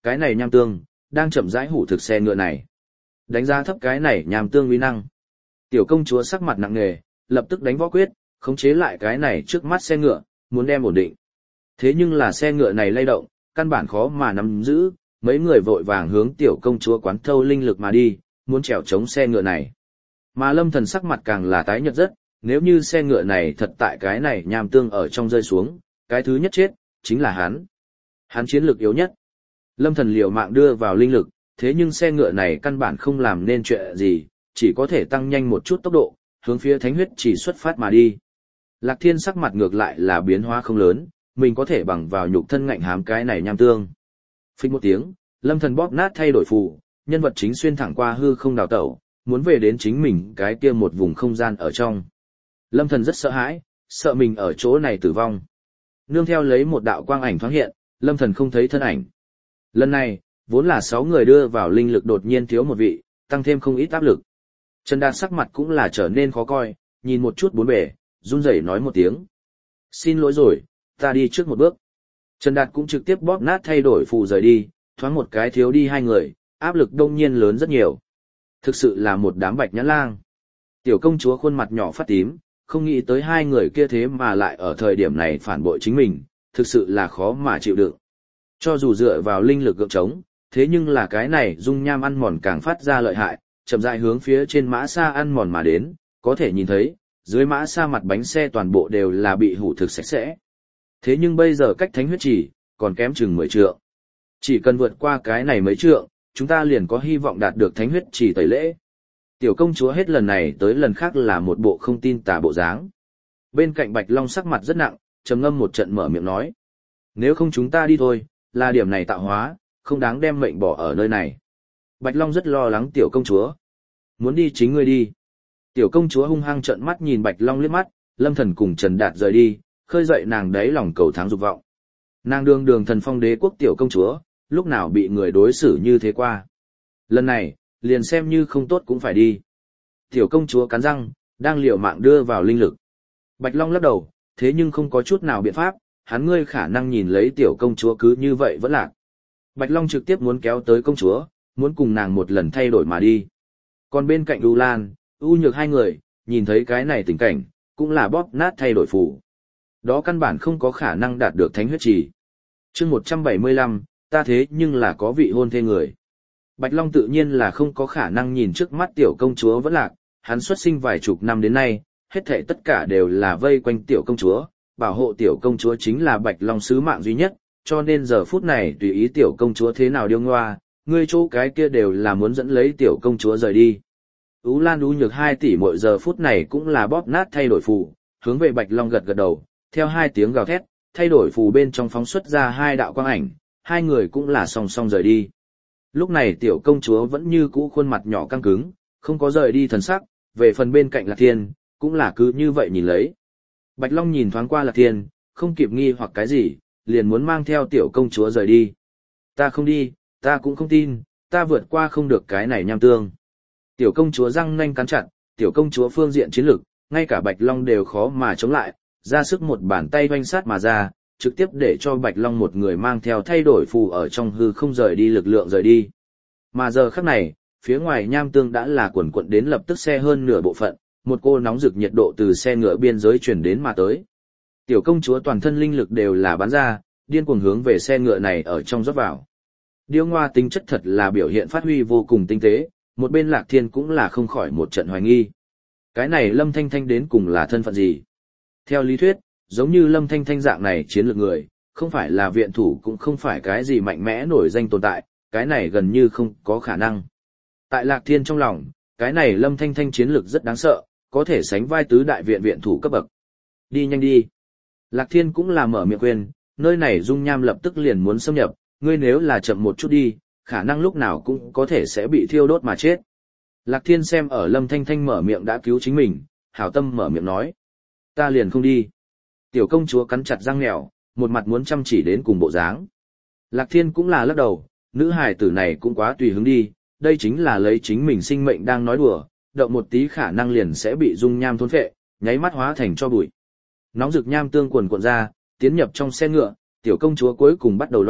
cái này nham tương, đang chậm rãi hủ thực xe ngựa này. Đánh giá thấp cái này nham tương uy năng. Tiểu công chúa sắc mặt nặng nề, lập tức đánh võ quyết, khống chế lại cái này trước mắt xe ngựa, muốn đem ổn định. Thế nhưng là xe ngựa này lay động, căn bản khó mà nắm giữ, mấy người vội vàng hướng tiểu công chúa quán thâu linh lực mà đi, muốn trèo chống xe ngựa này. Mà Lâm Thần sắc mặt càng là tái nhợt rất, nếu như xe ngựa này thật tại cái này nham tương ở trong rơi xuống, cái thứ nhất chết, chính là hắn. Hắn chiến lược yếu nhất. Lâm Thần liều mạng đưa vào linh lực, thế nhưng xe ngựa này căn bản không làm nên chuyện gì, chỉ có thể tăng nhanh một chút tốc độ, hướng phía thánh huyết chỉ xuất phát mà đi. Lạc Thiên sắc mặt ngược lại là biến hóa không lớn, mình có thể bằng vào nhục thân ngạnh hám cái này nham tương. Phích một tiếng, Lâm Thần bóp nát thay đổi phù, nhân vật chính xuyên thẳng qua hư không đào tẩu, muốn về đến chính mình cái kia một vùng không gian ở trong. Lâm Thần rất sợ hãi, sợ mình ở chỗ này tử vong. Nương theo lấy một đạo quang ảnh thoáng hiện, Lâm Thần không thấy thân ảnh. Lần này, vốn là 6 người đưa vào linh lực đột nhiên thiếu một vị, tăng thêm không ít áp lực. Trần Đạt sắc mặt cũng là trở nên khó coi, nhìn một chút bốn bề, run rẩy nói một tiếng. Xin lỗi rồi, ta đi trước một bước. Trần Đạt cũng trực tiếp bóp nát thay đổi phù rời đi, thoáng một cái thiếu đi 2 người, áp lực đông nhiên lớn rất nhiều. Thực sự là một đám bạch nhãn lang. Tiểu công chúa khuôn mặt nhỏ phát tím, không nghĩ tới 2 người kia thế mà lại ở thời điểm này phản bội chính mình, thực sự là khó mà chịu đựng. Cho dù dựa vào linh lực gượng chống, thế nhưng là cái này dung nham ăn mòn càng phát ra lợi hại, chậm rãi hướng phía trên mã xa ăn mòn mà đến, có thể nhìn thấy, dưới mã xa mặt bánh xe toàn bộ đều là bị hủ thực sạch sẽ. Thế nhưng bây giờ cách thánh huyết chỉ, còn kém chừng 10 trượng. Chỉ cần vượt qua cái này mấy trượng, chúng ta liền có hy vọng đạt được thánh huyết chỉ tẩy lễ. Tiểu công chúa hết lần này tới lần khác là một bộ không tin tà bộ dáng. Bên cạnh Bạch Long sắc mặt rất nặng, trầm ngâm một trận mở miệng nói. Nếu không chúng ta đi thôi, là điểm này tạo hóa, không đáng đem mệnh bỏ ở nơi này. Bạch Long rất lo lắng tiểu công chúa. Muốn đi chính ngươi đi. Tiểu công chúa hung hăng trợn mắt nhìn Bạch Long liếc mắt, Lâm Thần cùng Trần Đạt rời đi, khơi dậy nàng đáy lòng cầu thắng dục vọng. Nàng đường đường thần phong đế quốc tiểu công chúa, lúc nào bị người đối xử như thế qua. Lần này, liền xem như không tốt cũng phải đi. Tiểu công chúa cắn răng, đang liều mạng đưa vào linh lực. Bạch Long lắc đầu, thế nhưng không có chút nào biện pháp, hắn ngươi khả năng nhìn lấy tiểu công chúa cứ như vậy vẫn lạc. Bạch Long trực tiếp muốn kéo tới công chúa, muốn cùng nàng một lần thay đổi mà đi. Còn bên cạnh U Lan, U Nhược 2 người, nhìn thấy cái này tình cảnh, cũng là bóp nát thay đổi phù. Đó căn bản không có khả năng đạt được thánh huyết trì. Chương 175, ta thế nhưng là có vị hôn thê người. Bạch Long tự nhiên là không có khả năng nhìn trước mắt tiểu công chúa vẫn lạc, hắn xuất sinh vài chục năm đến nay, hết thảy tất cả đều là vây quanh tiểu công chúa, bảo hộ tiểu công chúa chính là Bạch Long sứ mạng duy nhất, cho nên giờ phút này tùy ý tiểu công chúa thế nào điêu ngoa, ngươi chỗ cái kia đều là muốn dẫn lấy tiểu công chúa rời đi. Ú Lan U Nhược 2 tỷ mỗi giờ phút này cũng là bóp nát thay đổi phù, hướng về Bạch Long gật gật đầu, theo 2 tiếng gào thét, thay đổi phù bên trong phóng xuất ra 2 đạo quang ảnh, 2 người cũng là song song rời đi. Lúc này tiểu công chúa vẫn như cũ khuôn mặt nhỏ căng cứng, không có rời đi thần sắc, về phần bên cạnh Lạc Thiên, cũng là cứ như vậy nhìn lấy. Bạch Long nhìn thoáng qua Lạc Thiên, không kịp nghi hoặc cái gì, liền muốn mang theo tiểu công chúa rời đi. Ta không đi, ta cũng không tin, ta vượt qua không được cái này nham tương. Tiểu công chúa răng nanh cắn chặt, tiểu công chúa phương diện chiến lực, ngay cả Bạch Long đều khó mà chống lại, ra sức một bàn tay hoanh sát mà ra, trực tiếp để cho Bạch Long một người mang theo thay đổi phù ở trong hư không rời đi lực lượng rời đi. Mà giờ khắc này, phía ngoài nham tương đã là quần quận đến lập tức xe hơn nửa bộ phận, một cô nóng rực nhiệt độ từ xe ngựa biên giới truyền đến mà tới. Tiểu công chúa toàn thân linh lực đều là bắn ra, điên cuồng hướng về xe ngựa này ở trong rót vào. Điêu ngoa tính chất thật là biểu hiện phát huy vô cùng tinh tế, một bên Lạc Thiên cũng là không khỏi một trận hoài nghi. Cái này Lâm Thanh Thanh đến cùng là thân phận gì? Theo lý thuyết, giống như Lâm Thanh Thanh dạng này chiến lược người, không phải là viện thủ cũng không phải cái gì mạnh mẽ nổi danh tồn tại, cái này gần như không có khả năng. Tại Lạc Thiên trong lòng, cái này Lâm Thanh Thanh chiến lược rất đáng sợ, có thể sánh vai tứ đại viện viện thủ cấp bậc. Đi nhanh đi. Lạc Thiên cũng là mở miệng khuyên, nơi này dung nham lập tức liền muốn xâm nhập, ngươi nếu là chậm một chút đi, khả năng lúc nào cũng có thể sẽ bị thiêu đốt mà chết. Lạc Thiên xem ở Lâm Thanh Thanh mở miệng đã cứu chính mình, hảo tâm mở miệng nói. Ta liền không đi. Tiểu công chúa cắn chặt răng nẻo, một mặt muốn chăm chỉ đến cùng bộ dáng. Lạc Thiên cũng là lắc đầu, nữ hài tử này cũng quá tùy hứng đi, đây chính là lấy chính mình sinh mệnh đang nói đùa, động một tí khả năng liền sẽ bị dung nham thôn phệ, nháy mắt hóa thành cho bụi. Nóng rực nham tương cuồn cuộn ra, tiến nhập trong xe ngựa, tiểu công chúa cuối cùng bắt đầu loạn,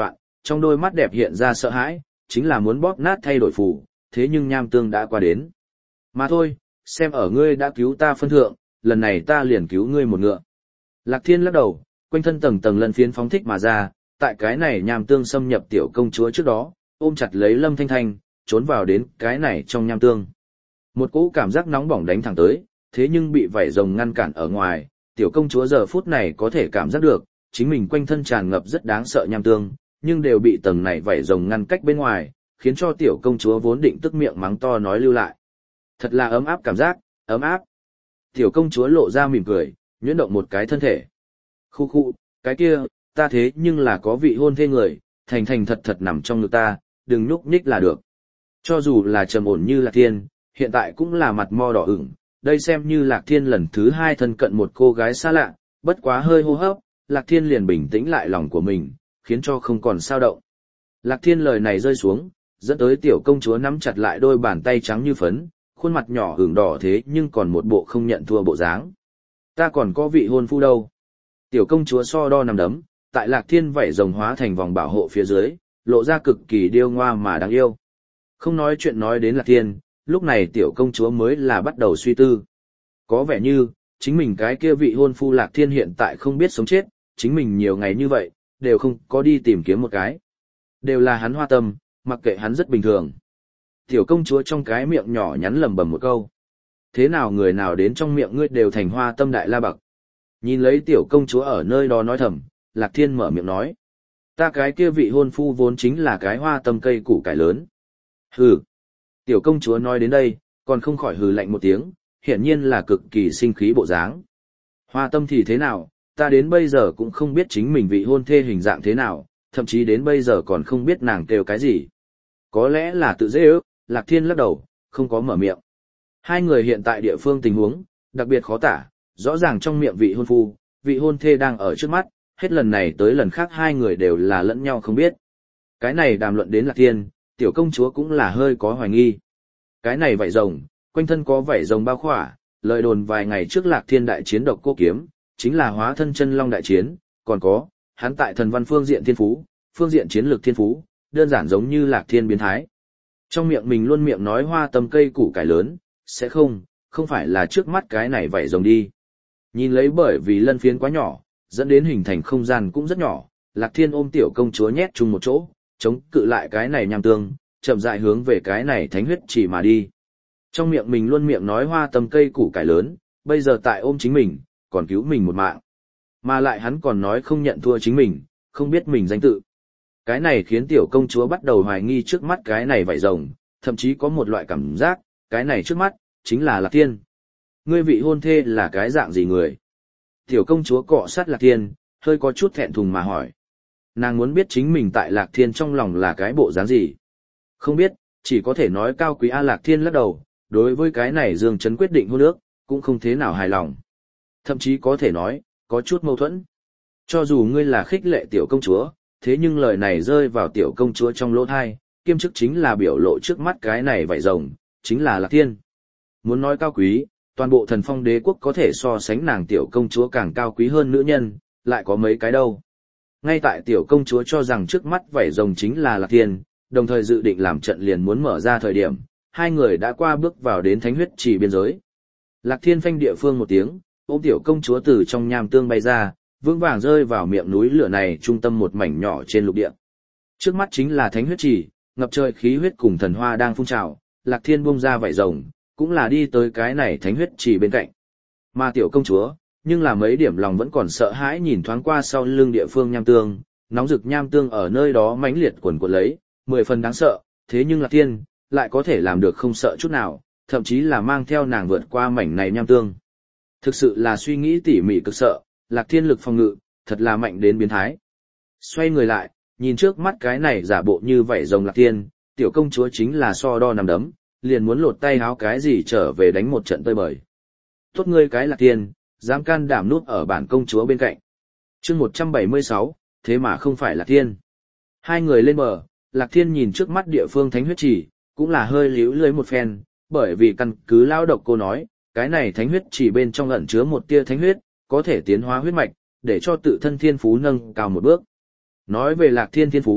trong đôi mắt đẹp hiện ra sợ hãi, chính là muốn bóp nát thay đổi phù, thế nhưng nham tương đã qua đến. Mà thôi, xem ở ngươi đã cứu ta phân thượng, lần này ta liền cứu ngươi một ngựa. Lạc Thiên lắc đầu, quanh thân tầng tầng lân phiến phóng thích mà ra, tại cái này nham tương xâm nhập tiểu công chúa trước đó, ôm chặt lấy Lâm Thanh Thanh, trốn vào đến cái này trong nham tương. Một cỗ cảm giác nóng bỏng đánh thẳng tới, thế nhưng bị vảy rồng ngăn cản ở ngoài, tiểu công chúa giờ phút này có thể cảm giác được, chính mình quanh thân tràn ngập rất đáng sợ nham tương, nhưng đều bị tầng này vảy rồng ngăn cách bên ngoài, khiến cho tiểu công chúa vốn định tức miệng mắng to nói lưu lại. Thật là ấm áp cảm giác, ấm áp. Tiểu công chúa lộ ra mỉm cười, nhuyễn động một cái thân thể. Khu khu, cái kia, ta thế nhưng là có vị hôn thê người, thành thành thật thật nằm trong ngực ta, đừng nhúc nhích là được. Cho dù là trầm ổn như Lạc Thiên, hiện tại cũng là mặt mo đỏ ửng, đây xem như Lạc Thiên lần thứ 2 thân cận một cô gái xa lạ, bất quá hơi hô hấp, Lạc Thiên liền bình tĩnh lại lòng của mình, khiến cho không còn sao động. Lạc Thiên lời này rơi xuống, dẫn tới tiểu công chúa nắm chặt lại đôi bàn tay trắng như phấn, khuôn mặt nhỏ ửng đỏ thế nhưng còn một bộ không nhận thua bộ dáng. Ta còn có vị hôn phu đâu. Tiểu công chúa so đo nằm đấm, tại Lạc Thiên vảy rồng hóa thành vòng bảo hộ phía dưới, lộ ra cực kỳ điêu ngoa mà đáng yêu. Không nói chuyện nói đến Lạc Thiên, lúc này tiểu công chúa mới là bắt đầu suy tư. Có vẻ như, chính mình cái kia vị hôn phu Lạc Thiên hiện tại không biết sống chết, chính mình nhiều ngày như vậy, đều không có đi tìm kiếm một cái. Đều là hắn hoa tâm, mặc kệ hắn rất bình thường. Tiểu công chúa trong cái miệng nhỏ nhắn lẩm bẩm một câu. Thế nào người nào đến trong miệng ngươi đều thành hoa tâm đại la bậc. Nhìn lấy tiểu công chúa ở nơi đó nói thầm, Lạc Thiên mở miệng nói. Ta cái kia vị hôn phu vốn chính là cái hoa tâm cây củ cải lớn. Hừ. Tiểu công chúa nói đến đây, còn không khỏi hừ lạnh một tiếng, hiển nhiên là cực kỳ sinh khí bộ dáng. Hoa tâm thì thế nào, ta đến bây giờ cũng không biết chính mình vị hôn thê hình dạng thế nào, thậm chí đến bây giờ còn không biết nàng kêu cái gì. Có lẽ là tự dễ ước, Lạc Thiên lắc đầu, không có mở miệng. Hai người hiện tại địa phương tình huống, đặc biệt khó tả, rõ ràng trong miệng vị hôn phu, vị hôn thê đang ở trước mắt, hết lần này tới lần khác hai người đều là lẫn nhau không biết. Cái này đàm luận đến Lạc Thiên, tiểu công chúa cũng là hơi có hoài nghi. Cái này vảy rồng, quanh thân có vảy rồng bao khỏa, lời đồn vài ngày trước Lạc Thiên đại chiến độc cô kiếm, chính là hóa thân chân long đại chiến, còn có, hắn tại thần văn phương diện thiên phú, phương diện chiến lược thiên phú, đơn giản giống như Lạc Thiên biến thái. Trong miệng mình luôn miệng nói hoa tâm cây củ cải lớn, sẽ không phải là trước mắt cái này vảy rồng đi. Nhìn lấy bởi vì lân phiến quá nhỏ, dẫn đến hình thành không gian cũng rất nhỏ, Lạc Thiên ôm tiểu công chúa nhét chung một chỗ, chống cự lại cái này nham tương, chậm rãi hướng về cái này thánh huyết chỉ mà đi. Trong miệng mình luôn miệng nói hoa tâm cây củ cải lớn, bây giờ tại ôm chính mình, còn cứu mình một mạng. Mà lại hắn còn nói không nhận thua chính mình, không biết mình danh tự. Cái này khiến tiểu công chúa bắt đầu hoài nghi trước mắt cái này vảy rồng, thậm chí có một loại cảm giác, cái này trước mắt, chính là Lạc Thiên. Ngươi vị hôn thê là cái dạng gì người? Tiểu công chúa cọ sát Lạc Thiên, hơi có chút thẹn thùng mà hỏi. Nàng muốn biết chính mình tại Lạc Thiên trong lòng là cái bộ dáng gì. Không biết, chỉ có thể nói cao quý A. Lạc Thiên lắc đầu, đối với cái này Dương Chấn quyết định hôn ước, cũng không thế nào hài lòng. Thậm chí có thể nói, có chút mâu thuẫn. Cho dù ngươi là khích lệ tiểu công chúa, thế nhưng lời này rơi vào tiểu công chúa trong lỗ thai, kiêm chức chính là biểu lộ trước mắt cái này vảy rồng, chính là Lạc Thiên. Muốn nói cao quý, toàn bộ thần phong đế quốc có thể so sánh nàng tiểu công chúa càng cao quý hơn nữ nhân, lại có mấy cái đâu. Ngay tại tiểu công chúa cho rằng trước mắt vảy rồng chính là Lạc Thiên, đồng thời dự định làm trận liền muốn mở ra thời điểm, hai người đã qua bước vào đến thánh huyết trì biên giới. Lạc Thiên phanh địa phương một tiếng, ôm tiểu công chúa từ trong nham tương bay ra, vững vàng rơi vào miệng núi lửa này trung tâm một mảnh nhỏ trên lục địa. Trước mắt chính là thánh huyết trì, ngập trời khí huyết cùng thần hoa đang phun trào, Lạc Thiên buông ra vảy rồng, cũng là đi tới cái này thánh huyết trì bên cạnh. Mà tiểu công chúa, nhưng là mấy điểm lòng vẫn còn sợ hãi nhìn thoáng qua sau lưng địa phương nham tương, nóng rực nham tương ở nơi đó mãnh liệt quần quật lấy, 10 phần đáng sợ, thế nhưng Lạc Thiên lại có thể làm được không sợ chút nào, thậm chí là mang theo nàng vượt qua mảnh này nham tương. Thực sự là suy nghĩ tỉ mỉ cực sợ, Lạc Thiên lực phòng ngự, thật là mạnh đến biến thái. Xoay người lại, nhìn trước mắt cái này giả bộ như vảy rồng Lạc Thiên, tiểu công chúa chính là so đo nằm đấm, liền muốn lột tay háo cái gì trở về đánh một trận tơi bời. Tốt ngươi cái Lạc Thiên, dám can đảm núp ở bản công chúa bên cạnh. Chương 176, thế mà không phải Lạc Thiên. Hai người lên bờ, Lạc Thiên nhìn trước mắt địa phương thánh huyết trì, cũng là hơi líu lưới một phen, bởi vì căn cứ lao độc cô nói, cái này thánh huyết trì bên trong ẩn chứa một tia thánh huyết, có thể tiến hóa huyết mạch, để cho tự thân thiên phú nâng cao một bước. Nói về Lạc Thiên thiên phú,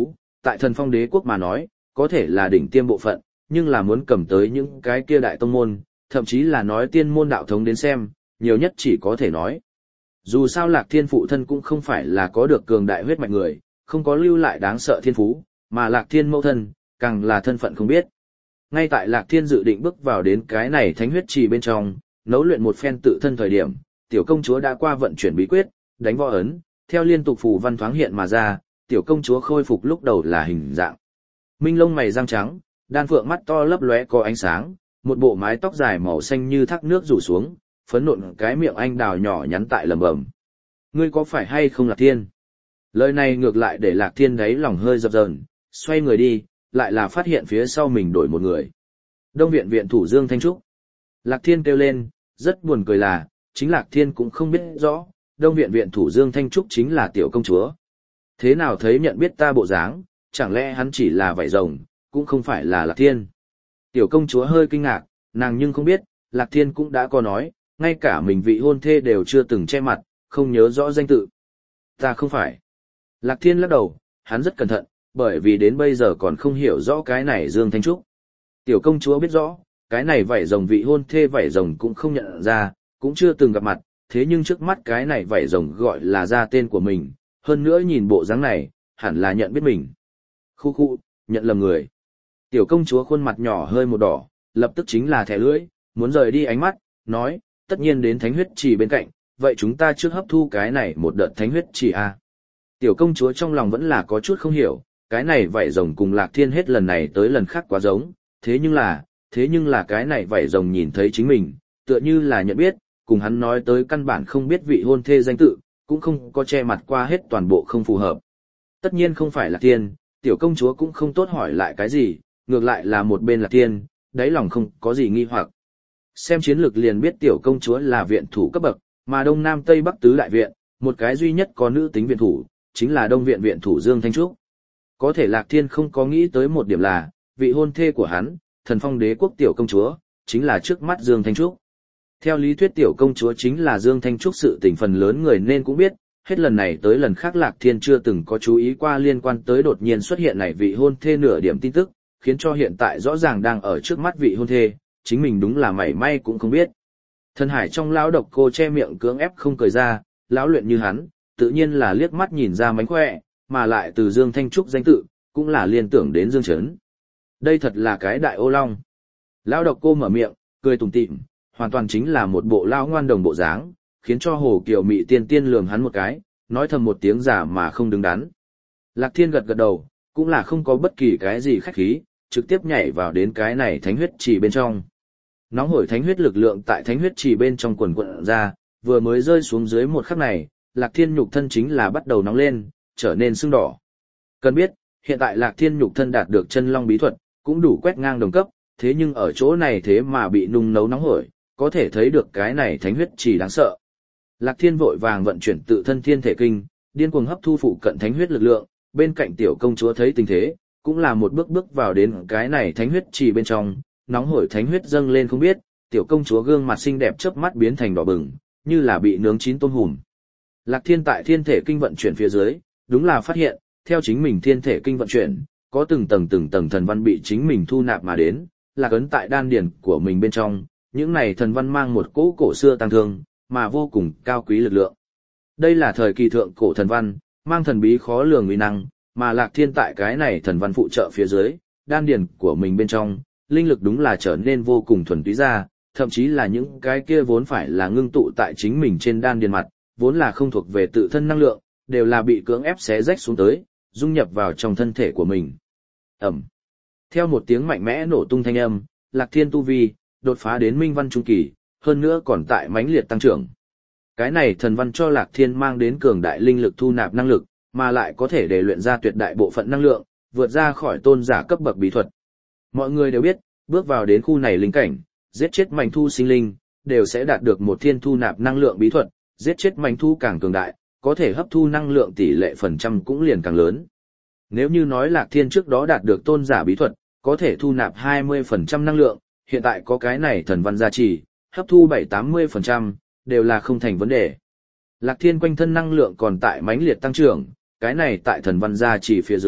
tại Thần Phong Đế quốc mà nói, có thể là đỉnh tiêm bộ phận, nhưng là muốn cầm tới những cái kia đại tông môn, thậm chí là nói tiên môn đạo thống đến xem, nhiều nhất chỉ có thể nói. Dù sao Lạc Thiên phụ thân cũng không phải là có được cường đại huyết mạch người, không có lưu lại đáng sợ thiên phú, mà Lạc Thiên mẫu thân, càng là thân phận không biết. Ngay tại Lạc Thiên dự định bước vào đến cái này thánh huyết trì bên trong, nấu luyện một phen tự thân thời điểm, tiểu công chúa đã qua vận chuyển bí quyết, đánh võ ấn, theo liên tục phù văn thoáng hiện mà ra, tiểu công chúa khôi phục lúc đầu là hình dạng. Minh lông mày răng trắng, đan phượng mắt to lấp lóe có ánh sáng, một bộ mái tóc dài màu xanh như thác nước rủ xuống, phấn nộn cái miệng anh đào nhỏ nhắn tại lẩm bẩm. Ngươi có phải hay không Lạc Thiên? Lời này ngược lại để Lạc Thiên đáy lòng hơi dập dờn, xoay người đi, lại là phát hiện phía sau mình đổi một người. Đông viện viện thủ Dương Thanh Trúc. Lạc Thiên kêu lên, rất buồn cười là, chính Lạc Thiên cũng không biết rõ, Đông viện viện thủ Dương Thanh Trúc chính là tiểu công chúa. Thế nào thấy nhận biết ta bộ dáng, chẳng lẽ hắn chỉ là vảy rồng, cũng không phải là Lạc Thiên. Tiểu công chúa hơi kinh ngạc, nàng nhưng không biết, Lạc Thiên cũng đã có nói, ngay cả mình vị hôn thê đều chưa từng che mặt, không nhớ rõ danh tự. Ta không phải. Lạc Thiên lắc đầu, hắn rất cẩn thận, bởi vì đến bây giờ còn không hiểu rõ cái này Dương Thanh Trúc. Tiểu công chúa biết rõ, cái này vảy rồng vị hôn thê vảy rồng cũng không nhận ra, cũng chưa từng gặp mặt, thế nhưng trước mắt cái này vảy rồng gọi là ra tên của mình, hơn nữa nhìn bộ dáng này, hẳn là nhận biết mình. Khu khu, nhận lầm người. Tiểu công chúa khuôn mặt nhỏ hơi một đỏ, lập tức chính là thẻ lưỡi, muốn rời đi ánh mắt, nói, tất nhiên đến thánh huyết trì bên cạnh, vậy chúng ta trước hấp thu cái này một đợt thánh huyết trì a. Tiểu công chúa trong lòng vẫn là có chút không hiểu, cái này vảy rồng cùng Lạc Thiên hết lần này tới lần khác quá giống, thế nhưng là cái này vảy rồng nhìn thấy chính mình, tựa như là nhận biết, cùng hắn nói tới căn bản không biết vị hôn thê danh tự, cũng không có che mặt qua hết toàn bộ không phù hợp. Tất nhiên không phải Lạc Thiên, tiểu công chúa cũng không tốt hỏi lại cái gì, ngược lại là một bên Lạc Thiên, đáy lòng không có gì nghi hoặc. Xem chiến lược liền biết tiểu công chúa là viện thủ cấp bậc, mà Đông Nam Tây Bắc tứ đại viện, một cái duy nhất có nữ tính viện thủ, chính là Đông viện viện thủ Dương Thanh Trúc. Có thể Lạc Thiên không có nghĩ tới một điểm là, vị hôn thê của hắn, Thần Phong Đế quốc tiểu công chúa, chính là trước mắt Dương Thanh Trúc. Theo lý thuyết tiểu công chúa chính là Dương Thanh Trúc, sự tình phần lớn người nên cũng biết, hết lần này tới lần khác Lạc Thiên chưa từng có chú ý qua liên quan tới đột nhiên xuất hiện này vị hôn thê nửa điểm tin tức, khiến cho hiện tại rõ ràng đang ở trước mắt vị hôn thê, chính mình đúng là mảy may cũng không biết. Thân hải trong lão độc cô che miệng cưỡng ép không cười ra, lão luyện như hắn, tự nhiên là liếc mắt nhìn ra mánh khỏe, mà lại từ Dương Thanh Trúc danh tự, cũng là liên tưởng đến Dương Trấn. Đây thật là cái đại ô long. Lão độc cô mở miệng, cười tủm tỉm, hoàn toàn chính là một bộ lão ngoan đồng bộ dáng, khiến cho Hồ Kiều Mị tiên tiên lườm hắn một cái, nói thầm một tiếng giả mà không đứng đắn. Lạc Thiên gật gật đầu, cũng là không có bất kỳ cái gì khách khí, trực tiếp nhảy vào đến cái này thánh huyết trì bên trong. Nóng hổi thánh huyết lực lượng tại thánh huyết trì bên trong quần quần ra, vừa mới rơi xuống dưới một khắc này, Lạc Thiên nhục thân chính là bắt đầu nóng lên, trở nên sưng đỏ. Cần biết, hiện tại Lạc Thiên nhục thân đạt được chân long bí thuật, cũng đủ quét ngang đồng cấp, thế nhưng ở chỗ này thế mà bị nung nấu nóng hổi, có thể thấy được cái này thánh huyết trì đáng sợ. Lạc Thiên vội vàng vận chuyển tự thân thiên thể kinh, điên cuồng hấp thu phụ cận thánh huyết lực lượng, bên cạnh tiểu công chúa thấy tình thế, cũng là một bước bước vào đến cái này thánh huyết trì bên trong, nóng hổi thánh huyết dâng lên không biết, tiểu công chúa gương mặt xinh đẹp chớp mắt biến thành đỏ bừng, như là bị nướng chín tôm hùm. Lạc Thiên tại thiên thể kinh vận chuyển phía dưới, đúng là phát hiện, theo chính mình thiên thể kinh vận chuyển, có từng tầng thần văn bị chính mình thu nạp mà đến, lạc ấn tại đan điển của mình bên trong, những này thần văn mang một cỗ cổ xưa tăng thương, mà vô cùng cao quý lực lượng. Đây là thời kỳ thượng cổ thần văn, mang thần bí khó lường uy năng, mà Lạc Thiên tại cái này thần văn phụ trợ phía dưới, đan điển của mình bên trong, linh lực đúng là trở nên vô cùng thuần túy ra, thậm chí là những cái kia vốn phải là ngưng tụ tại chính mình trên đan điển mặt, vốn là không thuộc về tự thân năng lượng, đều là bị cưỡng ép xé rách xuống tới, dung nhập vào trong thân thể của mình. Ẩm. Theo một tiếng mạnh mẽ nổ tung thanh âm, Lạc Thiên tu vi đột phá đến minh văn trung kỳ, hơn nữa còn tại mãnh liệt tăng trưởng. Cái này thần văn cho Lạc Thiên mang đến cường đại linh lực thu nạp năng lực, mà lại có thể để luyện ra tuyệt đại bộ phận năng lượng, vượt ra khỏi tôn giả cấp bậc bí thuật. Mọi người đều biết, bước vào đến khu này linh cảnh, giết chết manh thu sinh linh, đều sẽ đạt được một thiên thu nạp năng lượng bí thuật, giết chết manh thu càng cường đại, có thể hấp thu năng lượng tỷ lệ phần trăm cũng liền càng lớn. Nếu như nói Lạc Thiên trước đó đạt được tôn giả bí thuật, có thể thu nạp 20% năng lượng, hiện tại có cái này thần văn gia trì, hấp thu 7-80%, đều là không thành vấn đề. Lạc Thiên quanh thân năng lượng còn tại mãnh liệt tăng trưởng, cái này tại thần văn gia trì phía dưới,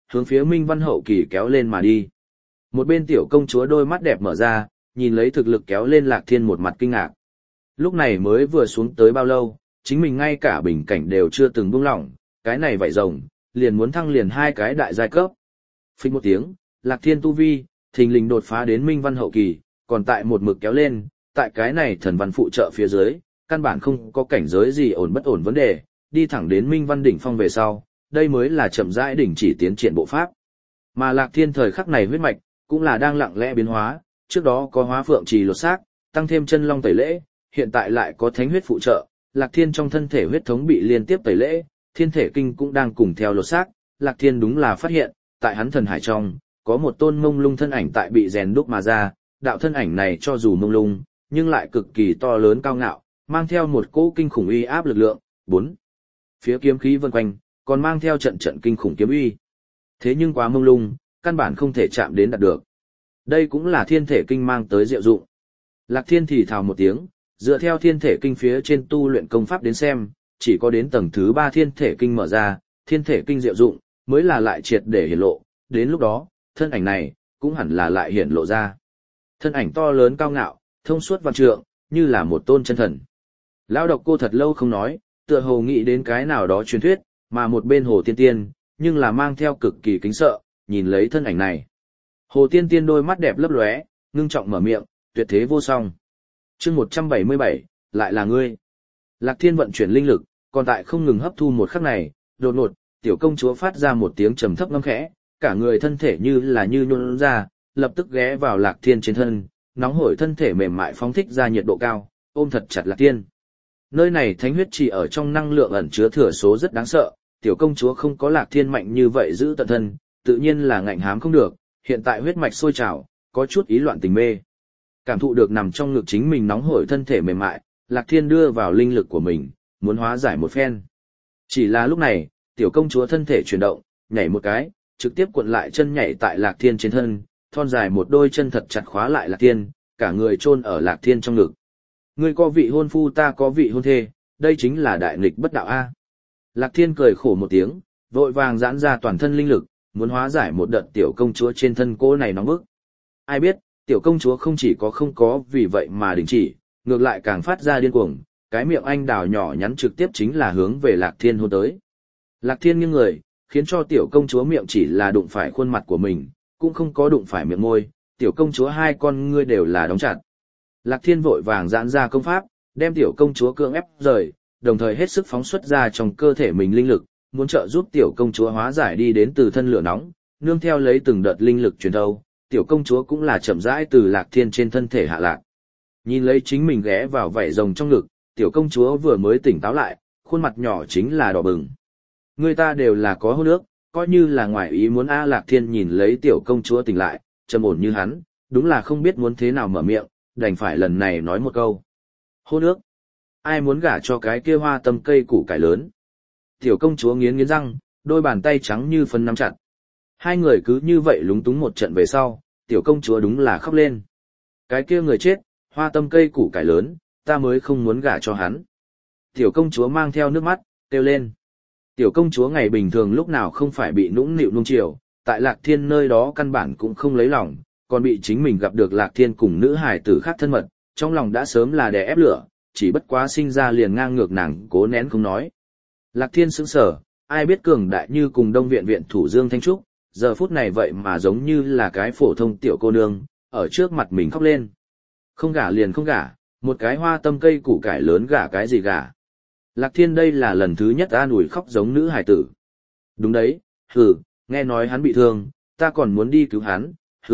hướng phía Minh Văn hậu kỳ kéo lên mà đi. Một bên tiểu công chúa đôi mắt đẹp mở ra, nhìn lấy thực lực kéo lên Lạc Thiên một mặt kinh ngạc. Lúc này mới vừa xuống tới bao lâu, chính mình ngay cả bình cảnh đều chưa từng buông lỏng, cái này vậy rồng, liền muốn thăng liền 2 cái đại giai cấp. Phích một tiếng, Lạc Thiên tu vi, thình lình đột phá đến Minh Văn hậu kỳ, còn tại một mực kéo lên, tại cái này thần văn phụ trợ phía dưới, căn bản không có cảnh giới gì ổn bất ổn vấn đề, đi thẳng đến Minh Văn đỉnh phong về sau, đây mới là chậm rãi đỉnh chỉ tiến triển bộ pháp. Mà Lạc Thiên thời khắc này huyết mạch, cũng là đang lặng lẽ biến hóa, trước đó có hóa phượng trì lột xác, tăng thêm chân long tẩy lễ, hiện tại lại có thánh huyết phụ trợ, Lạc Thiên trong thân thể huyết thống bị liên tiếp tẩy lễ, thiên thể kinh cũng đang cùng theo lột xác, Lạc Thiên đúng là phát hiện, tại hắn thần hải trong, có một tôn mông lung thân ảnh tại bị rèn đúc mà ra, đạo thân ảnh này cho dù mông lung, nhưng lại cực kỳ to lớn cao ngạo, mang theo một cỗ kinh khủng uy áp lực lượng, 4. Phía kiếm khí vần quanh, còn mang theo trận trận kinh khủng kiếm uy. Thế nhưng quá mông lung, căn bản không thể chạm đến đạt được. Đây cũng là thiên thể kinh mang tới diệu dụng. Lạc Thiên thì thào một tiếng, dựa theo thiên thể kinh phía trên tu luyện công pháp đến xem, chỉ có đến tầng thứ 3 thiên thể kinh mở ra, thiên thể kinh diệu dụng, mới là lại triệt để hiển lộ, đến lúc đó, thân ảnh này, cũng hẳn là lại hiển lộ ra. Thân ảnh to lớn cao ngạo, thông suốt vạn trượng, như là một tôn chân thần. Lão độc cô thật lâu không nói, tựa hồ nghĩ đến cái nào đó truyền thuyết, mà một bên Hồ Tiên Tiên, nhưng là mang theo cực kỳ kính sợ, nhìn lấy thân ảnh này. Hồ Tiên Tiên đôi mắt đẹp lấp lóe, ngưng trọng mở miệng, tuyệt thế vô song. Chương 177, lại là ngươi. Lạc Thiên vận chuyển linh lực, còn tại không ngừng hấp thu một khắc này, đột ngột, tiểu công chúa phát ra một tiếng trầm thấp ngâm khẽ, cả người thân thể như là như nhũn ra, lập tức ghé vào Lạc Thiên trên thân, nóng hổi thân thể mềm mại phóng thích ra nhiệt độ cao, ôm thật chặt Lạc Thiên. Nơi này thánh huyết chỉ ở trong năng lượng ẩn chứa thừa số rất đáng sợ, tiểu công chúa không có Lạc Thiên mạnh như vậy giữ tận thân, tự nhiên là ngạnh hám không được, hiện tại huyết mạch sôi trào, có chút ý loạn tình mê. Cảm thụ được nằm trong ngực chính mình nóng hổi thân thể mềm mại, Lạc Thiên đưa vào linh lực của mình, muốn hóa giải một phen. Chỉ là lúc này, tiểu công chúa thân thể chuyển động, nhảy một cái, trực tiếp cuộn lại chân nhảy tại Lạc Thiên trên thân, thon dài một đôi chân thật chặt khóa lại Lạc Thiên, cả người chôn ở Lạc Thiên trong ngực. Ngươi có vị hôn phu ta có vị hôn thê, đây chính là đại nghịch bất đạo a. Lạc Thiên cười khổ một tiếng, vội vàng giãn ra toàn thân linh lực, muốn hóa giải một đợt tiểu công chúa trên thân cô này nóng bức. Ai biết, tiểu công chúa không chỉ có không có vì vậy mà đình chỉ, ngược lại càng phát ra điên cuồng, cái miệng anh đào nhỏ nhắn trực tiếp chính là hướng về Lạc Thiên hôn tới. Lạc Thiên nghiêng người, khiến cho tiểu công chúa miệng chỉ là đụng phải khuôn mặt của mình, cũng không có đụng phải miệng môi, tiểu công chúa hai con ngươi đều là đóng chặt. Lạc Thiên vội vàng giãn ra công pháp, đem tiểu công chúa cưỡng ép rời, đồng thời hết sức phóng xuất ra trong cơ thể mình linh lực, muốn trợ giúp tiểu công chúa hóa giải đi đến từ thân lửa nóng, nương theo lấy từng đợt linh lực truyền thâu, tiểu công chúa cũng là chậm rãi từ Lạc Thiên trên thân thể hạ lạc. Nhìn lấy chính mình ghé vào vảy rồng trong ngực, tiểu công chúa vừa mới tỉnh táo lại, khuôn mặt nhỏ chính là đỏ bừng. Người ta đều là có hôn ước, coi như là ngoài ý muốn Lạc Thiên nhìn lấy tiểu công chúa tỉnh lại, trầm ổn như hắn, đúng là không biết muốn thế nào mở miệng, đành phải lần này nói một câu. Hôn ước? Ai muốn gả cho cái kia hoa tâm cây củ cải lớn? Tiểu công chúa nghiến nghiến răng, đôi bàn tay trắng như phân nắm chặt. Hai người cứ như vậy lúng túng một trận về sau, tiểu công chúa đúng là khóc lên. Cái kia người chết, hoa tâm cây củ cải lớn, ta mới không muốn gả cho hắn. Tiểu công chúa mang theo nước mắt, kêu lên. Tiểu công chúa ngày bình thường lúc nào không phải bị nũng nịu nung chiều, tại Lạc Thiên nơi đó căn bản cũng không lấy lòng, còn bị chính mình gặp được Lạc Thiên cùng nữ hài tử khác thân mật, trong lòng đã sớm là đè ép lửa, chỉ bất quá sinh ra liền ngang ngược nàng cố nén không nói. Lạc Thiên sững sờ, ai biết cường đại như cùng Đông viện viện thủ Dương Thanh Trúc, giờ phút này vậy mà giống như là cái phổ thông tiểu cô nương, ở trước mặt mình khóc lên. Không gả liền không gả, một cái hoa tâm cây củ cải lớn gả cái gì gả. Lạc Thiên đây là lần thứ nhất an ủi khóc giống nữ hài tử. Đúng đấy, nghe nói hắn bị thương, ta còn muốn đi cứu hắn,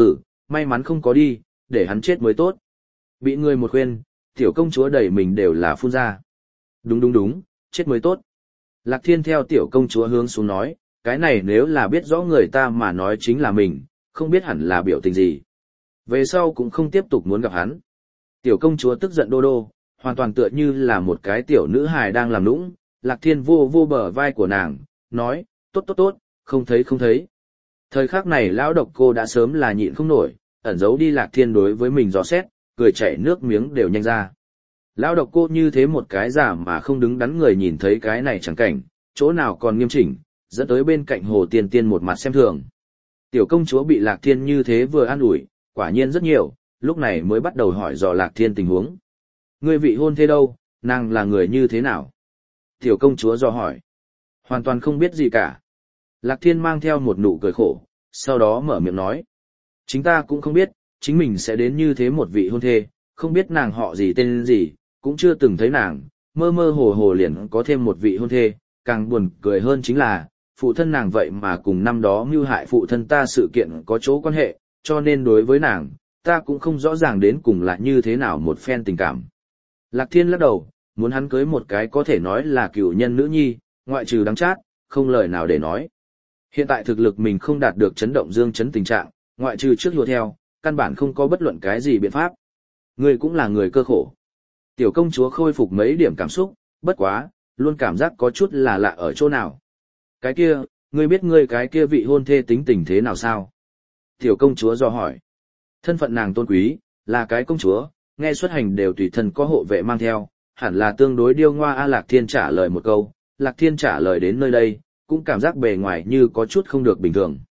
may mắn không có đi, để hắn chết mới tốt. Bị người một khuyên, tiểu công chúa đẩy mình đều là phun ra. Đúng, chết mới tốt. Lạc Thiên theo tiểu công chúa hướng xuống nói, cái này nếu là biết rõ người ta mà nói chính là mình, không biết hẳn là biểu tình gì. Về sau cũng không tiếp tục muốn gặp hắn. Tiểu công chúa tức giận đô đô, hoàn toàn tựa như là một cái tiểu nữ hài đang làm nũng. Lạc Thiên vô bờ vai của nàng, nói, tốt, không thấy. Thời khắc này lão độc cô đã sớm là nhịn không nổi, ẩn giấu đi Lạc Thiên đối với mình dò xét, cười chảy nước miếng đều nhanh ra. Lão độc cô như thế một cái giả mà không đứng đắn người nhìn thấy cái này chẳng cảnh, chỗ nào còn nghiêm chỉnh, dẫn tới bên cạnh Hồ Tiên Tiên một mặt xem thường. Tiểu công chúa bị Lạc Thiên như thế vừa an ủi, quả nhiên rất nhiều, lúc này mới bắt đầu hỏi dò Lạc Thiên tình huống. Ngươi vị hôn thê đâu, nàng là người như thế nào? Tiểu công chúa dò hỏi. Hoàn toàn không biết gì cả. Lạc Thiên mang theo một nụ cười khổ, sau đó mở miệng nói. Chính ta cũng không biết, chính mình sẽ đến như thế một vị hôn thê, không biết nàng họ gì tên gì, cũng chưa từng thấy nàng, mơ mơ hồ hồ liền có thêm một vị hôn thê, càng buồn cười hơn chính là, phụ thân nàng vậy mà cùng năm đó mưu hại phụ thân ta sự kiện có chỗ quan hệ, cho nên đối với nàng, ta cũng không rõ ràng đến cùng là như thế nào một phen tình cảm. Lạc Thiên lắc đầu, muốn hắn cưới một cái có thể nói là cựu nhân nữ nhi, ngoại trừ đắng chát, không lời nào để nói. Hiện tại thực lực mình không đạt được chấn động dương chấn tình trạng, ngoại trừ trước hùa theo, căn bản không có bất luận cái gì biện pháp. Ngươi cũng là người cơ khổ. Tiểu công chúa khôi phục mấy điểm cảm xúc, bất quá, luôn cảm giác có chút là lạ ở chỗ nào. Cái kia, ngươi biết ngươi cái kia vị hôn thê tính tình thế nào sao? Tiểu công chúa dò hỏi. Thân phận nàng tôn quý, là cái công chúa, nghe xuất hành đều tùy thân có hộ vệ mang theo, hẳn là tương đối điêu ngoa. A Lạc Thiên trả lời một câu, Lạc Thiên trả lời đến nơi đây, cũng cảm giác bề ngoài như có chút không được bình thường.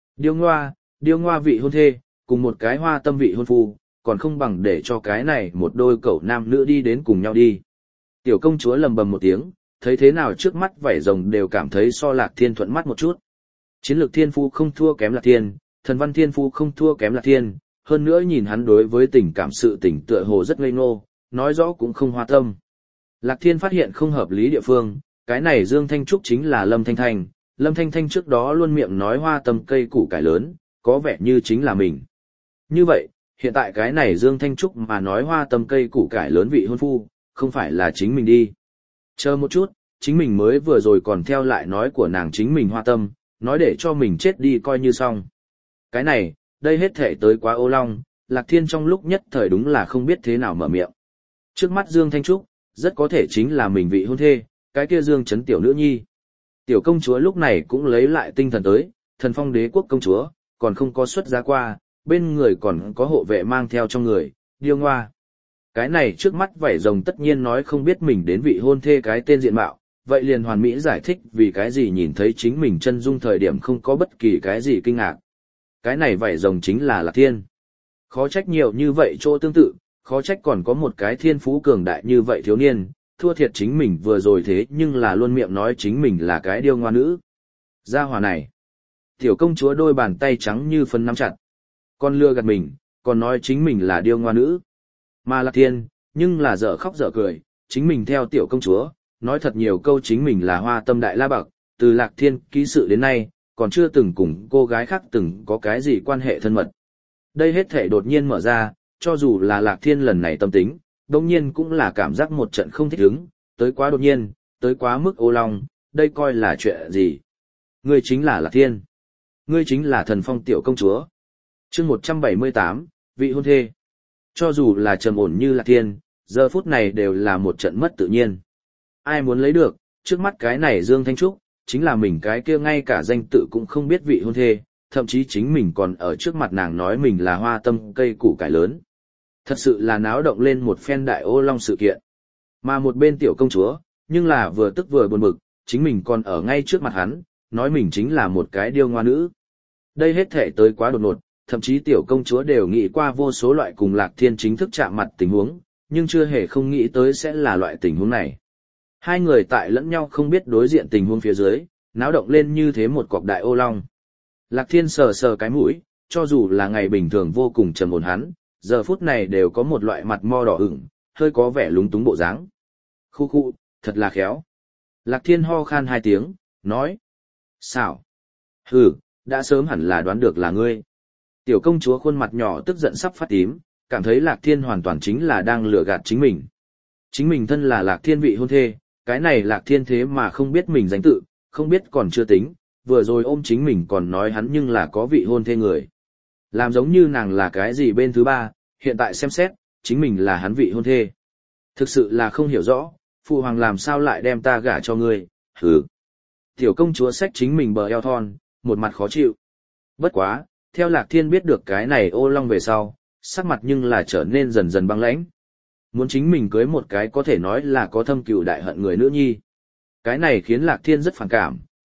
Điêu ngoa vị hôn thê, cùng một cái hoa tâm vị hôn phu, còn không bằng để cho cái này một đôi cậu nam nữ đi đến cùng nhau đi. Tiểu công chúa lầm bầm một tiếng, thấy thế nào trước mắt vảy rồng đều cảm thấy so Lạc Thiên thuận mắt một chút. Chiến lược thiên phu không thua kém Lạc Thiên, thần văn thiên phu không thua kém Lạc Thiên, hơn nữa nhìn hắn đối với tình cảm sự tình tựa hồ rất ngây ngô, nói rõ cũng không hoa tâm. Lạc Thiên phát hiện không hợp lý địa phương, cái này Dương Thanh Trúc chính là Lâm Thanh Thanh, Lâm Thanh Thanh trước đó luôn miệng nói hoa tâm cây củ cải lớn, có vẻ như chính là mình. Như vậy, hiện tại cái này Dương Thanh Trúc mà nói hoa tâm cây củ cải lớn vị hôn phu, không phải là chính mình đi. Chờ một chút, chính mình mới vừa rồi còn theo lại nói của nàng chính mình hoa tâm, nói để cho mình chết đi coi như xong. Cái này, đây hết thể tới quá ô long, Lạc Thiên trong lúc nhất thời đúng là không biết thế nào mở miệng. Trước mắt Dương Thanh Trúc, rất có thể chính là mình vị hôn thê, cái kia Dương Chấn tiểu nữ nhi. Tiểu công chúa lúc này cũng lấy lại tinh thần tới, Thần Phong Đế quốc công chúa, còn không có xuất giá qua, bên người còn có hộ vệ mang theo trong người, điêu ngoa. Cái này trước mắt vảy rồng tất nhiên nói không biết mình đến vị hôn thê cái tên diện mạo, vậy liền hoàn mỹ giải thích vì cái gì nhìn thấy chính mình chân dung thời điểm không có bất kỳ cái gì kinh ngạc. Cái này vảy rồng chính là Lạc Thiên. Khó trách nhiều như vậy chỗ tương tự, khó trách còn có một cái thiên phú cường đại như vậy thiếu niên, thua thiệt chính mình vừa rồi thế nhưng là luôn miệng nói chính mình là cái điêu ngoa nữ. Gia hỏa này. Tiểu công chúa đôi bàn tay trắng như phân nắm chặt. Con lừa gạt mình, còn nói chính mình là điêu ngoa nữ. Mà Lạc Thiên, nhưng là dở khóc dở cười, chính mình theo tiểu công chúa, nói thật nhiều câu chính mình là hoa tâm đại la bậc, từ Lạc Thiên ký sự đến nay, còn chưa từng cùng cô gái khác từng có cái gì quan hệ thân mật. Đây hết thể đột nhiên mở ra, cho dù là Lạc Thiên lần này tâm tính, đồng nhiên cũng là cảm giác một trận không thích ứng, tới quá đột nhiên, tới quá mức ô long, đây coi là chuyện gì. Ngươi chính là Lạc Thiên. Ngươi chính là Thần Phong tiểu công chúa. Chương 178, vị hôn thê. Cho dù là trầm ổn như Lạc Thiên, giờ phút này đều là một trận mất tự nhiên. Ai muốn lấy được, trước mắt cái này Dương Thanh Trúc, chính là mình cái kia ngay cả danh tự cũng không biết vị hôn thê, thậm chí chính mình còn ở trước mặt nàng nói mình là hoa tâm cây củ cải lớn. Thật sự là náo động lên một phen đại ô long sự kiện. Mà một bên tiểu công chúa, nhưng là vừa tức vừa buồn bực, chính mình còn ở ngay trước mặt hắn, nói mình chính là một cái điêu ngoa nữ. Đây hết thể tới quá đột ngột, thậm chí tiểu công chúa đều nghĩ qua vô số loại cùng Lạc Thiên chính thức chạm mặt tình huống, nhưng chưa hề không nghĩ tới sẽ là loại tình huống này. Hai người tại lẫn nhau không biết đối diện tình huống phía dưới, náo động lên như thế một cọc đại ô long. Lạc Thiên sờ sờ cái mũi, cho dù là ngày bình thường vô cùng trầm ổn hắn, giờ phút này đều có một loại mặt mo đỏ ửng, hơi có vẻ lúng túng bộ dáng. Khu khu, thật là khéo. Lạc Thiên ho khan hai tiếng, nói. Sao? Hừ, đã sớm hẳn là đoán được là ngươi. Tiểu công chúa khuôn mặt nhỏ tức giận sắp phát tím, cảm thấy Lạc Thiên hoàn toàn chính là đang lừa gạt chính mình. Chính mình thân là Lạc Thiên vị hôn thê, cái này Lạc Thiên thế mà không biết mình danh tự, không biết còn chưa tính, vừa rồi ôm chính mình còn nói hắn nhưng là có vị hôn thê người. Làm giống như nàng là cái gì bên thứ ba, hiện tại xem xét, chính mình là hắn vị hôn thê. Thực sự là không hiểu rõ, phụ hoàng làm sao lại đem ta gả cho ngươi, hừ. Tiểu công chúa xách chính mình bờ eo thon, một mặt khó chịu. Bất quá, theo Lạc Thiên biết được cái này ô long về sau, sắc mặt nhưng là trở nên dần dần băng lãnh. Muốn chính mình cưới một cái có thể nói là có thâm cừu đại hận người nữ nhi. Cái này khiến Lạc Thiên rất phản cảm,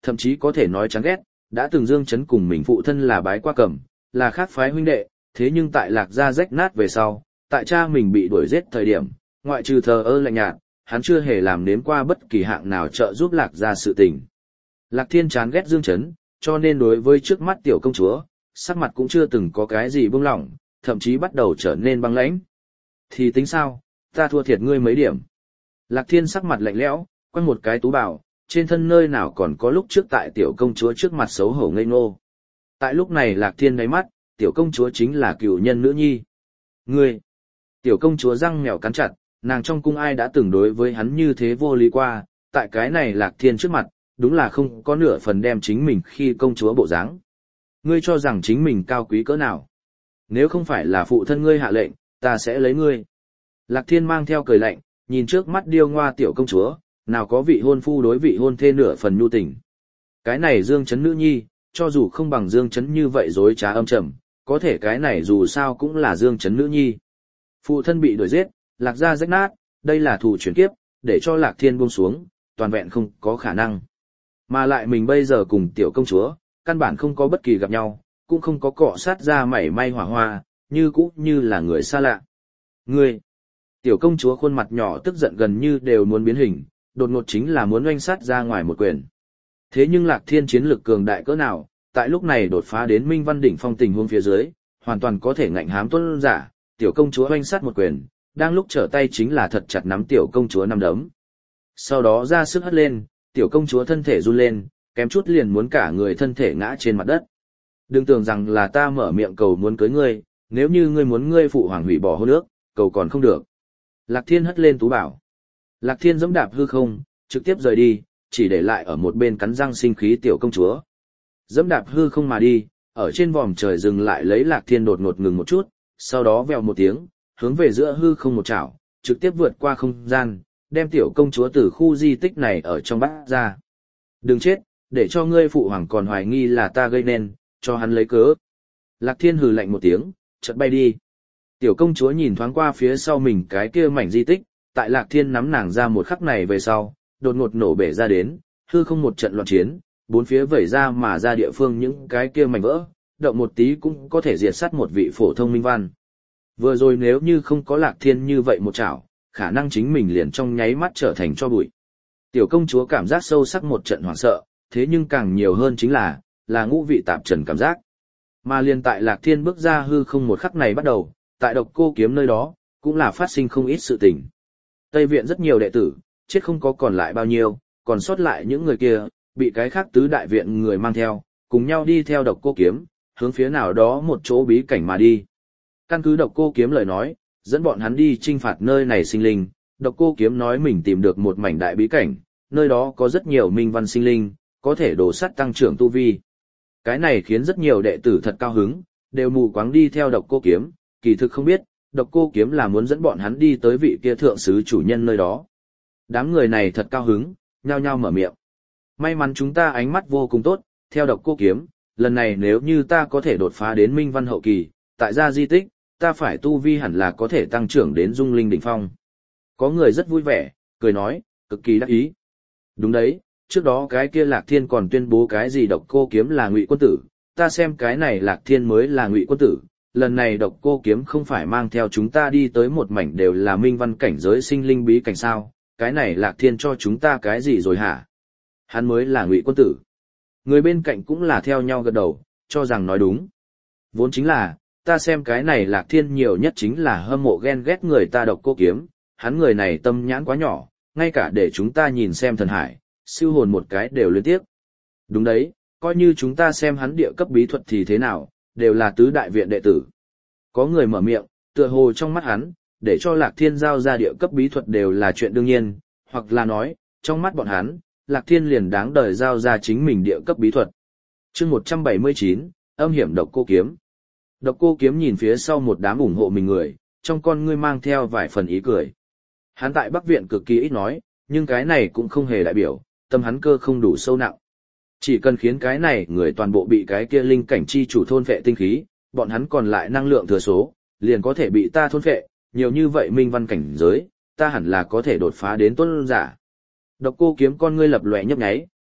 thậm chí có thể nói chán ghét, đã từng Dương Chấn cùng mình phụ thân là bái qua cẩm, là khác phái huynh đệ, thế nhưng tại Lạc gia rách nát về sau, tại cha mình bị đuổi giết thời điểm, ngoại trừ thờ ơ lạnh nhạt, hắn chưa hề làm nếm qua bất kỳ hạng nào trợ giúp Lạc gia sự tình. Lạc Thiên chán ghét Dương Chấn, cho nên đối với trước mắt tiểu công chúa, sắc mặt cũng chưa từng có cái gì buông lỏng, thậm chí bắt đầu trở nên băng lãnh. Thì tính sao, ta thua thiệt ngươi mấy điểm. Lạc Thiên sắc mặt lạnh lẽo, quăng một cái tú bảo, trên thân nơi nào còn có lúc trước tại tiểu công chúa trước mặt xấu hổ ngây ngô. Tại lúc này Lạc Thiên đáy mắt, tiểu công chúa chính là cựu nhân nữ nhi. Ngươi! Tiểu công chúa răng mèo cắn chặt, nàng trong cung ai đã từng đối với hắn như thế vô lý qua, tại cái này Lạc Thiên trước mặt, đúng là không có nửa phần đem chính mình khi công chúa bộ dáng. Ngươi cho rằng chính mình cao quý cỡ nào? Nếu không phải là phụ thân ngươi hạ lệnh, ta sẽ lấy ngươi. Lạc Thiên mang theo cười lạnh, nhìn trước mắt điêu ngoa tiểu công chúa, nào có vị hôn phu đối vị hôn thê nửa phần nhu tình. Cái này Dương Chấn nữ nhi, cho dù không bằng Dương Chấn như vậy dối trá âm trầm, có thể cái này dù sao cũng là Dương Chấn nữ nhi. Phụ thân bị đuổi giết, Lạc gia rách nát, đây là thủ chuyển kiếp, để cho Lạc Thiên buông xuống, toàn vẹn không có khả năng. Mà lại mình bây giờ cùng tiểu công chúa, căn bản không có bất kỳ gặp nhau, cũng không có cọ sát ra mảy may hỏa hoa, như là người xa lạ. Ngươi! Tiểu công chúa khuôn mặt nhỏ tức giận gần như đều muốn biến hình, đột ngột chính là muốn oanh sát ra ngoài một quyền. Thế nhưng Lạc Thiên chiến lực cường đại cỡ nào, tại lúc này đột phá đến Minh Văn đỉnh phong tình huống phía dưới, hoàn toàn có thể ngạnh hám tuân giả, tiểu công chúa oanh sát một quyền, đang lúc trở tay chính là thật chặt nắm tiểu công chúa nắm đấm. Sau đó ra sức hất lên, tiểu công chúa thân thể run lên, kém chút liền muốn cả người thân thể ngã trên mặt đất. Đừng tưởng rằng là ta mở miệng cầu muốn cưới ngươi, nếu như ngươi muốn ngươi phụ hoàng hủy bỏ hôn ước, cầu còn không được. Lạc Thiên hất lên tú bảo. Lạc Thiên giẫm đạp hư không, trực tiếp rời đi, chỉ để lại ở một bên cắn răng sinh khí tiểu công chúa. Giẫm đạp hư không mà đi, ở trên vòm trời dừng lại lấy Lạc Thiên đột ngột ngừng một chút, sau đó vèo một tiếng, hướng về giữa hư không một chảo, trực tiếp vượt qua không gian, đem tiểu công chúa từ khu di tích này ở trong bắt ra. Đừng chết, để cho ngươi phụ hoàng còn hoài nghi là ta gây nên, cho hắn lấy cớ. Lạc Thiên hừ lạnh một tiếng, chợt bay đi. Tiểu công chúa nhìn thoáng qua phía sau mình cái kia mảnh di tích, tại Lạc Thiên nắm nàng ra một khắc này về sau, đột ngột nổ bể ra đến, hư không một trận loạn chiến, bốn phía vẩy ra mà ra địa phương những cái kia mảnh vỡ, động một tí cũng có thể diệt sát một vị phổ thông minh văn. Vừa rồi nếu như không có Lạc Thiên như vậy một chảo, khả năng chính mình liền trong nháy mắt trở thành cho bụi. Tiểu công chúa cảm giác sâu sắc một trận hoảng sợ, thế nhưng càng nhiều hơn chính là ngũ vị tạp trần cảm giác. Mà liền tại Lạc Thiên bước ra hư không một khắc này bắt đầu, tại Độc Cô Kiếm nơi đó, cũng là phát sinh không ít sự tình. Tây viện rất nhiều đệ tử, chết không có còn lại bao nhiêu, còn sót lại những người kia, bị cái khác tứ đại viện người mang theo, cùng nhau đi theo Độc Cô Kiếm, hướng phía nào đó một chỗ bí cảnh mà đi. Căn cứ Độc Cô Kiếm lời nói, dẫn bọn hắn đi trinh phạt nơi này sinh linh, Độc Cô Kiếm nói mình tìm được một mảnh đại bí cảnh, nơi đó có rất nhiều minh văn sinh linh, có thể đổ sắt tăng trưởng tu vi. Cái này khiến rất nhiều đệ tử thật cao hứng, đều mù quáng đi theo Độc Cô Kiếm, kỳ thực không biết, Độc Cô Kiếm là muốn dẫn bọn hắn đi tới vị kia thượng sứ chủ nhân nơi đó. Đám người này thật cao hứng, nhao nhao mở miệng. May mắn chúng ta ánh mắt vô cùng tốt, theo Độc Cô Kiếm, lần này nếu như ta có thể đột phá đến minh văn hậu kỳ, tại gia di tích, ta phải tu vi hẳn là có thể tăng trưởng đến dung linh đỉnh phong. Có người rất vui vẻ, cười nói, cực kỳ đắc ý. Đúng đấy, trước đó cái kia Lạc Thiên còn tuyên bố cái gì Độc Cô Kiếm là Ngụy quân tử, ta xem cái này Lạc Thiên mới là Ngụy quân tử, lần này Độc Cô Kiếm không phải mang theo chúng ta đi tới một mảnh đều là minh văn cảnh giới sinh linh bí cảnh sao, cái này Lạc Thiên cho chúng ta cái gì rồi hả? Hắn mới là Ngụy quân tử. Người bên cạnh cũng là theo nhau gật đầu, cho rằng nói đúng. Vốn chính là, ta xem cái này Lạc Thiên nhiều nhất chính là hâm mộ ghen ghét người ta Độc Cô Kiếm, hắn người này tâm nhãn quá nhỏ, ngay cả để chúng ta nhìn xem thần hải, siêu hồn một cái đều liên tiếp. Đúng đấy, coi như chúng ta xem hắn địa cấp bí thuật thì thế nào, đều là tứ đại viện đệ tử. Có người mở miệng, tựa hồ trong mắt hắn, để cho Lạc Thiên giao ra địa cấp bí thuật đều là chuyện đương nhiên, hoặc là nói, trong mắt bọn hắn, Lạc Thiên liền đáng đời giao ra chính mình địa cấp bí thuật. Chương 179, âm hiểm Độc Cô Kiếm. Độc Cô Kiếm nhìn phía sau một đám ủng hộ mình người, trong con ngươi mang theo vài phần ý cười. Hắn tại Bắc Viện cực kỳ ít nói, nhưng cái này cũng không hề đại biểu, tâm hắn cơ không đủ sâu nặng. Chỉ cần khiến cái này người toàn bộ bị cái kia linh cảnh chi chủ thôn phệ tinh khí, bọn hắn còn lại năng lượng thừa số, liền có thể bị ta thôn phệ, nhiều như vậy minh văn cảnh giới, ta hẳn là có thể đột phá đến tuân giả. Độc Cô Kiếm con ngươi lập lòe nhấp nháy,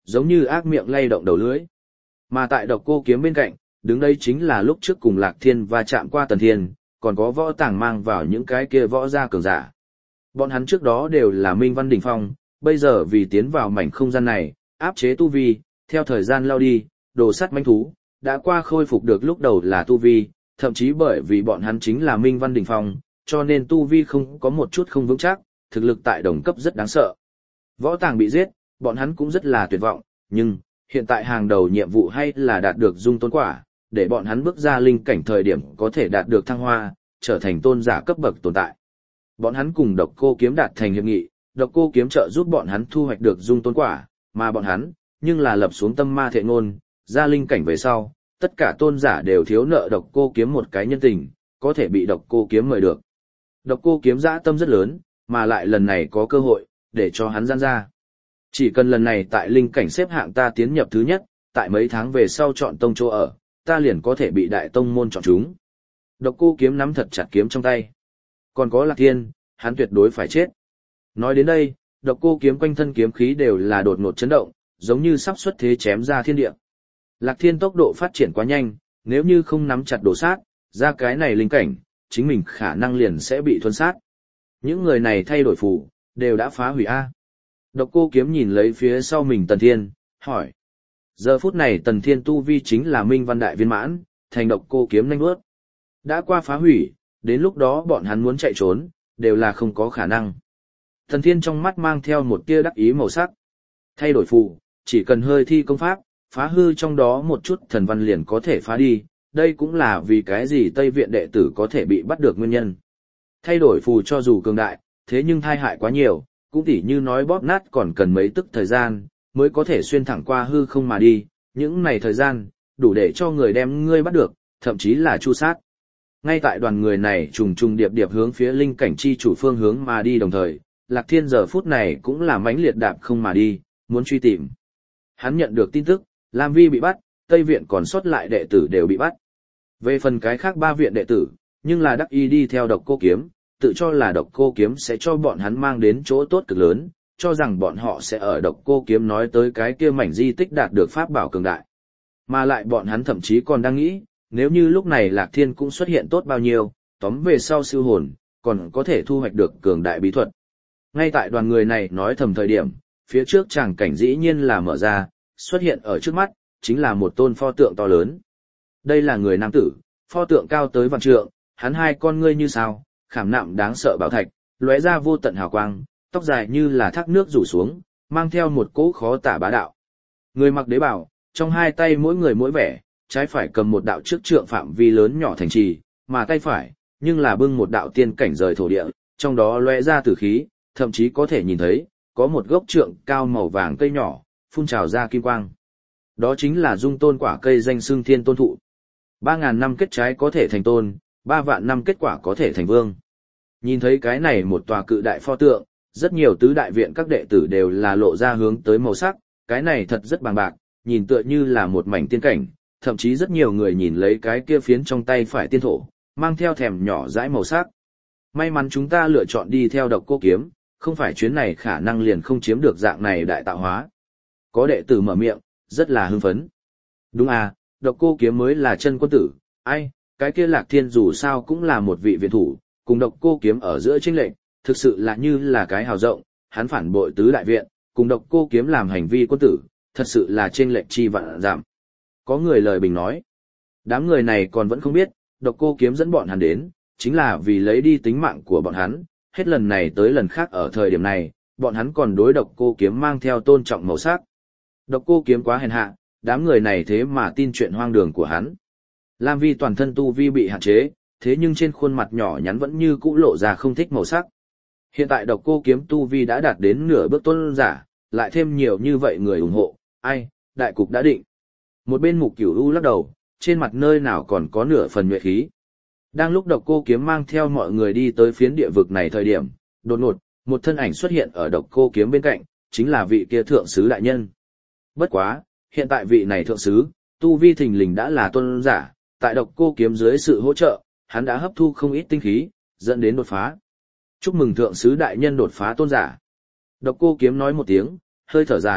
giống như ác miệng lay động đầu lưỡi. Mà tại độc cô kiếm bên cạnh, đứng đây chính là lúc trước cùng Lạc Thiên va chạm qua Tần Thiên, còn có võ tàng mang vào những cái kia võ gia cường giả. Bọn hắn trước đó đều là Minh Văn đỉnh phong, bây giờ vì tiến vào mảnh không gian này, áp chế tu vi, theo thời gian lao đi, đồ sắt manh thú, đã qua khôi phục được lúc đầu là tu vi, thậm chí bởi vì bọn hắn chính là Minh Văn đỉnh phong, cho nên tu vi không có một chút không vững chắc, thực lực tại đồng cấp rất đáng sợ. Võ tàng bị giết, bọn hắn cũng rất là tuyệt vọng, nhưng hiện tại hàng đầu nhiệm vụ hay là đạt được dung tôn quả, để bọn hắn bước ra linh cảnh thời điểm có thể đạt được thăng hoa, trở thành tôn giả cấp bậc tồn tại. Bọn hắn cùng Độc Cô Kiếm đạt thành hiệp nghị, Độc Cô Kiếm trợ giúp bọn hắn thu hoạch được dung tôn quả, mà bọn hắn nhưng là lập xuống tâm ma thệ ngôn, ra linh cảnh về sau, tất cả tôn giả đều thiếu nợ Độc Cô Kiếm một cái nhân tình, có thể bị Độc Cô Kiếm mời được. Độc Cô Kiếm dã tâm rất lớn, mà lại lần này có cơ hội để cho hắn gian ra. Chỉ cần lần này tại linh cảnh xếp hạng ta tiến nhập thứ nhất, tại mấy tháng về sau chọn tông chỗ ở, ta liền có thể bị đại tông môn chọn chúng. Độc Cô Kiếm nắm thật chặt kiếm trong tay. Còn có Lạc Thiên, hắn tuyệt đối phải chết. Nói đến đây, Độc Cô Kiếm quanh thân kiếm khí đều là đột ngột chấn động, giống như sắp xuất thế chém ra thiên địa. Lạc Thiên tốc độ phát triển quá nhanh, nếu như không nắm chặt đồ sát, ra cái này linh cảnh, chính mình khả năng liền sẽ bị thuần sát. Những người này thay đổi phù, đều đã phá hủy A. Độc Cô Kiếm nhìn lấy phía sau mình Tần Thiên, hỏi. Giờ phút này Tần Thiên tu vi chính là Minh Văn đại viên mãn, thành Độc Cô Kiếm nhanh bước. Đã qua phá hủy, đến lúc đó bọn hắn muốn chạy trốn, đều là không có khả năng. Tần Thiên trong mắt mang theo một tia đắc ý màu sắc. Thay đổi phù, chỉ cần hơi thi công pháp, phá hư trong đó một chút thần văn liền có thể phá đi, đây cũng là vì cái gì Tây Viện đệ tử có thể bị bắt được nguyên nhân. Thay đổi phù cho dù cường đại, thế nhưng thai hại quá nhiều, cũng tỉ như nói bóp nát còn cần mấy tức thời gian, mới có thể xuyên thẳng qua hư không mà đi, những này thời gian, đủ để cho người đem ngươi bắt được, thậm chí là chu sát. Ngay tại đoàn người này trùng trùng điệp điệp hướng phía linh cảnh chi chủ phương hướng mà đi đồng thời, Lạc Thiên giờ phút này cũng là mãnh liệt đạp không mà đi, muốn truy tìm. Hắn nhận được tin tức, Lam Vi bị bắt, Tây Viện còn sót lại đệ tử đều bị bắt. Về phần cái khác 3 viện đệ tử, nhưng là đắc y đi theo Độc Cô Kiếm, tự cho là Độc Cô Kiếm sẽ cho bọn hắn mang đến chỗ tốt cực lớn, cho rằng bọn họ sẽ ở Độc Cô Kiếm nói tới cái kia mảnh di tích đạt được pháp bảo cường đại. Mà lại bọn hắn thậm chí còn đang nghĩ, nếu như lúc này Lạc Thiên cũng xuất hiện tốt bao nhiêu, tóm về sau siêu hồn, còn có thể thu hoạch được cường đại bí thuật. Ngay tại đoàn người này nói thầm thời điểm, phía trước tràng cảnh dĩ nhiên là mở ra, xuất hiện ở trước mắt, chính là một tôn pho tượng to lớn. Đây là người nam tử, pho tượng cao tới vạn trượng, hắn 2 con ngươi như sao, khảm nạm đáng sợ bảo thạch, lóe ra vô tận hào quang, tóc dài như là thác nước rủ xuống, mang theo một cỗ khó tả bá đạo. Người mặc đế bào, trong 2 tay mỗi người mỗi vẻ, trái phải cầm một đạo trước trượng phạm vi lớn nhỏ thành trì, mà tay phải, nhưng là bưng một đạo tiên cảnh rời thổ địa, trong đó lóe ra tử khí, thậm chí có thể nhìn thấy, có một gốc trượng cao màu vàng cây nhỏ, phun trào ra kim quang. Đó chính là dung tôn quả cây danh xưng thiên tôn thụ. 3.000 năm kết trái có thể thành tôn, 3 vạn năm kết quả có thể thành vương. Nhìn thấy cái này một tòa cự đại pho tượng, rất nhiều tứ đại viện các đệ tử đều là lộ ra hướng tới màu sắc, cái này thật rất bằng bạc, nhìn tựa như là một mảnh tiên cảnh, thậm chí rất nhiều người nhìn lấy cái kia phiến trong tay phải tiên thổ, mang theo thèm nhỏ dãi màu sắc. May mắn chúng ta lựa chọn đi theo Độc Cô Kiếm, không phải chuyến này khả năng liền không chiếm được dạng này đại tạo hóa. Có đệ tử mở miệng, rất là hưng phấn. Đúng à, Độc Cô Kiếm mới là chân quân tử, ai, cái kia Lạc Thiên dù sao cũng là một vị viện thủ, cùng Độc Cô Kiếm ở giữa chênh lệch, thực sự là như là cái hào rộng, hắn phản bội tứ đại viện, cùng Độc Cô Kiếm làm hành vi quân tử, thật sự là chênh lệch chi vạn giảm. Có người lời bình nói, đám người này còn vẫn không biết, Độc Cô Kiếm dẫn bọn hắn đến, chính là vì lấy đi tính mạng của bọn hắn, hết lần này tới lần khác ở thời điểm này, bọn hắn còn đối Độc Cô Kiếm mang theo tôn trọng màu sắc. Độc Cô Kiếm quá hèn hạ, đám người này thế mà tin chuyện hoang đường của hắn. Lam Vi toàn thân tu vi bị hạn chế, thế nhưng trên khuôn mặt nhỏ nhắn vẫn như cũ lộ ra không thích màu sắc. Hiện tại Độc Cô Kiếm tu vi đã đạt đến nửa bước tôn giả, lại thêm nhiều như vậy người ủng hộ, ai, đại cục đã định. Một bên Mục Cửu U lắc đầu, trên mặt nơi nào còn có nửa phần nhuệ khí. Đang lúc Độc Cô Kiếm mang theo mọi người đi tới phiến địa vực này thời điểm, đột ngột, một thân ảnh xuất hiện ở Độc Cô Kiếm bên cạnh, chính là vị kia thượng sứ đại nhân. Bất quá, hiện tại vị này thượng sứ, tu vi thình lình đã là tôn giả, tại Độc Cô Kiếm dưới sự hỗ trợ, hắn đã hấp thu không ít tinh khí, dẫn đến đột phá. Chúc mừng thượng sứ đại nhân đột phá tôn giả. Độc Cô Kiếm nói một tiếng, hơi thở dài,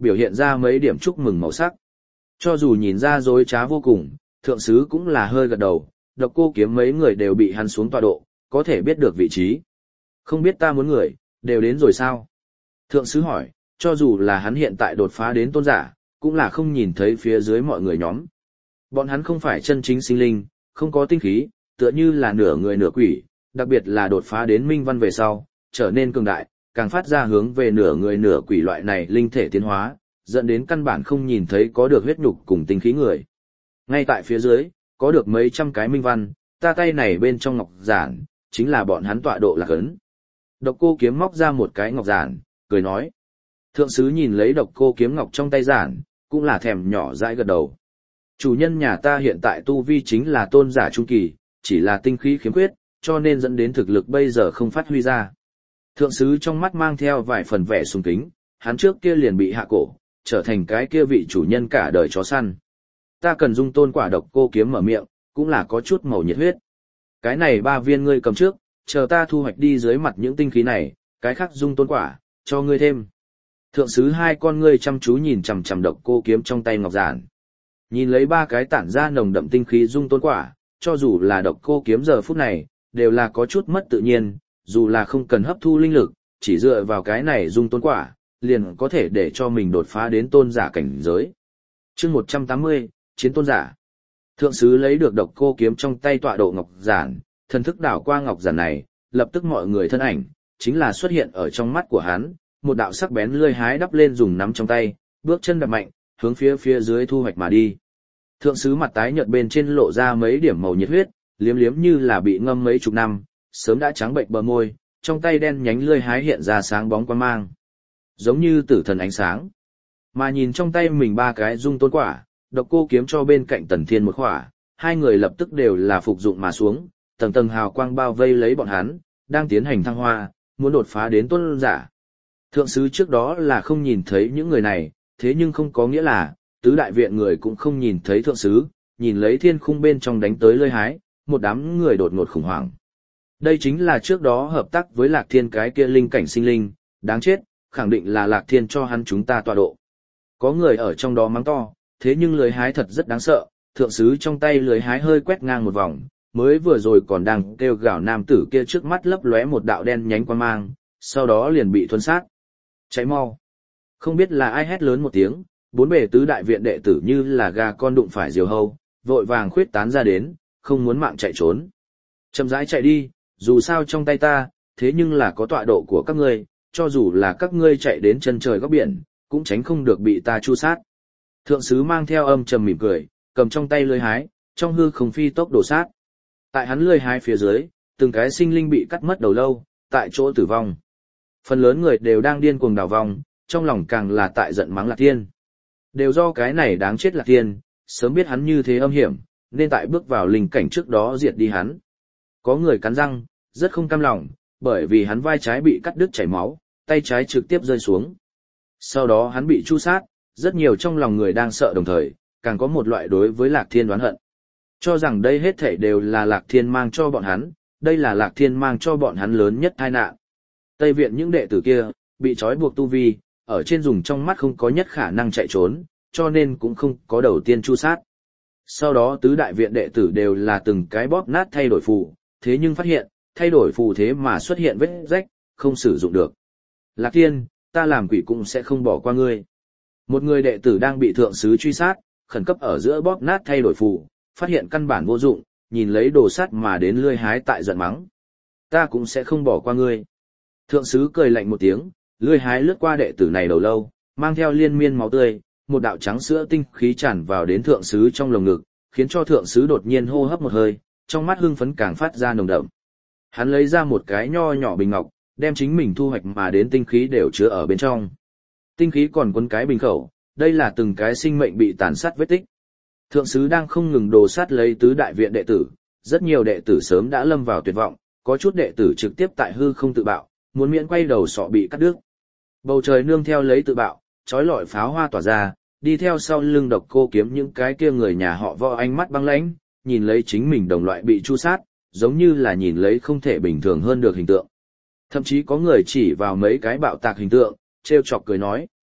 biểu hiện ra mấy điểm chúc mừng màu sắc. Cho dù nhìn ra dối trá vô cùng, thượng sứ cũng là hơi gật đầu, Độc Cô Kiếm mấy người đều bị hắn xuống tọa độ, có thể biết được vị trí. Không biết ta muốn người, đều đến rồi sao? Thượng sứ hỏi, cho dù là hắn hiện tại đột phá đến tôn giả, cũng là không nhìn thấy phía dưới mọi người nhóm. Bọn hắn không phải chân chính sinh linh, không có tinh khí, tựa như là nửa người nửa quỷ, đặc biệt là đột phá đến minh văn về sau, trở nên cường đại, càng phát ra hướng về nửa người nửa quỷ loại này linh thể tiến hóa, dẫn đến căn bản không nhìn thấy có được huyết nhục cùng tinh khí người. Ngay tại phía dưới, có được mấy trăm cái minh văn, ta tay này bên trong ngọc giản, chính là bọn hắn tọa độ lạc ấn. Độc Cô Kiếm móc ra một cái ngọc giản, cười nói. Thượng sứ nhìn lấy Độc Cô Kiếm ngọc trong tay giản, cũng là thèm nhỏ dãi gật đầu. Chủ nhân nhà ta hiện tại tu vi chính là tôn giả trung kỳ, chỉ là tinh khí khiếm khuyết, cho nên dẫn đến thực lực bây giờ không phát huy ra. Thượng sứ trong mắt mang theo vài phần vẻ sùng kính, hắn trước kia liền bị hạ cổ, trở thành cái kia vị chủ nhân cả đời chó săn. Ta cần dung tôn quả. Độc Cô Kiếm mở miệng, cũng là có chút màu nhiệt huyết. Cái này 3 viên ngươi cầm trước, chờ ta thu hoạch đi dưới mặt những tinh khí này, cái khác dung tôn quả, cho ngươi thêm. Thượng sứ hai con ngươi chăm chú nhìn chằm chằm Độc Cô Kiếm trong tay ngọc giản. Nhìn lấy 3 cái tản ra nồng đậm tinh khí dung tôn quả, cho dù là Độc Cô Kiếm giờ phút này, đều là có chút mất tự nhiên, dù là không cần hấp thu linh lực, chỉ dựa vào cái này dung tôn quả, liền có thể để cho mình đột phá đến tôn giả cảnh giới. Chương 180, Chiến tôn giả. Thượng sứ lấy được Độc Cô Kiếm trong tay tọa độ ngọc giản, thần thức đảo qua ngọc giản này, lập tức mọi người thân ảnh, chính là xuất hiện ở trong mắt của hắn, một đạo sắc bén lưỡi hái đắp lên dùng nắm trong tay, bước chân đạp mạnh, hướng phía dưới thu hoạch mà đi. Thượng sứ mặt tái nhợt bên trên lộ ra mấy điểm màu nhiệt huyết, liếm liếm như là bị ngâm mấy chục năm, sớm đã trắng bệnh bờ môi, trong tay đen nhánh lưỡi hái hiện ra sáng bóng quang mang, giống như tử thần ánh sáng. Mà nhìn trong tay mình 3 cái dung tôn quả, Độc Cô Kiếm cho bên cạnh Tần Thiên một khỏa, hai người lập tức đều là phục dụng mà xuống, tầng tầng hào quang bao vây lấy bọn hắn, đang tiến hành thăng hoa, muốn đột phá đến tôn giả. Thượng sứ trước đó là không nhìn thấy những người này, thế nhưng không có nghĩa là, tứ đại viện người cũng không nhìn thấy thượng sứ, nhìn lấy thiên khung bên trong đánh tới lơi hái, một đám người đột ngột khủng hoảng. Đây chính là trước đó hợp tác với Lạc Thiên cái kia linh cảnh sinh linh, đáng chết, khẳng định là Lạc Thiên cho hắn chúng ta tọa độ. Có người ở trong đó mắng to, thế nhưng lưới hái thật rất đáng sợ, thượng sứ trong tay lưới hái hơi quét ngang một vòng, mới vừa rồi còn đang kêu gào nam tử kia trước mắt lấp lóe một đạo đen nhánh quang mang, sau đó liền bị thuần sát. Cháy mau. Không biết là ai hét lớn một tiếng, 4 bề tứ đại viện đệ tử như là gà con đụng phải diều hâu, vội vàng khuyết tán ra đến, không muốn mạng chạy trốn. Chậm rãi chạy đi, dù sao trong tay ta, thế nhưng là có tọa độ của các ngươi, cho dù là các ngươi chạy đến chân trời góc biển, cũng tránh không được bị ta chu sát. Thượng sứ mang theo âm trầm mỉm cười, cầm trong tay lưỡi hái, trong hư không phi tốc đổ sát. Tại hắn lưỡi hái phía dưới, từng cái sinh linh bị cắt mất đầu lâu, tại chỗ tử vong. Phần lớn người đều đang điên cuồng đào vong, trong lòng càng là tại giận mắng Lạc Thiên. Đều do cái này đáng chết Lạc Thiên, sớm biết hắn như thế âm hiểm, nên tại bước vào linh cảnh trước đó diệt đi hắn. Có người cắn răng, rất không cam lòng, bởi vì hắn vai trái bị cắt đứt chảy máu, tay trái trực tiếp rơi xuống. Sau đó hắn bị chu sát, rất nhiều trong lòng người đang sợ đồng thời, càng có một loại đối với Lạc Thiên đoán hận. Cho rằng đây hết thảy đều là Lạc Thiên mang cho bọn hắn, đây là Lạc Thiên mang cho bọn hắn lớn nhất tai nạn. Tây viện những đệ tử kia, bị trói buộc tu vi, ở trên dùng trong mắt không có nhất khả năng chạy trốn, cho nên cũng không có đầu tiên chu sát. Sau đó tứ đại viện đệ tử đều là từng cái bóp nát thay đổi phù, thế nhưng phát hiện, thay đổi phù thế mà xuất hiện vết rách, không sử dụng được. Lạc Thiên, ta làm quỷ cũng sẽ không bỏ qua ngươi. Một người đệ tử đang bị thượng sứ truy sát, khẩn cấp ở giữa bóp nát thay đổi phù, phát hiện căn bản vô dụng, nhìn lấy đồ sắt mà đến lươi hái tại giận mắng. Ta cũng sẽ không bỏ qua ngươi. Thượng sứ cười lạnh một tiếng, lươi hái lướt qua đệ tử này đầu lâu, mang theo liên miên máu tươi, một đạo trắng sữa tinh khí tràn vào đến thượng sứ trong lồng ngực, khiến cho thượng sứ đột nhiên hô hấp một hơi, trong mắt hưng phấn càng phát ra nồng đậm. Hắn lấy ra một cái nho nhỏ bình ngọc, đem chính mình thu hoạch mà đến tinh khí đều chứa ở bên trong. Tinh khí còn quấn cái bình khẩu, đây là từng cái sinh mệnh bị tàn sát vết tích. Thượng sứ đang không ngừng đồ sát lấy tứ đại viện đệ tử, rất nhiều đệ tử sớm đã lâm vào tuyệt vọng, có chút đệ tử trực tiếp tại hư không tự bạo, muốn miễn quay đầu sọ bị cắt đứt. Bầu trời nương theo lấy tự bạo, chói lọi pháo hoa tỏa ra, đi theo sau lưng Độc Cô Kiếm những cái kia người nhà họ Võ ánh mắt băng lãnh, nhìn lấy chính mình đồng loại bị chu sát, giống như là nhìn lấy không thể bình thường hơn được hình tượng. Thậm chí có người chỉ vào mấy cái bạo tạc hình tượng, trêu chọc cười nói.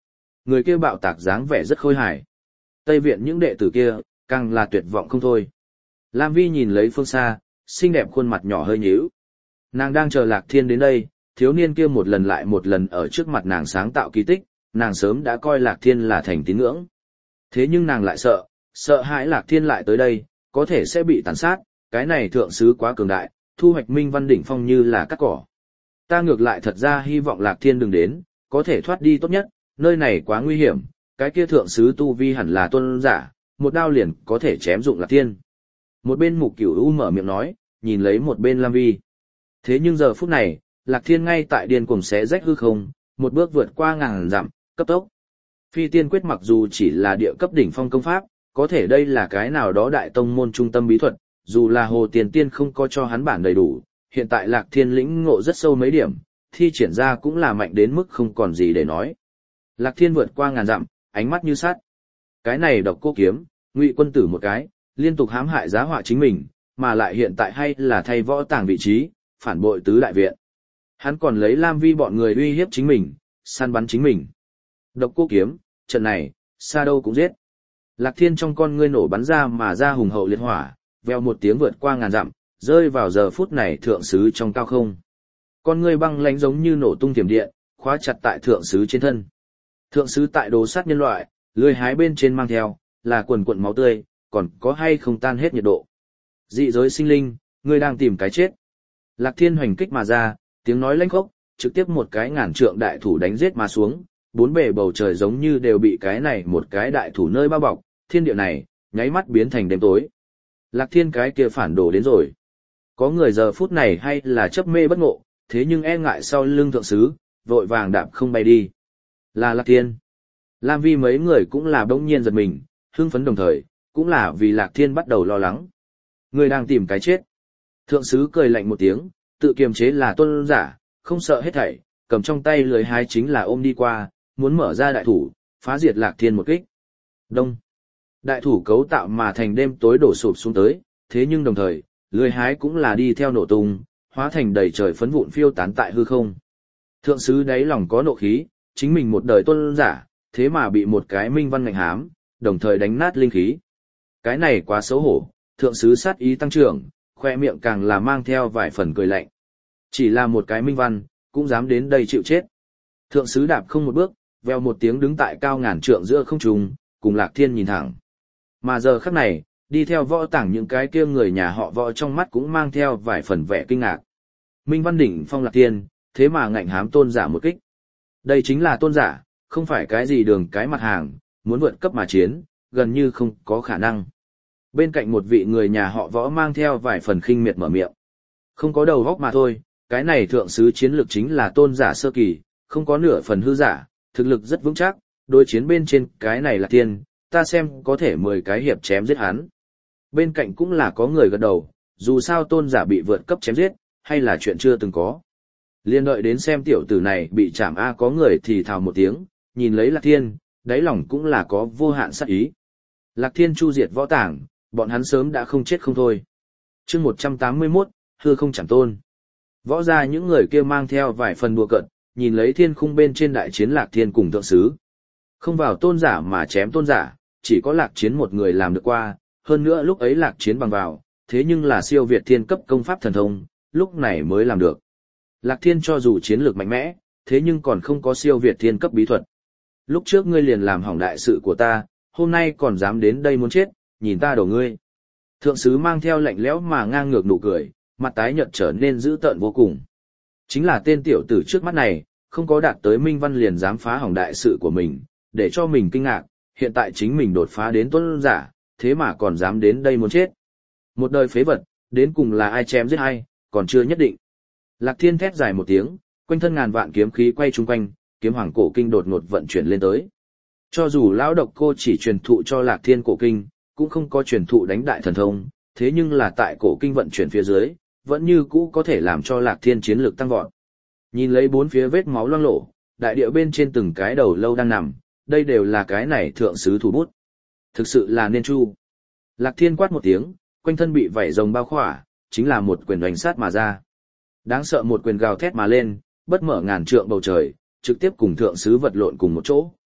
người kia bạo tạc dáng vẻ rất khôi hài. Tây viện những đệ tử kia, càng là tuyệt vọng không thôi. Lam Vi nhìn lấy phương xa, xinh đẹp khuôn mặt nhỏ hơi nhíu. Nàng đang chờ Lạc Thiên đến đây, thiếu niên kia một lần lại một lần ở trước mặt nàng sáng tạo kỳ tích, nàng sớm đã coi Lạc Thiên là thành tín ngưỡng. Thế nhưng nàng lại sợ hãi Lạc Thiên lại tới đây, có thể sẽ bị tàn sát, cái này thượng sứ quá cường đại, thu hoạch minh văn đỉnh phong như là cắt cỏ. Ta ngược lại thật ra hy vọng Lạc Thiên đừng đến, có thể thoát đi tốt nhất, nơi này quá nguy hiểm, cái kia thượng sứ tu vi hẳn là tuân giả, một đao liền có thể chém dụng Lạc Thiên. Một bên Mục Cửu U mở miệng nói, nhìn lấy một bên Lam Vi. Thế nhưng giờ phút này, Lạc Thiên ngay tại điên cuồng xé rách hư không, một bước vượt qua ngàn dặm, cấp tốc. Phi tiên quyết mặc dù chỉ là địa cấp đỉnh phong công pháp, có thể đây là cái nào đó đại tông môn trung tâm bí thuật, dù là Hồ Tiền Tiên không có cho hắn bản đầy đủ, hiện tại Lạc Thiên lĩnh ngộ rất sâu mấy điểm, thi triển ra cũng là mạnh đến mức không còn gì để nói. Lạc Thiên vượt qua ngàn dặm, ánh mắt như sắt. Cái này Độc Cô kiếm, Ngụy Quân Tử một cái, liên tục hãm hại giá họa chính mình, mà lại hiện tại hay là thay võ tàng vị trí, phản bội tứ đại viện. Hắn còn lấy Lam Vi bọn người uy hiếp chính mình, săn bắn chính mình. Độc Cô kiếm, trận này, xa đâu cũng giết. Lạc Thiên trong con ngươi nổ bắn ra mà ra hùng hậu liệt hỏa, veo một tiếng vượt qua ngàn dặm, rơi vào giờ phút này thượng sứ trong cao không. Con ngươi băng lãnh giống như nổ tung tiềm điện, khóa chặt tại thượng sứ trên thân. Thượng sứ tại đồ sát nhân loại, lưỡi hái bên trên mang theo, là quần quần máu tươi, còn có hay không tan hết nhiệt độ. Dị giới sinh linh, ngươi đang tìm cái chết. Lạc Thiên hoành kích mà ra, tiếng nói lãnh khốc, trực tiếp một cái ngàn trượng đại thủ đánh giết mà xuống, bốn bề bầu trời giống như đều bị cái này một cái đại thủ nơi bao bọc, thiên địa này, nháy mắt biến thành đêm tối. Lạc Thiên cái kia phản đồ đến rồi. Có người giờ phút này hay là chấp mê bất ngộ, thế nhưng e ngại sau lưng thượng sứ, vội vàng đạp không bay đi. Là Lạc Thiên. Lam Vi mấy người cũng là bỗng nhiên giật mình, hưng phấn đồng thời, cũng là vì Lạc Thiên bắt đầu lo lắng. Người đang tìm cái chết. Thượng sứ cười lạnh một tiếng, tự kiềm chế là tuân giả, không sợ hết thảy, cầm trong tay lưới hái chính là ôm đi qua, muốn mở ra đại thủ, phá diệt Lạc Thiên một kích. Đông. Đại thủ cấu tạo mà thành đêm tối đổ sụp xuống tới, thế nhưng đồng thời, lưới hái cũng là đi theo nổ tung, hóa thành đầy trời phấn vụn phiêu tán tại hư không. Thượng sứ đáy lòng có nộ khí, chính mình một đời tuân giả, thế mà bị một cái minh văn ngạnh hám, đồng thời đánh nát linh khí. Cái này quá xấu hổ, thượng sứ sát ý tăng trưởng, khoe miệng càng là mang theo vài phần cười lạnh. Chỉ là một cái minh văn, cũng dám đến đây chịu chết. Thượng sứ đạp không một bước, veo một tiếng đứng tại cao ngàn trượng giữa không trung, cùng Lạc Thiên nhìn thẳng. Mà giờ khắc này, đi theo võ tảng những cái kia người nhà họ võ trong mắt cũng mang theo vài phần vẻ kinh ngạc. Minh văn đỉnh phong Lạc Thiên, thế mà ngạnh hám tôn giả một kích. Đây chính là tôn giả, không phải cái gì đường cái mặt hàng, muốn vượt cấp mà chiến, gần như không có khả năng. Bên cạnh một vị người nhà họ võ mang theo vài phần khinh miệt mở miệng. Không có đầu góc mà thôi, cái này thượng sứ chiến lược chính là tôn giả sơ kỳ, không có nửa phần hư giả, thực lực rất vững chắc, đối chiến bên trên cái này là tiên, ta xem có thể 10 cái hiệp chém giết hắn. Bên cạnh cũng là có người gật đầu, dù sao tôn giả bị vượt cấp chém giết, hay là chuyện chưa từng có. Liên đợi đến xem tiểu tử này bị chạm A có người thì thào một tiếng, nhìn lấy Lạc Thiên, đáy lòng cũng là có vô hạn sát ý. Lạc Thiên chu diệt võ tảng, bọn hắn sớm đã không chết không thôi. Chương 181, hư không chẳng tôn. Võ ra những người kia mang theo vài phần đùa cợt, nhìn lấy thiên khung bên trên đại chiến Lạc Thiên cùng thượng sứ. Không vào tôn giả mà chém tôn giả, chỉ có Lạc Chiến một người làm được qua, hơn nữa lúc ấy Lạc Chiến bằng vào, thế nhưng là siêu việt thiên cấp công pháp thần thông, lúc này mới làm được. Lạc Thiên cho dù chiến lược mạnh mẽ, thế nhưng còn không có siêu việt thiên cấp bí thuật. Lúc trước ngươi liền làm hỏng đại sự của ta, hôm nay còn dám đến đây muốn chết, nhìn ta đổ ngươi. Thượng sứ mang theo lạnh lẽo mà ngang ngược nụ cười, mặt tái nhợt trở nên dữ tợn vô cùng. Chính là tên tiểu tử trước mắt này, không có đạt tới minh văn liền dám phá hỏng đại sự của mình, để cho mình kinh ngạc, hiện tại chính mình đột phá đến tuân giả, thế mà còn dám đến đây muốn chết. Một đời phế vật, đến cùng là ai chém giết ai, còn chưa nhất định. Lạc Thiên thét dài một tiếng, quanh thân ngàn vạn kiếm khí quay chung quanh, kiếm hoàng cổ kinh đột ngột vận chuyển lên tới. Cho dù lão độc cô chỉ truyền thụ cho Lạc Thiên cổ kinh, cũng không có truyền thụ đánh đại thần thông, thế nhưng là tại cổ kinh vận chuyển phía dưới, vẫn như cũ có thể làm cho Lạc Thiên chiến lược tăng vọt. Nhìn lấy bốn phía vết máu loang lổ, đại địa bên trên từng cái đầu lâu đang nằm, đây đều là cái này thượng sứ thủ bút. Thực sự là nên chu. Lạc Thiên quát một tiếng, quanh thân bị vảy rồng bao khỏa, chính là một quyền đánh sát mà ra. Đáng sợ một quyền gào thét mà lên, bất mở ngàn trượng bầu trời, trực tiếp cùng thượng sứ vật lộn cùng một chỗ.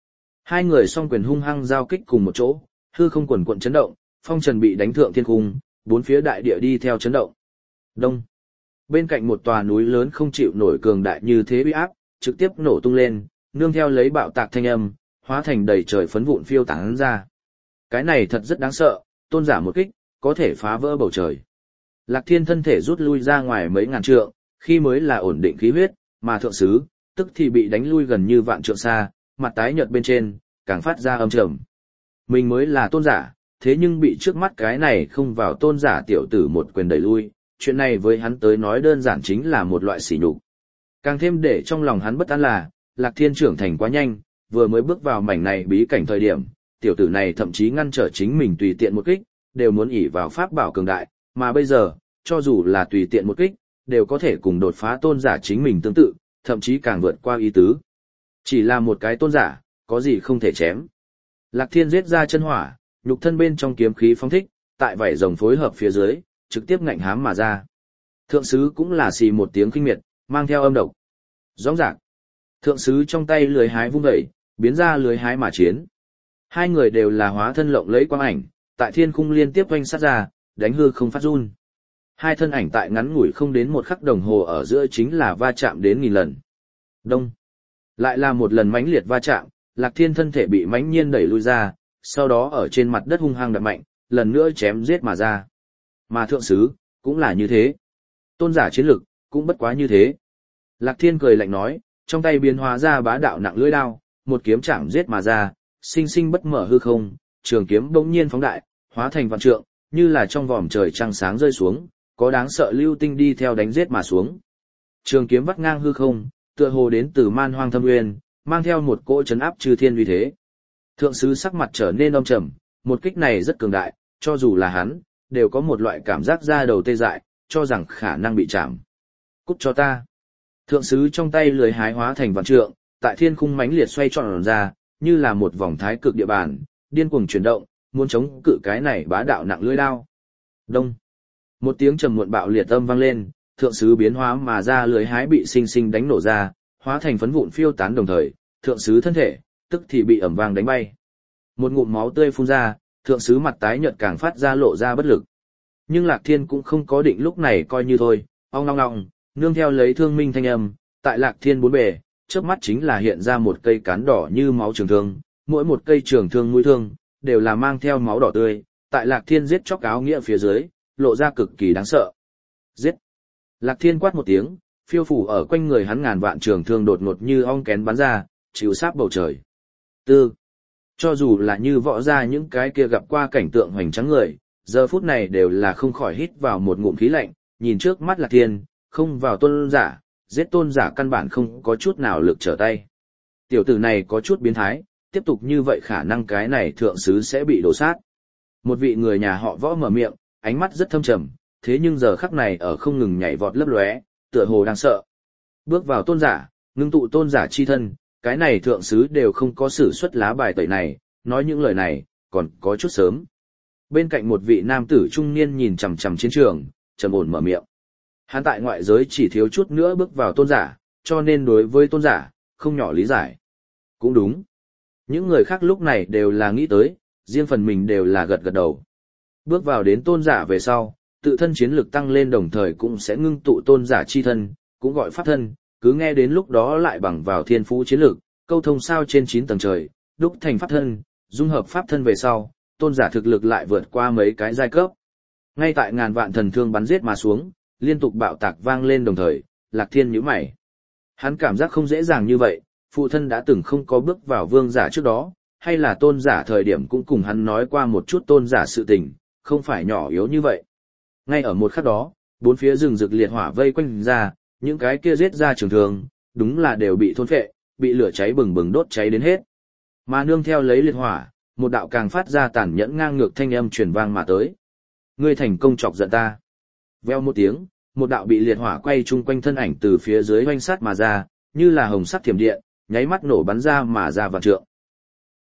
Hai người song quyền hung hăng giao kích cùng một chỗ, hư không quần quận chấn động, phong trần bị đánh thượng thiên cung, bốn phía đại địa đi theo chấn động. Đông. Bên cạnh một tòa núi lớn không chịu nổi cường đại như thế uy áp, trực tiếp nổ tung lên, nương theo lấy bạo tạc thanh âm, hóa thành đầy trời phấn vụn phiêu tán ra. Cái này thật rất đáng sợ, tôn giả một kích, có thể phá vỡ bầu trời. Lạc Thiên thân thể rút lui ra ngoài mấy ngàn trượng, khi mới là ổn định khí huyết, mà thượng sứ, tức thì bị đánh lui gần như vạn trượng xa, mặt tái nhợt bên trên, càng phát ra âm trầm. Mình mới là tôn giả, thế nhưng bị trước mắt cái này không vào tôn giả tiểu tử một quyền đẩy lui, chuyện này với hắn tới nói đơn giản chính là một loại sỉ nhục. Càng thêm để trong lòng hắn bất an là, Lạc Thiên trưởng thành quá nhanh, vừa mới bước vào mảnh này bí cảnh thời điểm, tiểu tử này thậm chí ngăn trở chính mình tùy tiện một kích, đều muốn ỷ vào pháp bảo cường đại, mà bây giờ, cho dù là tùy tiện một kích, đều có thể cùng đột phá tôn giả chính mình tương tự, thậm chí càng vượt qua ý tứ. Chỉ là một cái tôn giả, có gì không thể chém. Lạc Thiên giết ra chân hỏa, nhục thân bên trong kiếm khí phóng thích, tại vảy rồng phối hợp phía dưới, trực tiếp ngạnh hám mà ra. Thượng sứ cũng là xì một tiếng kinh miệt, mang theo âm độc. Rõ ràng, thượng sứ trong tay lưới hái vung dậy, biến ra lưới hái mà chiến. Hai người đều là hóa thân lộng lẫy quang ảnh, tại thiên khung liên tiếp oanh sát ra, đánh hư không phát run. Hai thân ảnh tại ngắn ngủi không đến một khắc đồng hồ ở giữa chính là va chạm đến nghìn lần. Đông. Lại là một lần mãnh liệt va chạm, Lạc Thiên thân thể bị mãnh nhiên đẩy lui ra, sau đó ở trên mặt đất hung hăng đập mạnh, lần nữa chém giết mà ra. Mà thượng sứ, cũng là như thế. Tôn giả chiến lực, cũng bất quá như thế. Lạc Thiên cười lạnh nói, trong tay biến hóa ra bá đạo nặng lưỡi đao, một kiếm chạm giết mà ra, sinh sinh bất mở hư không, trường kiếm bỗng nhiên phóng đại, hóa thành vạn trượng, như là trong vòm trời trăng sáng rơi xuống, có đáng sợ lưu tinh đi theo đánh giết mà xuống. Trường kiếm vắt ngang hư không, tựa hồ đến từ man hoang thâm nguyên, mang theo một cỗ chấn áp chư thiên uy thế. Thượng sứ sắc mặt trở nên âm trầm, một kích này rất cường đại, cho dù là hắn, đều có một loại cảm giác da đầu tê dại, cho rằng khả năng bị chạm. Cút cho ta. Thượng sứ trong tay lưới hái hóa thành vạn trượng, tại thiên khung mãnh liệt xoay tròn ra, như là một vòng thái cực địa bàn, điên cuồng chuyển động, muốn chống cự cái này bá đạo nặng lưỡi đao. Đông. Một tiếng trầm muộn bạo liệt âm vang lên, thượng sứ biến hóa mà ra lưới hái bị sinh sinh đánh nổ ra, hóa thành phấn vụn phiêu tán đồng thời, thượng sứ thân thể, tức thì bị ẩm vang đánh bay. Một ngụm máu tươi phun ra, thượng sứ mặt tái nhợt càng phát ra lộ ra bất lực. Nhưng Lạc Thiên cũng không có định lúc này coi như thôi, ong long long, nương theo lấy thương minh thanh âm, tại Lạc Thiên bốn bề, chớp mắt chính là hiện ra một cây cán đỏ như máu trường thương, mỗi một cây trường thương mũi thương đều là mang theo máu đỏ tươi, tại Lạc Thiên giết chóc áo nghĩa phía dưới, lộ ra cực kỳ đáng sợ. Giết! Lạc Thiên quát một tiếng, phiêu phủ ở quanh người hắn ngàn vạn trường thương đột ngột như ong kén bắn ra, chịu sáp bầu trời. Tư! Cho dù là như võ ra những cái kia gặp qua cảnh tượng hoành tráng người, giờ phút này đều là không khỏi hít vào một ngụm khí lạnh, nhìn trước mắt Lạc Thiên, không vào tôn giả, giết tôn giả căn bản không có chút nào lực trở tay. Tiểu tử này có chút biến thái, tiếp tục như vậy khả năng cái này thượng sứ sẽ bị đổ sát. Một vị người nhà họ Võ mở miệng, ánh mắt rất thâm trầm, thế nhưng giờ khắc này ở không ngừng nhảy vọt lấp lóe, tựa hồ đang sợ. Bước vào tôn giả, ngưng tụ tôn giả chi thân, cái này thượng sứ đều không có sử xuất lá bài tẩy này, nói những lời này, còn có chút sớm. Bên cạnh một vị nam tử trung niên nhìn chằm chằm chiến trường, trầm ổn mở miệng. Hắn tại ngoại giới chỉ thiếu chút nữa bước vào tôn giả, cho nên đối với tôn giả, không nhỏ lý giải. Cũng đúng. Những người khác lúc này đều là nghĩ tới, riêng phần mình đều là gật gật đầu. Bước vào đến tôn giả về sau, tự thân chiến lực tăng lên đồng thời cũng sẽ ngưng tụ tôn giả chi thân, cũng gọi pháp thân, cứ nghe đến lúc đó lại bằng vào thiên phú chiến lực, câu thông sao trên 9 tầng trời, đúc thành pháp thân, dung hợp pháp thân về sau, tôn giả thực lực lại vượt qua mấy cái giai cấp. Ngay tại ngàn vạn thần thương bắn giết mà xuống, liên tục bạo tạc vang lên đồng thời, Lạc Thiên nhíu mày. Hắn cảm giác không dễ dàng như vậy, phụ thân đã từng không có bước vào vương giả trước đó, hay là tôn giả thời điểm cũng cùng hắn nói qua một chút tôn giả sự tình, không phải nhỏ yếu như vậy. Ngay ở một khắc đó, bốn phía rừng rực liệt hỏa vây quanh ra, những cái kia giết ra trường thường, đúng là đều bị thôn phệ, bị lửa cháy bừng bừng đốt cháy đến hết. Mà nương theo lấy liệt hỏa, một đạo càng phát ra tàn nhẫn ngang ngược thanh âm truyền vang mà tới. Ngươi thành công chọc giận ta. Veo một tiếng, một đạo bị liệt hỏa quay chung quanh thân ảnh từ phía dưới hoanh sát mà ra, như là hồng sắc thiểm điện, nháy mắt nổ bắn ra mà ra vạn trượng.